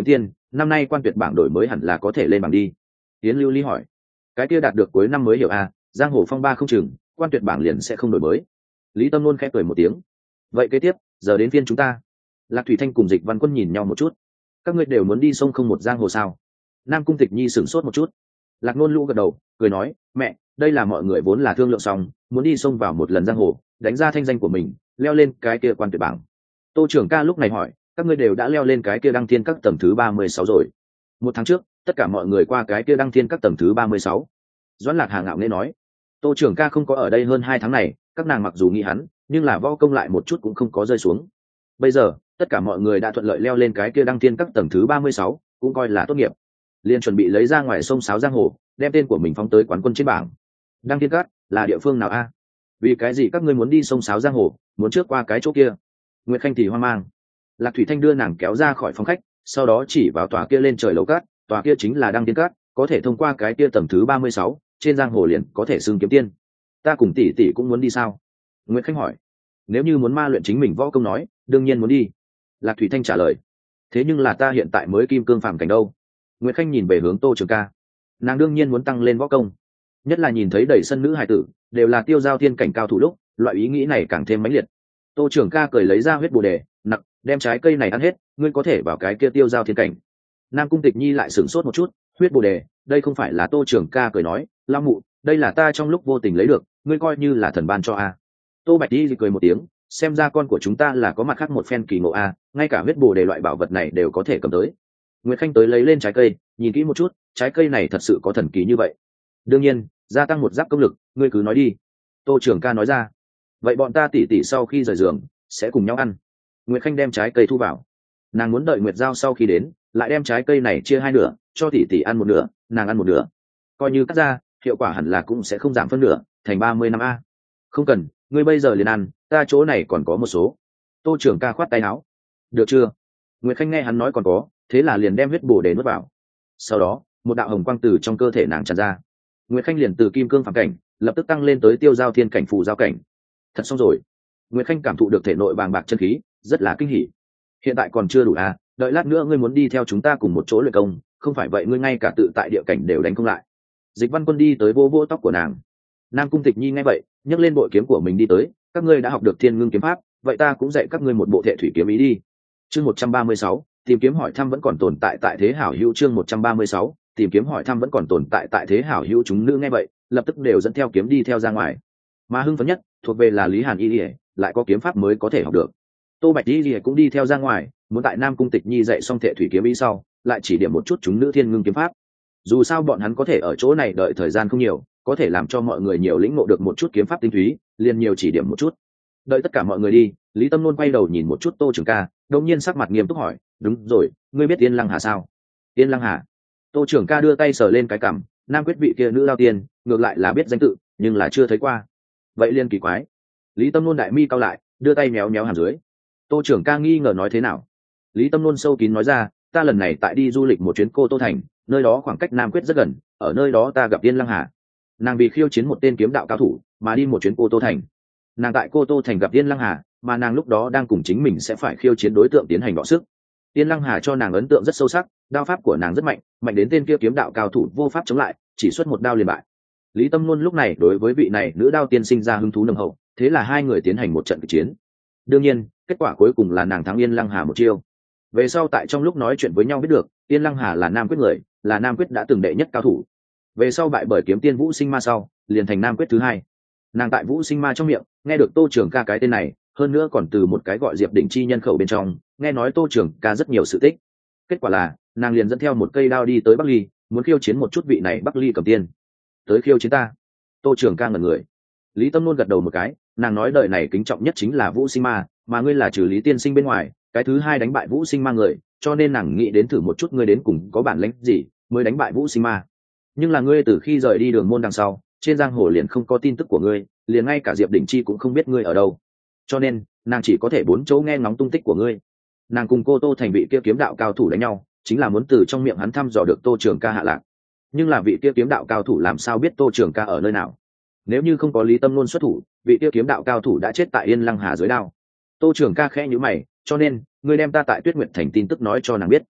năm nay quan tuyệt bảng đổi mới hẳn là có thể lên bảng đi. Yến Lưu Ly hỏi. Cái kia đạt được cuối năm mới hiểu à, giang hồ phong ba không chừng, quan tuyệt bảng liền sẽ không đổi mới. Lý Tâm Nôn khẽ cười một tiếng. Vậy kế tiếp, giờ đến phiên chúng ta. Lạc Thủy Thanh cùng Dịch Văn Quân nhìn nhau một chút. Các ngươi đều muốn đi sông không một giang hồ sao? Nam Cung Tịch Nhi sửng sốt một chút. Lạc Nôn Lũ gật đầu, cười nói, mẹ, đây là mọi người vốn là thương lượng xong, muốn đi sông vào một lần giang hồ, đánh ra thanh danh của mình, leo lên cái kia quan tuyệt bảng. Tô Trưởng Ca lúc này hỏi, các ngươi đều đã leo lên cái kia đăng thiên các tầng thứ ba mươi sáu rồi. Một tháng trước, tất cả mọi người qua cái kia đăng thiên các tầng thứ ba mươi sáu. Doãn Lạc Hà ngạo nghễ nói, Tô Trưởng Ca không có ở đây hơn hai tháng này, các nàng mặc dù nghĩ hắn, nhưng là võ công lại một chút cũng không có rơi xuống. Bây giờ, tất cả mọi người đã thuận lợi leo lên cái kia đăng thiên các tầng thứ ba mươi sáu, cũng coi là tốt nghiệp. Liên chuẩn bị lấy ra ngoài sông sáo giang hồ, đem tên của mình phóng tới quán quân trên bảng. Đăng thiên các là địa phương nào a? Vì cái gì các ngươi muốn đi sông sáo giang hồ, muốn trước qua cái chỗ kia? Nguyệt Khanh thì hoang mang. Lạc Thủy Thanh đưa nàng kéo ra khỏi phòng khách, sau đó chỉ vào tòa kia lên trời lầu cát, tòa kia chính là đăng thiên các, có thể thông qua cái kia tầng thứ ba mươi sáu, trên giang hồ liền có thể xưng kiếm tiên. Ta cùng tỷ tỷ cũng muốn đi sao? Nguyệt Khanh hỏi. Nếu như muốn ma luyện chính mình võ công nói, đương nhiên muốn đi. Lạc Thủy Thanh trả lời. Thế nhưng là ta hiện tại mới kim cương phàm cảnh đâu? Nguyệt Khanh nhìn về hướng Tô Trường Ca. Nàng đương nhiên muốn tăng lên võ công, nhất là nhìn thấy đầy sân nữ hài tử đều là tiêu giao thiên cảnh cao thủ lúc, loại ý nghĩ này càng thêm mãnh liệt. Tô Trường Ca cười lấy ra huyết bồ đề, nặng, đem trái cây này ăn hết, ngươi có thể vào cái kia tiêu giao thiên cảnh. Nam Cung Tịch Nhi lại sửng sốt một chút, huyết bồ đề, đây không phải là Tô Trường Ca cười nói, lao mụ, đây là ta trong lúc vô tình lấy được, ngươi coi như là thần ban cho a. Tô Bạch Di cười một tiếng, xem ra con của chúng ta là có mặt khác một phen kỳ ngộ a, ngay cả huyết bồ đề loại bảo vật này đều có thể cầm tới. Nguyệt Khanh tới lấy lên trái cây, nhìn kỹ một chút, trái cây này thật sự có thần kỳ như vậy. Đương nhiên, gia tăng một giáp công lực, ngươi cứ nói đi. Tô Trường Ca nói ra. Vậy bọn ta tỉ tỉ sau khi rời giường sẽ cùng nhau ăn. Nguyệt Khanh đem trái cây thu vào. Nàng muốn đợi Nguyệt Giao sau khi đến, lại đem trái cây này chia hai nửa, cho tỉ tỉ ăn một nửa, nàng ăn một nửa. Coi như cắt ra, hiệu quả hẳn là cũng sẽ không giảm phân nửa, thành ba mươi năm a. Không cần, ngươi bây giờ liền ăn, ta chỗ này còn có một số. Tô Trường Ca khoát tay áo. Được chưa? Nguyệt Khanh nghe hắn nói còn có, thế là liền đem huyết bổ để nuốt vào. Sau đó, một đạo hồng quang từ trong cơ thể nàng tràn ra. Nguyệt Khanh liền từ kim cương phàm cảnh lập tức tăng lên tới tiêu giao thiên cảnh phù giao cảnh. Thật xong rồi. Nguyệt Khanh cảm thụ được thể nội bàng bạc chân khí, rất là kinh hỉ. Hiện tại còn chưa đủ à, đợi lát nữa ngươi muốn đi theo chúng ta cùng một chỗ luyện công, không phải vậy ngươi ngay cả tự tại địa cảnh đều đánh không lại. Dịch Văn Quân đi tới vô vô tóc của nàng. Nam Cung Tịch Nhi nghe vậy, nhấc lên bội kiếm của mình đi tới, các ngươi đã học được Thiên Ngưng kiếm pháp, vậy ta cũng dạy các ngươi một bộ Thệ thủy kiếm ý đi. Chương một trăm ba mươi sáu, tìm kiếm hỏi thăm vẫn còn tồn tại tại thế hảo hữu. Chương một trăm ba mươi sáu, tìm kiếm hỏi thăm vẫn còn tồn tại tại thế hảo hữu. Chúng nữ nghe vậy, lập tức đều dẫn theo kiếm đi theo ra ngoài. Mà hưng phấn nhất thuộc về là Lý Hàn Y Lìa, lại có kiếm pháp mới có thể học được. Tô Bạch Y Lìa cũng đi theo ra ngoài, muốn tại Nam Cung Tịch Nhi dạy xong Thệ thủy kiếm ý sau, lại chỉ điểm một chút chúng nữ Thiên Ngưng kiếm pháp. Dù sao bọn hắn có thể ở chỗ này đợi thời gian không nhiều, có thể làm cho mọi người nhiều lĩnh ngộ được một chút kiếm pháp tinh túy, liền nhiều chỉ điểm một chút. Đợi tất cả mọi người đi, Lý Tâm Nôn quay đầu nhìn một chút Tô Trường Ca, đột nhiên sắc mặt nghiêm túc hỏi, đúng rồi, ngươi biết Yên Lăng Hà sao? Yên Lăng Hà? Tô Trường Ca đưa tay sờ lên cái cằm, nam quyết vị kia nữ lao tiên, ngược lại là biết danh tự, nhưng là chưa thấy qua. Vậy liên kỳ quái. Lý Tâm Nôn đại mi cao lại, đưa tay méo méo hàm dưới. Tô Trường Ca nghi ngờ nói thế nào? Lý Tâm Nôn sâu kín nói ra, ta lần này tại đi du lịch một chuyến Cô Tô Thành, nơi đó khoảng cách Nam Quyết rất gần, ở nơi đó ta gặp Yên Lăng Hà. Nàng vì khiêu chiến một tên kiếm đạo cao thủ mà đi một chuyến Cô Tô Thành. Nàng tại Cô Tô Thành gặp Yên Lăng Hà, mà nàng lúc đó đang cùng chính mình sẽ phải khiêu chiến đối tượng tiến hành đọ sức. Yên Lăng Hà cho nàng ấn tượng rất sâu sắc, đao pháp của nàng rất mạnh, mạnh đến tên kia kiếm đạo cao thủ vô pháp chống lại, chỉ xuất một đao liền bại. Lý Tâm Luân lúc này đối với vị này nữ đao tiên sinh ra hứng thú nồng hậu, thế là hai người tiến hành một trận kịch chiến. Đương nhiên, kết quả cuối cùng là nàng thắng Yên Lăng Hà một chiêu. Về sau tại trong lúc nói chuyện với nhau biết được, Yên Lăng Hà là Nam Quyết người, là Nam Quyết đã từng đệ nhất cao thủ. Về sau bại bởi kiếm tiên Vũ Sinh Ma sau, liền thành Nam Quyết thứ hai. Nàng tại Vũ Sinh Ma trong miệng nghe được Tô Trường Ca cái tên này, hơn nữa còn từ một cái gọi Diệp Đỉnh chi nhân khẩu bên trong nghe nói Tô Trường Ca rất nhiều sự tích. Kết quả là nàng liền dẫn theo một cây đao đi tới Bắc Ly, muốn khiêu chiến một chút vị này Bắc Ly cầm tiên. Tới khiêu chiến ta? Tô Trường Ca ngẩn người. Lý Tâm Nôn gật đầu một cái, nàng nói đời này kính trọng nhất chính là Vũ Sinh Ma, mà ngươi là trừ Lý tiên sinh bên ngoài cái thứ hai đánh bại Vũ Sinh Ma người, cho nên nàng nghĩ đến thử một chút ngươi đến cùng có bản lĩnh gì mới đánh bại Vũ Sinh Ma. Nhưng là ngươi từ khi rời đi Đường Môn đằng sau, trên giang hồ liền không có tin tức của ngươi, liền ngay cả Diệp Đỉnh chi cũng không biết ngươi ở đâu, cho nên nàng chỉ có thể bốn chỗ nghe ngóng tung tích của ngươi. Nàng cùng Cô Tô Thành vị kia kiếm đạo cao thủ đánh nhau, chính là muốn từ trong miệng hắn thăm dò được Tô Trường Ca hạ lạc. Nhưng là vị kia kiếm đạo cao thủ làm sao biết Tô Trường Ca ở nơi nào? Nếu như không có Lý Tâm Luân xuất thủ, vị kia kiếm đạo cao thủ đã chết tại Yên Lăng Hà dưới đao. Tô Trường Ca khẽ nhíu mày, cho nên ngươi đem ta tại Tuyết Nguyệt Thành tin tức nói cho nàng biết.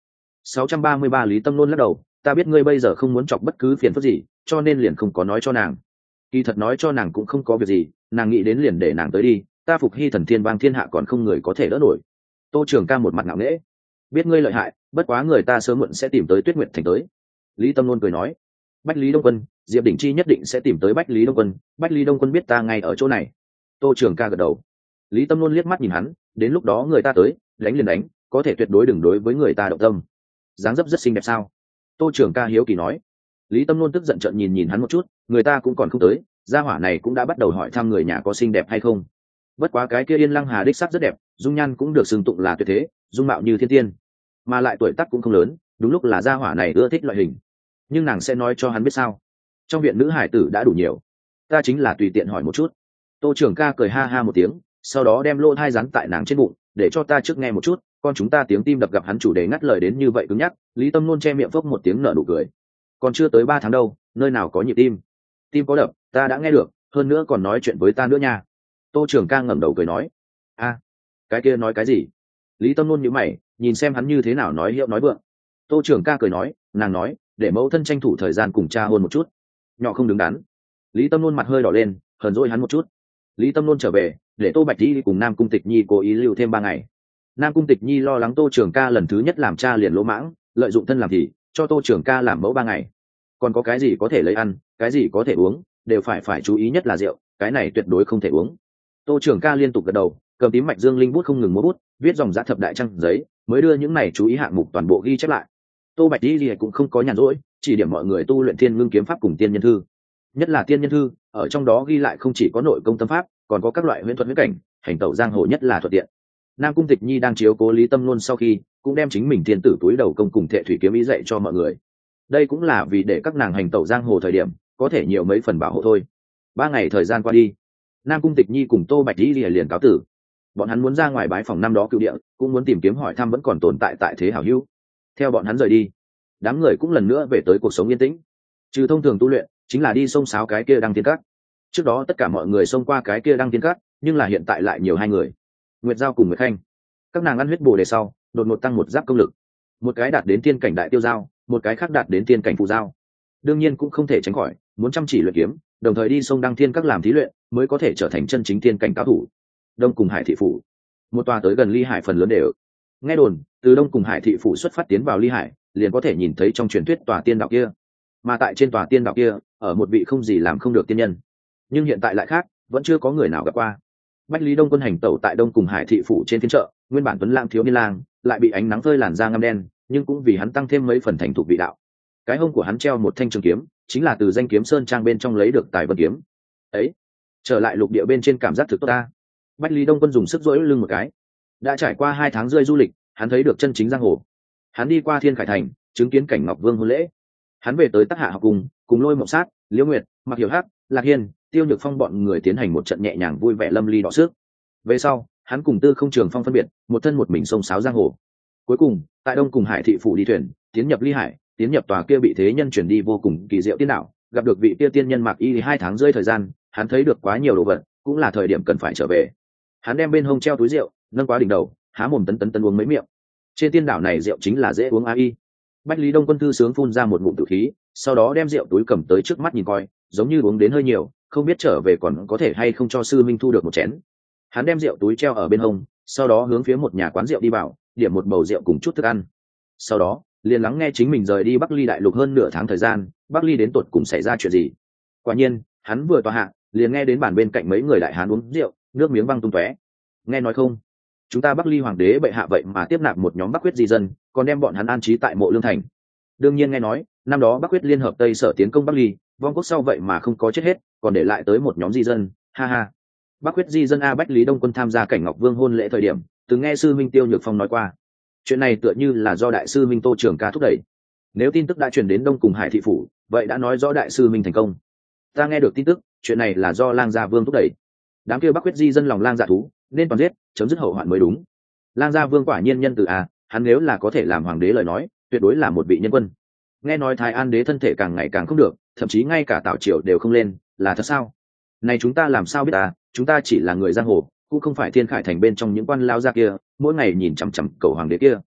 sáu trăm ba mươi ba Lý Tâm Nôn lắc đầu, ta biết ngươi bây giờ không muốn chọc bất cứ phiền phức gì, cho nên liền không có nói cho nàng. Kỳ thật nói cho nàng cũng không có việc gì, nàng nghĩ đến liền để nàng tới đi, ta phục hy thần thiên bang thiên hạ còn không người có thể đỡ nổi. Tô Trường Ca một mặt ngạo nghễ, biết ngươi lợi hại, bất quá người ta sớm muộn sẽ tìm tới Tuyết Nguyệt thành tới. Lý Tâm Nôn cười nói, Bách Lý Đông Quân, Diệp Đỉnh Chi nhất định sẽ tìm tới Bách Lý Đông Quân, Bách Lý Đông Quân biết ta ngay ở chỗ này. Tô Trường Ca gật đầu. Lý Tâm Nôn liếc mắt nhìn hắn, đến lúc đó người ta tới, đánh liền đánh, có thể tuyệt đối đừng đối với người ta động tâm. Dáng dấp rất xinh đẹp sao? Tô Trường Ca hiếu kỳ nói. Lý Tâm Nôn tức giận trợn nhìn nhìn hắn một chút, người ta cũng còn không tới, gia hỏa này cũng đã bắt đầu hỏi thăm người nhà có xinh đẹp hay không. Bất quá cái kia Yên Lăng Hà đích sắc rất đẹp, dung nhan cũng được xưng tụng là tuyệt thế, dung mạo như thiên tiên, mà lại tuổi tác cũng không lớn, đúng lúc là gia hỏa này ưa thích loại hình. Nhưng nàng sẽ nói cho hắn biết sao? Trong viện nữ hải tử đã đủ nhiều, ta chính là tùy tiện hỏi một chút. Tô Trường Ca cười ha ha một tiếng, sau đó đem lỗ thai rắn tại nàng trên bụng, để cho ta trước nghe một chút. Con chúng ta tiếng tim đập gặp hắn chủ đề ngắt lời đến như vậy cứng nhắc. Lý Tâm Nôn che miệng phốc một tiếng nở nụ cười. Còn chưa tới ba tháng đâu, nơi nào có nhịp tim? Tim có đập, ta đã nghe được, hơn nữa còn nói chuyện với ta nữa nha. Tô Trường Ca ngẩng đầu cười nói, a, cái kia nói cái gì? Lý Tâm Nôn nhíu mày, nhìn xem hắn như thế nào nói hiệu nói vượng. Tô Trường Ca cười nói, nàng nói, để mẫu thân tranh thủ thời gian cùng cha hôn một chút. Nhỏ không đứng đắn. Lý Tâm Nôn mặt hơi đỏ lên, hờn dỗi hắn một chút. Lý Tâm Nôn trở về, để Tô Bạch đi cùng Nam Cung Tịch Nhi cố ý lưu thêm ba ngày. Nam Cung Tịch Nhi lo lắng Tô Trường Ca lần thứ nhất làm cha liền lỗ mãng, lợi dụng thân làm thì cho Tô Trường Ca làm mẫu ba ngày. Còn có cái gì có thể lấy ăn, cái gì có thể uống, đều phải phải chú ý, nhất là rượu, cái này tuyệt đối không thể uống. Tô Trường Ca liên tục gật đầu, cầm tím mạch dương linh bút không ngừng múa bút, viết dòng dã thập đại trang giấy, mới đưa những này chú ý hạng mục toàn bộ ghi chép lại. Tô Bạch Di cũng không có nhàn rỗi, chỉ điểm mọi người tu luyện Thiên Ngưng kiếm pháp cùng Tiên Nhân thư. Nhất là Tiên Nhân thư, ở trong đó ghi lại không chỉ có nội công tâm pháp, còn có các loại huyễn thuật huyễn cảnh, hành tẩu giang hồ nhất là thuận tiện. Nam Cung Tịch Nhi đang chiếu cố Lý Tâm Nôn sau khi, cũng đem chính mình thiên tử túi đầu công cùng Thệ thủy kiếm ý dạy cho mọi người. Đây cũng là vì để các nàng hành tẩu giang hồ thời điểm có thể nhiều mấy phần bảo hộ thôi. Ba ngày thời gian qua đi, Nam Cung Tịch Nhi cùng Tô Bạch Di liền cáo tử. Bọn hắn muốn ra ngoài bái phòng năm đó cựu địa, cũng muốn tìm kiếm hỏi thăm vẫn còn tồn tại tại thế hảo hữu. Theo bọn hắn rời đi, đám người cũng lần nữa về tới cuộc sống yên tĩnh. Trừ thông thường tu luyện, chính là đi xông xáo cái kia Đăng Tiên Các. Trước đó tất cả mọi người xông qua cái kia Đăng Tiên Các, nhưng là hiện tại lại nhiều hai người, Nguyệt Giao cùng Nguyệt Khanh. Các nàng ăn huyết bồ đề sau, đột ngột tăng một giáp công lực, một cái đạt đến tiên cảnh đại tiêu giao, một cái khác đạt đến tiên cảnh phù giao. Đương nhiên cũng không thể tránh khỏi muốn chăm chỉ luyện kiếm, đồng thời đi xông Đăng Thiên Các làm thí luyện, mới có thể trở thành chân chính tiên cảnh cao thủ. Đông cùng Hải thị phủ, một tòa tới gần Ly Hải phần lớn đều. Nghe đồn, từ Đông cùng Hải thị phủ xuất phát tiến vào Ly Hải, liền có thể nhìn thấy trong truyền thuyết tòa tiên đạo kia. Mà tại trên tòa tiên đạo kia, ở một vị không gì làm không được tiên nhân. Nhưng hiện tại lại khác, vẫn chưa có người nào gặp qua. Bách Lý Đông Quân hành tẩu tại Đông cùng Hải thị phủ trên phiên chợ, nguyên bản tuấn lãng thiếu niên lang, lại bị ánh nắng phơi làn da ngăm đen, nhưng cũng vì hắn tăng thêm mấy phần thành thục vị đạo. Cái hông của hắn treo một thanh trường kiếm, chính là từ Danh Kiếm Sơn trang bên trong lấy được Tài Vân kiếm. Ấy, trở lại lục địa bên trên cảm giác thực tốt ta. Bách Lý Đông Quân dùng sức duỗi lưng một cái. Đã trải qua hai tháng rơi du lịch, hắn thấy được chân chính giang hồ. Hắn đi qua Thiên Khải thành, chứng kiến cảnh Ngọc Vương hôn lễ. Hắn về tới Tắc Hạ học cùng, cùng Lôi Mộng Sát, Liễu Nguyệt, Mặc Hiểu Hắc, Lạc Hiên, Tiêu Nhược Phong bọn người tiến hành một trận nhẹ nhàng vui vẻ lâm ly đọ sức. Về sau, hắn cùng Tư Không Trường Phong phân biệt, một thân một mình xông xáo giang hồ. Cuối cùng, tại Đông cùng Hải thị phủ đi thuyền, tiến nhập Ly Hải, tiến nhập tòa kia bị thế nhân chuyển đi vô cùng kỳ diệu tiên đảo, gặp được vị kia tiên nhân Mạc Y hai tháng rơi thời gian, hắn thấy được quá nhiều đồ vật, cũng là thời điểm cần phải trở về. Hắn đem bên hông treo túi rượu, nâng quá đỉnh đầu, há mồm tấn tấn tấn uống mấy miệng. Trên tiên đảo này rượu chính là dễ uống a y. Bách Lý Đông Quân thư sướng phun ra một ngụm tử khí, sau đó đem rượu túi cầm tới trước mắt nhìn coi, giống như uống đến hơi nhiều, không biết trở về còn có thể hay không cho sư minh thu được một chén. Hắn đem rượu túi treo ở bên hông, sau đó hướng phía một nhà quán rượu đi vào, điểm một bầu rượu cùng chút thức ăn. Sau đó, liền lắng nghe chính mình rời đi Bắc Ly đại lục hơn nửa tháng thời gian, Bắc Ly đến tột cùng xảy ra chuyện gì. Quả nhiên, hắn vừa tòa hạ, liền nghe đến bàn bên cạnh mấy người đại hán uống rượu, nước miếng văng tung tóe. Nghe nói không, chúng ta Bắc Ly hoàng đế bệ hạ vậy mà tiếp nạp một nhóm Bắc Quyết di dân, còn đem bọn hắn an trí tại Mộ Lương thành. Đương nhiên nghe nói, năm đó Bắc Quyết liên hợp Tây Sở tiến công Bắc Ly, vong quốc sau vậy mà không có chết hết, còn để lại tới một nhóm di dân, ha ha. Bắc Quyết di dân a. Bách Lý Đông Quân tham gia Cảnh Ngọc Vương hôn lễ thời điểm, từng nghe sư minh Tiêu Nhược Phong nói qua. Chuyện này tựa như là do đại sư minh Tô Trường Ca thúc đẩy. Nếu tin tức đã truyền đến Đông cùng Hải thị phủ, vậy đã nói rõ đại sư minh thành công. Ta nghe được tin tức, chuyện này là do Lang Gia Vương thúc đẩy. Đám kia Bắc Quyết di dân lòng lang dạ thú, nên toàn giết, chấm dứt hậu hoạn mới đúng. Lang Gia Vương quả nhiên nhân từ a, hắn nếu là có thể làm hoàng đế lời nói, tuyệt đối là một vị nhân quân. Nghe nói Thái An đế thân thể càng ngày càng không được, thậm chí ngay cả Tào triều đều không lên, là thật sao? Này chúng ta làm sao biết à, chúng ta chỉ là người giang hồ, cũng không phải Thiên Khải thành bên trong những quan lao gia kia, mỗi ngày nhìn chằm chằm cầu hoàng đế kia.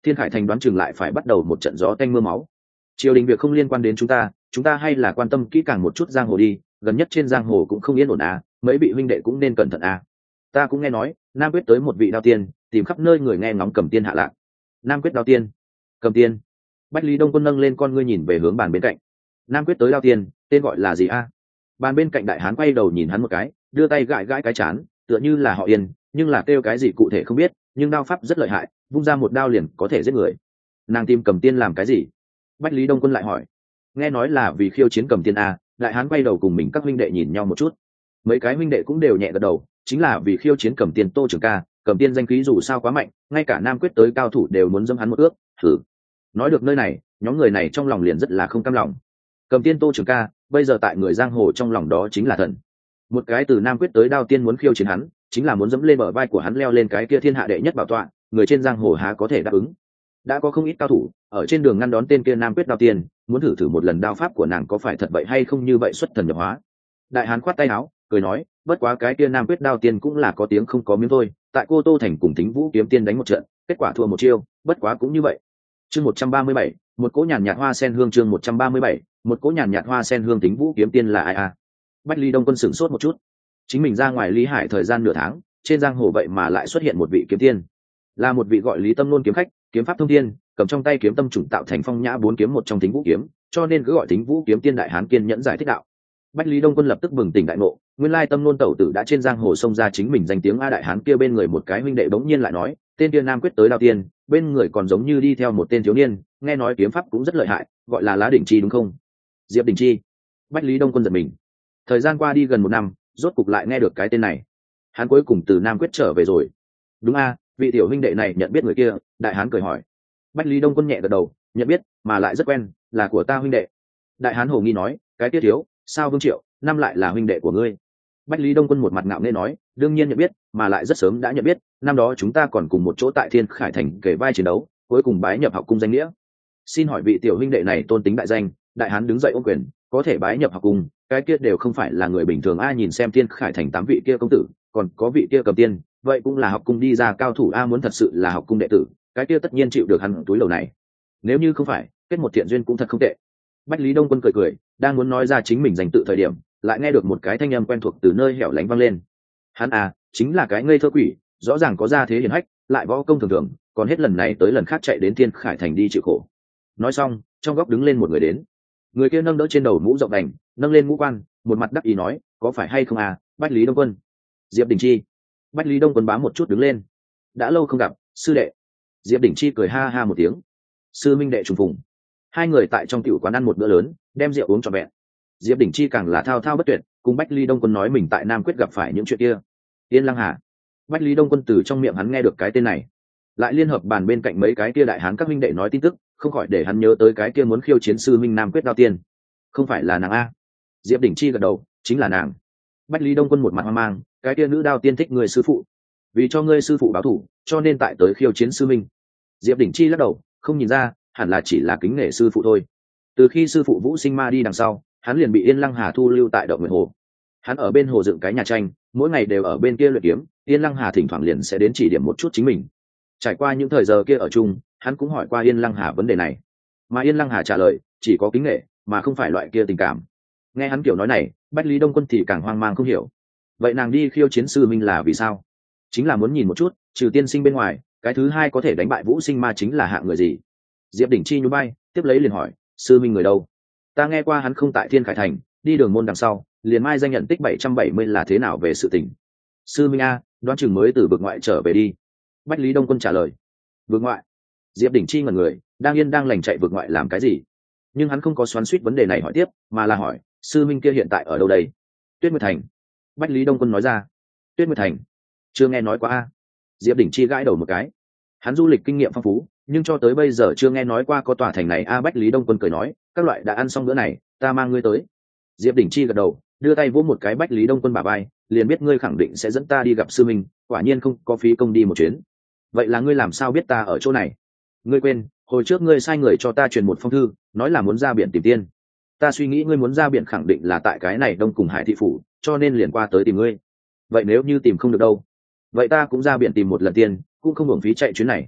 Thiên Khải thành đoán chừng lại phải bắt đầu một trận gió tanh mưa máu. Triều đình việc không liên quan đến chúng ta, chúng ta hay là quan tâm kỹ càng một chút giang hồ đi, gần nhất trên giang hồ cũng không yên ổn à, mấy vị huynh đệ cũng nên cẩn thận à. Ta cũng nghe nói Nam Quyết tới một vị đao tiên, tìm khắp nơi người nghe ngóng Cầm Tiên hạ lạc. Nam Quyết đao tiên? Cầm Tiên? Bách Lý Đông Quân nâng lên con ngươi nhìn về hướng bàn bên cạnh. Nam Quyết tới đao tiên, tên gọi là gì a? À? Bàn bên cạnh đại hán quay đầu nhìn hắn một cái, đưa tay gãi gãi cái chán, tựa như là họ Yên, nhưng là kêu cái gì cụ thể không biết, nhưng đao pháp rất lợi hại, vung ra một đao liền có thể giết người. Nàng tìm Cầm Tiên làm cái gì? Bách Lý Đông Quân lại hỏi. Nghe nói là vì khiêu chiến Cầm Tiên a. Đại hán quay đầu cùng mình các huynh đệ nhìn nhau một chút, mấy cái huynh đệ cũng đều nhẹ gật đầu, chính là vì khiêu chiến Cầm Tiên. Tô Trường ca, Cầm Tiên danh khí dù sao quá mạnh, ngay cả Nam Quyết tới cao thủ đều muốn dẫm hắn một ước. Thử nói được nơi này, nhóm người này trong lòng liền rất là không cam lòng. Cầm Tiên Tô Trường ca bây giờ tại người giang hồ trong lòng đó chính là thần, một cái từ Nam Quyết tới đao tiên muốn khiêu chiến hắn, chính là muốn dẫm lên bờ vai của hắn leo lên cái kia thiên hạ đệ nhất bảo tọa, người trên giang hồ há có thể đáp ứng. Đã có không ít cao thủ ở trên đường ngăn đón tên kia Nam Quyết đao tiên, muốn thử thử một lần đao pháp của nàng có phải thật vậy hay không, như vậy xuất thần nhập hóa. Đại hán khoát tay áo cười nói, bất quá cái kia Nam Quyết đao tiên cũng là có tiếng không có miếng thôi, tại Cô Tô thành cùng Tính Vũ kiếm tiên đánh một trận, kết quả thua một chiêu, bất quá cũng như vậy. Chương một trăm ba mươi bảy, một cỗ nhàn nhạt hoa sen hương. Chương một trăm ba mươi bảy, một cỗ nhàn nhạt hoa sen hương. Tính Vũ kiếm tiên là ai à? Bách Lý Đông Quân sửng sốt một chút, chính mình ra ngoài Lý Hải thời gian nửa tháng, trên giang hồ vậy mà lại xuất hiện một vị kiếm tiên, là một vị gọi Lý Tâm Nôn kiếm khách, kiếm pháp thông thiên, cầm trong tay kiếm tâm chủng tạo thành phong nhã bốn kiếm một trong Tính Vũ kiếm, cho nên cứ gọi Tính Vũ kiếm tiên. Đại hán kiên nhẫn giải thích đạo. Bách Lý Đông Quân lập tức bừng tỉnh đại ngộ, nguyên lai Tâm Nôn tẩu tử đã trên giang hồ xông ra chính mình danh tiếng a. Đại hán kia bên người một cái huynh đệ bỗng nhiên lại nói, tên kia Nam Quyết tới đao tiên, bên người còn giống như đi theo một tên thiếu niên, nghe nói kiếm pháp cũng rất lợi hại, gọi là Lá Đỉnh Chi đúng không? Diệp Đỉnh Chi. Bách Lý Đông Quân giật mình, thời gian qua đi gần một năm, rốt cục lại nghe được cái tên này. Hắn cuối cùng từ Nam Quyết trở về rồi. Đúng a, vị tiểu huynh đệ này nhận biết người kia? Đại hán cười hỏi. Bách Lý Đông Quân nhẹ gật đầu, nhận biết, mà lại rất quen, là của ta huynh đệ. Đại hán hồ nghi nói, cái kia thiếu, sao Vương Triệu, năm lại là huynh đệ của ngươi? Bách Lý Đông Quân một mặt ngạo nghễ nói, đương nhiên nhận biết, mà lại rất sớm đã nhận biết, năm đó chúng ta còn cùng một chỗ tại Thiên Khải thành kể vai chiến đấu, cuối cùng bái nhập học cung danh nghĩa. Xin hỏi vị tiểu huynh đệ này tôn tính đại danh? Đại hán đứng dậy ôm quyền, có thể bái nhập học cung, cái kia đều không phải là người bình thường a. Nhìn xem Thiên Khải thành tám vị kia công tử, còn có vị kia Cầm Tiên, vậy cũng là học cung đi ra cao thủ a. Muốn thật sự là học cung đệ tử, cái kia tất nhiên chịu được hắn túi lầu này, nếu như không phải, kết một thiện duyên cũng thật không tệ. Bách Lý Đông Quân cười cười, đang muốn nói ra chính mình danh tự thời điểm, lại nghe được một cái thanh âm quen thuộc từ nơi hẻo lánh vang lên. Hắn à, chính là cái ngây thơ quỷ, rõ ràng có gia thế hiển hách, lại võ công thường thường, còn hết lần này tới lần khác chạy đến Thiên Khải thành đi chịu khổ. Nói xong, trong góc đứng lên một người đến. Người kia nâng đỡ trên đầu mũ rộng đành, nâng lên mũ quan, một mặt đắc ý nói, có phải hay không à, Bách Lý Đông Quân, Diệp Đỉnh Chi. Bách Lý Đông Quân bám một chút đứng lên. Đã lâu không gặp, sư đệ. Diệp Đỉnh Chi cười ha ha một tiếng. Sư minh đệ trùng phùng. Hai người tại trong tiểu quán ăn một bữa lớn, đem rượu uống trọn vẹn. Diệp Đỉnh Chi càng là thao thao bất tuyệt, cùng Bách Lý Đông Quân nói mình tại Nam Quyết gặp phải những chuyện kia. Yên Lăng Hà. Bách Lý Đông Quân từ trong miệng hắn nghe được cái tên này, lại liên hợp bàn bên cạnh mấy cái kia đại hán các minh đệ nói tin tức, không khỏi để hắn nhớ tới cái kia muốn khiêu chiến sư minh Nam Quyết đao tiên. Không phải là nàng a? Diệp Đỉnh Chi gật đầu, chính là nàng. Bách Lý Đông Quân một mặt hoang mang, cái kia nữ đao tiên thích người sư phụ, vì cho ngươi sư phụ báo thù, cho nên tại tới khiêu chiến sư minh. Diệp Đỉnh Chi lắc đầu, không nhìn ra, hẳn là chỉ là kính nể sư phụ thôi. Từ khi sư phụ Vũ Sinh Ma đi đằng sau, hắn liền bị Yên Lăng Hà thu lưu tại Động Nguyệt Hồ. Hắn ở bên hồ dựng cái nhà tranh, mỗi ngày đều ở bên kia luyện kiếm, Yên Lăng Hà thỉnh thoảng liền sẽ đến chỉ điểm một chút chính mình. Trải qua những thời giờ kia ở chung, hắn cũng hỏi qua Yên Lăng Hà vấn đề này, mà Yên Lăng Hà trả lời chỉ có kính nể, mà không phải loại kia tình cảm. Nghe hắn kiểu nói này, Bách Lý Đông Quân thì càng hoang mang không hiểu. Vậy nàng đi khiêu chiến sư minh là vì sao? Chính là muốn nhìn một chút, trừ tiên sinh bên ngoài, cái thứ hai có thể đánh bại Vũ Sinh Ma chính là hạng người gì? Diệp Đỉnh Chi nhún bay, tiếp lấy liền hỏi, sư minh người đâu? Ta nghe qua hắn không tại Thiên Khải thành, đi đường môn đằng sau, liền mai danh nhận tích bảy trăm bảy mươi là thế nào về sự tình? Sư minh a, đoán chừng mới từ vực ngoại trở về đi. Bách Lý Đông Quân trả lời. Vực ngoại? Diệp Đỉnh Chi ngẩn người, đang yên đang lành chạy vực ngoại làm cái gì? Nhưng hắn không có xoắn xuýt vấn đề này hỏi tiếp, mà là hỏi, sư minh kia hiện tại ở đâu đây? Tuyết Nguyệt thành. Bách Lý Đông Quân nói ra. Tuyết Nguyệt thành? Chưa nghe nói qua a. Diệp Đỉnh Chi gãi đầu một cái. Hắn du lịch kinh nghiệm phong phú, nhưng cho tới bây giờ chưa nghe nói qua có tòa thành này a. Bách Lý Đông Quân cười nói, các loại đã ăn xong bữa này, ta mang ngươi tới. Diệp Đỉnh Chi gật đầu, đưa tay vỗ một cái Bách Lý Đông Quân bả vai, liền biết ngươi khẳng định sẽ dẫn ta đi gặp sư minh, quả nhiên không có phí công đi một chuyến. Vậy là ngươi làm sao biết ta ở chỗ này? Ngươi quên, hồi trước ngươi sai người cho ta truyền một phong thư, nói là muốn ra biển tìm tiên. Ta suy nghĩ ngươi muốn ra biển khẳng định là tại cái này Đông Cùng Hải thị phủ, cho nên liền qua tới tìm ngươi. Vậy nếu như tìm không được đâu? Vậy ta cũng ra biển tìm một lần tiên, cũng không hưởng phí chạy chuyến này.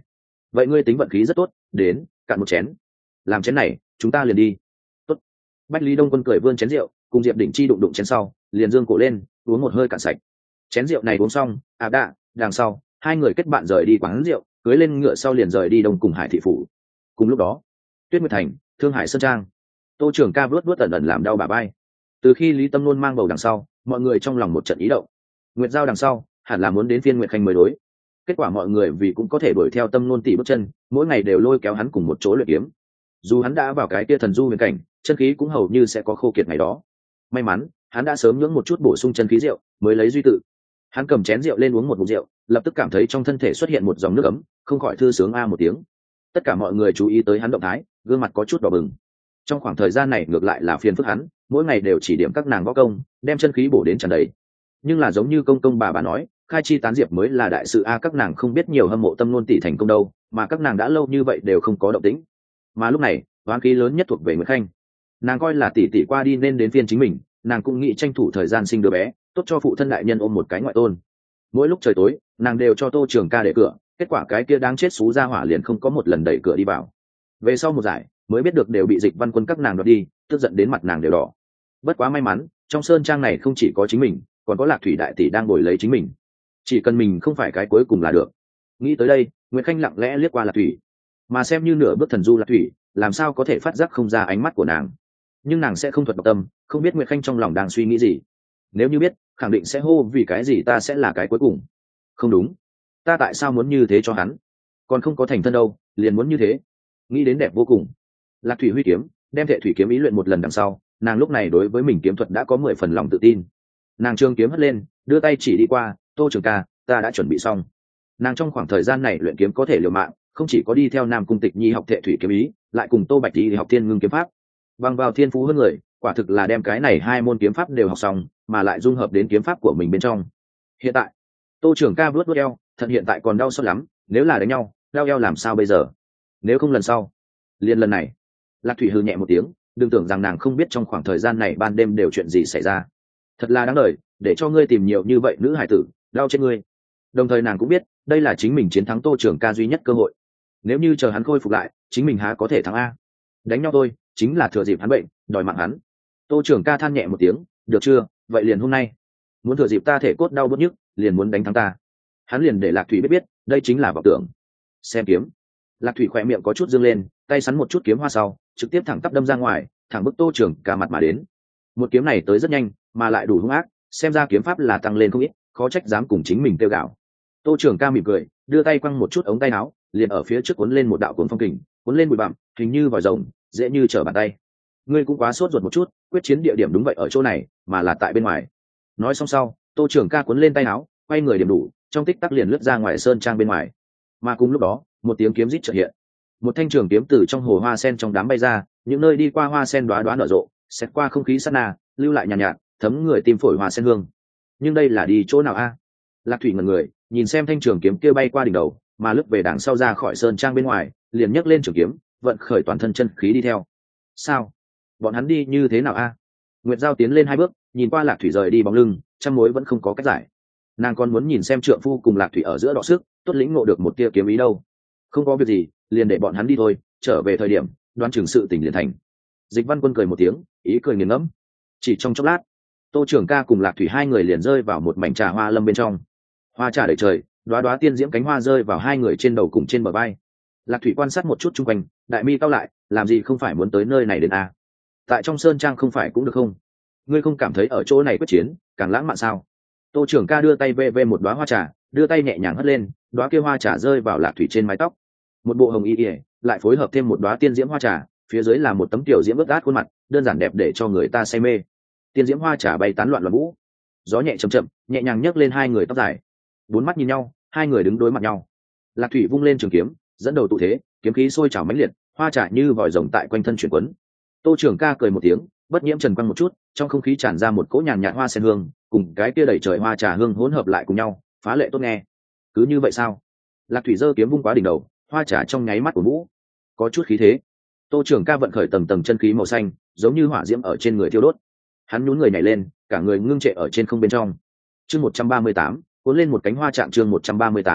vậy ngươi tính vận khí rất tốt, đến cạn một chén. Làm chén này chúng ta liền đi. Tốt. Bách Lý Đông Quân cười vươn chén rượu, cùng Diệp Đỉnh Chi đụng đụng chén sau liền dương cổ lên uống một hơi cạn sạch. Chén rượu này uống xong, à đạ đằng sau hai người kết bạn rời đi quán rượu, cưới lên ngựa sau liền rời đi Đông cùng Hải thị phủ. Cùng lúc đó Tuyết Nguyệt Thành, Thương Hải Sơn Trang, Tô Trường Ca vớt vớt ẩn ẩn làm đau bả vai. Từ khi Lý Tâm Nôn mang bầu đằng sau, mọi người trong lòng một trận ý động. Nguyệt Giao đằng sau hẳn là muốn đến phiên Nguyệt Khanh mới đối. Kết quả mọi người vì cũng có thể đuổi theo Tâm Nôn tỷ bước chân, mỗi ngày đều lôi kéo hắn cùng một chỗ luyện kiếm. Dù hắn đã vào cái kia thần du huyền cảnh, chân khí cũng hầu như sẽ có khô kiệt ngày đó. May mắn hắn đã sớm nhưỡng một chút bổ sung chân khí rượu, mới lấy duy tự. Hắn cầm chén rượu lên uống một ngụm rượu, lập tức cảm thấy trong thân thể xuất hiện một dòng nước ấm, không khỏi thư sướng a một tiếng. Tất cả mọi người chú ý tới hắn động thái, gương mặt có chút đỏ bừng. Trong khoảng thời gian này ngược lại là phiền phức hắn, mỗi ngày đều chỉ điểm các nàng võ công, đem chân khí bổ đến tràn đầy. Nhưng là giống như công công bà bà nói, khai chi tán diệp mới là đại sự a, các nàng không biết nhiều hâm mộ Tâm Nôn tỷ thành công đâu, mà các nàng đã lâu như vậy đều không có động tĩnh. Mà lúc này oán khí lớn nhất thuộc về Nguyệt Khanh. Nàng coi là tỷ tỷ qua đi nên đến phiên chính mình, nàng cũng nghĩ tranh thủ thời gian sinh đứa bé, tốt cho phụ thân đại nhân ôm một cái ngoại tôn. Mỗi lúc trời tối nàng đều cho Tô Trường Ca để cửa, kết quả cái kia đáng chết xú ra hỏa liền không có một lần đẩy cửa đi vào. Về sau một giải mới biết được đều bị Dịch Văn Quân các nàng đoạt đi, tức giận đến mặt nàng đều đỏ. Bất quá may mắn trong sơn trang này không chỉ có chính mình, còn có Lạc Thủy đại tỷ đang bồi lấy chính mình, chỉ cần mình không phải cái cuối cùng là được. Nghĩ tới đây Nguyệt Khanh lặng lẽ liếc qua Lạc Thủy, mà xem như nửa bước thần du Lạc Thủy làm sao có thể phát giác không ra ánh mắt của nàng. Nhưng nàng sẽ không thuật độc tâm, không biết Nguyệt Khanh trong lòng đang suy nghĩ gì. Nếu như biết khẳng định sẽ hô vì cái gì ta sẽ là cái cuối cùng. Không đúng, ta tại sao muốn như thế cho hắn, còn không có thành thân đâu liền muốn như thế. Nghĩ đến đẹp vô cùng, Lạc Thủy huy kiếm, đem Thệ Thủy kiếm ý luyện một lần đằng sau, nàng lúc này đối với mình kiếm thuật đã có mười phần lòng tự tin. Nàng trường kiếm hất lên, đưa tay chỉ đi qua, Tô Trường Ca, ta đã chuẩn bị xong. Nàng trong khoảng thời gian này luyện kiếm có thể liều mạng, không chỉ có đi theo Nam Cung Tịch Nhi học Thệ Thủy kiếm ý, lại cùng Tô Bạch đi học Thiên Ngưng kiếm pháp. Bằng vào thiên phú hơn người, quả thực là đem cái này hai môn kiếm pháp đều học xong, mà lại dung hợp đến kiếm pháp của mình bên trong. Hiện tại Tô Trường Ca vuốt vuốt eo, thật hiện tại còn đau xót lắm, nếu là đánh nhau đau eo làm sao bây giờ, nếu không lần sau liền lần này. Lạc Thủy hừ nhẹ một tiếng, đừng tưởng rằng nàng không biết trong khoảng thời gian này ban đêm đều chuyện gì xảy ra. Thật là đáng đời, để cho ngươi tìm nhiều như vậy nữ hải tử, đau trên ngươi. Đồng thời nàng cũng biết đây là chính mình chiến thắng Tô Trường Ca duy nhất cơ hội, nếu như chờ hắn khôi phục lại chính mình há có thể thắng a. Đánh nhau thôi chính là thừa dịp hắn bệnh đòi mạng hắn. Tô Trường Ca than nhẹ một tiếng, được chưa, vậy liền hôm nay muốn thừa dịp ta thể cốt đau bứt nhức liền muốn đánh thắng ta. Hắn liền để Lạc Thủy biết biết đây chính là vọng tưởng. Xem kiếm. Lạc Thủy khỏe miệng có chút dương lên, tay sắn một chút kiếm hoa sau trực tiếp thẳng tắp đâm ra ngoài, thẳng bức Tô Trường Ca mặt mà đến. Một kiếm này tới rất nhanh mà lại đủ hung ác, xem ra kiếm pháp là tăng lên không ít, khó trách dám cùng chính mình tiêu gạo. Tô Trường Ca mỉm cười, đưa tay quăng một chút ống tay áo, liền ở phía trước cuốn lên một đạo cuốn phong kình, cuốn lên bụi bặm, hình như vòi rồng, dễ như trở bàn tay. Ngươi cũng quá sốt ruột một chút, quyết chiến địa điểm đúng vậy ở chỗ này, mà là tại bên ngoài. Nói xong sau, Tô Trường Ca cuốn lên tay áo, quay người điểm đủ, trong tích tắc liền lướt ra ngoài sơn trang bên ngoài. Mà cùng lúc đó, một tiếng kiếm rít chợt hiện, một thanh trường kiếm từ trong hồ hoa sen trong đám bay ra, những nơi đi qua hoa sen đóa đóa nở rộ, xẹt qua không khí sát na, lưu lại nhàn nhạt, nhạt, thấm người tim phổi hoa sen hương. Nhưng đây là đi chỗ nào a? Lạc Thủy ngẩn người, nhìn xem thanh trường kiếm kia bay qua đỉnh đầu, mà lướt về đằng sau ra khỏi sơn trang bên ngoài, liền nhấc lên trường kiếm, vận khởi toàn thân chân khí đi theo. Sao? Bọn hắn đi như thế nào a? Nguyệt Giao tiến lên hai bước, nhìn qua Lạc Thủy rời đi bóng lưng, trăm mối vẫn không có cách giải. Nàng còn muốn nhìn xem trượng phu cùng Lạc Thủy ở giữa đọ sức, tốt lĩnh ngộ được một tia kiếm ý đâu. Không có việc gì, liền để bọn hắn đi thôi, trở về thời điểm đoán chừng sự tình liền thành. Dịch Văn Quân cười một tiếng, ý cười nghiền ngẫm. Chỉ trong chốc lát, Tô Trường Ca cùng Lạc Thủy hai người liền rơi vào một mảnh trà hoa lâm bên trong. Hoa trà đầy trời, đóa đóa tiên diễm cánh hoa rơi vào hai người trên đầu cùng trên bờ vai. Lạc Thủy quan sát một chút chung quanh, đại mi cau lại, làm gì không phải muốn tới nơi này đến a? Tại trong sơn trang không phải cũng được không? Ngươi không cảm thấy ở chỗ này quyết chiến càng lãng mạn sao? Tô Trường Ca đưa tay ve ve một đóa hoa trà, đưa tay nhẹ nhàng hất lên, đóa kia hoa trà rơi vào Lạc Thủy trên mái tóc. Một bộ hồng y ỉa, lại phối hợp thêm một đóa tiên diễm hoa trà, phía dưới là một tấm tiểu diễm ướt át khuôn mặt, đơn giản đẹp để cho người ta say mê. Tiên diễm hoa trà bay tán loạn loạn vũ, gió nhẹ chậm chậm, nhẹ nhàng nhấc lên hai người tóc dài. Bốn mắt nhìn nhau, hai người đứng đối mặt nhau. Lạc Thủy vung lên trường kiếm, dẫn đầu tụ thế, kiếm khí sôi trào mãnh liệt, hoa trà như vòi rồng tại quanh thân chuyển quấn. Tô Trường Ca cười một tiếng, bất nhiễm trần quang một chút, trong không khí tràn ra một cỗ nhàn nhạt hoa sen hương, cùng cái kia đầy trời hoa trà hương hỗn hợp lại cùng nhau, phá lệ tốt nghe. Cứ như vậy sao? Lạc Thủy giơ kiếm vung quá đỉnh đầu, hoa trà trong nháy mắt của vũ, có chút khí thế. Tô Trường Ca vận khởi tầng tầng chân khí màu xanh, giống như hỏa diễm ở trên người thiêu đốt. Hắn nhún người nhảy lên, cả người ngưng trệ ở trên không bên trong. Chương một trăm ba mươi tám, cuốn lên một cánh hoa trạng chương một trăm ba mươi tám,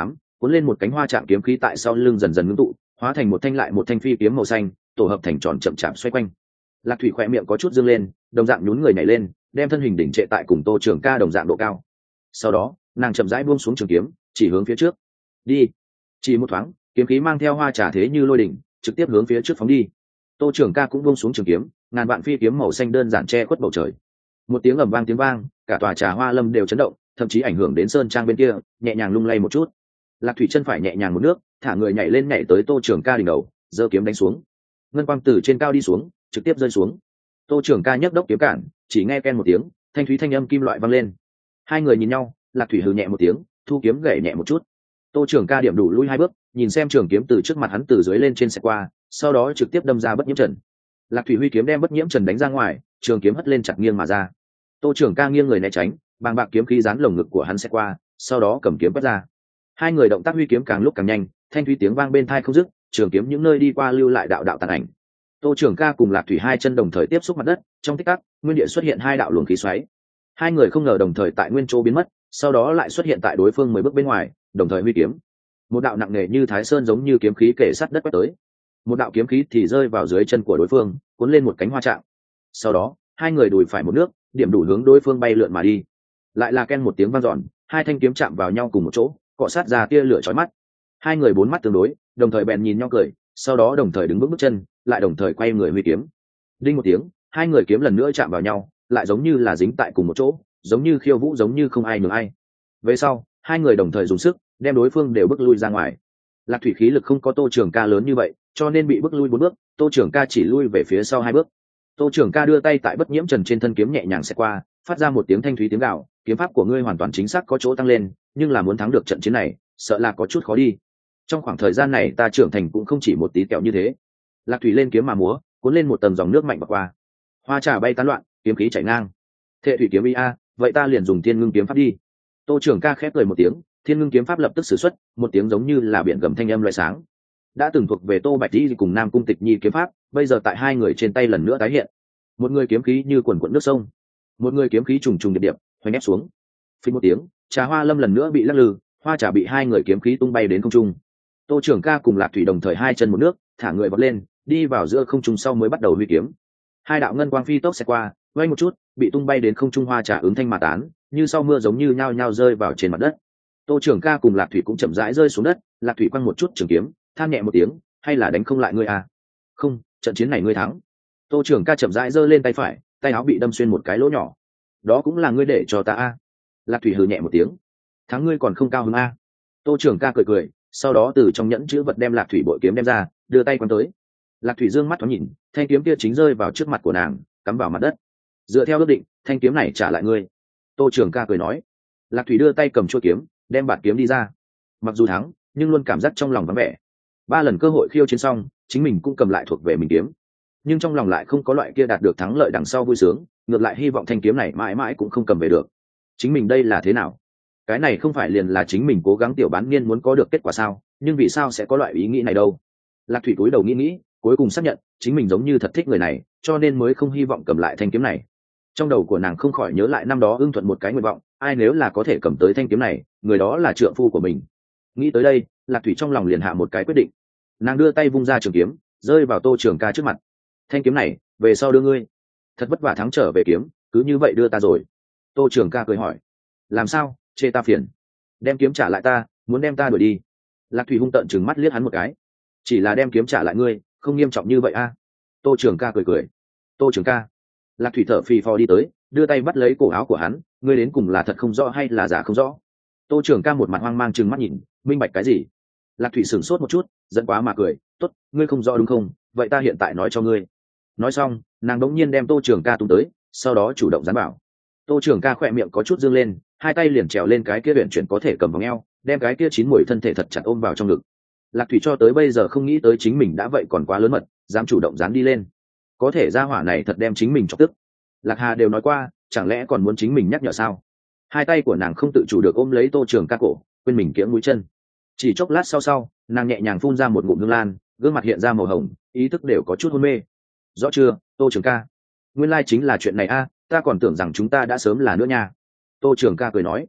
cuốn lên một cánh hoa chạm kiếm khí tại sau lưng dần dần ngưng tụ, hóa thành một thanh lại một thanh phi kiếm màu xanh, tổ hợp thành tròn chậm chạp xoay quanh. Lạc thủy khỏe miệng có chút dương lên, đồng dạng nhún người nhảy lên, đem thân hình đỉnh trệ tại cùng Tô Trường Ca đồng dạng độ cao. Sau đó nàng chậm rãi buông xuống trường kiếm, chỉ hướng phía trước. Đi. Chỉ một thoáng, kiếm khí mang theo hoa trà thế như lôi đỉnh, trực tiếp hướng phía trước phóng đi. Tô Trường Ca cũng buông xuống trường kiếm, ngàn vạn phi kiếm màu xanh đơn giản che khuất bầu trời. Một tiếng ầm vang tiếng vang, cả tòa trà hoa lâm đều chấn động, thậm chí ảnh hưởng đến sơn trang bên kia, nhẹ nhàng lung lay một chút. Lạc thủy chân phải nhẹ nhàng một nước, thả người nhảy lên nhảy tới Tô Trường Ca đỉnh đầu, giơ kiếm đánh xuống. Ngân quang từ trên cao đi xuống, trực tiếp rơi xuống. Tô Trường Ca nhấc đốc kiếm cản, chỉ nghe ken một tiếng, thanh thúy thanh âm kim loại vang lên. Hai người nhìn nhau, Lạc thủy hừ nhẹ một tiếng, thu kiếm gảy nhẹ một chút. Tô Trường Ca điểm đủ lui hai bước, nhìn xem trường kiếm từ trước mặt hắn từ dưới lên trên xẹt qua, sau đó trực tiếp đâm ra bất nhiễm trần. Lạc thủy huy kiếm đem bất nhiễm trần đánh ra ngoài, trường kiếm hất lên chặt nghiêng mà ra. Tô Trường Ca nghiêng người né tránh, bàng bạc kiếm khí dán lồng ngực của hắn xẹt qua, sau đó cầm kiếm quét ra. Hai người động tác huy kiếm càng lúc càng nhanh, thanh thúy tiếng vang bên tai không dứt, trường kiếm những nơi đi qua lưu lại đạo đạo tàn ảnh. Tô Trường Ca cùng Lạc thủy hai chân đồng thời tiếp xúc mặt đất, trong tích tắc, nguyên địa xuất hiện hai đạo luồng khí xoáy. Hai người không ngờ đồng thời tại nguyên chỗ biến mất, sau đó lại xuất hiện tại đối phương mười bước bên ngoài, đồng thời huy kiếm. Một đạo nặng nề như thái sơn giống như kiếm khí kể sát đất quét tới. Một đạo kiếm khí thì rơi vào dưới chân của đối phương, cuốn lên một cánh hoa trạng. Sau đó, hai người đùi phải một nước, điểm đủ hướng đối phương bay lượn mà đi. Lại là ken một tiếng vang dọn, hai thanh kiếm chạm vào nhau cùng một chỗ, cọ sát ra tia lửa chói mắt. Hai người bốn mắt tương đối, đồng thời bèn nhìn nhau cười, sau đó đồng thời đứng vững bước chân, lại đồng thời quay người huy kiếm. Đinh một tiếng, hai người kiếm lần nữa chạm vào nhau, lại giống như là dính tại cùng một chỗ, giống như khiêu vũ, giống như không ai nhường ai. Về sau, hai người đồng thời dùng sức, đem đối phương đều bước lui ra ngoài. Lạc thủy khí lực không có Tô Trường Ca lớn như vậy, cho nên bị bước lui bốn bước, Tô Trường Ca chỉ lui về phía sau hai bước. Tô Trường Ca đưa tay tại bất nhiễm trần trên thân kiếm nhẹ nhàng xẹt qua, phát ra một tiếng thanh thúy tiếng gào, kiếm pháp của ngươi hoàn toàn chính xác có chỗ tăng lên, nhưng là muốn thắng được trận chiến này, sợ là có chút khó đi. Trong khoảng thời gian này ta trưởng thành cũng không chỉ một tí kẹo như thế. Lạc thủy lên kiếm mà múa, cuốn lên một tầng dòng nước mạnh bạc qua. Hoa trà bay tán loạn, kiếm khí chảy ngang. Thệ thủy kiếm ý a, vậy ta liền dùng thiên ngưng kiếm pháp đi. Tô Trường Ca khép cười một tiếng, thiên ngưng kiếm pháp lập tức sử xuất, một tiếng giống như là biển gầm thanh âm loại sáng. Đã từng thuộc về Tô Bạch Di cùng Nam Cung Tịch Nhi kiếm pháp, bây giờ tại hai người trên tay lần nữa tái hiện. Một người kiếm khí như quần quần nước sông, một người kiếm khí trùng trùng điệp điệp, hoành ép xuống. Phí một tiếng, trà hoa lâm lần nữa bị lắc lư, hoa trà bị hai người kiếm khí tung bay đến không trung. Tô Trường Ca cùng Lạc thủy đồng thời hai chân một nước, thả người vọt lên, đi vào giữa không trung sau mới bắt đầu huy kiếm. Hai đạo ngân quang phi tốc xẹt qua, quay một chút, bị tung bay đến không trung hoa trà ứng thanh mà tán, như sau mưa giống như nhao nhao rơi vào trên mặt đất. Tô Trường Ca cùng Lạc thủy cũng chậm rãi rơi xuống đất, Lạc thủy quăng một chút trường kiếm, than nhẹ một tiếng, hay là đánh không lại ngươi à? Không, trận chiến này ngươi thắng. Tô Trường Ca chậm rãi giơ lên tay phải, tay áo bị đâm xuyên một cái lỗ nhỏ. Đó cũng là ngươi để cho ta a. À? Lạc thủy hừ nhẹ một tiếng. Thắng ngươi còn không cao hứng a. À? Tô Trường Ca cười cười, sau đó từ trong nhẫn chữ vật đem Lạc thủy bội kiếm đem ra, đưa tay quăng tới. Lạc thủy dương mắt thoáng nhìn, thanh kiếm kia chính rơi vào trước mặt của nàng, cắm vào mặt đất. Dựa theo ước định, thanh kiếm này trả lại ngươi. Tô Trường Ca cười nói. Lạc thủy đưa tay cầm chuôi kiếm, đem bạt kiếm đi ra. Mặc dù thắng, nhưng luôn cảm giác trong lòng vắng vẻ. Ba lần cơ hội khiêu chiến xong, chính mình cũng cầm lại thuộc về mình kiếm, nhưng trong lòng lại không có loại kia đạt được thắng lợi đằng sau vui sướng, ngược lại hy vọng thanh kiếm này mãi mãi cũng không cầm về được. Chính mình đây là thế nào? Cái này không phải liền là chính mình cố gắng tiểu bán niên muốn có được kết quả sao? Nhưng vì sao sẽ có loại ý nghĩ này đâu? Lạc thủy cúi đầu nghĩ nghĩ, cuối cùng xác nhận chính mình giống như thật thích người này, cho nên mới không hy vọng cầm lại thanh kiếm này. Trong đầu của nàng không khỏi nhớ lại năm đó ưng thuận một cái nguyện vọng, ai nếu là có thể cầm tới thanh kiếm này, người đó là trượng phu của mình. Nghĩ tới đây, Lạc thủy trong lòng liền hạ một cái quyết định. Nàng đưa tay vung ra trường kiếm, rơi vào Tô Trường Ca trước mặt. Thanh kiếm này, về sau đưa ngươi. Thật vất vả thắng trở về kiếm, cứ như vậy đưa ta rồi. Tô Trường Ca cười hỏi. Làm sao, chê ta phiền? Đem kiếm trả lại ta, muốn đem ta đuổi đi. Lạc thủy hung tợn trừng mắt liếc hắn một cái. Chỉ là đem kiếm trả lại ngươi, không nghiêm trọng như vậy a. À? Tô Trường Ca cười cười. Tô Trường Ca. Lạc thủy thở phì phò đi tới, đưa tay bắt lấy cổ áo của hắn, ngươi đến cùng là thật không rõ hay là giả không rõ? Tô Trường Ca một mặt hoang mang trừng mắt nhìn, minh bạch cái gì? Lạc thủy sửng sốt một chút, giận quá mà cười. Tốt, ngươi không rõ đúng không? Vậy ta hiện tại nói cho ngươi. Nói xong, nàng đống nhiên đem Tô Trường Ca tung tới, sau đó chủ động dán bảo. Tô Trường Ca khỏe miệng có chút dương lên, hai tay liền trèo lên cái kia luyện chuyển có thể cầm vòng eo, đem cái kia chín muồi thân thể thật chặt ôm vào trong ngực. Lạc thủy cho tới bây giờ không nghĩ tới chính mình đã vậy còn quá lớn mật, dám chủ động dán đi lên. Có thể ra hỏa này thật đem chính mình chọc tức. Lạc Hà đều nói qua, chẳng lẽ còn muốn chính mình nhắc nhở sao? Hai tay của nàng không tự chủ được ôm lấy Tô Trường Ca cổ, quên mình kiễng mũi chân. Chỉ chốc lát sau sau, nàng nhẹ nhàng phun ra một ngụm hương lan, gương mặt hiện ra màu hồng, ý thức đều có chút hôn mê. Rõ chưa, Tô Trường Ca? Nguyên lai chính là chuyện này a, ta còn tưởng rằng chúng ta đã sớm là nữa nha. Tô Trường Ca cười nói.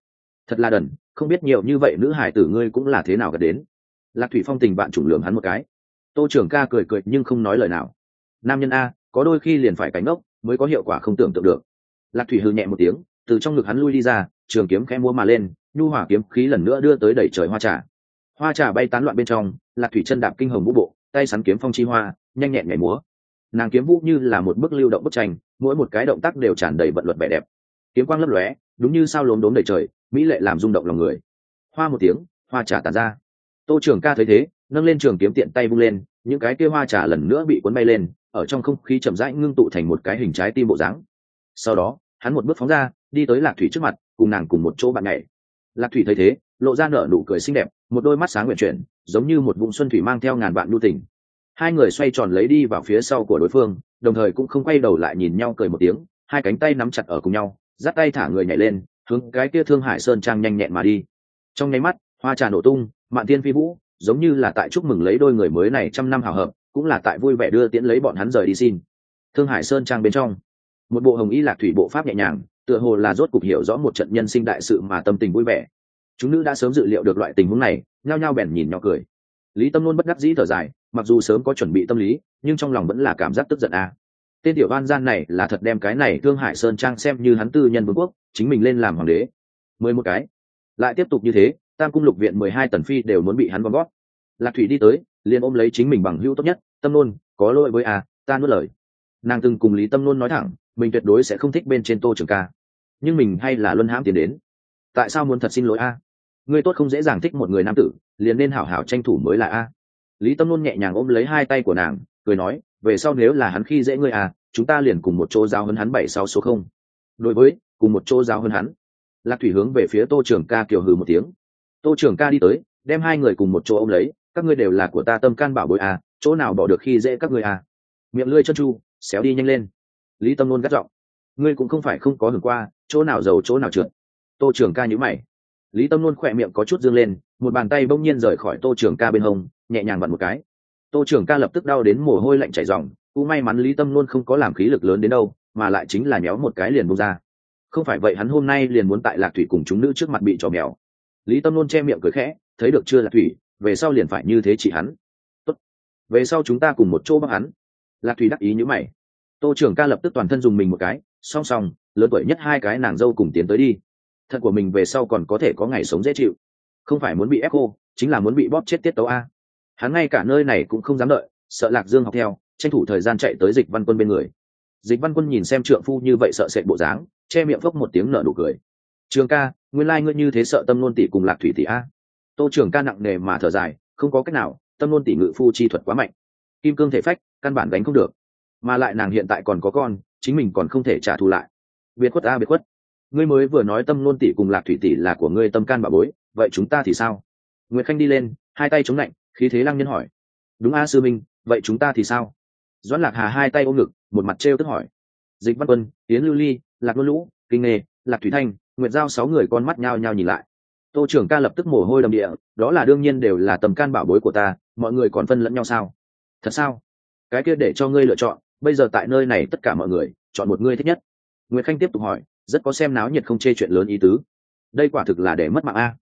thật là đần, không biết nhiều như vậy nữ hải tử ngươi cũng là thế nào gặp đến. Lạc Thủy Phong tình bạn chủng lường hắn một cái. Tô trưởng ca cười cười nhưng không nói lời nào. Nam nhân a, có đôi khi liền phải cánh ốc mới có hiệu quả không tưởng tượng được. Lạc Thủy hừ nhẹ một tiếng, từ trong ngực hắn lui đi ra, trường kiếm khẽ múa mà lên, nhu hỏa kiếm khí lần nữa đưa tới đẩy trời hoa trà. Hoa trà bay tán loạn bên trong, Lạc Thủy chân đạp kinh hồng vũ bộ, tay sắn kiếm phong chi hoa, nhanh nhẹn nhảy múa. Nàng kiếm vũ như là một bức lưu động bức tranh, mỗi một cái động tác đều tràn đầy vận luật vẻ đẹp. Kiếm quang lấp lóe, đúng như sao lốm đốm đầy trời, mỹ lệ làm rung động lòng người. Hoa một tiếng, hoa trà tản ra. Tô trưởng ca thấy thế, nâng lên trường kiếm tiện tay vung lên, những cái kia hoa trà lần nữa bị cuốn bay lên, ở trong không khí chậm rãi ngưng tụ thành một cái hình trái tim bộ dáng. Sau đó, hắn một bước phóng ra, đi tới Lạc Thủy trước mặt, cùng nàng cùng một chỗ bạn nhảy. Lạc Thủy thấy thế, lộ ra nở nụ cười xinh đẹp, một đôi mắt sáng nguyện chuyển, giống như một vùng xuân thủy mang theo ngàn vạn nhu tình. Hai người xoay tròn lấy đi vào phía sau của đối phương, đồng thời cũng không quay đầu lại nhìn nhau cười một tiếng, hai cánh tay nắm chặt ở cùng nhau, dắt tay thả người nhảy lên, hướng cái kia Thương Hải Sơn Trang nhanh nhẹn mà đi. Trong nháy mắt, hoa trà nổ tung, mạn tiên phi vũ, giống như là tại chúc mừng lấy đôi người mới này trăm năm hào hợp, cũng là tại vui vẻ đưa tiễn lấy bọn hắn rời đi xin. Thương Hải Sơn Trang bên trong, một bộ hồng y Lạc Thủy bộ pháp nhẹ nhàng, tựa hồ là rốt cục hiểu rõ một trận nhân sinh đại sự mà tâm tình vui vẻ. Chúng nữ đã sớm dự liệu được loại tình huống này, nhao nhao bèn nhìn nhỏ cười. Lý Tâm luôn bất đắc dĩ thở dài, mặc dù sớm có chuẩn bị tâm lý, nhưng trong lòng vẫn là cảm giác tức giận a. À. Tên tiểu oan gian này là thật đem cái này Thương Hải Sơn Trang xem như hắn tư nhân vương quốc, chính mình lên làm hoàng đế. Mười một cái, lại tiếp tục như thế, Tam cung lục viện mười hai tần phi đều muốn bị hắn gom gót. Lạc Thủy đi tới, liền ôm lấy chính mình bằng hữu tốt nhất, Tâm Nôn, có lỗi với a, ta nuốt lời. Nàng từng cùng Lý Tâm Nôn nói thẳng, mình tuyệt đối sẽ không thích bên trên Tô Trường Ca, nhưng mình hay là luân hãm tiến đến. Tại sao muốn thật xin lỗi a? Ngươi tốt không dễ dàng thích một người nam tử, liền nên hảo hảo tranh thủ mới là a. Lý Tâm Nôn nhẹ nhàng ôm lấy hai tay của nàng, cười nói, về sau nếu là hắn khi dễ ngươi à, chúng ta liền cùng một chỗ giáo hơn hắn bảy sáu số không. Đối với, cùng một chỗ giáo hơn hắn. Lạc Thủy hướng về phía Tô Trường Ca kiều hừ một tiếng. Tô Trường Ca đi tới, đem hai người cùng một chỗ ôm lấy, các ngươi đều là của ta tâm can bảo bối à, chỗ nào bỏ được khi dễ các ngươi à. Miệng lưỡi chân chu, xéo đi nhanh lên. Lý Tâm Nôn gắt giọng, ngươi cũng không phải không có hưởng qua, chỗ nào giàu chỗ nào trượt. Tô Trường Ca nhíu mày. Lý Tâm Nôn khỏe miệng có chút dương lên, một bàn tay bỗng nhiên rời khỏi Tô Trường Ca bên hông, nhẹ nhàng vặn một cái. Tô Trường Ca lập tức đau đến mồ hôi lạnh chảy ròng, cũng may mắn Lý Tâm Nôn không có làm khí lực lớn đến đâu, mà lại chính là nhéo một cái liền buông ra. Không phải vậy hắn hôm nay liền muốn tại Lạc Thủy cùng chúng nữ trước mặt bị trò mèo. Lý Tâm Nôn che miệng cười khẽ, thấy được chưa Lạc Thủy, về sau liền phải như thế chỉ hắn. Tốt, về sau chúng ta cùng một chỗ bắt hắn. Lạc Thủy đắc ý như mày. Tô Trường Ca lập tức toàn thân dùng mình một cái, song song, lớn tuổi nhất hai cái nàng dâu cùng tiến tới đi. Thật của mình về sau còn có thể có ngày sống dễ chịu, không phải muốn bị ép cô, chính là muốn bị bóp chết tiết tấu a. Hắn ngay cả nơi này cũng không dám đợi, sợ Lạc Dương học theo, tranh thủ thời gian chạy tới Dịch Văn Quân bên người. Dịch Văn Quân nhìn xem trượng phu như vậy sợ sệt bộ dáng, che miệng phốc một tiếng nở nụ cười. Trường ca, nguyên lai ngươi như thế sợ Tâm Nôn tỷ cùng Lạc Thủy tỷ a. Tô Trường Ca nặng nề mà thở dài, không có cách nào, Tâm Nôn tỷ ngự phu chi thuật quá mạnh, kim cương thể phách, căn bản đánh không được, mà lại nàng hiện tại còn có con, chính mình còn không thể trả thù lại. Biệt khuất a biệt khuất. Ngươi mới vừa nói Tâm Nôn tỷ cùng Lạc Thủy tỷ là của ngươi tâm can bảo bối, vậy chúng ta thì sao? Nguyệt Khanh đi lên, hai tay chống lạnh, khí thế lăng nhân hỏi. Đúng a sư minh, vậy chúng ta thì sao? Doãn Lạc Hà hai tay ôm ngực, một mặt trêu tức hỏi. Dịch Văn Quân, Yến Lưu Ly, Lạc Luân Lũ, Kinh Nghê, Lạc Thủy Thanh, Nguyệt Giao sáu người con mắt nhao nhao nhìn lại. Tô Trường Ca lập tức mồ hôi đầm địa, đó là đương nhiên đều là tầm can bảo bối của ta, mọi người còn phân lẫn nhau sao? Thật sao? Cái kia để cho ngươi lựa chọn, bây giờ tại nơi này tất cả mọi người, chọn một ngươi thích nhất. Nguyệt Khanh tiếp tục hỏi, rất có xem náo nhiệt không chê chuyện lớn ý tứ. Đây quả thực là để mất mạng a.